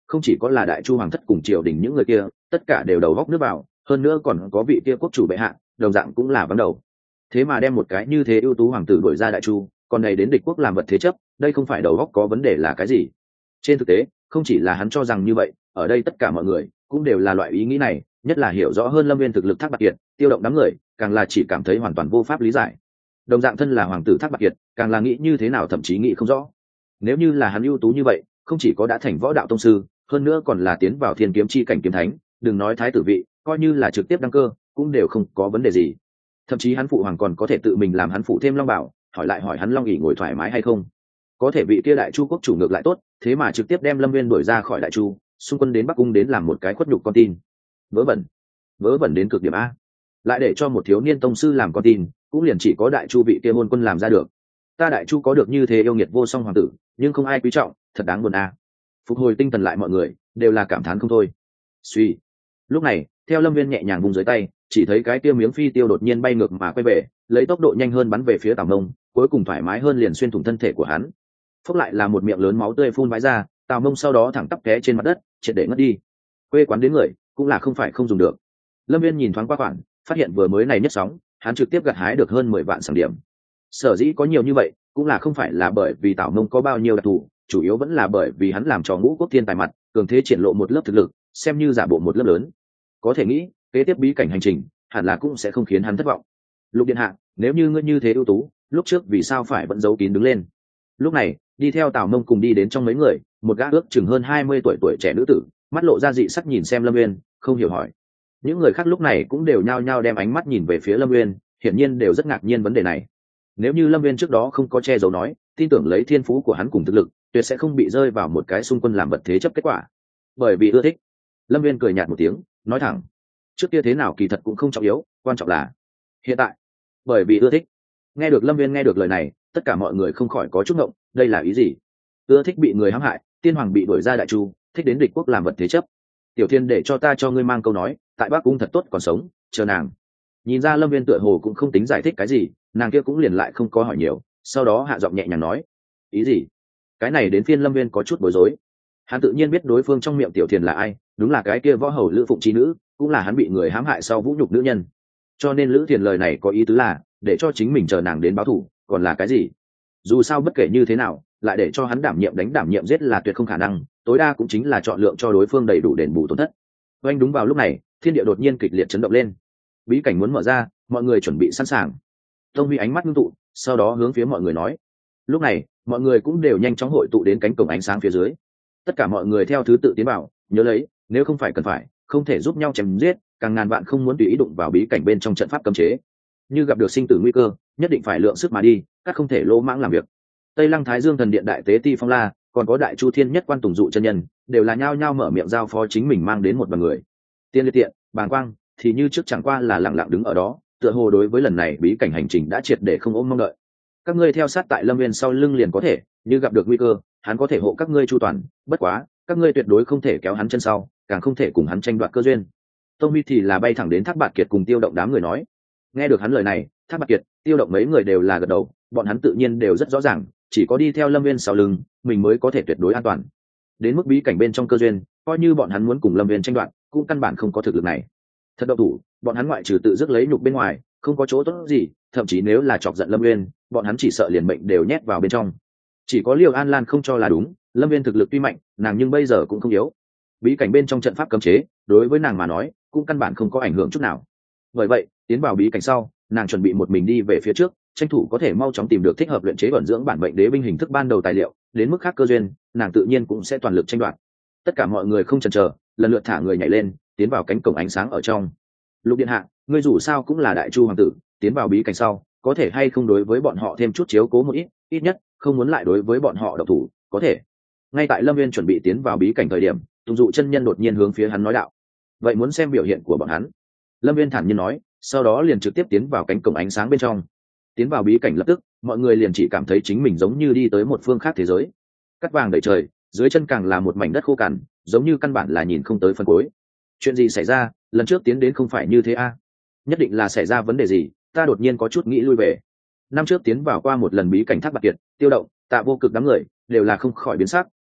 không chỉ có là đại chu hoàng thất cùng triều đình những người kia, tất cả đều đầu góc nước vào, hơn nữa còn có vị kia quốc chủ bệ hạ, đồng dạng cũng là vắng đầu. Thế mà đem một cái như thế ưu tú hoàng tử đuổi ra đại chu, còn này đến địch quốc làm vật thế chấp, đây không phải đầu góc có vấn đề là cái gì? Trên thực tế, không chỉ là hắn cho rằng như vậy, ở đây tất cả mọi người cũng đều là loại ý nghĩ này, nhất là hiểu rõ hơn Lâm Viên thực lực Thác Bạt Kiệt, Tiêu Động đám người, càng là chỉ cảm thấy hoàn toàn vô pháp lý giải. Đồng dạng thân là hoàng tử Thác Bạt Kiệt, càng là nghĩ như thế nào thậm chí nghĩ không rõ. Nếu như là hắn ưu tú như vậy, không chỉ có đã thành võ đạo tông sư, hơn nữa còn là tiến vào thiên kiếm chi cảnh kiếm thánh, đừng nói thái tử vị, coi như là trực tiếp đăng cơ, cũng đều không có vấn đề gì. Thậm chí hắn phụ hoàng còn có thể tự mình làm hắn phụ thêm long bảo, hỏi lại hỏi hắn long ỷ ngồi thoải mái hay không. Có thể vị kia đại chu quốc chủ ngược lại tốt, thế mà trực tiếp đem Lâm Viên đuổi ra khỏi đại chu, xung quân đến Bắc Cung đến làm một cái khuất nhục con tin. Vớ vẩn, vớ vẩn đến cực điểm a. Lại để cho một thiếu niên tông sư làm con tin, cũng liền chỉ có đại chu vị kia hôn quân làm ra được. Ta đại chu có được như thế yêu nghiệt vô song hoàng tử, nhưng không ai quý trọng, thật đáng buồn a. Phục hồi tinh thần lại mọi người đều là cảm thán không thôi. Suy. Lúc này, theo Lâm Viên nhẹ nhàng vùng dưới tay, chỉ thấy cái kia miếng phi tiêu đột nhiên bay ngược mà quay về, lấy tốc độ nhanh hơn bắn về phía Tào Mông, cuối cùng thoải mái hơn liền xuyên thủng thân thể của hắn. Phốc lại là một miệng lớn máu tươi phun vãi ra, Tào Mông sau đó thẳng tắp té trên mặt đất, triệt để ngất đi. Quê quán đến người, cũng là không phải không dùng được. Lâm Viên nhìn thoáng qua khoản, phát hiện vừa mới này nhất sóng, hắn trực tiếp gặt hái được hơn mười vạn sản điểm. Sở dĩ có nhiều như vậy, cũng là không phải là bởi vì Tào Mông có bao nhiêu đặc thù, chủ yếu vẫn là bởi vì hắn làm trò ngũ quốc thiên tài mặt, cường thế triển lộ một lớp thực lực, xem như giả bộ một lớp lớn. Có thể nghĩ, kế tiếp bí cảnh hành trình, hẳn là cũng sẽ không khiến hắn thất vọng. Lục điện hạ, nếu như ngươi như thế ưu tú, lúc trước vì sao phải vẫn giấu kín đứng lên? Lúc này, đi theo Tào Mông cùng đi đến trong mấy người, một gã ước chừng hơn hai mươi tuổi tuổi trẻ nữ tử, mắt lộ ra dị sắc nhìn xem Lâm Uyên, không hiểu hỏi. Những người khác lúc này cũng đều nhao nhao đem ánh mắt nhìn về phía Lâm Uyên, hiển nhiên đều rất ngạc nhiên vấn đề này. Nếu như Lâm Uyên trước đó không có che giấu nói, tin tưởng lấy thiên phú của hắn cùng thực lực, tuyệt sẽ không bị rơi vào một cái xung quân làm vật thế chấp kết quả. Bởi vì ưa thích. Lâm Uyên cười nhạt một tiếng, nói thẳng, trước kia thế nào kỳ thật cũng không trọng yếu, quan trọng là hiện tại. Bởi vì ưa thích. Nghe được Lâm Uyên nghe được lời này, tất cả mọi người không khỏi có chút ngộng, đây là ý gì? Ưa thích bị người hãm hại, tiên hoàng bị đuổi ra đại chu, thích đến địch quốc làm vật thế chấp. Tiểu Thiên để cho ta cho ngươi mang câu nói, tại Bắc Cung thật tốt còn sống, chờ nàng. Nhìn ra Lâm Viên tựa hồ cũng không tính giải thích cái gì, nàng kia cũng liền lại không có hỏi nhiều, sau đó hạ giọng nhẹ nhàng nói, ý gì? Cái này đến phiên Lâm Viên có chút bối rối. Hắn tự nhiên biết đối phương trong miệng Tiểu Thiên là ai, đúng là cái kia võ hầu Lữ Phụng chi nữ, cũng là hắn bị người hãm hại sau vũ nhục nữ nhân. Cho nên Lữ Thiền lời này có ý tứ là để cho chính mình chờ nàng đến báo thù, còn là cái gì? Dù sao bất kể như thế nào, lại để cho hắn đảm nhiệm đánh đảm nhiệm giết là tuyệt không khả năng, tối đa cũng chính là chọn lượng cho đối phương đầy đủ đền bù tổn thất. Oanh đúng vào lúc này, thiên địa đột nhiên kịch liệt chấn động lên. Bí cảnh muốn mở ra, mọi người chuẩn bị sẵn sàng. Tông Huy ánh mắt ngưng tụ, sau đó hướng phía mọi người nói. Lúc này, mọi người cũng đều nhanh chóng hội tụ đến cánh cổng ánh sáng phía dưới. Tất cả mọi người theo thứ tự tiến vào, nhớ lấy, nếu không phải cần phải, không thể giúp nhau chém giết, càng ngàn vạn không muốn tùy ý đụng vào bí cảnh bên trong trận pháp cấm chế. Như gặp được sinh tử nguy cơ, nhất định phải lượng sức mà đi, các không thể lỗ mãng làm việc. Tây Lăng Thái Dương thần điện đại tế Ti Phong La, còn có đại chu thiên nhất quan Tùng Dụ chân nhân, đều là nhao nhao mở miệng giao phó chính mình mang đến một bằng người. Tiên Liệt Tiện, Bàng Quang thì như trước chẳng qua là lặng lặng đứng ở đó, tựa hồ đối với lần này bí cảnh hành trình đã triệt để không ôm mong đợi. Các ngươi theo sát tại Lâm Viên sau lưng liền có thể, như gặp được nguy cơ, hắn có thể hộ các ngươi chu toàn, bất quá, các ngươi tuyệt đối không thể kéo hắn chân sau, càng không thể cùng hắn tranh đoạt cơ duyên. Tông Huy thì là bay thẳng đến Thác Bạt Kiệt cùng Tiêu Động đám người nói. Nghe được hắn lời này, Thác Bạt Kiệt, Tiêu Động mấy người đều là gật đầu, bọn hắn tự nhiên đều rất rõ ràng, chỉ có đi theo Lâm Viên sau lưng, mình mới có thể tuyệt đối an toàn. Đến mức bí cảnh bên trong cơ duyên, coi như bọn hắn muốn cùng Lâm Viên tranh đoạt, cũng căn bản không có thực lực này. Thật độc thủ, bọn hắn ngoại trừ tự dứt lấy nhục bên ngoài, không có chỗ tốt gì, thậm chí nếu là chọc giận Lâm Viên, bọn hắn chỉ sợ liền mệnh đều nhét vào bên trong. Chỉ có Liêu An Lan không cho là đúng, Lâm Viên thực lực tuy mạnh, nàng nhưng bây giờ cũng không yếu. Bí cảnh bên trong trận pháp cấm chế, đối với nàng mà nói, cũng căn bản không có ảnh hưởng chút nào. Bởi vậy, tiến vào bí cảnh sau, nàng chuẩn bị một mình đi về phía trước, tranh thủ có thể mau chóng tìm được thích hợp luyện chế vận dưỡng bản mệnh đế binh hình thức ban đầu tài liệu, đến mức khác cơ duyên, nàng tự nhiên cũng sẽ toàn lực tranh đoạt. Tất cả mọi người không chần chờ, lần lượt thả người nhảy lên, tiến vào cánh cổng ánh sáng ở trong. Lục điện hạ, ngươi dù sao cũng là đại chu hoàng tử, tiến vào bí cảnh sau, có thể hay không đối với bọn họ thêm chút chiếu cố một ít, ít nhất không muốn lại đối với bọn họ độc thủ, có thể. Ngay tại Lâm Viên chuẩn bị tiến vào bí cảnh thời điểm, Tùng Dụ chân nhân đột nhiên hướng phía hắn nói đạo. Vậy muốn xem biểu hiện của bọn hắn. Lâm Viên thản nhiên nói, sau đó liền trực tiếp tiến vào cánh cổng ánh sáng bên trong. Tiến vào bí cảnh lập tức, mọi người liền chỉ cảm thấy chính mình giống như đi tới một phương khác thế giới. Cắt vàng đầy trời, dưới chân càng là một mảnh đất khô cằn, giống như căn bản là nhìn không tới phần cuối. Chuyện gì xảy ra, lần trước tiến đến không phải như thế a? À? Nhất định là xảy ra vấn đề gì, ta đột nhiên có chút nghĩ lui về. Năm trước tiến vào qua một lần bí cảnh Thác Bạt Kiệt, Tiêu Động, Tạ Vô Cực đám người, đều là không khỏi biến sắc,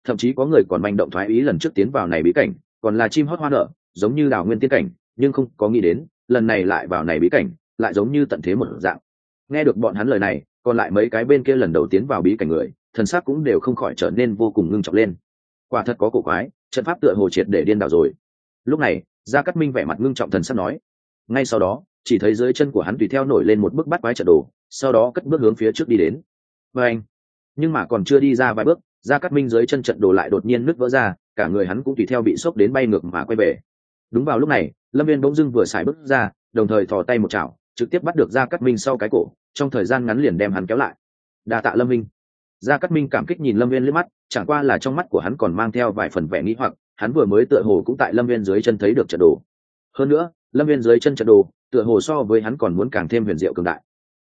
thậm chí có người còn manh động thoái ý lần trước tiến vào này bí cảnh còn là chim hót hoa nở, giống như đào nguyên tiên cảnh, nhưng không có nghĩ đến lần này lại vào này bí cảnh lại giống như tận thế một dạng. Nghe được bọn hắn lời này, còn lại mấy cái bên kia lần đầu tiến vào bí cảnh người thần sắc cũng đều không khỏi trở nên vô cùng ngưng trọng lên. Quả thật có cổ quái, trận pháp tựa hồ triệt để điên đảo rồi. Lúc này Gia Cát Minh vẻ mặt ngưng trọng thần sắc nói. Ngay sau đó chỉ thấy dưới chân của hắn tùy theo nổi lên một bức bát quái trận đồ, sau đó cất bước hướng phía trước đi đến. Và anh nhưng mà còn chưa đi ra vài bước, Gia Cát Minh dưới chân trận đồ lại đột nhiên nứt vỡ ra, cả người hắn cũng tùy theo bị sốc đến bay ngược mà quay về. Đúng vào lúc này Lâm Viên bỗng dưng vừa xài bước ra, đồng thời thò tay một chảo trực tiếp bắt được Gia Cát Minh sau cái cổ, trong thời gian ngắn liền đem hắn kéo lại. Đa tạ Lâm Minh. Gia Cát Minh cảm kích nhìn Lâm Viên liếc mắt, chẳng qua là trong mắt của hắn còn mang theo vài phần vẻ nghi hoặc, hắn vừa mới tựa hồ cũng tại Lâm Viên dưới chân thấy được trận đồ. Hơn nữa Lâm Viên dưới chân trận đồ tựa hồ so với hắn còn muốn càng thêm huyền diệu cường đại.